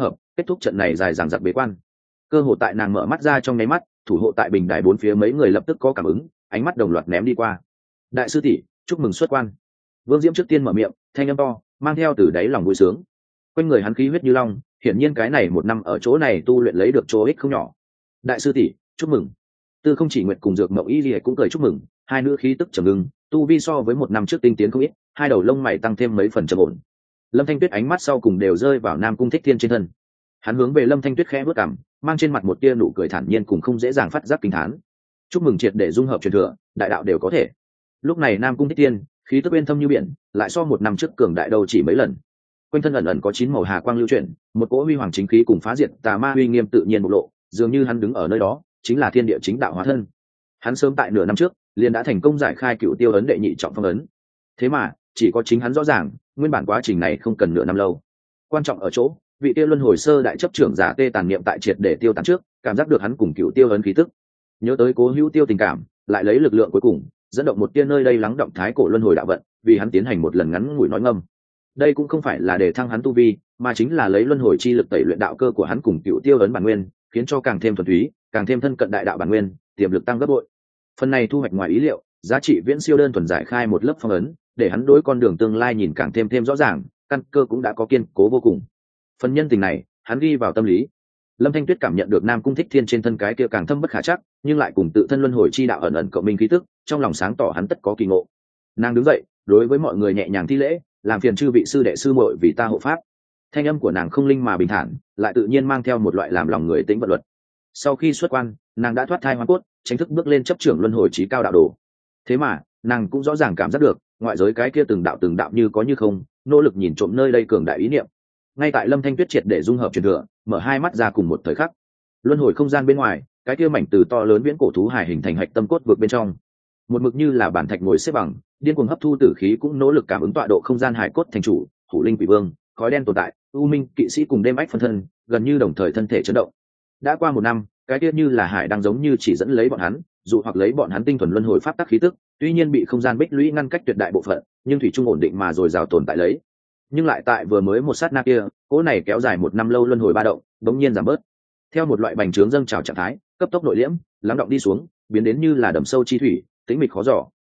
kết thúc trận này dài dằng dặc bế quan. Cơ hội tại nàng mở mắt ra trong nháy mắt, thủ hộ tại bình đài bốn phía mấy người lập tức có cảm ứng, ánh mắt đồng loạt ném đi qua. Đại sư tỷ, chúc mừng xuất quan. Vương Diễm trước tiên mở miệng, thanh âm to, mang theo từ đáy lòng vui sướng. Quanh người hắn khí huyết như long, hiển nhiên cái này một năm ở chỗ này tu luyện lấy được chỗ ích không nhỏ. Đại sư tỷ, chúc mừng. Tư Không Chỉ Nguyệt cùng Dược Mộng Y Lìa cũng cười chúc mừng, hai nữ khí tức trầm ngưng, tu vi so với một năm trước tinh tiến không ít, hai đầu lông mày tăng thêm mấy phần trầm ổn. Lâm Thanh Tuyết ánh mắt sau cùng đều rơi vào Nam Cung Thích Thiên trên thân. Hắn hướng về Lâm Thanh Tuyết khẽ bước cằm, mang trên mặt một tia nụ cười thản nhiên cùng không dễ dàng phát giác kinh thán. Chúc mừng triệt để dung hợp truyền thừa, đại đạo đều có thể. Lúc này Nam Cung Thích Thiên, khí tức bên thâm như biển, lại so một năm trước cường đại đầu chỉ mấy lần. Quanh thân ẩn ẩn có 9 màu hà quang lưu chuyển, một cỗ huy hoàng chính khí cùng phá diệt tà ma uy nghiêm tự nhiên bộc lộ, dường như hắn đứng ở nơi đó, chính là thiên địa chính đạo hóa thân. Hắn sớm tại nửa năm trước, liền đã thành công giải khai Cựu Tiêu ấn đệ nhị trọng phong ấn. Thế mà, chỉ có chính hắn rõ ràng, nguyên bản quá trình này không cần nửa năm lâu. Quan trọng ở chỗ, vị tiêu luân hồi sơ đại chấp trưởng giả tê tàn niệm tại triệt để tiêu tán trước, cảm giác được hắn cùng Cựu Tiêu ấn khí tức. Nhớ tới Cố Hữu Tiêu tình cảm, lại lấy lực lượng cuối cùng, dẫn động một tia nơi đây lắng động thái cổ luân hồi đạo vận, vì hắn tiến hành một lần ngắn ngủi nói ngâm. Đây cũng không phải là để thăng hắn tu vi, mà chính là lấy luân hồi chi lực tẩy luyện đạo cơ của hắn cùng Cựu Tiêu ấn bản nguyên, khiến cho càng thêm thuần túy, càng thêm thân cận đại đạo bản nguyên, tiềm lực tăng gấp bội. Phần này thu hoạch ngoài ý liệu, giá trị viễn siêu đơn thuần giải khai một lớp phong ấn, để hắn đối con đường tương lai nhìn càng thêm rõ ràng, căn cơ cũng đã có kiên cố vô cùng. Phần nhân tình này, hắn ghi vào tâm lý. Lâm Thanh Tuyết cảm nhận được Nam Cung Thích Thiên trên thân cái kia càng thâm bất khả chắc, nhưng lại cùng tự thân luân hồi chi đạo ẩn ẩn cộng minh khí tức, trong lòng sáng tỏ hắn tất có kỳ ngộ. Nàng đứng dậy, đối với mọi người nhẹ nhàng thi lễ, làm phiền chư vị sư đệ sư muội vì ta hộ pháp. Thanh âm của nàng không linh mà bình thản, lại tự nhiên mang theo một loại làm lòng người tĩnh vận luật. Sau khi xuất quan, nàng đã thoát thai hóa cốt, chính thức bước lên chấp trưởng luân hồi chí cao đạo đồ. Thế mà, nàng cũng rõ ràng cảm giác được, ngoại giới cái kia từng đạo như có như không, nỗ lực nhìn trộm nơi đây cường đại ý niệm. Ngay tại Lâm Thanh Tuyết triệt để dung hợp truyền thừa, mở hai mắt ra cùng một thời khắc, luân hồi không gian bên ngoài, cái kia mảnh từ to lớn viễn cổ thú hải hình thành hạch tâm cốt vực bên trong, một mực như là bản thạch ngồi xếp bằng, điên cuồng hấp thu tử khí cũng nỗ lực cảm ứng tọa độ không gian hải cốt thành chủ, Hủ Linh Quỷ Vương, khói đen tồn tại, U Minh kỵ sĩ cùng đêm ách phân thân, gần như đồng thời thân thể chấn động. Đã qua một năm, cái kia như là hải đang giống như chỉ dẫn lấy bọn hắn, dụ hoặc lấy bọn hắn tinh thuần luân hồi pháp tắc khí tức, tuy nhiên bị không gian bích lũy ngăn cách tuyệt đại bộ phận, nhưng thủy chung ổn định mà rồi rào tồn tại lấy. Nhưng lại tại vừa mới một sát na kia, cỗ này kéo dài một năm lâu luân hồi ba động, bỗng nhiên giảm bớt. Theo một loại bành trướng dâng trào trạng thái, cấp tốc nội liễm, lắng động đi xuống, biến đến như là đầm sâu chi thủy, tĩnh mịch khó dò.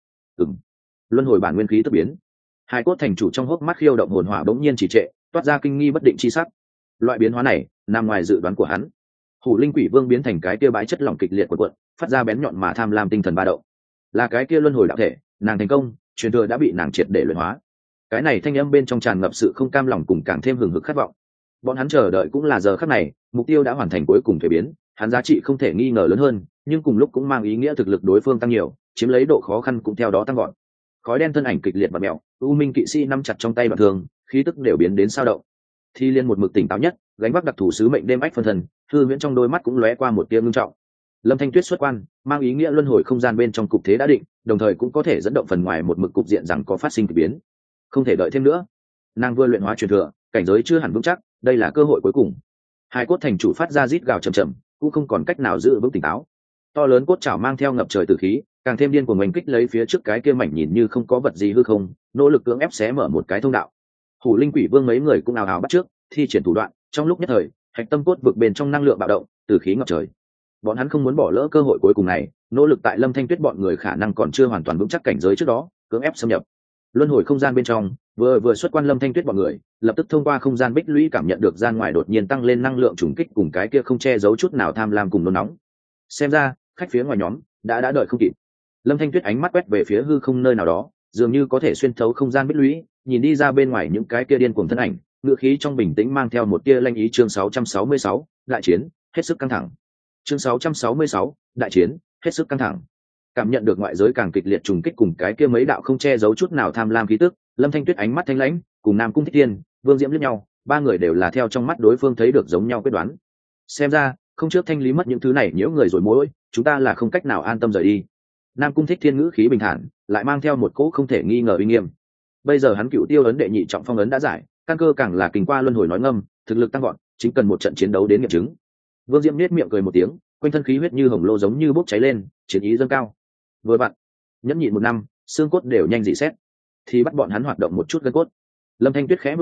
Luân hồi bản nguyên khí tức biến. Hai cốt thành chủ trong hốc mắt khiêu động hồn hỏa bỗng nhiên chỉ trệ, toát ra kinh nghi bất định chi sắc. Loại biến hóa này, nằm ngoài dự đoán của hắn. Hủ Linh Quỷ Vương biến thành cái kia bãi chất lỏng kịch liệt của cuộn, phát ra bén nhọn mà tham lam tinh thần ba động. Là cái kia luân hồi đạo thể, nàng thành công, truyền thừa đã bị nàng triệt để luyện hóa. Cái này thanh âm bên trong tràn ngập sự không cam lòng cùng càng thêm hừng hực khát vọng. Bọn hắn chờ đợi cũng là giờ khắc này, mục tiêu đã hoàn thành cuối cùng thay biến, hắn giá trị không thể nghi ngờ lớn hơn, nhưng cùng lúc cũng mang ý nghĩa thực lực đối phương tăng nhiều, chiếm lấy độ khó khăn cũng theo đó tăng gọn. Khói đen thân ảnh kịch liệt và mèo, U Minh kỵ sĩ nắm chặt trong tay đoạn thường, khí tức đều biến đến sao động. Thi Liên một mực tỉnh táo nhất, gánh vác đặc thù sứ mệnh đêm ách phân thần, Thư Viễn trong đôi mắt cũng lóe qua một tia ngưng trọng. Lâm Thanh Tuyết xuất quan, mang ý nghĩa luân hồi không gian bên trong cục thế đã định, đồng thời cũng có thể dẫn động phần ngoài một mực cục diện rằng có phát sinh kỳ biến. Không thể đợi thêm nữa. Nàng vừa luyện hóa truyền thừa, cảnh giới chưa hẳn vững chắc, đây là cơ hội cuối cùng. Hai cốt thành chủ phát ra rít gào trầm trầm, cũng không còn cách nào giữ vững tỉnh táo. To lớn cốt chảo mang theo ngập trời tử khí, càng thêm điên cuồng oanh kích lấy phía trước cái kia mảnh nhìn như không có vật gì hư không, nỗ lực cưỡng ép xé mở một cái thông đạo. Hủ Linh Quỷ Vương mấy người cũng ào ào bắt trước, thi triển thủ đoạn, trong lúc nhất thời, hạch tâm cốt vực bên trong năng lượng bạo động, tử khí ngập trời. Bọn hắn không muốn bỏ lỡ cơ hội cuối cùng này, nỗ lực tại Lâm Thanh Tuyết bọn người khả năng còn chưa hoàn toàn vững chắc cảnh giới trước đó, cưỡng ép xâm nhập. Luân hồi không gian bên trong, vừa xuất quan Lâm Thanh Tuyết bọn người, lập tức thông qua không gian bích lũy cảm nhận được gian ngoài đột nhiên tăng lên năng lượng trùng kích cùng cái kia không che giấu chút nào tham lam cùng nôn nóng. Xem ra, khách phía ngoài nhóm đã đợi không kịp. Lâm Thanh Tuyết ánh mắt quét về phía hư không nơi nào đó, dường như có thể xuyên thấu không gian bích lũy, nhìn đi ra bên ngoài những cái kia điên cuồng thân ảnh, ngựa khí trong bình tĩnh mang theo một tia lanh ý. Chương 666, đại chiến, hết sức căng thẳng. Chương 666, đại chiến, hết sức căng thẳng. Cảm nhận được ngoại giới càng kịch liệt trùng kích cùng cái kia mấy đạo không che giấu chút nào tham lam khí tức, Lâm Thanh Tuyết ánh mắt thanh lãnh, cùng Nam Cung Thích Thiên, Vương Diễm liếc nhau, ba người đều là theo trong mắt đối phương thấy được giống nhau quyết đoán. Xem ra, không trước thanh lý mất những thứ này nhiễu người rồi mối, chúng ta là không cách nào an tâm rời đi. Nam Cung Thích Thiên ngữ khí bình thản, lại mang theo một cỗ không thể nghi ngờ uy nghiêm. Bây giờ hắn Cựu Tiêu ấn đệ nhị trọng phong ấn đã giải, căn cơ càng là kinh qua luân hồi nói ngâm, thực lực tăng gọn, chính cần một trận chiến đấu đến nghiệm chứng. Vương Diễm nét miệng cười một tiếng, quanh thân khí huyết như hồng lô giống như bốc cháy lên, chiến ý dâng cao. Vừa vặn, nhẫn nhịn một năm, xương cốt đều nhanh dị xét, thì bắt bọn hắn hoạt động một chút gân cốt. Lâm Thanh Tuyết khẽ bước cằm,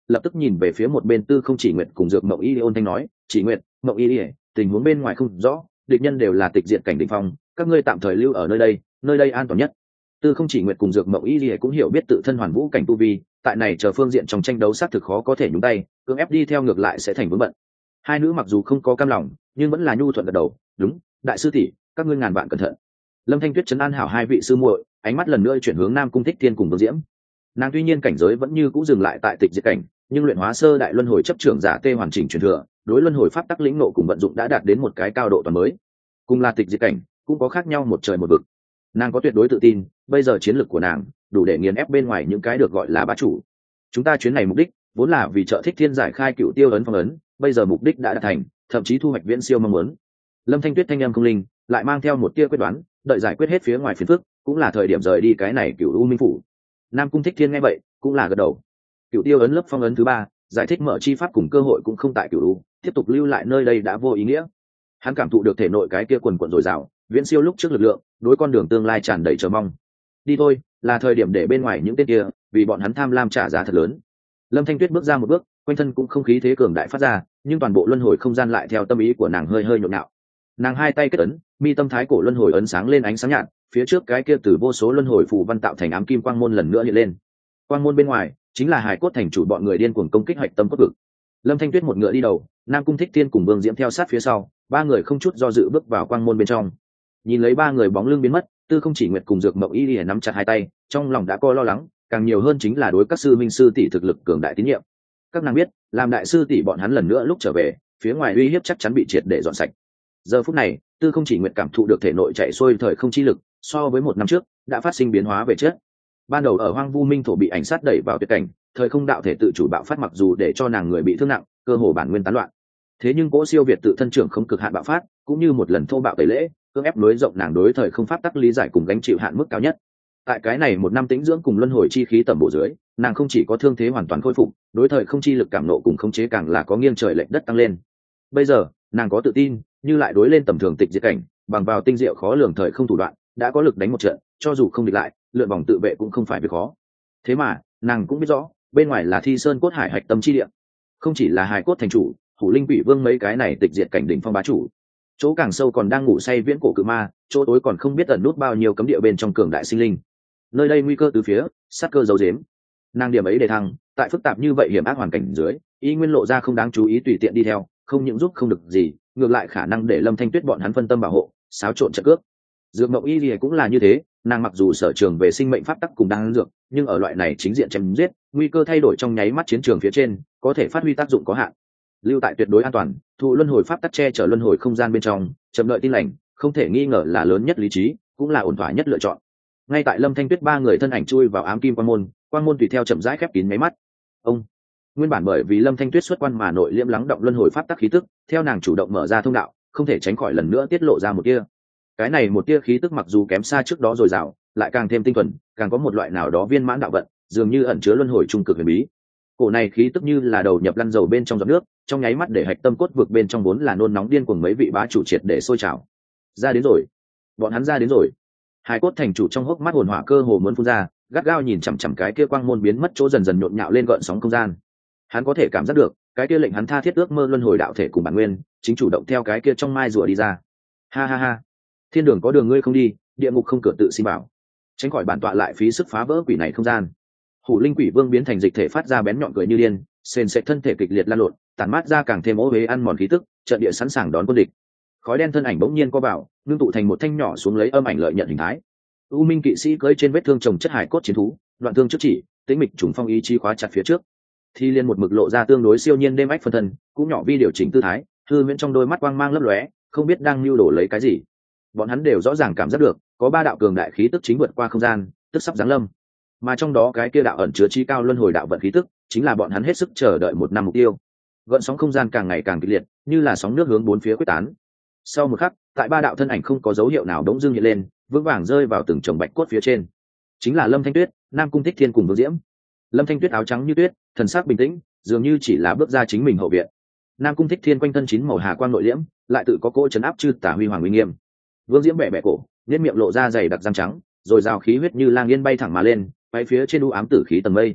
lập tức nhìn về phía một bên Tư Không Chỉ Nguyệt cùng Dược Mộng Y ôn thanh nói, Chỉ Nguyệt, Mộng Y, tình huống bên ngoài không rõ, địch nhân đều là tịch diệt cảnh đỉnh phong, các ngươi tạm thời lưu ở nơi đây an toàn nhất. Tư Không Chỉ Nguyệt cùng Dược Mộng Y cũng hiểu biết tự thân hoàn vũ cảnh tu vi, tại này chờ phương diện trong tranh đấu xác thực khó có thể nhúng tay, cưỡng ép đi theo ngược lại sẽ thành vướng bận. Hai nữ mặc dù không có cam lòng, nhưng vẫn là nhu thuận gật đầu, đúng, đại sư tỷ, các ngươi ngàn vạn cẩn thận. Lâm Thanh Tuyết trấn an hảo hai vị sư muội, ánh mắt lần nữa chuyển hướng Nam Cung Thích Thiên cùng Vương Diễm. Nàng tuy nhiên cảnh giới vẫn như cũ dừng lại tại tịch diệt cảnh, nhưng luyện hóa sơ đại luân hồi chấp trưởng giả tê hoàn chỉnh truyền thừa, đối luân hồi pháp tắc lĩnh ngộ cùng vận dụng đã đạt đến một cái cao độ toàn mới. Cùng là tịch diệt cảnh, cũng có khác nhau một trời một vực. Nàng có tuyệt đối tự tin, bây giờ chiến lược của nàng đủ để nghiền ép bên ngoài những cái được gọi là bá chủ. Chúng ta chuyến này mục đích vốn là vì trợ Thích Thiên giải khai cựu tiêu ấn phong ấn, bây giờ mục đích đã đạt thành, thậm chí thu hoạch viễn siêu mong muốn. Lâm Thanh Tuyết thanh âm không linh, lại mang theo một tia quyết đoán, đợi giải quyết hết phía ngoài phiền phức, cũng là thời điểm rời đi cái này Cựu U Minh phủ. Nam Cung Thích Thiên nghe vậy, cũng là gật đầu. Cựu tiêu ấn lớp phong ấn thứ ba, giải thích mở chi pháp cùng cơ hội cũng không tại Cựu U, tiếp tục lưu lại nơi đây đã vô ý nghĩa. Hắn cảm thụ được thể nội cái kia quần quần dồi dào, viễn siêu lúc trước lực lượng, đối con đường tương lai tràn đầy chờ mong. Đi thôi, là thời điểm để bên ngoài những tên kia, vì bọn hắn tham lam trả giá thật lớn. Lâm Thanh Tuyết bước ra một bước, quanh thân cũng không khí thế cường đại phát ra, nhưng toàn bộ luân hồi không gian lại theo tâm ý của nàng hơi hơi nhộn nhạo. Nàng hai tay kết ấn, mi tâm thái cổ luân hồi ấn sáng lên ánh sáng nhạt, phía trước cái kia từ vô số luân hồi phù văn tạo thành ám kim quang môn lần nữa hiện lên. Quang môn bên ngoài chính là Hải Cốt thành chủ bọn người điên cuồng công kích hạch tâm cốt vực. Lâm Thanh Tuyết một ngựa đi đầu, Nam Cung Thích Thiên cùng Vương Diễm theo sát phía sau, ba người không chút do dự bước vào quang môn bên trong. Nhìn lấy ba người bóng lưng biến mất, Tư Không Chỉ Nguyệt cùng Dược Mộng Y nắm chặt hai tay, trong lòng đã có lo lắng, càng nhiều hơn chính là đối các sư minh sư tỷ thực lực cường đại tín nhiệm. Các nàng biết, làm đại sư tỷ bọn hắn lần nữa lúc trở về, phía ngoài uy hiếp chắc chắn bị triệt để dọn sạch. Giờ phút này, Tư Không Chỉ Nguyệt cảm thụ được thể nội chạy xuôi thời không chi lực, so với một năm trước đã phát sinh biến hóa về chất. Ban đầu ở Hoang Vu Minh thổ bị ảnh sát đẩy vào tuyệt cảnh, thời không đạo thể tự chủ bạo phát, mặc dù để cho nàng người bị thương nặng, cơ hồ bản nguyên tán loạn. Thế nhưng cỗ siêu việt tự thân trưởng không cực hạn bạo phát, cũng như một lần thô bạo tẩy lễ, cưỡng ép nối rộng nàng đối thời không pháp tắc lý giải cùng gánh chịu hạn mức cao nhất. Tại cái này một năm tĩnh dưỡng cùng luân hồi chi khí tầm bổ dưới, nàng không chỉ có thương thế hoàn toàn khôi phục, đối thời không chi lực cảm nộ cùng khống chế càng là có nghiêng trời lệch đất tăng lên. Bây giờ nàng có tự tin, như lại đối lên tầm thường tịch diệt cảnh, bằng vào tinh diệu khó lường thời không thủ đoạn, đã có lực đánh một trận, cho dù không địch lại, lượn vòng tự vệ cũng không phải việc khó. Thế mà nàng cũng biết rõ, bên ngoài là Thi Sơn cốt hải hạch tâm chi địa, không chỉ là Hải Cốt thành chủ, Hủ Linh Quỷ Vương mấy cái này tịch diệt cảnh đỉnh phong bá chủ, chỗ càng sâu còn đang ngủ say viễn cổ cự ma, chỗ tối còn không biết ẩn nút bao nhiêu cấm địa bên trong cường đại sinh linh. Nơi đây nguy cơ từ phía, sát cơ giấu giếm. Nàng điểm ấy để thăng, tại phức tạp như vậy hiểm ác hoàn cảnh dưới, ý nguyên lộ ra không đáng chú ý tùy tiện đi theo, không những giúp không được gì, ngược lại khả năng để Lâm Thanh Tuyết bọn hắn phân tâm bảo hộ, xáo trộn trận cướp. Dược Mộng Y thì cũng là như thế, nàng mặc dù sở trường về sinh mệnh pháp tắc cùng đang dược, nhưng ở loại này chính diện chém giết, nguy cơ thay đổi trong nháy mắt chiến trường phía trên, có thể phát huy tác dụng có hạn. Lưu tại tuyệt đối an toàn, thụ luân hồi pháp tắc che chở luân hồi không gian bên trong, chậm đợi tin lành, không thể nghi ngờ là lớn nhất lý trí, cũng là ổn thỏa nhất lựa chọn. Ngay tại Lâm Thanh Tuyết ba người thân ảnh chui vào ám kim quang môn tùy theo chậm rãi khép kín mấy mắt. Ông nguyên bản bởi vì Lâm Thanh Tuyết xuất quan mà nội liễm lắng động luân hồi pháp tắc khí tức, theo nàng chủ động mở ra thông đạo, không thể tránh khỏi lần nữa tiết lộ ra một tia. Cái này một tia khí tức mặc dù kém xa trước đó dồi dào, lại càng thêm tinh thuần, càng có một loại nào đó viên mãn đạo vận, dường như ẩn chứa luân hồi trung cực huyền bí. Cổ này khí tức như là đầu nhập lăn dầu bên trong giọt nước, trong nháy mắt để hạch tâm cốt vực bên trong vốn là nôn nóng điên cuồng mấy vị bá chủ triệt để sôi trào. Ra đến rồi, bọn hắn ra đến rồi. Hải Cốt thành chủ trong hốc mắt hồn hỏa cơ hồ muốn phun ra, gắt gao nhìn chằm chằm cái kia quang môn biến mất chỗ dần dần nhộn nhạo lên gợn sóng không gian. Hắn có thể cảm giác được, cái kia lệnh hắn tha thiết ước mơ luân hồi đạo thể cùng bản nguyên, chính chủ động theo cái kia trong mai rùa đi ra. Ha ha ha, thiên đường có đường ngươi không đi, địa ngục không cửa tự xin bảo. Tránh khỏi bản tọa lại phí sức phá vỡ quỷ này không gian. Hủ Linh Quỷ Vương biến thành dịch thể phát ra bén nhọn cười như điên, sền sệt thân thể kịch liệt lan lộn, tản mát ra càng thêm ố huế ăn mòn khí tức, trận địa sẵn sàng đón quân địch. Khói đen thân ảnh bỗng nhiên co vào, ngưng tụ thành một thanh nhỏ xuống lấy âm ảnh lợi nhận hình thái. U Minh kỵ sĩ cưỡi trên vết thương chồng chất hải cốt chiến thú, đoạn thương trước chỉ, tĩnh mịch trùng phong ý chí khóa chặt phía trước. Thi Liên một mực lộ ra tương đối siêu nhiên đêm ách phân thân, cũng nhỏ vi điều chỉnh tư thái, hư huyễn trong đôi mắt quang mang lấp lóe, không biết đang lưu đổ lấy cái gì. Bọn hắn đều rõ ràng cảm giác được, có ba đạo cường đại khí tức chính vượt qua không gian, tức sắp giáng lâm. Mà trong đó cái kia đạo ẩn chứa chi cao luân hồi đạo vận khí tức, chính là bọn hắn hết sức chờ đợi một năm mục tiêu. Gợn sóng không gian càng ngày càng kịch liệt, như là sóng nước hướng bốn phía quyết tán. Sau một khắc, tại ba đạo thân ảnh không có dấu hiệu nào đống dưng hiện lên, vững vàng rơi vào từng chồng bạch cốt phía trên. Chính là Lâm Thanh Tuyết, Nam Cung Thích Thiên cùng Vương Diễm. Lâm Thanh Tuyết áo trắng như tuyết, thần sắc bình tĩnh, dường như chỉ là bước ra chính mình hậu viện. Nam Cung Thích Thiên quanh thân chín màu hà quang nội liễm, lại tự có cỗ trấn áp chư tả huy hoàng uy nghiêm. Vương Diễm bẻ bẻ cổ, nhếch miệng lộ ra dày đặc răng trắng, rồi rào khí huyết như lang yên bay thẳng mà lên, bay phía trên u ám tử khí tầng mây.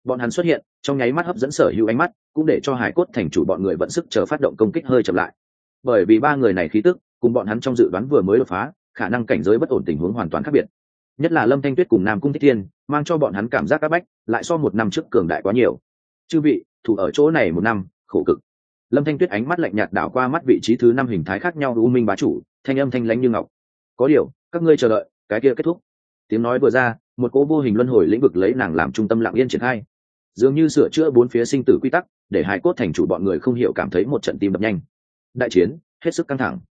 Bọn hắn xuất hiện trong nháy mắt hấp dẫn sở hữu ánh mắt, cũng để cho hải cốt thành chủ bọn người vận sức chờ phát động công kích hơi chậm lại, bởi vì ba người này khí tức cùng bọn hắn trong dự đoán vừa mới đột phá, khả năng cảnh giới bất ổn tình huống hoàn toàn khác biệt. Nhất là Lâm Thanh Tuyết cùng Nam Cung Thích Thiên mang cho bọn hắn cảm giác áp bách lại so một năm trước cường đại quá nhiều. Chư vị thủ ở chỗ này một năm khổ cực. Lâm Thanh Tuyết ánh mắt lạnh nhạt đảo qua mắt vị trí thứ 5 hình thái khác nhau u minh bá chủ, thanh âm thanh lãnh như ngọc. Có điều các ngươi chờ đợi cái kia kết thúc. Tiếng nói vừa ra, một cỗ vô hình luân hồi lĩnh vực lấy nàng làm trung tâm lặng yên triển khai, dường như sửa chữa bốn phía sinh tử quy tắc, để hải cốt thành chủ bọn người không hiểu cảm thấy một trận tim đập nhanh. Đại chiến hết sức căng thẳng.